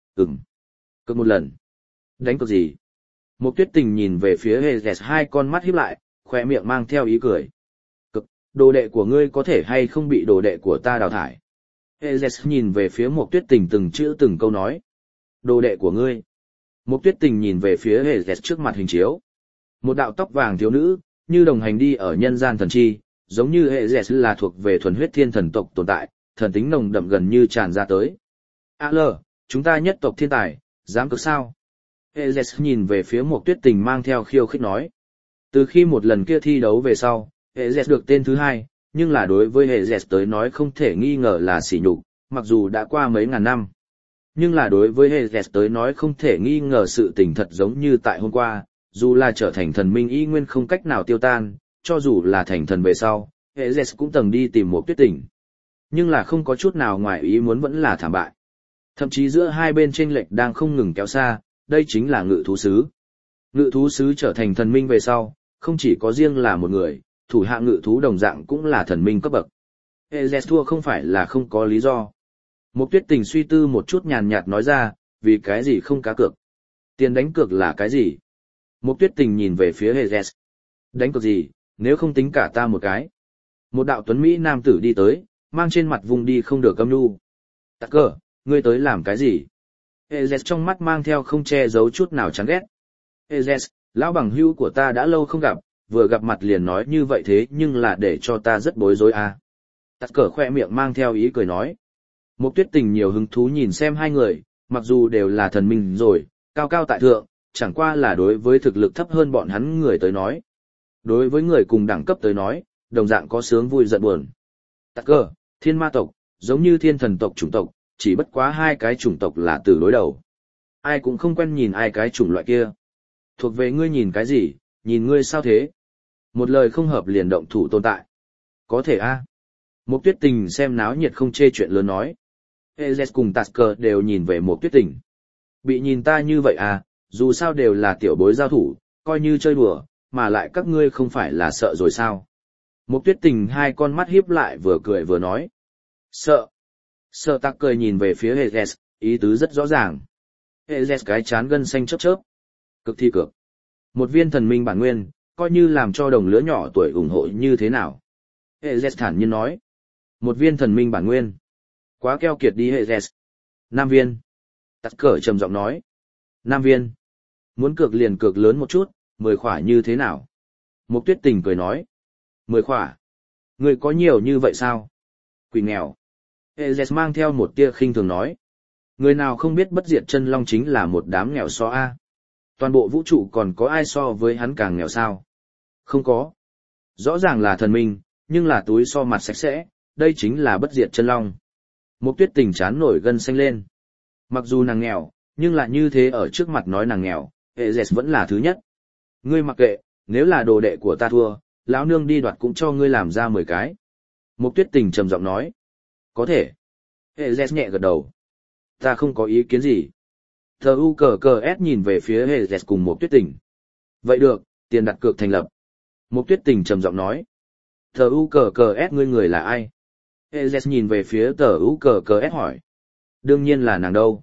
A: Cược một lần. Đánh cược gì? Một Tuyết Tình nhìn về phía Ezes hai con mắt híp lại, khỏe miệng mang theo ý cười. Cực, đồ đệ của ngươi có thể hay không bị đồ đệ của ta đào thải? Ezes nhìn về phía Một Tuyết Tình từng chữ từng câu nói. Đồ đệ của ngươi. Một Tuyết Tình nhìn về phía Ezes trước mặt hình chiếu. Một đạo tóc vàng thiếu nữ, như đồng hành đi ở nhân gian thần chi, giống như Ezes là thuộc về thuần huyết thiên thần tộc tồn tại, thần tính nồng đậm gần như tràn ra tới. Chúng ta nhất tộc thiên tài, dám cực sao? Ezes nhìn về phía Một Tuyết Tình mang theo khiêu khích nói. Từ khi một lần kia thi đấu về sau, Ezes được tên thứ hai, nhưng là đối với Ezes tới nói không thể nghi ngờ là sỉ nhục, mặc dù đã qua mấy ngàn năm. Nhưng là đối với Ezes tới nói không thể nghi ngờ sự tình thật giống như tại hôm qua, dù là trở thành thần minh y nguyên không cách nào tiêu tan, cho dù là thành thần về sau, Ezes cũng từng đi tìm Một Tuyết Tình. Nhưng là không có chút nào ngoài ý muốn vẫn là thảm bại. Thậm chí giữa hai bên chênh lệch đang không ngừng kéo xa, đây chính là ngự thú sứ. Ngự thú sứ trở thành thần minh về sau, không chỉ có riêng là một người, thủ hạ ngự thú đồng dạng cũng là thần minh cấp bậc. Ezes thua không phải là không có lý do. Một Tuyết Tình suy tư một chút nhàn nhạt nói ra, vì cái gì không cá cược? Tiền đánh cược là cái gì? Một Tuyết Tình nhìn về phía Ezes. Đánh cược gì, nếu không tính cả ta một cái. Một đạo tuấn Mỹ nam tử đi tới, mang trên mặt vùng đi không được âm nhu. Tắc cờ, ngươi tới làm cái gì? Ezes trong mắt mang theo không che giấu chút nào chán ghét. Ezes, lão bằng hữu của ta đã lâu không gặp, vừa gặp mặt liền nói như vậy thế nhưng là để cho ta rất bối rối à. Tắt cờ khoe miệng mang theo ý cười nói. Mục Tuyết Tình nhiều hứng thú nhìn xem hai người, mặc dù đều là thần minh rồi, cao cao tại thượng, chẳng qua là đối với thực lực thấp hơn bọn hắn người tới nói. Đối với người cùng đẳng cấp tới nói, đồng dạng có sướng vui giận buồn. Tắt cờ, thiên ma tộc, giống như thiên thần tộc chủng tộc, chỉ bất quá hai cái chủng tộc là từ đối đầu. Ai cũng không quen nhìn ai cái chủng loại kia. Thuộc về ngươi nhìn cái gì, nhìn ngươi sao thế? Một lời không hợp liền động thủ tồn tại. Có thể a. Mục Tuyết Tình xem náo nhiệt không chê chuyện lớn nói. Ezes cùng Tasker đều nhìn về Mục Tuyết Tình. Bị nhìn ta như vậy à, dù sao đều là tiểu bối giao thủ, coi như chơi đùa, mà lại các ngươi không phải là sợ rồi sao? Mục Tuyết Tình hai con mắt híp lại vừa cười vừa nói. Sợ. Sợ Tasker nhìn về phía Ezes, ý tứ rất rõ ràng. Ezes cái chán gân xanh chớp chớp. Cực thi cực. Một viên thần minh bản nguyên, coi như làm cho đồng lứa nhỏ tuổi ủng hộ như thế nào? Ezes thản nhiên nói. Một viên thần minh bản nguyên. Quá keo kiệt đi Ezes. 5 viên. Tắt cờ trầm giọng nói. 5 viên. Muốn cược liền cược lớn một chút, 10 khỏa như thế nào? Mục Tuyết Tình cười nói. 10 khỏa. Người có nhiều như vậy sao? Quỷ nghèo. Ezes mang theo một tia khinh thường nói. Người nào không biết bất diệt chân long chính là một đám nghèo so a. Toàn bộ vũ trụ còn có ai so với hắn càng nghèo sao? Không có. Rõ ràng là thần minh, nhưng là túi so mặt sạch sẽ, đây chính là bất diệt chân long. Mục Tuyết Tình chán nổi gân xanh lên. Mặc dù nàng nghèo, nhưng là như thế ở trước mặt nói nàng nghèo, Ezes vẫn là thứ nhất. Ngươi mặc kệ, nếu là đồ đệ của ta thua, lão nương đi đoạt cũng cho ngươi làm ra 10 cái. Mục Tuyết Tình trầm giọng nói. Có thể. Ezes nhẹ gật đầu. Ta không có ý kiến gì. TUCCS nhìn về phía Ezes cùng Mục Tuyết Tình. Vậy được, tiền đặt cược thành lập. Mục Tuyết Tình trầm giọng nói. TUCCS ngươi người là ai? Ezes nhìn về phía TUCCS hỏi. Đương nhiên là nàng đâu.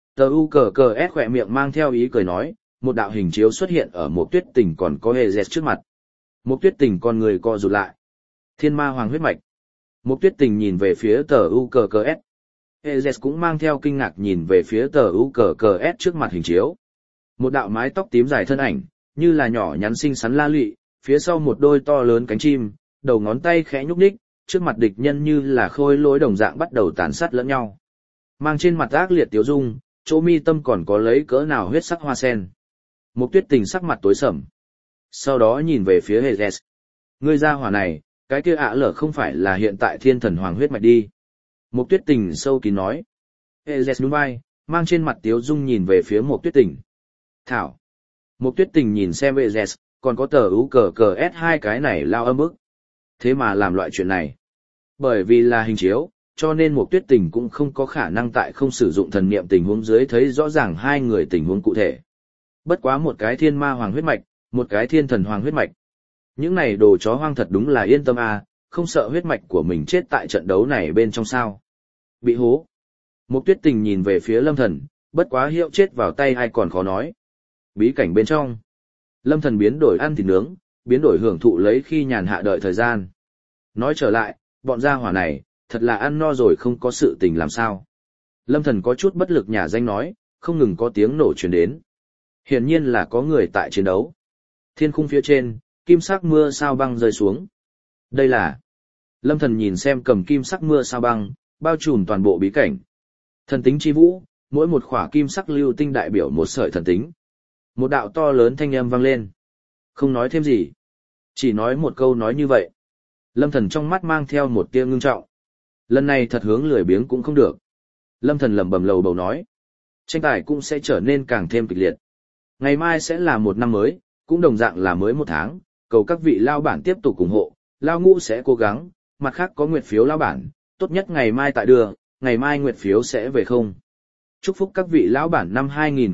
A: TUCCS khỏe miệng mang theo ý cười nói, một đạo hình chiếu xuất hiện ở Mục Tuyết Tình còn có Ezes trước mặt. Mục Tuyết Tình con người co rụt lại. Thiên ma hoàng huyết mạch. Mục Tuyết Tình nhìn về phía TUCCS. Ezes cũng mang theo kinh ngạc nhìn về phía TUCCS trước mặt hình chiếu. Một đạo mái tóc tím dài thân ảnh, như là nhỏ nhắn xinh xắn la lụy, phía sau một đôi to lớn cánh chim, đầu ngón tay khẽ nhúc nhích, trước mặt địch nhân như là khôi lỗi đồng dạng bắt đầu tàn sát lẫn nhau. Mang trên mặt ác liệt tiếu dung, chỗ mi tâm còn có lấy cỡ nào huyết sắc hoa sen. Mục Tuyết Tình sắc mặt tối sầm. Sau đó nhìn về phía Ezes. Ngươi ra hỏa này, cái kia ạ lở không phải là hiện tại thiên thần hoàng huyết mạch đi. Mục Tuyết Tình sâu kín nói. Ezes nhún vai, mang trên mặt tiếu dung nhìn về phía Mục Tuyết Tình. Thảo. Mục Tuyết Tình nhìn xem Ezes, còn có TUCCS hai cái này lao âm ức. Thế mà làm loại chuyện này. Bởi vì là hình chiếu, cho nên Mục Tuyết Tình cũng không có khả năng tại không sử dụng thần niệm tình huống dưới thấy rõ ràng hai người tình huống cụ thể. Bất quá một cái thiên ma hoàng huyết mạch, một cái thiên thần hoàng huyết mạch. Những này đồ chó hoang thật đúng là yên tâm à, không sợ huyết mạch của mình chết tại trận đấu này bên trong sao. Bị hố. Mục Tuyết Tình nhìn về phía Lâm Thần, bất quá hiệu chết vào tay ai còn khó nói. Bí cảnh bên trong. Lâm Thần biến đổi ăn thịt nướng, biến đổi hưởng thụ lấy khi nhàn hạ đợi thời gian. Nói trở lại, bọn gia hỏa này, thật là ăn no rồi không có sự tình làm sao. Lâm Thần có chút bất lực nhả danh nói, không ngừng có tiếng nổ truyền đến. Hiển nhiên là có người tại chiến đấu. Thiên khung phía trên, kim sắc mưa sao băng rơi xuống. Đây là... Lâm Thần nhìn xem cầm kim sắc mưa sao băng, bao trùm toàn bộ bí cảnh. Thần tính chi vũ, mỗi một khỏa kim sắc lưu tinh đại biểu một sợi thần tính. Một đạo to lớn thanh âm vang lên. Không nói thêm gì. Chỉ nói một câu nói như vậy. Lâm Thần trong mắt mang theo một tia ngưng trọng. Lần này thật hướng lười biếng cũng không được. Lâm Thần lẩm bẩm lầu bầu nói. Tranh tài cũng sẽ trở nên càng thêm kịch liệt. Ngày mai sẽ là một năm mới, cũng đồng dạng là mới một tháng. Cầu các vị lao bản tiếp tục ủng hộ. Lao ngũ sẽ cố gắng, mặt khác có nguyệt phiếu lao bản. Tốt nhất ngày mai tại đường, ngày mai nguyệt phiếu sẽ về không. Chúc phúc các vị lão bản năm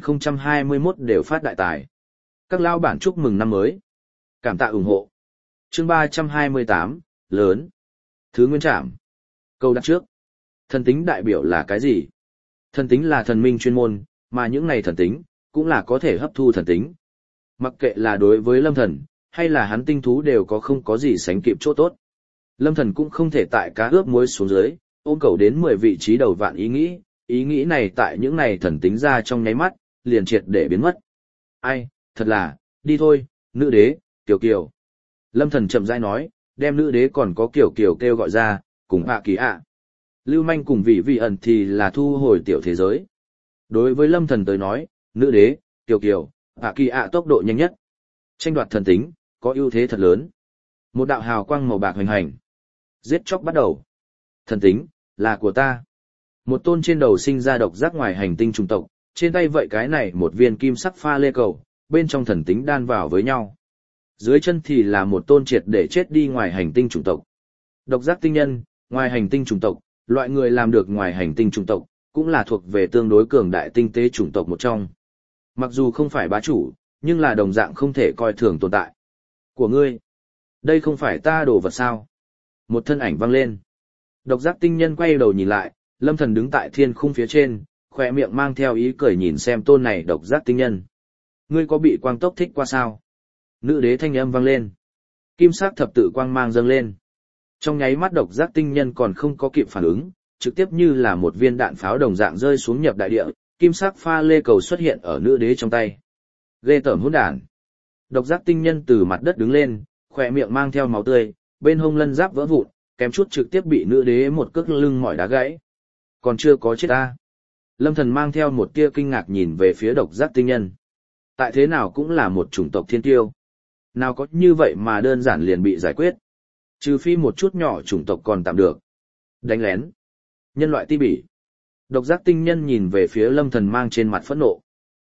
A: 2021 đều phát đại tài. Các lão bản chúc mừng năm mới. Cảm tạ ủng hộ. Chương 328, lớn. Thứ nguyên trảm. Câu đặt trước. Thần tính đại biểu là cái gì? Thần tính là thần minh chuyên môn, mà những này thần tính, cũng là có thể hấp thu thần tính. Mặc kệ là đối với Lâm Thần, hay là hắn tinh thú đều có không có gì sánh kịp chỗ tốt. Lâm Thần cũng không thể tại cá ướp muối xuống dưới, ôm cầu đến 10 vị trí đầu vạn ý nghĩ này tại những này thần tính ra trong nháy mắt, liền triệt để biến mất. Ai, thật là, đi thôi, nữ đế, Kiều Kiều. Lâm Thần chậm rãi nói, đem nữ đế còn có kiểu kiểu kêu gọi ra, cùng ạ kỳ ạ. Lưu manh cùng vị vị ẩn thì là thu hồi tiểu thế giới. Đối với Lâm Thần tới nói, nữ đế, kiểu kiểu, ạ kỳ ạ tốc độ nhanh nhất. Tranh đoạt thần tính, có ưu thế thật lớn. Một đạo hào quang màu bạc hoành hành. Giết chóc bắt đầu. Thần tính, là của ta. Một tôn trên đầu sinh ra độc giác ngoài hành tinh trùng tộc, trên tay vậy cái này một viên kim sắc pha lê cầu, bên trong thần tính đan vào với nhau. Dưới chân thì là một tôn triệt để chết đi ngoài hành tinh chủng tộc. Độc giác tinh nhân, ngoài hành tinh chủng tộc, loại người làm được ngoài hành tinh chủng tộc, cũng là thuộc về tương đối cường đại tinh tế chủng tộc một trong. Mặc dù không phải bá chủ, nhưng là đồng dạng không thể coi thường tồn tại. Của ngươi, đây không phải ta đồ vật sao? Một thân ảnh vang lên. Độc giác tinh nhân quay đầu nhìn lại, Lâm Thần đứng tại thiên khung phía trên, khỏe miệng mang theo ý cười nhìn xem tôn này độc giác tinh nhân. Ngươi có bị quang tốc thích qua sao? Nữ đế thanh âm vang lên. Kim sắc thập tự quang mang dâng lên. Trong nháy mắt độc giác tinh nhân còn không có kịp phản ứng, trực tiếp như là một viên đạn pháo đồng dạng rơi xuống nhập đại địa, kim sắc pha lê cầu xuất hiện ở nữ đế trong tay. Ghê tởm hỗn đản. Độc giác tinh nhân từ mặt đất đứng lên, khỏe miệng mang theo máu tươi, bên hông lân giáp vỡ vụn, kém chút trực tiếp bị nữ đế một cước lưng mỏi đá gãy. Còn chưa có chết ta. Lâm Thần mang theo một tia kinh ngạc nhìn về phía độc giác tinh nhân. Tại thế nào cũng là một chủng tộc thiên tiêu. Nào có như vậy mà đơn giản liền bị giải quyết. Trừ phi một chút nhỏ chủng tộc còn tạm được. Đánh lén. Nhân loại ti bỉ. Độc giác tinh nhân nhìn về phía Lâm Thần mang trên mặt phẫn nộ.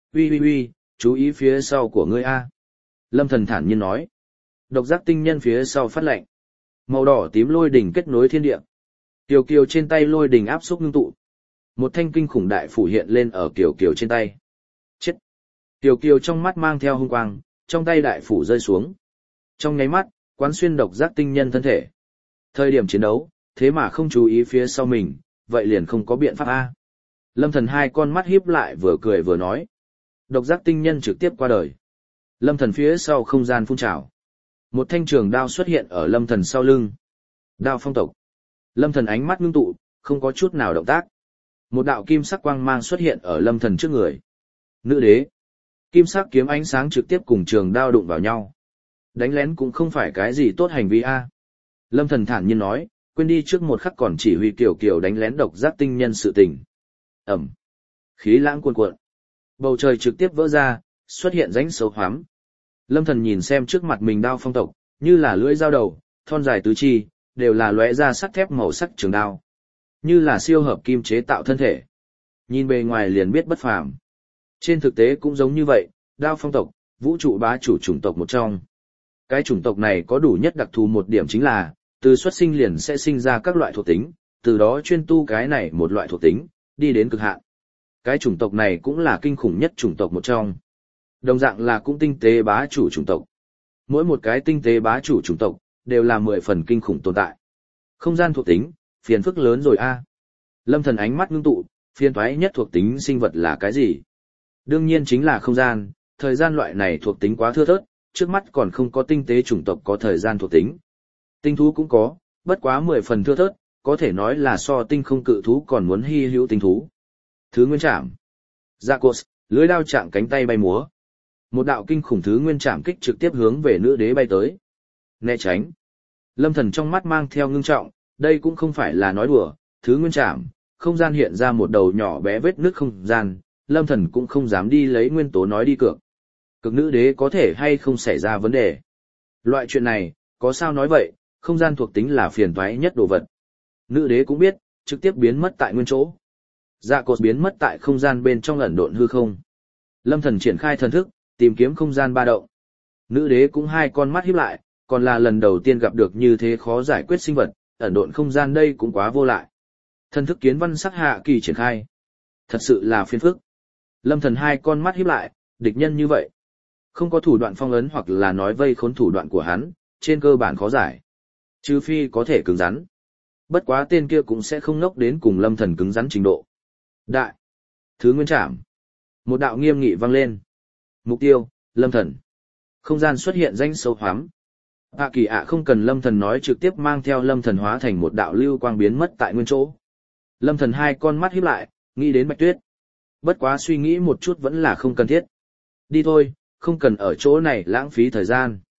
A: Uy, chú ý phía sau của ngươi a. Lâm Thần thản nhiên nói. Độc giác tinh nhân phía sau phát lệnh. Màu đỏ tím lôi đỉnh kết nối thiên địa. Kiều kiều trên tay lôi đỉnh áp xúc ngưng tụ. Một thanh kinh khủng đại phủ hiện lên ở kiều kiều trên tay. Chết. Kiều kiều trong mắt mang theo hung quang, trong tay đại phủ rơi xuống. Trong nháy mắt, quán xuyên độc giác tinh nhân thân thể. Thời điểm chiến đấu, thế mà không chú ý phía sau mình, vậy liền không có biện pháp a. Lâm Thần hai con mắt híp lại vừa cười vừa nói. Độc giác tinh nhân trực tiếp qua đời. Lâm Thần phía sau không gian phun trào. Một thanh trường đao xuất hiện ở Lâm Thần sau lưng. Đao phong tộc. Lâm Thần ánh mắt ngưng tụ, không có chút nào động tác. Một đạo kim sắc quang mang xuất hiện ở Lâm Thần trước người. Nữ đế. Kim sắc kiếm ánh sáng trực tiếp cùng trường đao đụng vào nhau. Đánh lén cũng không phải cái gì tốt hành vi a. Lâm Thần thản nhiên nói, quên đi trước một khắc còn chỉ huy Kiều Kiều đánh lén độc giác tinh nhân sự tình. Ẩm. Khí lãng cuồn cuộn. Bầu trời trực tiếp vỡ ra, xuất hiện rãnh sâu hoắm. Lâm Thần nhìn xem trước mặt mình đao phong tộc, như là lưỡi dao đầu, thon dài tứ chi, đều là lóe ra sắt thép màu sắc trường đao. Như là siêu hợp kim chế tạo thân thể. Nhìn bề ngoài liền biết bất phàm. Trên thực tế cũng giống như vậy, đao phong tộc, vũ trụ bá chủ chủng tộc một trong. Cái chủng tộc này có đủ nhất đặc thù một điểm chính là, từ xuất sinh liền sẽ sinh ra các loại thuộc tính, từ đó chuyên tu cái này một loại thuộc tính, đi đến cực hạn. Cái chủng tộc này cũng là kinh khủng nhất chủng tộc một trong. Đồng dạng là cũng tinh tế bá chủ chủng tộc. Mỗi một cái tinh tế bá chủ chủng tộc, đều là 10 phần kinh khủng tồn tại. Không gian thuộc tính, phiền phức lớn rồi a. Lâm Thần ánh mắt ngưng tụ, phiền toái nhất thuộc tính sinh vật là cái gì? Đương nhiên chính là không gian, thời gian loại này thuộc tính quá thưa thớt, trước mắt còn không có tinh tế chủng tộc có thời gian thuộc tính. Tinh thú cũng có, bất quá 10 phần thưa thớt, có thể nói là so tinh không cự thú còn muốn hy hữu tinh thú. Thứ nguyên trảm. Zakos, lưới đao chạm cánh tay bay múa. Một đạo kinh khủng thứ nguyên trảm kích trực tiếp hướng về nữ đế bay tới. Né tránh. Lâm Thần trong mắt mang theo ngưng trọng, đây cũng không phải là nói đùa, thứ nguyên trảm, không gian hiện ra một đầu nhỏ bé vết nứt không gian, Lâm Thần cũng không dám đi lấy nguyên tố nói đi cược. Cực nữ đế có thể hay không xảy ra vấn đề. Loại chuyện này, có sao nói vậy, không gian thuộc tính là phiền toái nhất đồ vật. Nữ đế cũng biết, trực tiếp biến mất tại nguyên chỗ. Dạ cột biến mất tại không gian bên trong ẩn độn hư không. Lâm Thần triển khai thần thức, tìm kiếm không gian ba động. Nữ đế cũng hai con mắt híp lại, còn là lần đầu tiên gặp được như thế khó giải quyết sinh vật, ẩn độn không gian đây cũng quá vô lại. Thần thức kiến văn sắc hạ kỳ triển khai. Thật sự là phiền phức. Lâm Thần hai con mắt híp lại, địch nhân như vậy. Không có thủ đoạn phong ấn hoặc là nói vây khốn thủ đoạn của hắn, trên cơ bản khó giải. Trừ phi có thể cứng rắn. Bất quá tên kia cũng sẽ không ngốc đến cùng Lâm Thần cứng rắn trình độ. Đại. Thứ nguyên trảm. Một đạo nghiêm nghị vang lên. Mục tiêu, Lâm Thần. Không gian xuất hiện rãnh sâu hoắm. Hạ kỳ ạ không cần Lâm Thần nói trực tiếp mang theo Lâm Thần hóa thành một đạo lưu quang biến mất tại nguyên chỗ. Lâm Thần hai con mắt híp lại, nghĩ đến Bạch Tuyết. Bất quá suy nghĩ một chút vẫn là không cần thiết. Đi thôi, không cần ở chỗ này lãng phí thời gian.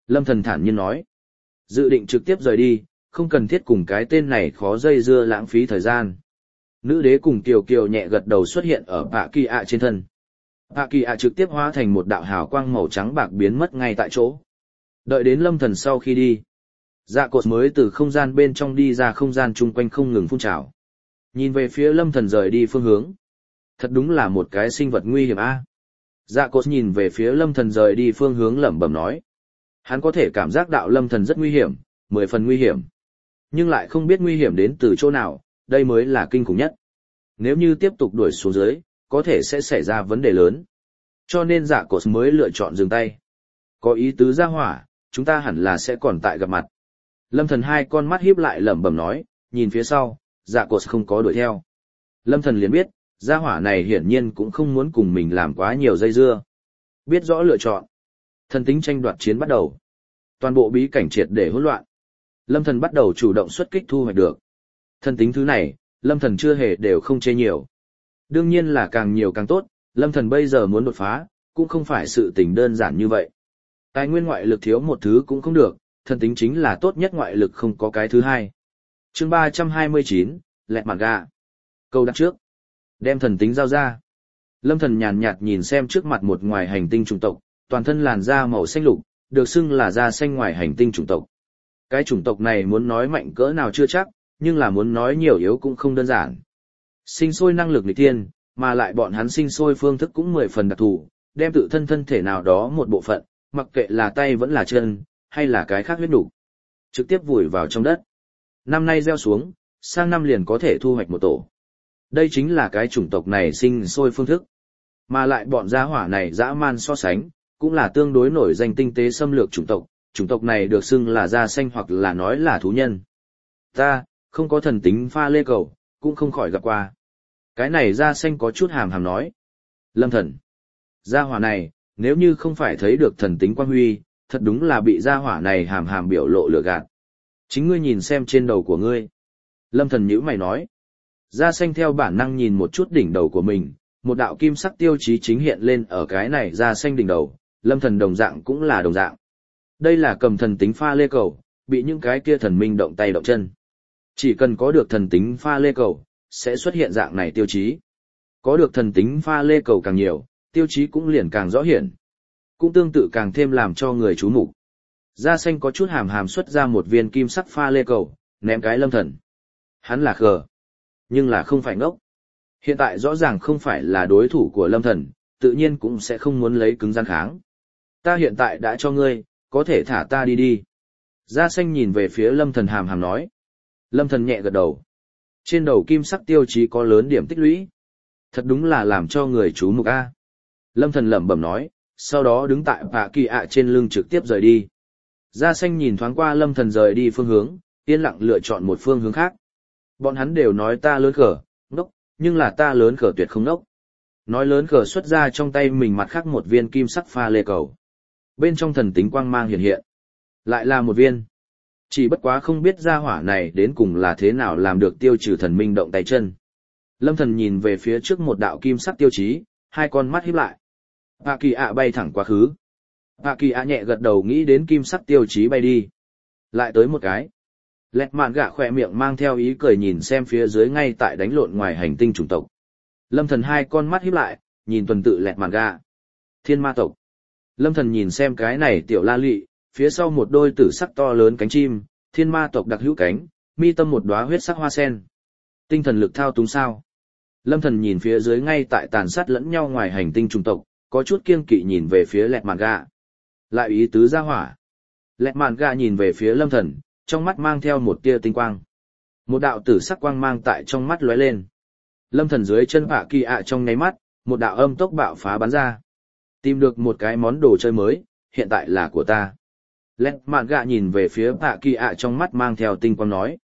A: Lâm Thần thản nhiên nói. Dự định trực tiếp rời đi, không cần thiết cùng cái tên này khó dây dưa lãng phí thời gian. Nữ đế cùng Kiều Kiều nhẹ gật đầu xuất hiện ở Bạ Kỳ ạ trên thân. Bạ Kỳ ạ trực tiếp hóa thành một đạo hào quang màu trắng bạc biến mất ngay tại chỗ. Đợi đến Lâm Thần sau khi đi, dạ cột mới từ không gian bên trong đi ra, không gian chung quanh không ngừng phun trào. Nhìn về phía Lâm Thần rời đi phương hướng. Thật đúng là một cái sinh vật nguy hiểm a. Dạ cột nhìn về phía Lâm Thần rời đi phương hướng lẩm bẩm nói. Hắn có thể cảm giác đạo Lâm Thần rất nguy hiểm, 10 phần nguy hiểm. Nhưng lại không biết nguy hiểm đến từ chỗ nào, đây mới là kinh khủng nhất. Nếu như tiếp tục đuổi xuống dưới, có thể sẽ xảy ra vấn đề lớn. Cho nên dạ cột mới lựa chọn dừng tay. Có ý tứ ra hỏa, chúng ta hẳn là sẽ còn tại gặp mặt. Lâm Thần hai con mắt híp lại lẩm bẩm nói, nhìn phía sau, dạ cột không có đuổi theo. Lâm Thần liền biết, gia hỏa này hiển nhiên cũng không muốn cùng mình làm quá nhiều dây dưa. Biết rõ lựa chọn. Thần tính tranh đoạt chiến bắt đầu. Toàn bộ bí cảnh triệt để hỗn loạn. Lâm Thần bắt đầu chủ động xuất kích thu hoạch được. Thần tính thứ này, Lâm Thần chưa hề đều không chê nhiều. Đương nhiên là càng nhiều càng tốt, Lâm Thần bây giờ muốn đột phá, cũng không phải sự tình đơn giản như vậy. Tài nguyên ngoại lực thiếu một thứ cũng không được, thần tính chính là tốt nhất ngoại lực không có cái thứ hai. Chương 329, lẹt mặt gà. Câu đặt trước. Đem thần tính giao ra. Lâm Thần nhàn nhạt nhìn xem trước mặt một ngoài hành tinh chủng tộc, toàn thân làn da màu xanh lục, được xưng là da xanh ngoài hành tinh chủng tộc. Cái chủng tộc này muốn nói mạnh cỡ nào chưa chắc, nhưng là muốn nói nhiều yếu cũng không đơn giản. Sinh sôi năng lực nghịch thiên, mà lại bọn hắn sinh sôi phương thức cũng 10 phần đặc thù, đem tự thân thân thể nào đó một bộ phận, mặc kệ là tay vẫn là chân, hay là cái khác huyết đủ, trực tiếp vùi vào trong đất. Năm nay gieo xuống, sang năm liền có thể thu hoạch một tổ. Đây chính là cái chủng tộc này sinh sôi phương thức. Mà lại bọn gia hỏa này dã man so sánh, cũng là tương đối nổi danh tinh tế xâm lược chủng tộc này được xưng là da xanh hoặc là nói là thú nhân. Ta, không có thần tính pha lê cầu, cũng không khỏi gặp qua. Cái này da xanh có chút hàm hàm nói. Lâm Thần. Gia hỏa này, nếu như không phải thấy được thần tính quang huy, thật đúng là bị gia hỏa này hàm hàm biểu lộ lừa gạt. Chính ngươi nhìn xem trên đầu của ngươi. Lâm Thần nhíu mày nói. Da xanh theo bản năng nhìn một chút đỉnh đầu của mình, một đạo kim sắc tiêu chí chính hiện lên ở cái này da xanh đỉnh đầu, Lâm Thần đồng dạng cũng là đồng dạng. Đây là cầm thần tính pha lê cầu, bị những cái kia thần minh động tay động chân. Chỉ cần có được thần tính pha lê cầu, sẽ xuất hiện dạng này tiêu chí. Có được thần tính pha lê cầu càng nhiều, tiêu chí cũng liền càng rõ hiển. Cũng tương tự càng thêm làm cho người chú mục. Da xanh có chút hàm hàm xuất ra một viên kim sắc pha lê cầu, ném cái Lâm Thần. Hắn là khờ, nhưng là không phải ngốc. Hiện tại rõ ràng không phải là đối thủ của Lâm Thần, tự nhiên cũng sẽ không muốn lấy cứng rắn kháng. Ta hiện tại đã cho ngươi, có thể thả ta đi đi. Da xanh nhìn về phía Lâm Thần hàm hàm nói. Lâm Thần nhẹ gật đầu. Trên đầu kim sắc tiêu chí có lớn điểm tích lũy. Thật đúng là làm cho người chú mục a. Lâm Thần lẩm bẩm nói, sau đó đứng tại Bạ Kỳ ạ trên lưng trực tiếp rời đi. Da xanh nhìn thoáng qua Lâm Thần rời đi phương hướng, yên lặng lựa chọn một phương hướng khác. Bọn hắn đều nói ta lớn khờ, ngốc, nhưng là ta lớn khờ tuyệt không ngốc. Nói lớn khờ xuất ra trong tay mình mặt khác một viên kim sắc pha lê cầu. Bên trong thần tính quang mang hiện hiện. Lại là một viên. Chỉ bất quá không biết gia hỏa này đến cùng là thế nào làm được tiêu trừ thần minh động tay chân. Lâm Thần nhìn về phía trước một đạo kim sắc tiêu chí, hai con mắt híp lại. Bạ Kỳ ạ bay thẳng quá khứ. Bạ Kỳ ạ nhẹ gật đầu nghĩ đến kim sắc tiêu chí bay đi. Lại tới một cái. Lẹt mạn gạ khỏe miệng mang theo ý cười nhìn xem phía dưới ngay tại đánh lộn ngoài hành tinh chủng tộc. Lâm Thần hai con mắt híp lại, nhìn tuần tự lẹt mạn gạ. Thiên ma tộc. Lâm Thần nhìn xem cái này tiểu la lị, phía sau một đôi tử sắc to lớn cánh chim, thiên ma tộc đặc hữu cánh, mi tâm một đóa huyết sắc hoa sen. Tinh thần lực thao túng sao? Lâm Thần nhìn phía dưới ngay tại tàn sát lẫn nhau ngoài hành tinh chủng tộc, có chút kiêng kỵ nhìn về phía lẹt mạn gạ. Lại ý tứ ra hỏa. Lẹt mạn gạ nhìn về phía Lâm Thần, trong mắt mang theo một tia tinh quang. Một đạo tử sắc quang mang tại trong mắt lóe lên. Lâm Thần dưới chân Bạ Kỳ ạ trong nháy mắt, một đạo âm tốc bạo phá bắn ra. Tìm được một cái món đồ chơi mới, hiện tại là của ta. Lẹt mạn gạ nhìn về phía Bạ Kỳ ạ trong mắt mang theo tinh quang nói.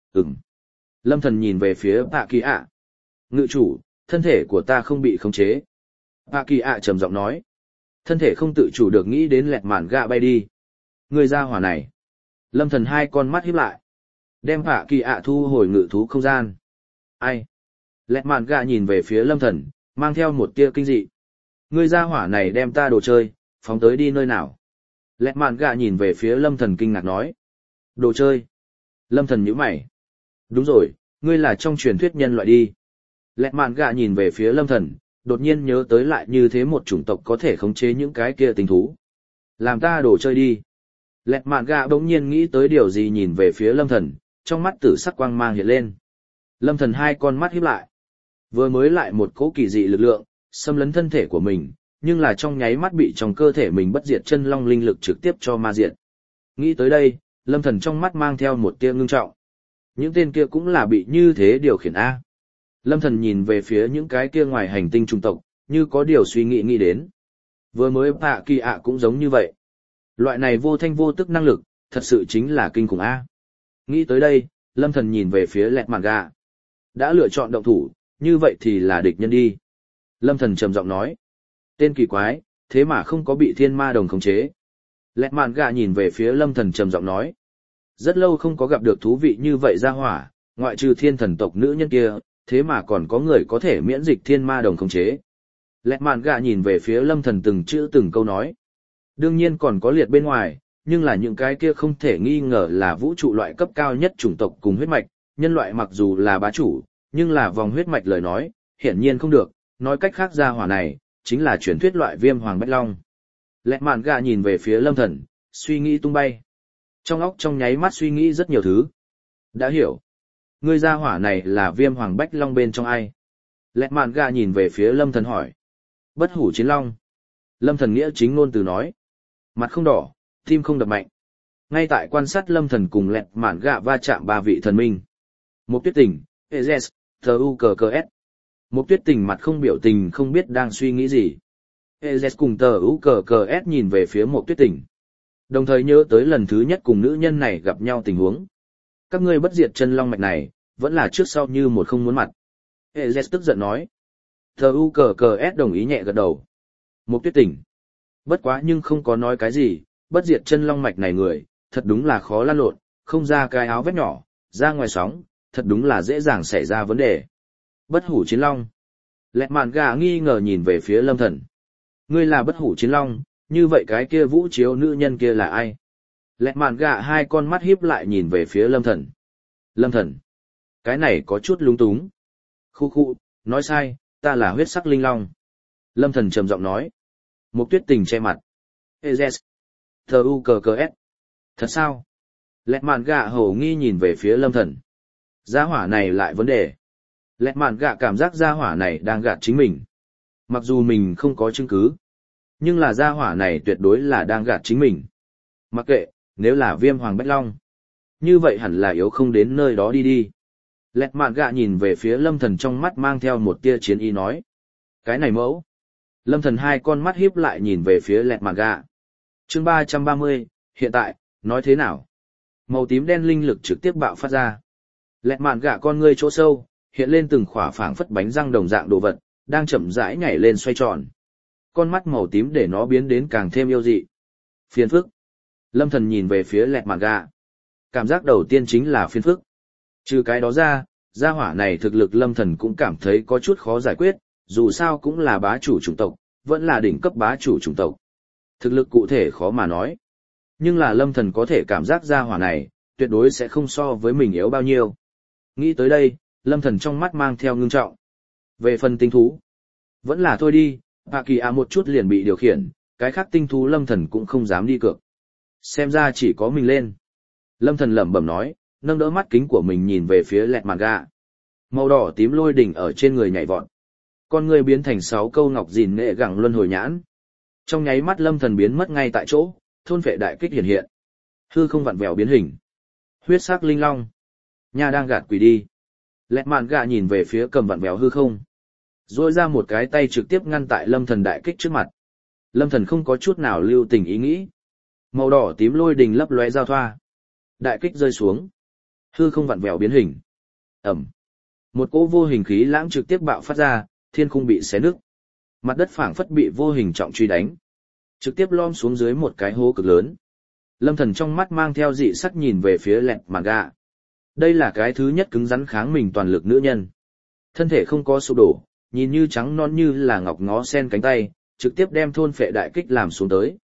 A: Lâm Thần nhìn về phía Bạ Kỳ ạ. Ngự chủ, thân thể của ta không bị khống chế. Bạ Kỳ ạ trầm giọng nói. Thân thể không tự chủ được nghĩ đến lẹt mạn gạ bay đi. Người ra hỏa này. Lâm Thần hai con mắt híp lại. Đem Bạ Kỳ ạ thu hồi ngự thú không gian. Ai? Lẹt mạn gạ nhìn về phía Lâm Thần, mang theo một tia kinh dị. Người ra hỏa này đem ta đồ chơi, phóng tới đi nơi nào? Lẹt mạn gạ nhìn về phía Lâm Thần kinh ngạc nói. Đồ chơi. Lâm Thần nhíu mày. Đúng rồi, ngươi là trong truyền thuyết nhân loại đi. Lẹt mạn gạ nhìn về phía Lâm Thần, đột nhiên nhớ tới lại như thế một chủng tộc có thể khống chế những cái kia tinh thú. Làm ta đồ chơi đi. Lẹt mạn gạ bỗng nhiên nghĩ tới điều gì nhìn về phía Lâm Thần, trong mắt tử sắc quang mang hiện lên. Lâm Thần hai con mắt híp lại. Vừa mới lại một cỗ kỳ dị lực lượng, xâm lấn thân thể của mình, nhưng là trong nháy mắt bị trong cơ thể mình bất diệt chân long linh lực trực tiếp cho ma diệt. Nghĩ tới đây, Lâm Thần trong mắt mang theo một tia ngưng trọng. Những tên kia cũng là bị như thế điều khiển A. Lâm Thần nhìn về phía những cái kia ngoài hành tinh trung tộc, như có điều suy nghĩ đến. Vừa mới Bạ Kỳ ạ cũng giống như vậy. Loại này vô thanh vô tức năng lực, thật sự chính là kinh khủng A. Nghĩ tới đây, Lâm Thần nhìn về phía Lẹt Mạn Gạ. Đã lựa chọn động thủ, như vậy thì là địch nhân đi. Lâm Thần trầm giọng nói. Tên kỳ quái, thế mà không có bị thiên ma đồng khống chế. Lẹt Mạn Gạ nhìn về phía Lâm Thần trầm giọng nói. Rất lâu không có gặp được thú vị như vậy ra hỏa, ngoại trừ thiên thần tộc nữ nhân kia, thế mà còn có người có thể miễn dịch thiên ma đồng khống chế. Lẹt Mạn Gạ nhìn về phía Lâm Thần từng chữ từng câu nói. Đương nhiên còn có liệt bên ngoài, nhưng là những cái kia không thể nghi ngờ là vũ trụ loại cấp cao nhất chủng tộc cùng huyết mạch, nhân loại mặc dù là bá chủ, nhưng là vòng huyết mạch lời nói, hiển nhiên không được, nói cách khác ra hỏa này, chính là truyền thuyết loại viêm hoàng bách long. Lẹt Mạn Gạ nhìn về phía Lâm Thần, suy nghĩ tung bay. Trong óc trong nháy mắt suy nghĩ rất nhiều thứ. Đã hiểu. Ngươi ra hỏa này là viêm hoàng bách long bên trong ai? Lẹt Mạn Gạ nhìn về phía Lâm Thần hỏi. Bất hủ chiến long. Lâm Thần nghĩa chính ngôn từ nói. Mặt không đỏ, tim không đập mạnh. Ngay tại quan sát Lâm Thần cùng Lẹt Mạn Gạ va chạm ba vị thần minh. Mục Tuyết Tình, Ezes, T.U.K.K.S. Mục Tuyết Tình mặt không biểu tình không biết đang suy nghĩ gì. Ezes cùng T.U.K.K.S. nhìn về phía Mục Tuyết Tình. Đồng thời nhớ tới lần thứ nhất cùng nữ nhân này gặp nhau tình huống. Các ngươi bất diệt chân long mạch này, vẫn là trước sau như một không muốn mặt. Ezes tức giận nói. T.U.K.K.S. đồng ý nhẹ gật đầu. Mục Tuyết Tình. Bất quá nhưng không có nói cái gì, bất diệt chân long mạch này người, thật đúng là khó lăn lộn, không ra cái áo vét nhỏ, ra ngoài sóng, thật đúng là dễ dàng xảy ra vấn đề. Bất hủ chiến long. Lẹt Mạn Gạ nghi ngờ nhìn về phía Lâm Thần. Ngươi là bất hủ chiến long, như vậy cái kia vũ chiếu nữ nhân kia là ai? Lẹt Mạn Gạ hai con mắt híp lại nhìn về phía Lâm Thần. Lâm Thần. Cái này có chút lung túng. Khu, nói sai, ta là huyết sắc linh long. Lâm Thần trầm giọng nói. Mục Tuyết Tình che mặt. Ezes. T.U.K.K.S. Thật sao? Lẹt Mạn Gạ hổ nghi nhìn về phía Lâm Thần. Gia hỏa này lại vấn đề. Lẹt Mạn Gạ cảm giác gia hỏa này đang gạt chính mình. Mặc dù mình không có chứng cứ, nhưng là gia hỏa này tuyệt đối là đang gạt chính mình. Mặc kệ, nếu là viêm hoàng bách long, như vậy hẳn là yếu không đến nơi đó đi. Lẹt Mạn Gạ nhìn về phía Lâm Thần trong mắt mang theo một tia chiến ý nói. Cái này mẫu. Lâm Thần hai con mắt híp lại nhìn về phía Lẹt Mạn Gạ. Chương 330, hiện tại, nói thế nào? Màu tím đen linh lực trực tiếp bạo phát ra. Lẹt Mạn Gạ con ngươi chỗ sâu, hiện lên từng khỏa phảng phất bánh răng đồng dạng đồ vật, đang chậm rãi nhảy lên xoay tròn. Con mắt màu tím để nó biến đến càng thêm yêu dị. Phiền phức. Lâm Thần nhìn về phía Lẹt Mạn Gạ. Cảm giác đầu tiên chính là phiền phức. Trừ cái đó ra, gia hỏa này thực lực Lâm Thần cũng cảm thấy có chút khó giải quyết, dù sao cũng là bá chủ chủng tộc, vẫn là đỉnh cấp bá chủ chủng tộc. Thực lực cụ thể khó mà nói. Nhưng là Lâm Thần có thể cảm giác gia hỏa này, tuyệt đối sẽ không so với mình yếu bao nhiêu. Nghĩ tới đây, Lâm Thần trong mắt mang theo ngưng trọng. Về phần tinh thú, vẫn là thôi đi, Bạ Kỳ ạ một chút liền bị điều khiển, cái khác tinh thú Lâm Thần cũng không dám đi cược. Xem ra chỉ có mình lên. Lâm Thần lẩm bẩm nói, nâng đỡ mắt kính của mình nhìn về phía Lẹt Mạn Gạ. Màu đỏ tím lôi đỉnh ở trên người nhảy vọt. Con người biến thành 6 câu ngọc gìn nghệ gẳng luân hồi nhãn. Trong nháy mắt Lâm Thần biến mất ngay tại chỗ, thôn phệ đại kích hiện hiện. Hư không vặn vẹo biến hình. Huyết sắc linh long. Nha đang gạt quỷ đi. Lẹt Mạn Gạ nhìn về phía cầm vặn vẹo hư không. Rồi ra một cái tay trực tiếp ngăn tại Lâm Thần đại kích trước mặt. Lâm Thần không có chút nào lưu tình ý nghĩ. Màu đỏ tím lôi đình lấp lóe giao thoa. Đại kích rơi xuống. Hư không vặn vẹo biến hình. Ẩm. Một cỗ vô hình khí lãng trực tiếp bạo phát ra, thiên khung bị xé nứt. Mặt đất phảng phất bị vô hình trọng truy đánh. Trực tiếp lom xuống dưới một cái hố cực lớn. Lâm Thần trong mắt mang theo dị sắc nhìn về phía Lẹt Mạn Gạ. Đây là cái thứ nhất cứng rắn kháng mình toàn lực nữ nhân. Thân thể không có sụp đổ, nhìn như trắng non như là ngọc ngó sen cánh tay, trực tiếp đem thôn phệ đại kích làm xuống tới.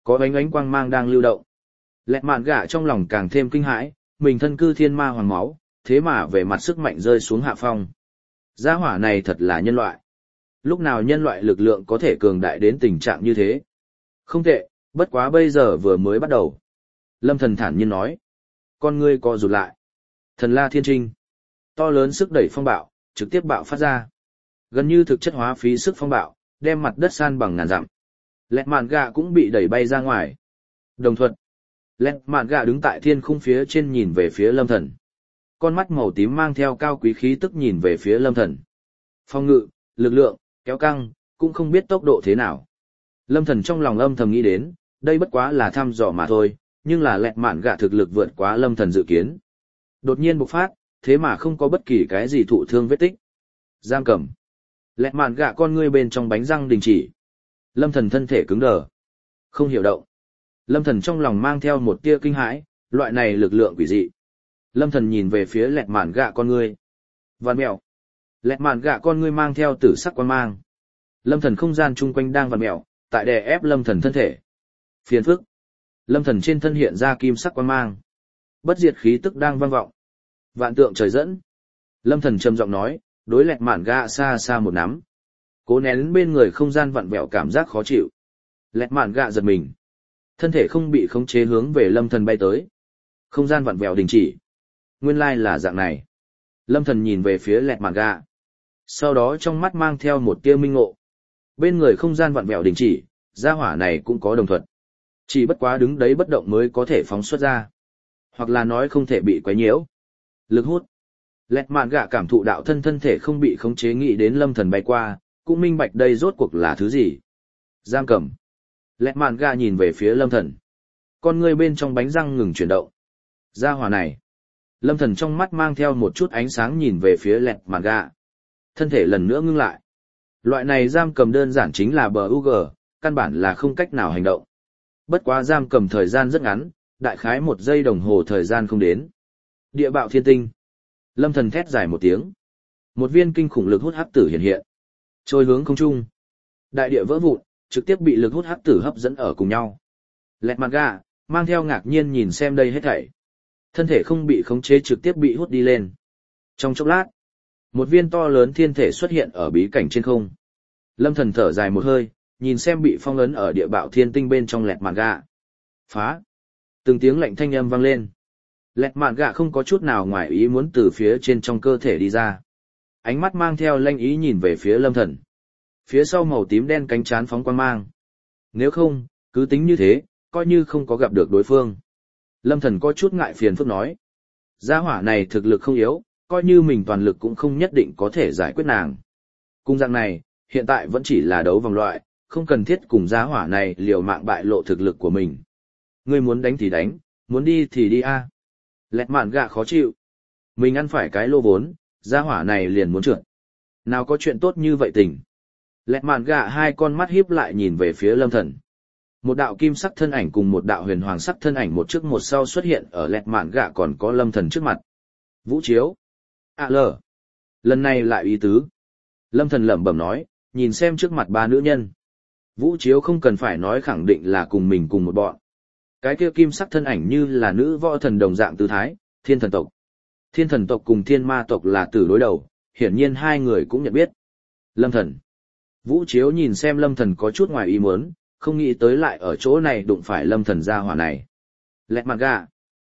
A: Có ánh ánh quang mang đang lưu động. Lẹt mạn gạ trong lòng càng thêm kinh hãi, mình thân cư thiên ma hoàng máu, thế mà về mặt sức mạnh rơi xuống hạ phong. Gia hỏa này thật là nhân loại. Lúc nào nhân loại lực lượng có thể cường đại đến tình trạng như thế? Không tệ, bất quá bây giờ vừa mới bắt đầu. Lâm Thần thản nhiên nói. Con ngươi co rụt lại. Thần La Thiên Trinh. To lớn sức đẩy phong bạo, trực tiếp bạo phát ra. Gần như thực chất hóa phí sức phong bạo, đem mặt đất san bằng ngàn dặm. Lẹt mạn gạ cũng bị đẩy bay ra ngoài. Đồng thuận. Lẹt mạn gạ đứng tại thiên khung phía trên nhìn về phía Lâm Thần. Con mắt màu tím mang theo cao quý khí tức nhìn về phía Lâm Thần. Phong ngự, lực lượng, kéo căng, cũng không biết tốc độ thế nào. Lâm Thần trong lòng âm thầm nghĩ đến, đây bất quá là thăm dò mà thôi, nhưng là lẹt mạn gạ thực lực vượt quá Lâm Thần dự kiến. Đột nhiên bộc phát, thế mà không có bất kỳ cái gì thụ thương vết tích. Giam cầm. Lẹt mạn gạ con ngươi bên trong bánh răng đình chỉ. Lâm Thần thân thể cứng đờ. Không hiểu động. Lâm Thần trong lòng mang theo một tia kinh hãi, loại này lực lượng quỷ dị. Lâm Thần nhìn về phía lẹt mạn gạ con ngươi. Vằn mèo. Lẹt mạn gạ con ngươi mang theo tử sắc quan mang. Lâm Thần không gian chung quanh đang vằn mèo, tại đè ép Lâm Thần thân thể. Phiền phức. Lâm Thần trên thân hiện ra kim sắc quan mang. Bất diệt khí tức đang vang vọng. Vạn tượng trời dẫn. Lâm Thần trầm giọng nói, đối lẹt mạn gạ xa xa một nắm. Cố nén bên người không gian vặn vẹo cảm giác khó chịu. Lẹt mạn gạ giật mình. Thân thể không bị khống chế hướng về Lâm Thần bay tới. Không gian vặn vẹo đình chỉ. Nguyên lai là dạng này. Lâm Thần nhìn về phía lẹt mạn gạ. Sau đó trong mắt mang theo một tia minh ngộ. Bên người không gian vặn vẹo đình chỉ, gia hỏa này cũng có đồng thuận. Chỉ bất quá đứng đấy bất động mới có thể phóng xuất ra. Hoặc là nói không thể bị quấy nhiễu. Lực hút. Lẹt mạn gạ cảm thụ đạo thân thể không bị khống chế nghĩ đến Lâm Thần bay qua, cũng minh bạch đây rốt cuộc là thứ gì. Giam cầm. Lẹt mạn gạ nhìn về phía Lâm Thần. Con ngươi bên trong bánh răng ngừng chuyển động. Gia hỏa này. Lâm Thần trong mắt mang theo một chút ánh sáng nhìn về phía lẹt mạn gạ. Thân thể lần nữa ngưng lại. Loại này giam cầm đơn giản chính là BUG, căn bản là không cách nào hành động. Bất quá giam cầm thời gian rất ngắn, đại khái 1 giây đồng hồ thời gian không đến. Địa bạo thiên tinh. Lâm Thần thét dài một tiếng. Một viên kinh khủng lực hút hắc tử hiện hiện. Trôi hướng không trung. Đại địa vỡ vụn, trực tiếp bị lực hút hắc tử hấp dẫn ở cùng nhau. Lẹt mặt gà, mang theo ngạc nhiên nhìn xem đây hết thảy. Thân thể không bị khống chế trực tiếp bị hút đi lên. Trong chốc lát, một viên to lớn thiên thể xuất hiện ở bí cảnh trên không. Lâm Thần thở dài một hơi, nhìn xem bị phong ấn ở địa bạo thiên tinh bên trong lẹt mạn gạ. Phá! Từng tiếng lạnh thanh âm vang lên. Lẹt mạn gạ không có chút nào ngoài ý muốn từ phía trên trong cơ thể đi ra. Ánh mắt mang theo lanh ý nhìn về phía Lâm Thần. Phía sau màu tím đen cánh chán phóng quang mang. Nếu không, cứ tính như thế, coi như không có gặp được đối phương. Lâm Thần có chút ngại phiền phức nói. Gia hỏa này thực lực không yếu, coi như mình toàn lực cũng không nhất định có thể giải quyết nàng. Cùng dạng này, hiện tại vẫn chỉ là đấu vòng loại, không cần thiết cùng gia hỏa này liều mạng bại lộ thực lực của mình. Ngươi muốn đánh thì đánh, muốn đi thì đi a. Lẹt mạn gạ khó chịu. Mình ăn phải cái lô vốn, gia hỏa này liền muốn trượt. Nào có chuyện tốt như vậy tình. Lẹt mạn gạ hai con mắt híp lại nhìn về phía Lâm Thần. Một đạo kim sắc thân ảnh cùng một đạo huyền hoàng sắc thân ảnh một trước một sau xuất hiện ở lẹt mạn gạ còn có Lâm Thần trước mặt. Vũ chiếu. Lờ. Lần này lại ý tứ. Lâm Thần lẩm bẩm nói, nhìn xem trước mặt 3 nữ nhân. Vũ chiếu không cần phải nói khẳng định là cùng mình cùng một bọn. Cái kia kim sắc thân ảnh như là nữ võ thần đồng dạng tư thái, thiên thần tộc. Thiên thần tộc cùng thiên ma tộc là tử đối đầu, hiển nhiên hai người cũng nhận biết. Lâm Thần. Vũ chiếu nhìn xem Lâm Thần có chút ngoài ý muốn, không nghĩ tới lại ở chỗ này đụng phải Lâm Thần gia hỏa này. Lẹt mặt gà.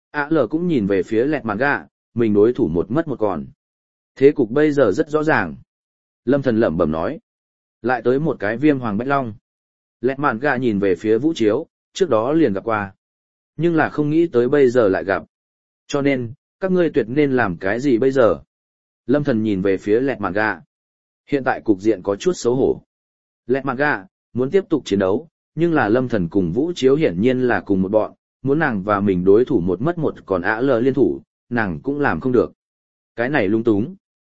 A: Lờ cũng nhìn về phía lẹt mặt gà, mình đối thủ một mất một còn. Thế cục bây giờ rất rõ ràng. Lâm Thần lẩm bẩm nói. Lại tới một cái viêm hoàng bách long. Lẹt mạn gà nhìn về phía Vũ chiếu, trước đó liền gặp qua. Nhưng là không nghĩ tới bây giờ lại gặp. Cho nên, các ngươi tuyệt nên làm cái gì bây giờ? Lâm Thần nhìn về phía lẹt mạn gà. Hiện tại cục diện có chút xấu hổ. Lẹt mạn gà, muốn tiếp tục chiến đấu, nhưng là Lâm Thần cùng Vũ chiếu hiển nhiên là cùng một bọn, muốn nàng và mình đối thủ một mất một còn lờ liên thủ, nàng cũng làm không được. Cái này lung túng.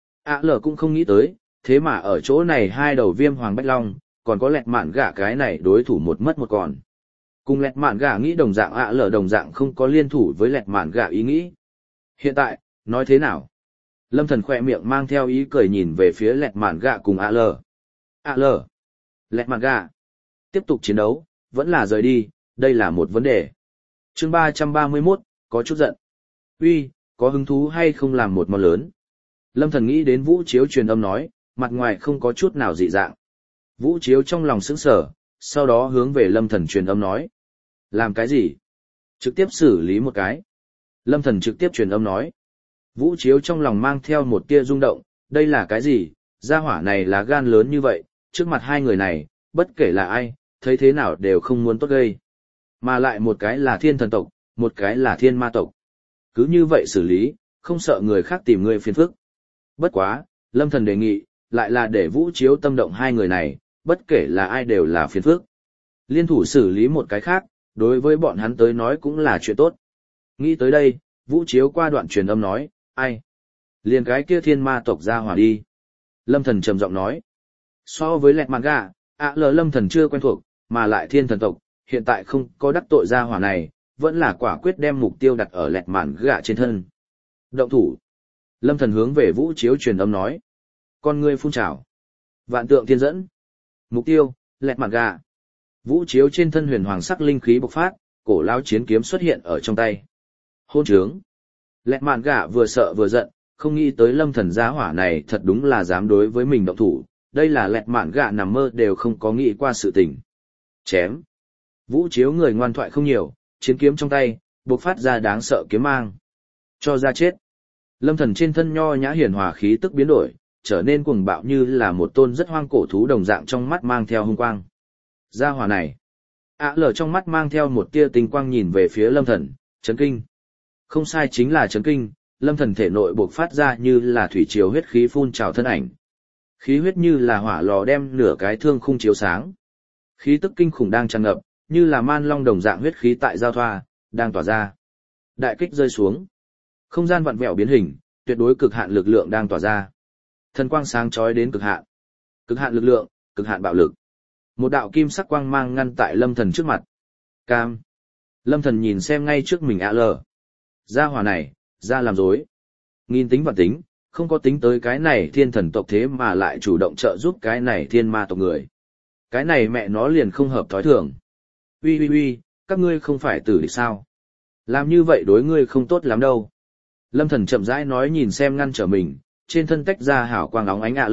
A: Lờ cũng không nghĩ tới, thế mà ở chỗ này hai đầu viêm hoàng bách long, còn có lẹt mạn gà cái này đối thủ một mất một còn. Cùng lẹt mạn gà nghĩ đồng dạng lờ đồng dạng không có liên thủ với lẹt mạn gà ý nghĩ. Hiện tại, nói thế nào? Lâm Thần khỏe miệng mang theo ý cười nhìn về phía lẹt mạn gà cùng lờ. Lẹt mạn gà. Tiếp tục chiến đấu, vẫn là rời đi, đây là một vấn đề. Chương 331, có chút giận. Uy, có hứng thú hay không làm một món lớn? Lâm Thần nghĩ đến Vũ Chiếu truyền âm nói, mặt ngoài không có chút nào dị dạng. Vũ Chiếu trong lòng sững sờ, sau đó hướng về Lâm Thần truyền âm nói. Làm cái gì? Trực tiếp xử lý một cái. Lâm Thần trực tiếp truyền âm nói. Vũ Chiếu trong lòng mang theo một tia rung động, đây là cái gì? Gia hỏa này là gan lớn như vậy, trước mặt hai người này, bất kể là ai, thấy thế nào đều không muốn tốt gây. Mà lại một cái là thiên thần tộc, một cái là thiên ma tộc. Cứ như vậy xử lý, không sợ người khác tìm người phiền phức. Bất quá, Lâm Thần đề nghị, lại là để Vũ Chiếu tâm động hai người này, bất kể là ai đều là phiền phức. Liên thủ xử lý một cái khác, đối với bọn hắn tới nói cũng là chuyện tốt. Nghĩ tới đây, Vũ Chiếu qua đoạn truyền âm nói, ai? Liền cái kia thiên ma tộc ra hỏa đi. Lâm Thần trầm giọng nói, so với lẹt mạn gà, Lâm Thần chưa quen thuộc, mà lại thiên thần tộc, hiện tại không có đắc tội ra hỏa này, vẫn là quả quyết đem mục tiêu đặt ở lẹt mạn gà trên thân. Động thủ. Lâm Thần hướng về Vũ Chiếu truyền âm nói, con ngươi phun trào. Vạn tượng thiên dẫn. Mục tiêu, lẹt mạn gà. Vũ Chiếu trên thân huyền hoàng sắc linh khí bộc phát, cổ lao chiến kiếm xuất hiện ở trong tay. Hôn trướng. Lẹt mạn gà vừa sợ vừa giận, không nghĩ tới Lâm Thần giá hỏa này thật đúng là dám đối với mình động thủ, đây là lẹt mạn gà nằm mơ đều không có nghĩ qua sự tình. Chém. Vũ Chiếu người ngoan thoại không nhiều, chiến kiếm trong tay, bộc phát ra đáng sợ kiếm mang. Cho ra chết. Lâm Thần trên thân nho nhã hiền hòa khí tức biến đổi, trở nên cuồng bạo như là một tôn rất hoang cổ thú đồng dạng trong mắt mang theo hung quang. Gia hỏa này. Trong mắt mang theo một tia tinh quang nhìn về phía Lâm Thần, chấn kinh. Không sai, chính là chấn kinh, Lâm Thần thể nội bộc phát ra như là thủy triều huyết khí phun trào thân ảnh. Khí huyết như là hỏa lò đem nửa cái thương khung chiếu sáng. Khí tức kinh khủng đang tràn ngập, như là man long đồng dạng huyết khí tại giao thoa, đang tỏa ra. Đại kích rơi xuống. Không gian vặn vẹo biến hình, tuyệt đối cực hạn lực lượng đang tỏa ra. Thần quang sáng chói đến cực hạn. Cực hạn lực lượng, cực hạn bạo lực. Một đạo kim sắc quang mang ngăn tại Lâm Thần trước mặt. Cam. Lâm Thần nhìn xem ngay trước mình Gia hỏa này, ra làm dối. Nghìn tính và tính, không có tính tới cái này thiên thần tộc thế mà lại chủ động trợ giúp cái này thiên ma tộc người. Cái này mẹ nó liền không hợp thói thường. Uy, các ngươi không phải tử địch sao? Làm như vậy đối ngươi không tốt lắm đâu. Lâm Thần chậm rãi nói nhìn xem ngăn trở mình, trên thân tách ra hào quang óng ánh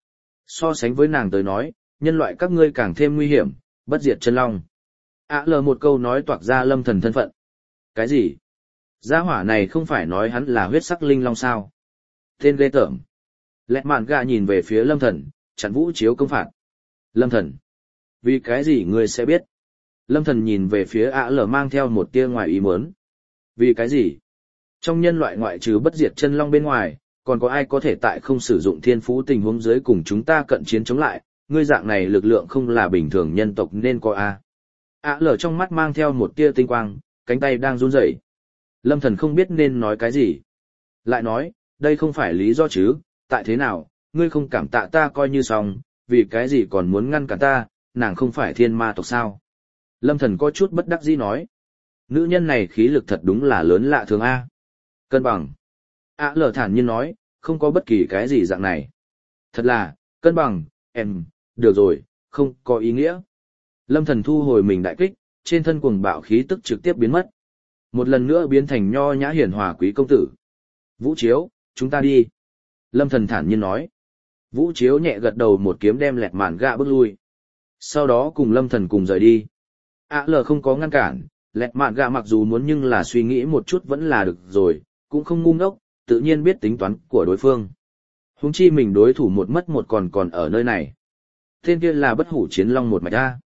A: So sánh với nàng tới nói, nhân loại các ngươi càng thêm nguy hiểm, bất diệt chân long. Một câu nói toạc ra Lâm Thần thân phận. Cái gì? Gia hỏa này không phải nói hắn là huyết sắc linh long sao? Tên ghê tởm. Lẹt mạn gà nhìn về phía Lâm Thần, chặn Vũ Chiếu công phạt. Lâm Thần. Vì cái gì ngươi sẽ biết? Lâm Thần nhìn về phía mang theo một tia ngoài ý muốn. Vì cái gì? Trong nhân loại ngoại trừ bất diệt chân long bên ngoài, còn có ai có thể tại không sử dụng thiên phú tình huống dưới cùng chúng ta cận chiến chống lại, ngươi dạng này lực lượng không là bình thường nhân tộc nên có a. Trong mắt mang theo một tia tinh quang, cánh tay đang run rẩy. Lâm Thần không biết nên nói cái gì. Lại nói, đây không phải lý do chứ, tại thế nào, ngươi không cảm tạ ta coi như xong, vì cái gì còn muốn ngăn cản ta, nàng không phải thiên ma tộc sao? Lâm Thần có chút bất đắc dĩ nói. Nữ nhân này khí lực thật đúng là lớn lạ thường a. Cân bằng. Thản nhiên nói, không có bất kỳ cái gì dạng này. Thật là, cân bằng, được rồi, không có ý nghĩa. Lâm Thần thu hồi mình đại kích, trên thân cuồng bạo khí tức trực tiếp biến mất. Một lần nữa biến thành nho nhã hiền hòa quý công tử. Vũ Chiếu, chúng ta đi. Lâm Thần thản nhiên nói. Vũ Chiếu nhẹ gật đầu một kiếm đem lẹt mạn gạ bước lui. Sau đó cùng Lâm Thần cùng rời đi. Không có ngăn cản, lẹt mạn gạ mặc dù muốn nhưng là suy nghĩ một chút vẫn là được rồi, cũng không ngu ngốc, tự nhiên biết tính toán của đối phương. Huống chi mình đối thủ một mất một còn ở nơi này. Tên kia là bất hủ chiến long một mạch a.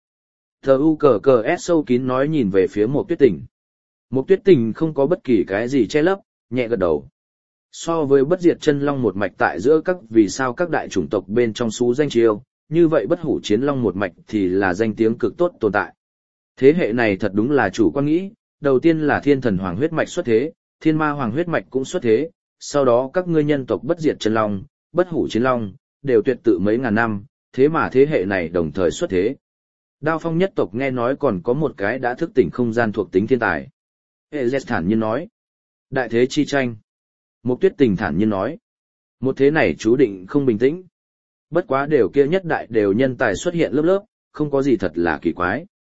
A: S sâu kín nói nhìn về phía Mộc Tuyết Tình. Mộc Tuyết Tình không có bất kỳ cái gì che lấp, nhẹ gật đầu. So với bất diệt chân long một mạch tại giữa các vì sao các đại chủng tộc bên trong xú danh chiêu, như vậy bất hủ chiến long một mạch thì là danh tiếng cực tốt tồn tại. Thế hệ này thật đúng là chủ quan nghĩ, đầu tiên là thiên thần hoàng huyết mạch xuất thế, thiên ma hoàng huyết mạch cũng xuất thế, sau đó các ngươi nhân tộc bất diệt chân long, bất hủ chiến long, đều tuyệt tự mấy ngàn năm, thế mà thế hệ này đồng thời xuất thế. Đao Phong nhất tộc nghe nói còn có một cái đã thức tỉnh không gian thuộc tính thiên tài. Ezet thản nhiên nói. Đại thế chi tranh. Mộc Tuyết Tình thản nhiên nói. Một thế này chú định không bình tĩnh. Bất quá đều kia nhất đại đều nhân tài xuất hiện lớp lớp, không có gì thật là kỳ quái.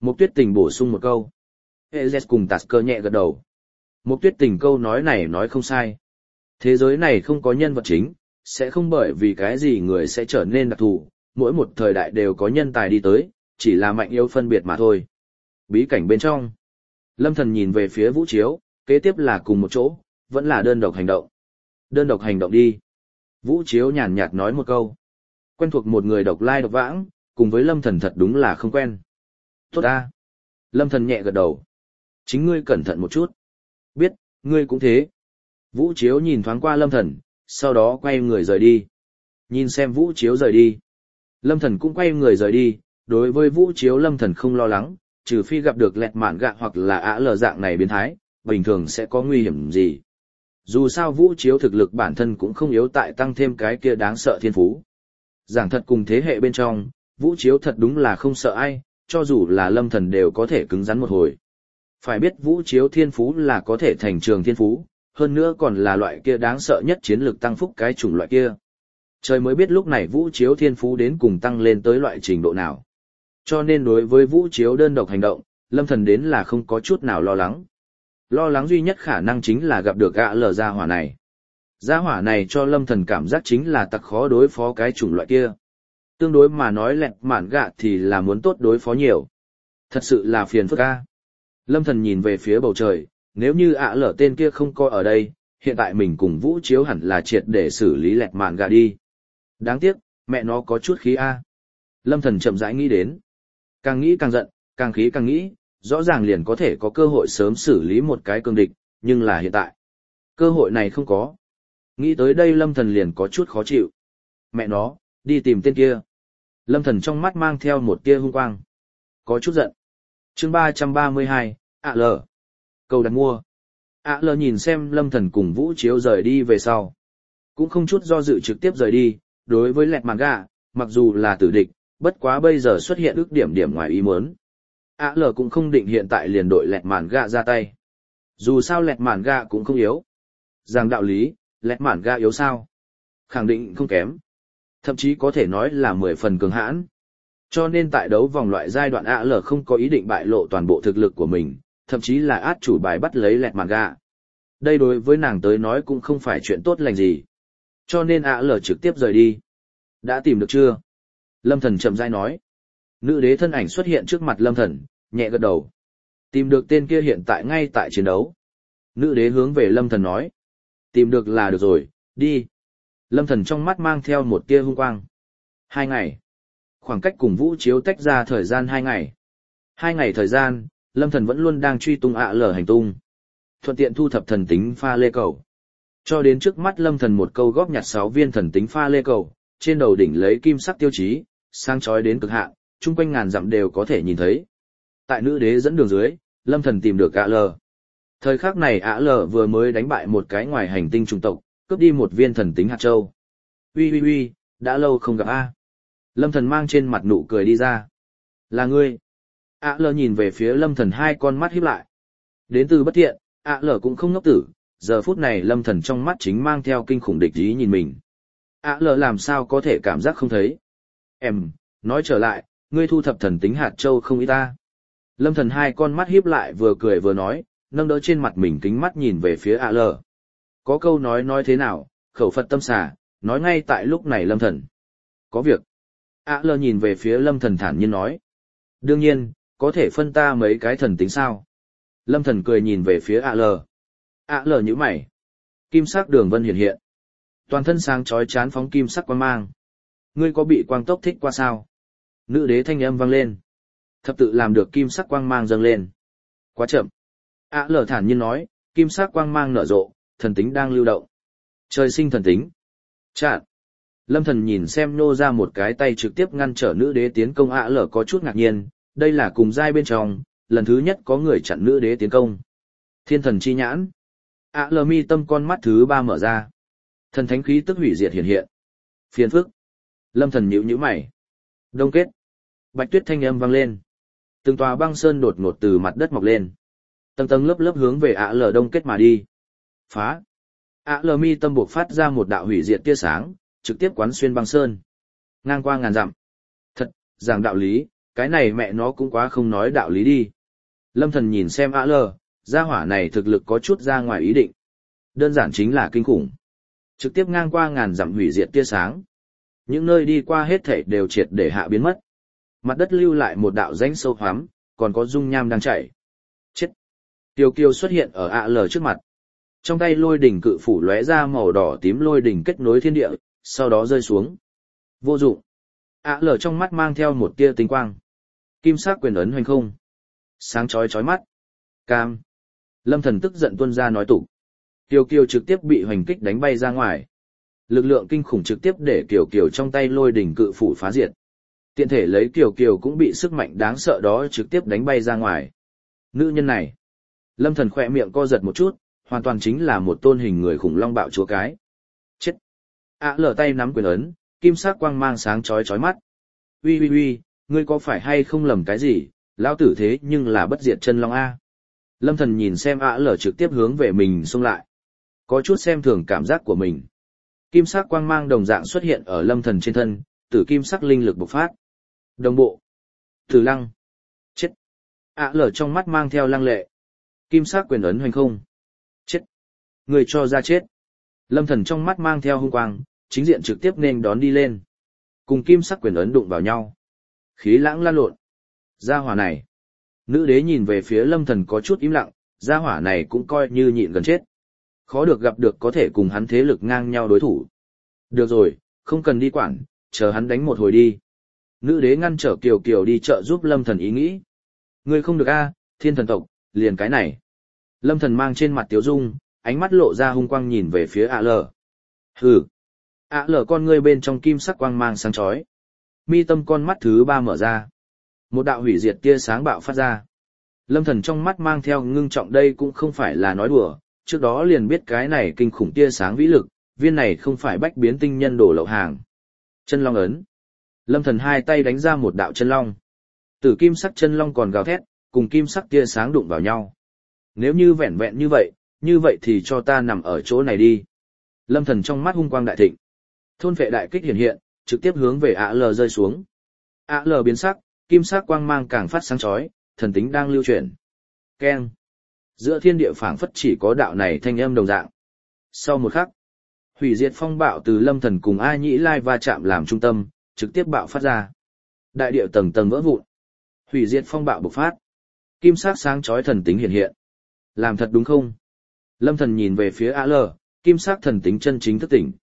A: Mục Tuyết Tình bổ sung một câu. Ezes cùng Tasker nhẹ gật đầu. Mục Tuyết Tình câu nói này nói không sai. Thế giới này không có nhân vật chính, sẽ không bởi vì cái gì người sẽ trở nên đặc thù, mỗi một thời đại đều có nhân tài đi tới, chỉ là mạnh yếu phân biệt mà thôi. Bí cảnh bên trong, Lâm Thần nhìn về phía Vũ Chiếu, kế tiếp là cùng một chỗ, vẫn là đơn độc hành động. Đơn độc hành động đi. Vũ Chiếu nhàn nhạt nói một câu. Quen thuộc một người độc lai độc vãng, cùng với Lâm Thần thật đúng là không quen. Tốt ta. Lâm Thần nhẹ gật đầu. Chính ngươi cẩn thận một chút. Biết, ngươi cũng thế. Vũ Chiếu nhìn thoáng qua Lâm Thần, sau đó quay người rời đi. Nhìn xem Vũ Chiếu rời đi. Lâm Thần cũng quay người rời đi, đối với Vũ Chiếu Lâm Thần không lo lắng, trừ phi gặp được lẹt mạn gạ hoặc là ả lờ dạng này biến thái, bình thường sẽ có nguy hiểm gì. Dù sao Vũ Chiếu thực lực bản thân cũng không yếu tại tăng thêm cái kia đáng sợ thiên phú. Giảng thật cùng thế hệ bên trong, Vũ Chiếu thật đúng là không sợ ai, cho dù là Lâm Thần đều có thể cứng rắn một hồi. Phải biết Vũ Chiếu thiên phú là có thể thành trường thiên phú, hơn nữa còn là loại kia đáng sợ nhất chiến lược tăng phúc cái chủng loại kia. Trời mới biết lúc này Vũ Chiếu thiên phú đến cùng tăng lên tới loại trình độ nào. Cho nên đối với Vũ Chiếu đơn độc hành động, Lâm Thần đến là không có chút nào lo lắng. Lo lắng duy nhất khả năng chính là gặp được gã lờ gia hỏa này. Gia hỏa này cho Lâm Thần cảm giác chính là tặc khó đối phó cái chủng loại kia. Tương đối mà nói lẹt mạn gạ thì là muốn tốt đối phó nhiều. Thật sự là phiền phức a. Lâm Thần nhìn về phía bầu trời, nếu như lở tên kia không coi ở đây, hiện tại mình cùng Vũ Chiếu hẳn là triệt để xử lý lẹt mạn gạ đi. Đáng tiếc, mẹ nó có chút khí a. Lâm Thần chậm rãi nghĩ đến. Càng nghĩ càng giận, càng khí càng nghĩ, rõ ràng liền có thể có cơ hội sớm xử lý một cái cương địch, nhưng là hiện tại. Cơ hội này không có. Nghĩ tới đây Lâm Thần liền có chút khó chịu. Mẹ nó, đi tìm tên kia. Lâm Thần trong mắt mang theo một tia hung quang. Có chút giận. Chương 332, AL. Cầu đặt mua. AL nhìn xem Lâm Thần cùng Vũ Chiếu rời đi về sau. Cũng không chút do dự trực tiếp rời đi, đối với lẹt mạn gạ, mặc dù là tử địch, bất quá bây giờ xuất hiện ước điểm ngoài ý muốn. AL cũng không định hiện tại liền đội lẹt mạn gạ ra tay. Dù sao lẹt mạn gạ cũng không yếu. Rằng đạo lý, lẹt mạn gạ yếu sao? Khẳng định không kém. Thậm chí có thể nói là 10 phần cường hãn. Cho nên tại đấu vòng loại giai đoạn AL không có ý định bại lộ toàn bộ thực lực của mình, thậm chí là át chủ bài bắt lấy lẹt mạn gạ. Đây đối với nàng tới nói cũng không phải chuyện tốt lành gì. Cho nên AL trực tiếp rời đi. Đã tìm được chưa? Lâm Thần chậm rãi nói. Nữ đế thân ảnh xuất hiện trước mặt Lâm Thần, nhẹ gật đầu. Tìm được tên kia hiện tại ngay tại chiến đấu. Nữ đế hướng về Lâm Thần nói. Tìm được là được rồi, đi. Lâm Thần trong mắt mang theo một tia hung quang. 2 ngày. Khoảng cách cùng Vũ Chiếu tách ra thời gian 2 ngày. 2 ngày thời gian, Lâm Thần vẫn luôn đang truy tung AL hành tung. Thuận tiện thu thập thần tính pha lê cầu. Cho đến trước mắt Lâm Thần một câu góp nhặt 6 viên thần tính pha lê cầu, trên đầu đỉnh lấy kim sắc tiêu chí, sáng chói đến cực hạn, chung quanh ngàn dặm đều có thể nhìn thấy. Tại nữ đế dẫn đường dưới, Lâm Thần tìm được AL. Thời khắc này AL vừa mới đánh bại một cái ngoài hành tinh chủng tộc, cướp đi một viên thần tính hạt châu. Uy, đã lâu không gặp a. Lâm Thần mang trên mặt nụ cười đi ra. Là ngươi. AL nhìn về phía Lâm Thần hai con mắt híp lại. Đến từ bất thiện, AL cũng không ngốc tử, giờ phút này Lâm Thần trong mắt chính mang theo kinh khủng địch ý nhìn mình. AL làm sao có thể cảm giác không thấy. Em, nói trở lại, ngươi thu thập thần tính hạt châu không ý ta. Lâm Thần hai con mắt híp lại vừa cười vừa nói, nâng đỡ trên mặt mình kính mắt nhìn về phía AL. Có câu nói thế nào, khẩu Phật tâm xà, nói ngay tại lúc này Lâm Thần. Có việc. AL nhìn về phía Lâm Thần thản nhiên nói. Đương nhiên, có thể phân ta mấy cái thần tính sao? Lâm Thần cười nhìn về phía AL. AL nhíu mày. Kim sắc đường vân hiện hiện. Toàn thân sáng chói chán phóng kim sắc quang mang. Ngươi có bị quang tốc thích qua sao? Nữ đế thanh âm vang lên. Thập tự làm được kim sắc quang mang dâng lên. Quá chậm. AL thản nhiên nói, kim sắc quang mang nở rộ, thần tính đang lưu động. Trời sinh thần tính. Chặn. Lâm Thần nhìn xem nô ra một cái tay trực tiếp ngăn trở nữ đế tiến công AL có chút ngạc nhiên, đây là cùng giai bên trong, lần thứ nhất có người chặn nữ đế tiến công. Thiên thần chi nhãn. AL mi tâm con mắt thứ 3 mở ra. Thần thánh khí tức hủy diệt hiện hiện. Phiền phức. Lâm Thần nhíu mày. Đông kết. Bạch tuyết thanh âm vang lên. Từng tòa băng sơn đột ngột từ mặt đất mọc lên. Tầng tầng lớp lớp hướng về AL đông kết mà đi. Phá. AL mi tâm buộc phát ra một đạo hủy diệt tia sáng, trực tiếp quán xuyên băng sơn. Ngang qua ngàn dặm. Thật, giảng đạo lý, cái này mẹ nó cũng quá không nói đạo lý đi. Lâm Thần nhìn xem A Lờ, gia hỏa này thực lực có chút ra ngoài ý định. Đơn giản chính là kinh khủng. Trực tiếp ngang qua ngàn dặm hủy diệt tia sáng. Những nơi đi qua hết thảy đều triệt để hạ biến mất. Mặt đất lưu lại một đạo rãnh sâu hoắm, còn có dung nham đang chảy. Chết! Tiêu Kiêu xuất hiện ở A Lờ trước mặt. Trong tay lôi đỉnh cự phủ lóe ra màu đỏ tím lôi đỉnh kết nối thiên địa, sau đó rơi xuống. Vô dụng. A Lờ trong mắt mang theo một tia tinh quang. Kim sắc quyền ấn hoành không. Sáng chói chói mắt. Cam. Lâm Thần tức giận tuôn ra nói tục. Tiêu Kiều trực tiếp bị hoành kích đánh bay ra ngoài. Lực lượng kinh khủng trực tiếp để Kiều Kiều trong tay lôi đỉnh cự phủ phá diệt. Tiện thể lấy Kiều Kiều cũng bị sức mạnh đáng sợ đó trực tiếp đánh bay ra ngoài. Nữ nhân này. Lâm Thần khỏe miệng co giật một chút, hoàn toàn chính là một tôn hình người khủng long bạo chúa cái. Chết. Lở tay nắm quyền ấn, kim sắc quang mang sáng chói chói mắt. Uy uy uy, ngươi có phải hay không lầm cái gì, lão tử thế nhưng là bất diệt chân long A. Lâm Thần nhìn xem Lở trực tiếp hướng về mình xông lại. Có chút xem thường cảm giác của mình. Kim sắc quang mang đồng dạng xuất hiện ở Lâm Thần trên thân, tử kim sắc linh lực bộc phát. Đồng bộ. Tử lăng. Chết. Lở trong mắt mang theo lăng lệ. Kim sắc quyền ấn hoành không. Chết. Người cho ra chết. Lâm Thần trong mắt mang theo hung quang, chính diện trực tiếp nên đón đi lên. Cùng kim sắc quyền ấn đụng vào nhau. Khí lãng lan lộn. Gia hỏa này. Nữ đế nhìn về phía Lâm Thần có chút im lặng, gia hỏa này cũng coi như nhịn gần chết. Khó được gặp được có thể cùng hắn thế lực ngang nhau đối thủ. Được rồi, không cần đi quản, chờ hắn đánh một hồi đi. Nữ đế ngăn trở Kiều Kiều đi chợ giúp Lâm Thần ý nghĩ. Ngươi không được a, thiên thần tộc, liền cái này. Lâm Thần mang trên mặt tiếu dung, ánh mắt lộ ra hung quang nhìn về phía Lở. Hừ. Lở con ngươi bên trong kim sắc quang mang sáng chói. Mi tâm con mắt thứ 3 mở ra. Một đạo hủy diệt tia sáng bạo phát ra. Lâm Thần trong mắt mang theo ngưng trọng, đây cũng không phải là nói đùa, trước đó liền biết cái này kinh khủng tia sáng vĩ lực, viên này không phải bách biến tinh nhân đổ lậu hàng. Chân long ấn. Lâm Thần hai tay đánh ra một đạo chân long. Tử kim sắc chân long còn gào thét, cùng kim sắc tia sáng đụng vào nhau. Nếu như vẹn vẹn như vậy thì cho ta nằm ở chỗ này đi. Lâm Thần trong mắt hung quang đại thịnh. Thôn phệ đại kích hiện hiện, trực tiếp hướng về Lở rơi xuống. Lở biến sắc, kim sắc quang mang càng phát sáng chói, thần tính đang lưu chuyển. Keng. Giữa thiên địa phảng phất chỉ có đạo này thanh âm đồng dạng. Sau một khắc, hủy diệt phong bạo từ Lâm Thần cùng A Nhĩ Lai va chạm làm trung tâm, trực tiếp bạo phát ra. Đại địa tầng tầng vỡ vụn. Hủy diệt phong bạo bộc phát. Kim sắc sáng chói thần tính hiện hiện. Làm thật đúng không? Lâm Thần nhìn về phía Lở, kim sắc thần tính chân chính thức tỉnh.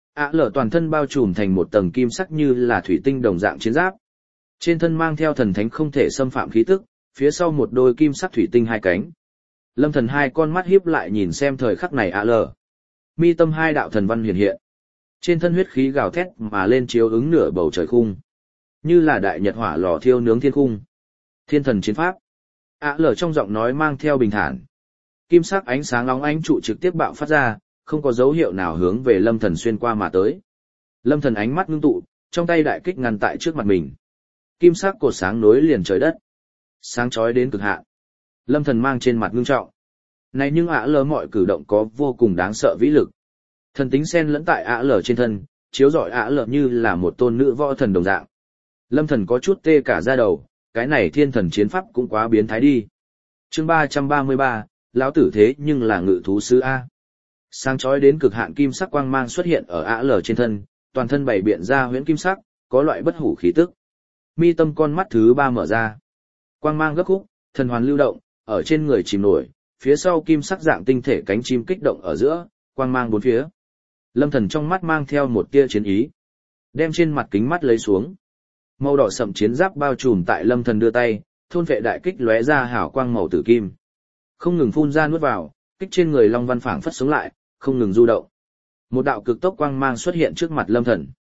A: Lở toàn thân bao trùm thành một tầng kim sắc như là thủy tinh đồng dạng chiến giáp. Trên thân mang theo thần thánh không thể xâm phạm khí tức, phía sau một đôi kim sắc thủy tinh hai cánh. Lâm Thần hai con mắt híp lại nhìn xem thời khắc này Lở. Mi tâm hai đạo thần văn hiện hiện. Trên thân huyết khí gào thét mà lên chiếu ứng nửa bầu trời khung. Như là đại nhật hỏa lò thiêu nướng thiên khung. Thiên thần chiến pháp. Lở trong giọng nói mang theo bình thản. Kim sắc ánh sáng óng ánh trụ trực tiếp bạo phát ra, không có dấu hiệu nào hướng về Lâm Thần xuyên qua mà tới. Lâm Thần ánh mắt ngưng tụ, trong tay đại kích ngăn tại trước mặt mình. Kim sắc cột sáng nối liền trời đất. Sáng chói đến cực hạn. Lâm Thần mang trên mặt ngưng trọng. Này nhưng Lở mọi cử động có vô cùng đáng sợ vĩ lực. Thần tính xen lẫn tại Lở trên thân, chiếu rọi Lở như là một tôn nữ võ thần đồng dạng. Lâm Thần có chút tê cả da đầu, cái này thiên thần chiến pháp cũng quá biến thái đi. Chương 333, lão tử thế nhưng là ngự thú sư A. Sáng chói đến cực hạn kim sắc quang mang xuất hiện ở Lở trên thân, toàn thân bày biện ra huyễn kim sắc, có loại bất hủ khí tức. Mi tâm con mắt thứ 3 mở ra. Quang mang gấp khúc, thần hoàn lưu động, ở trên người chìm nổi, phía sau kim sắc dạng tinh thể cánh chim kích động ở giữa, quang mang bốn phía. Lâm Thần trong mắt mang theo một tia chiến ý, đem trên mặt kính mắt lấy xuống. Màu đỏ sậm chiến giáp bao trùm tại Lâm Thần đưa tay, thôn vệ đại kích lóe ra hào quang màu tử kim. Không ngừng phun ra nuốt vào, kích trên người Long Văn phảng phất sống lại, không ngừng du động. Một đạo cực tốc quang mang xuất hiện trước mặt Lâm Thần.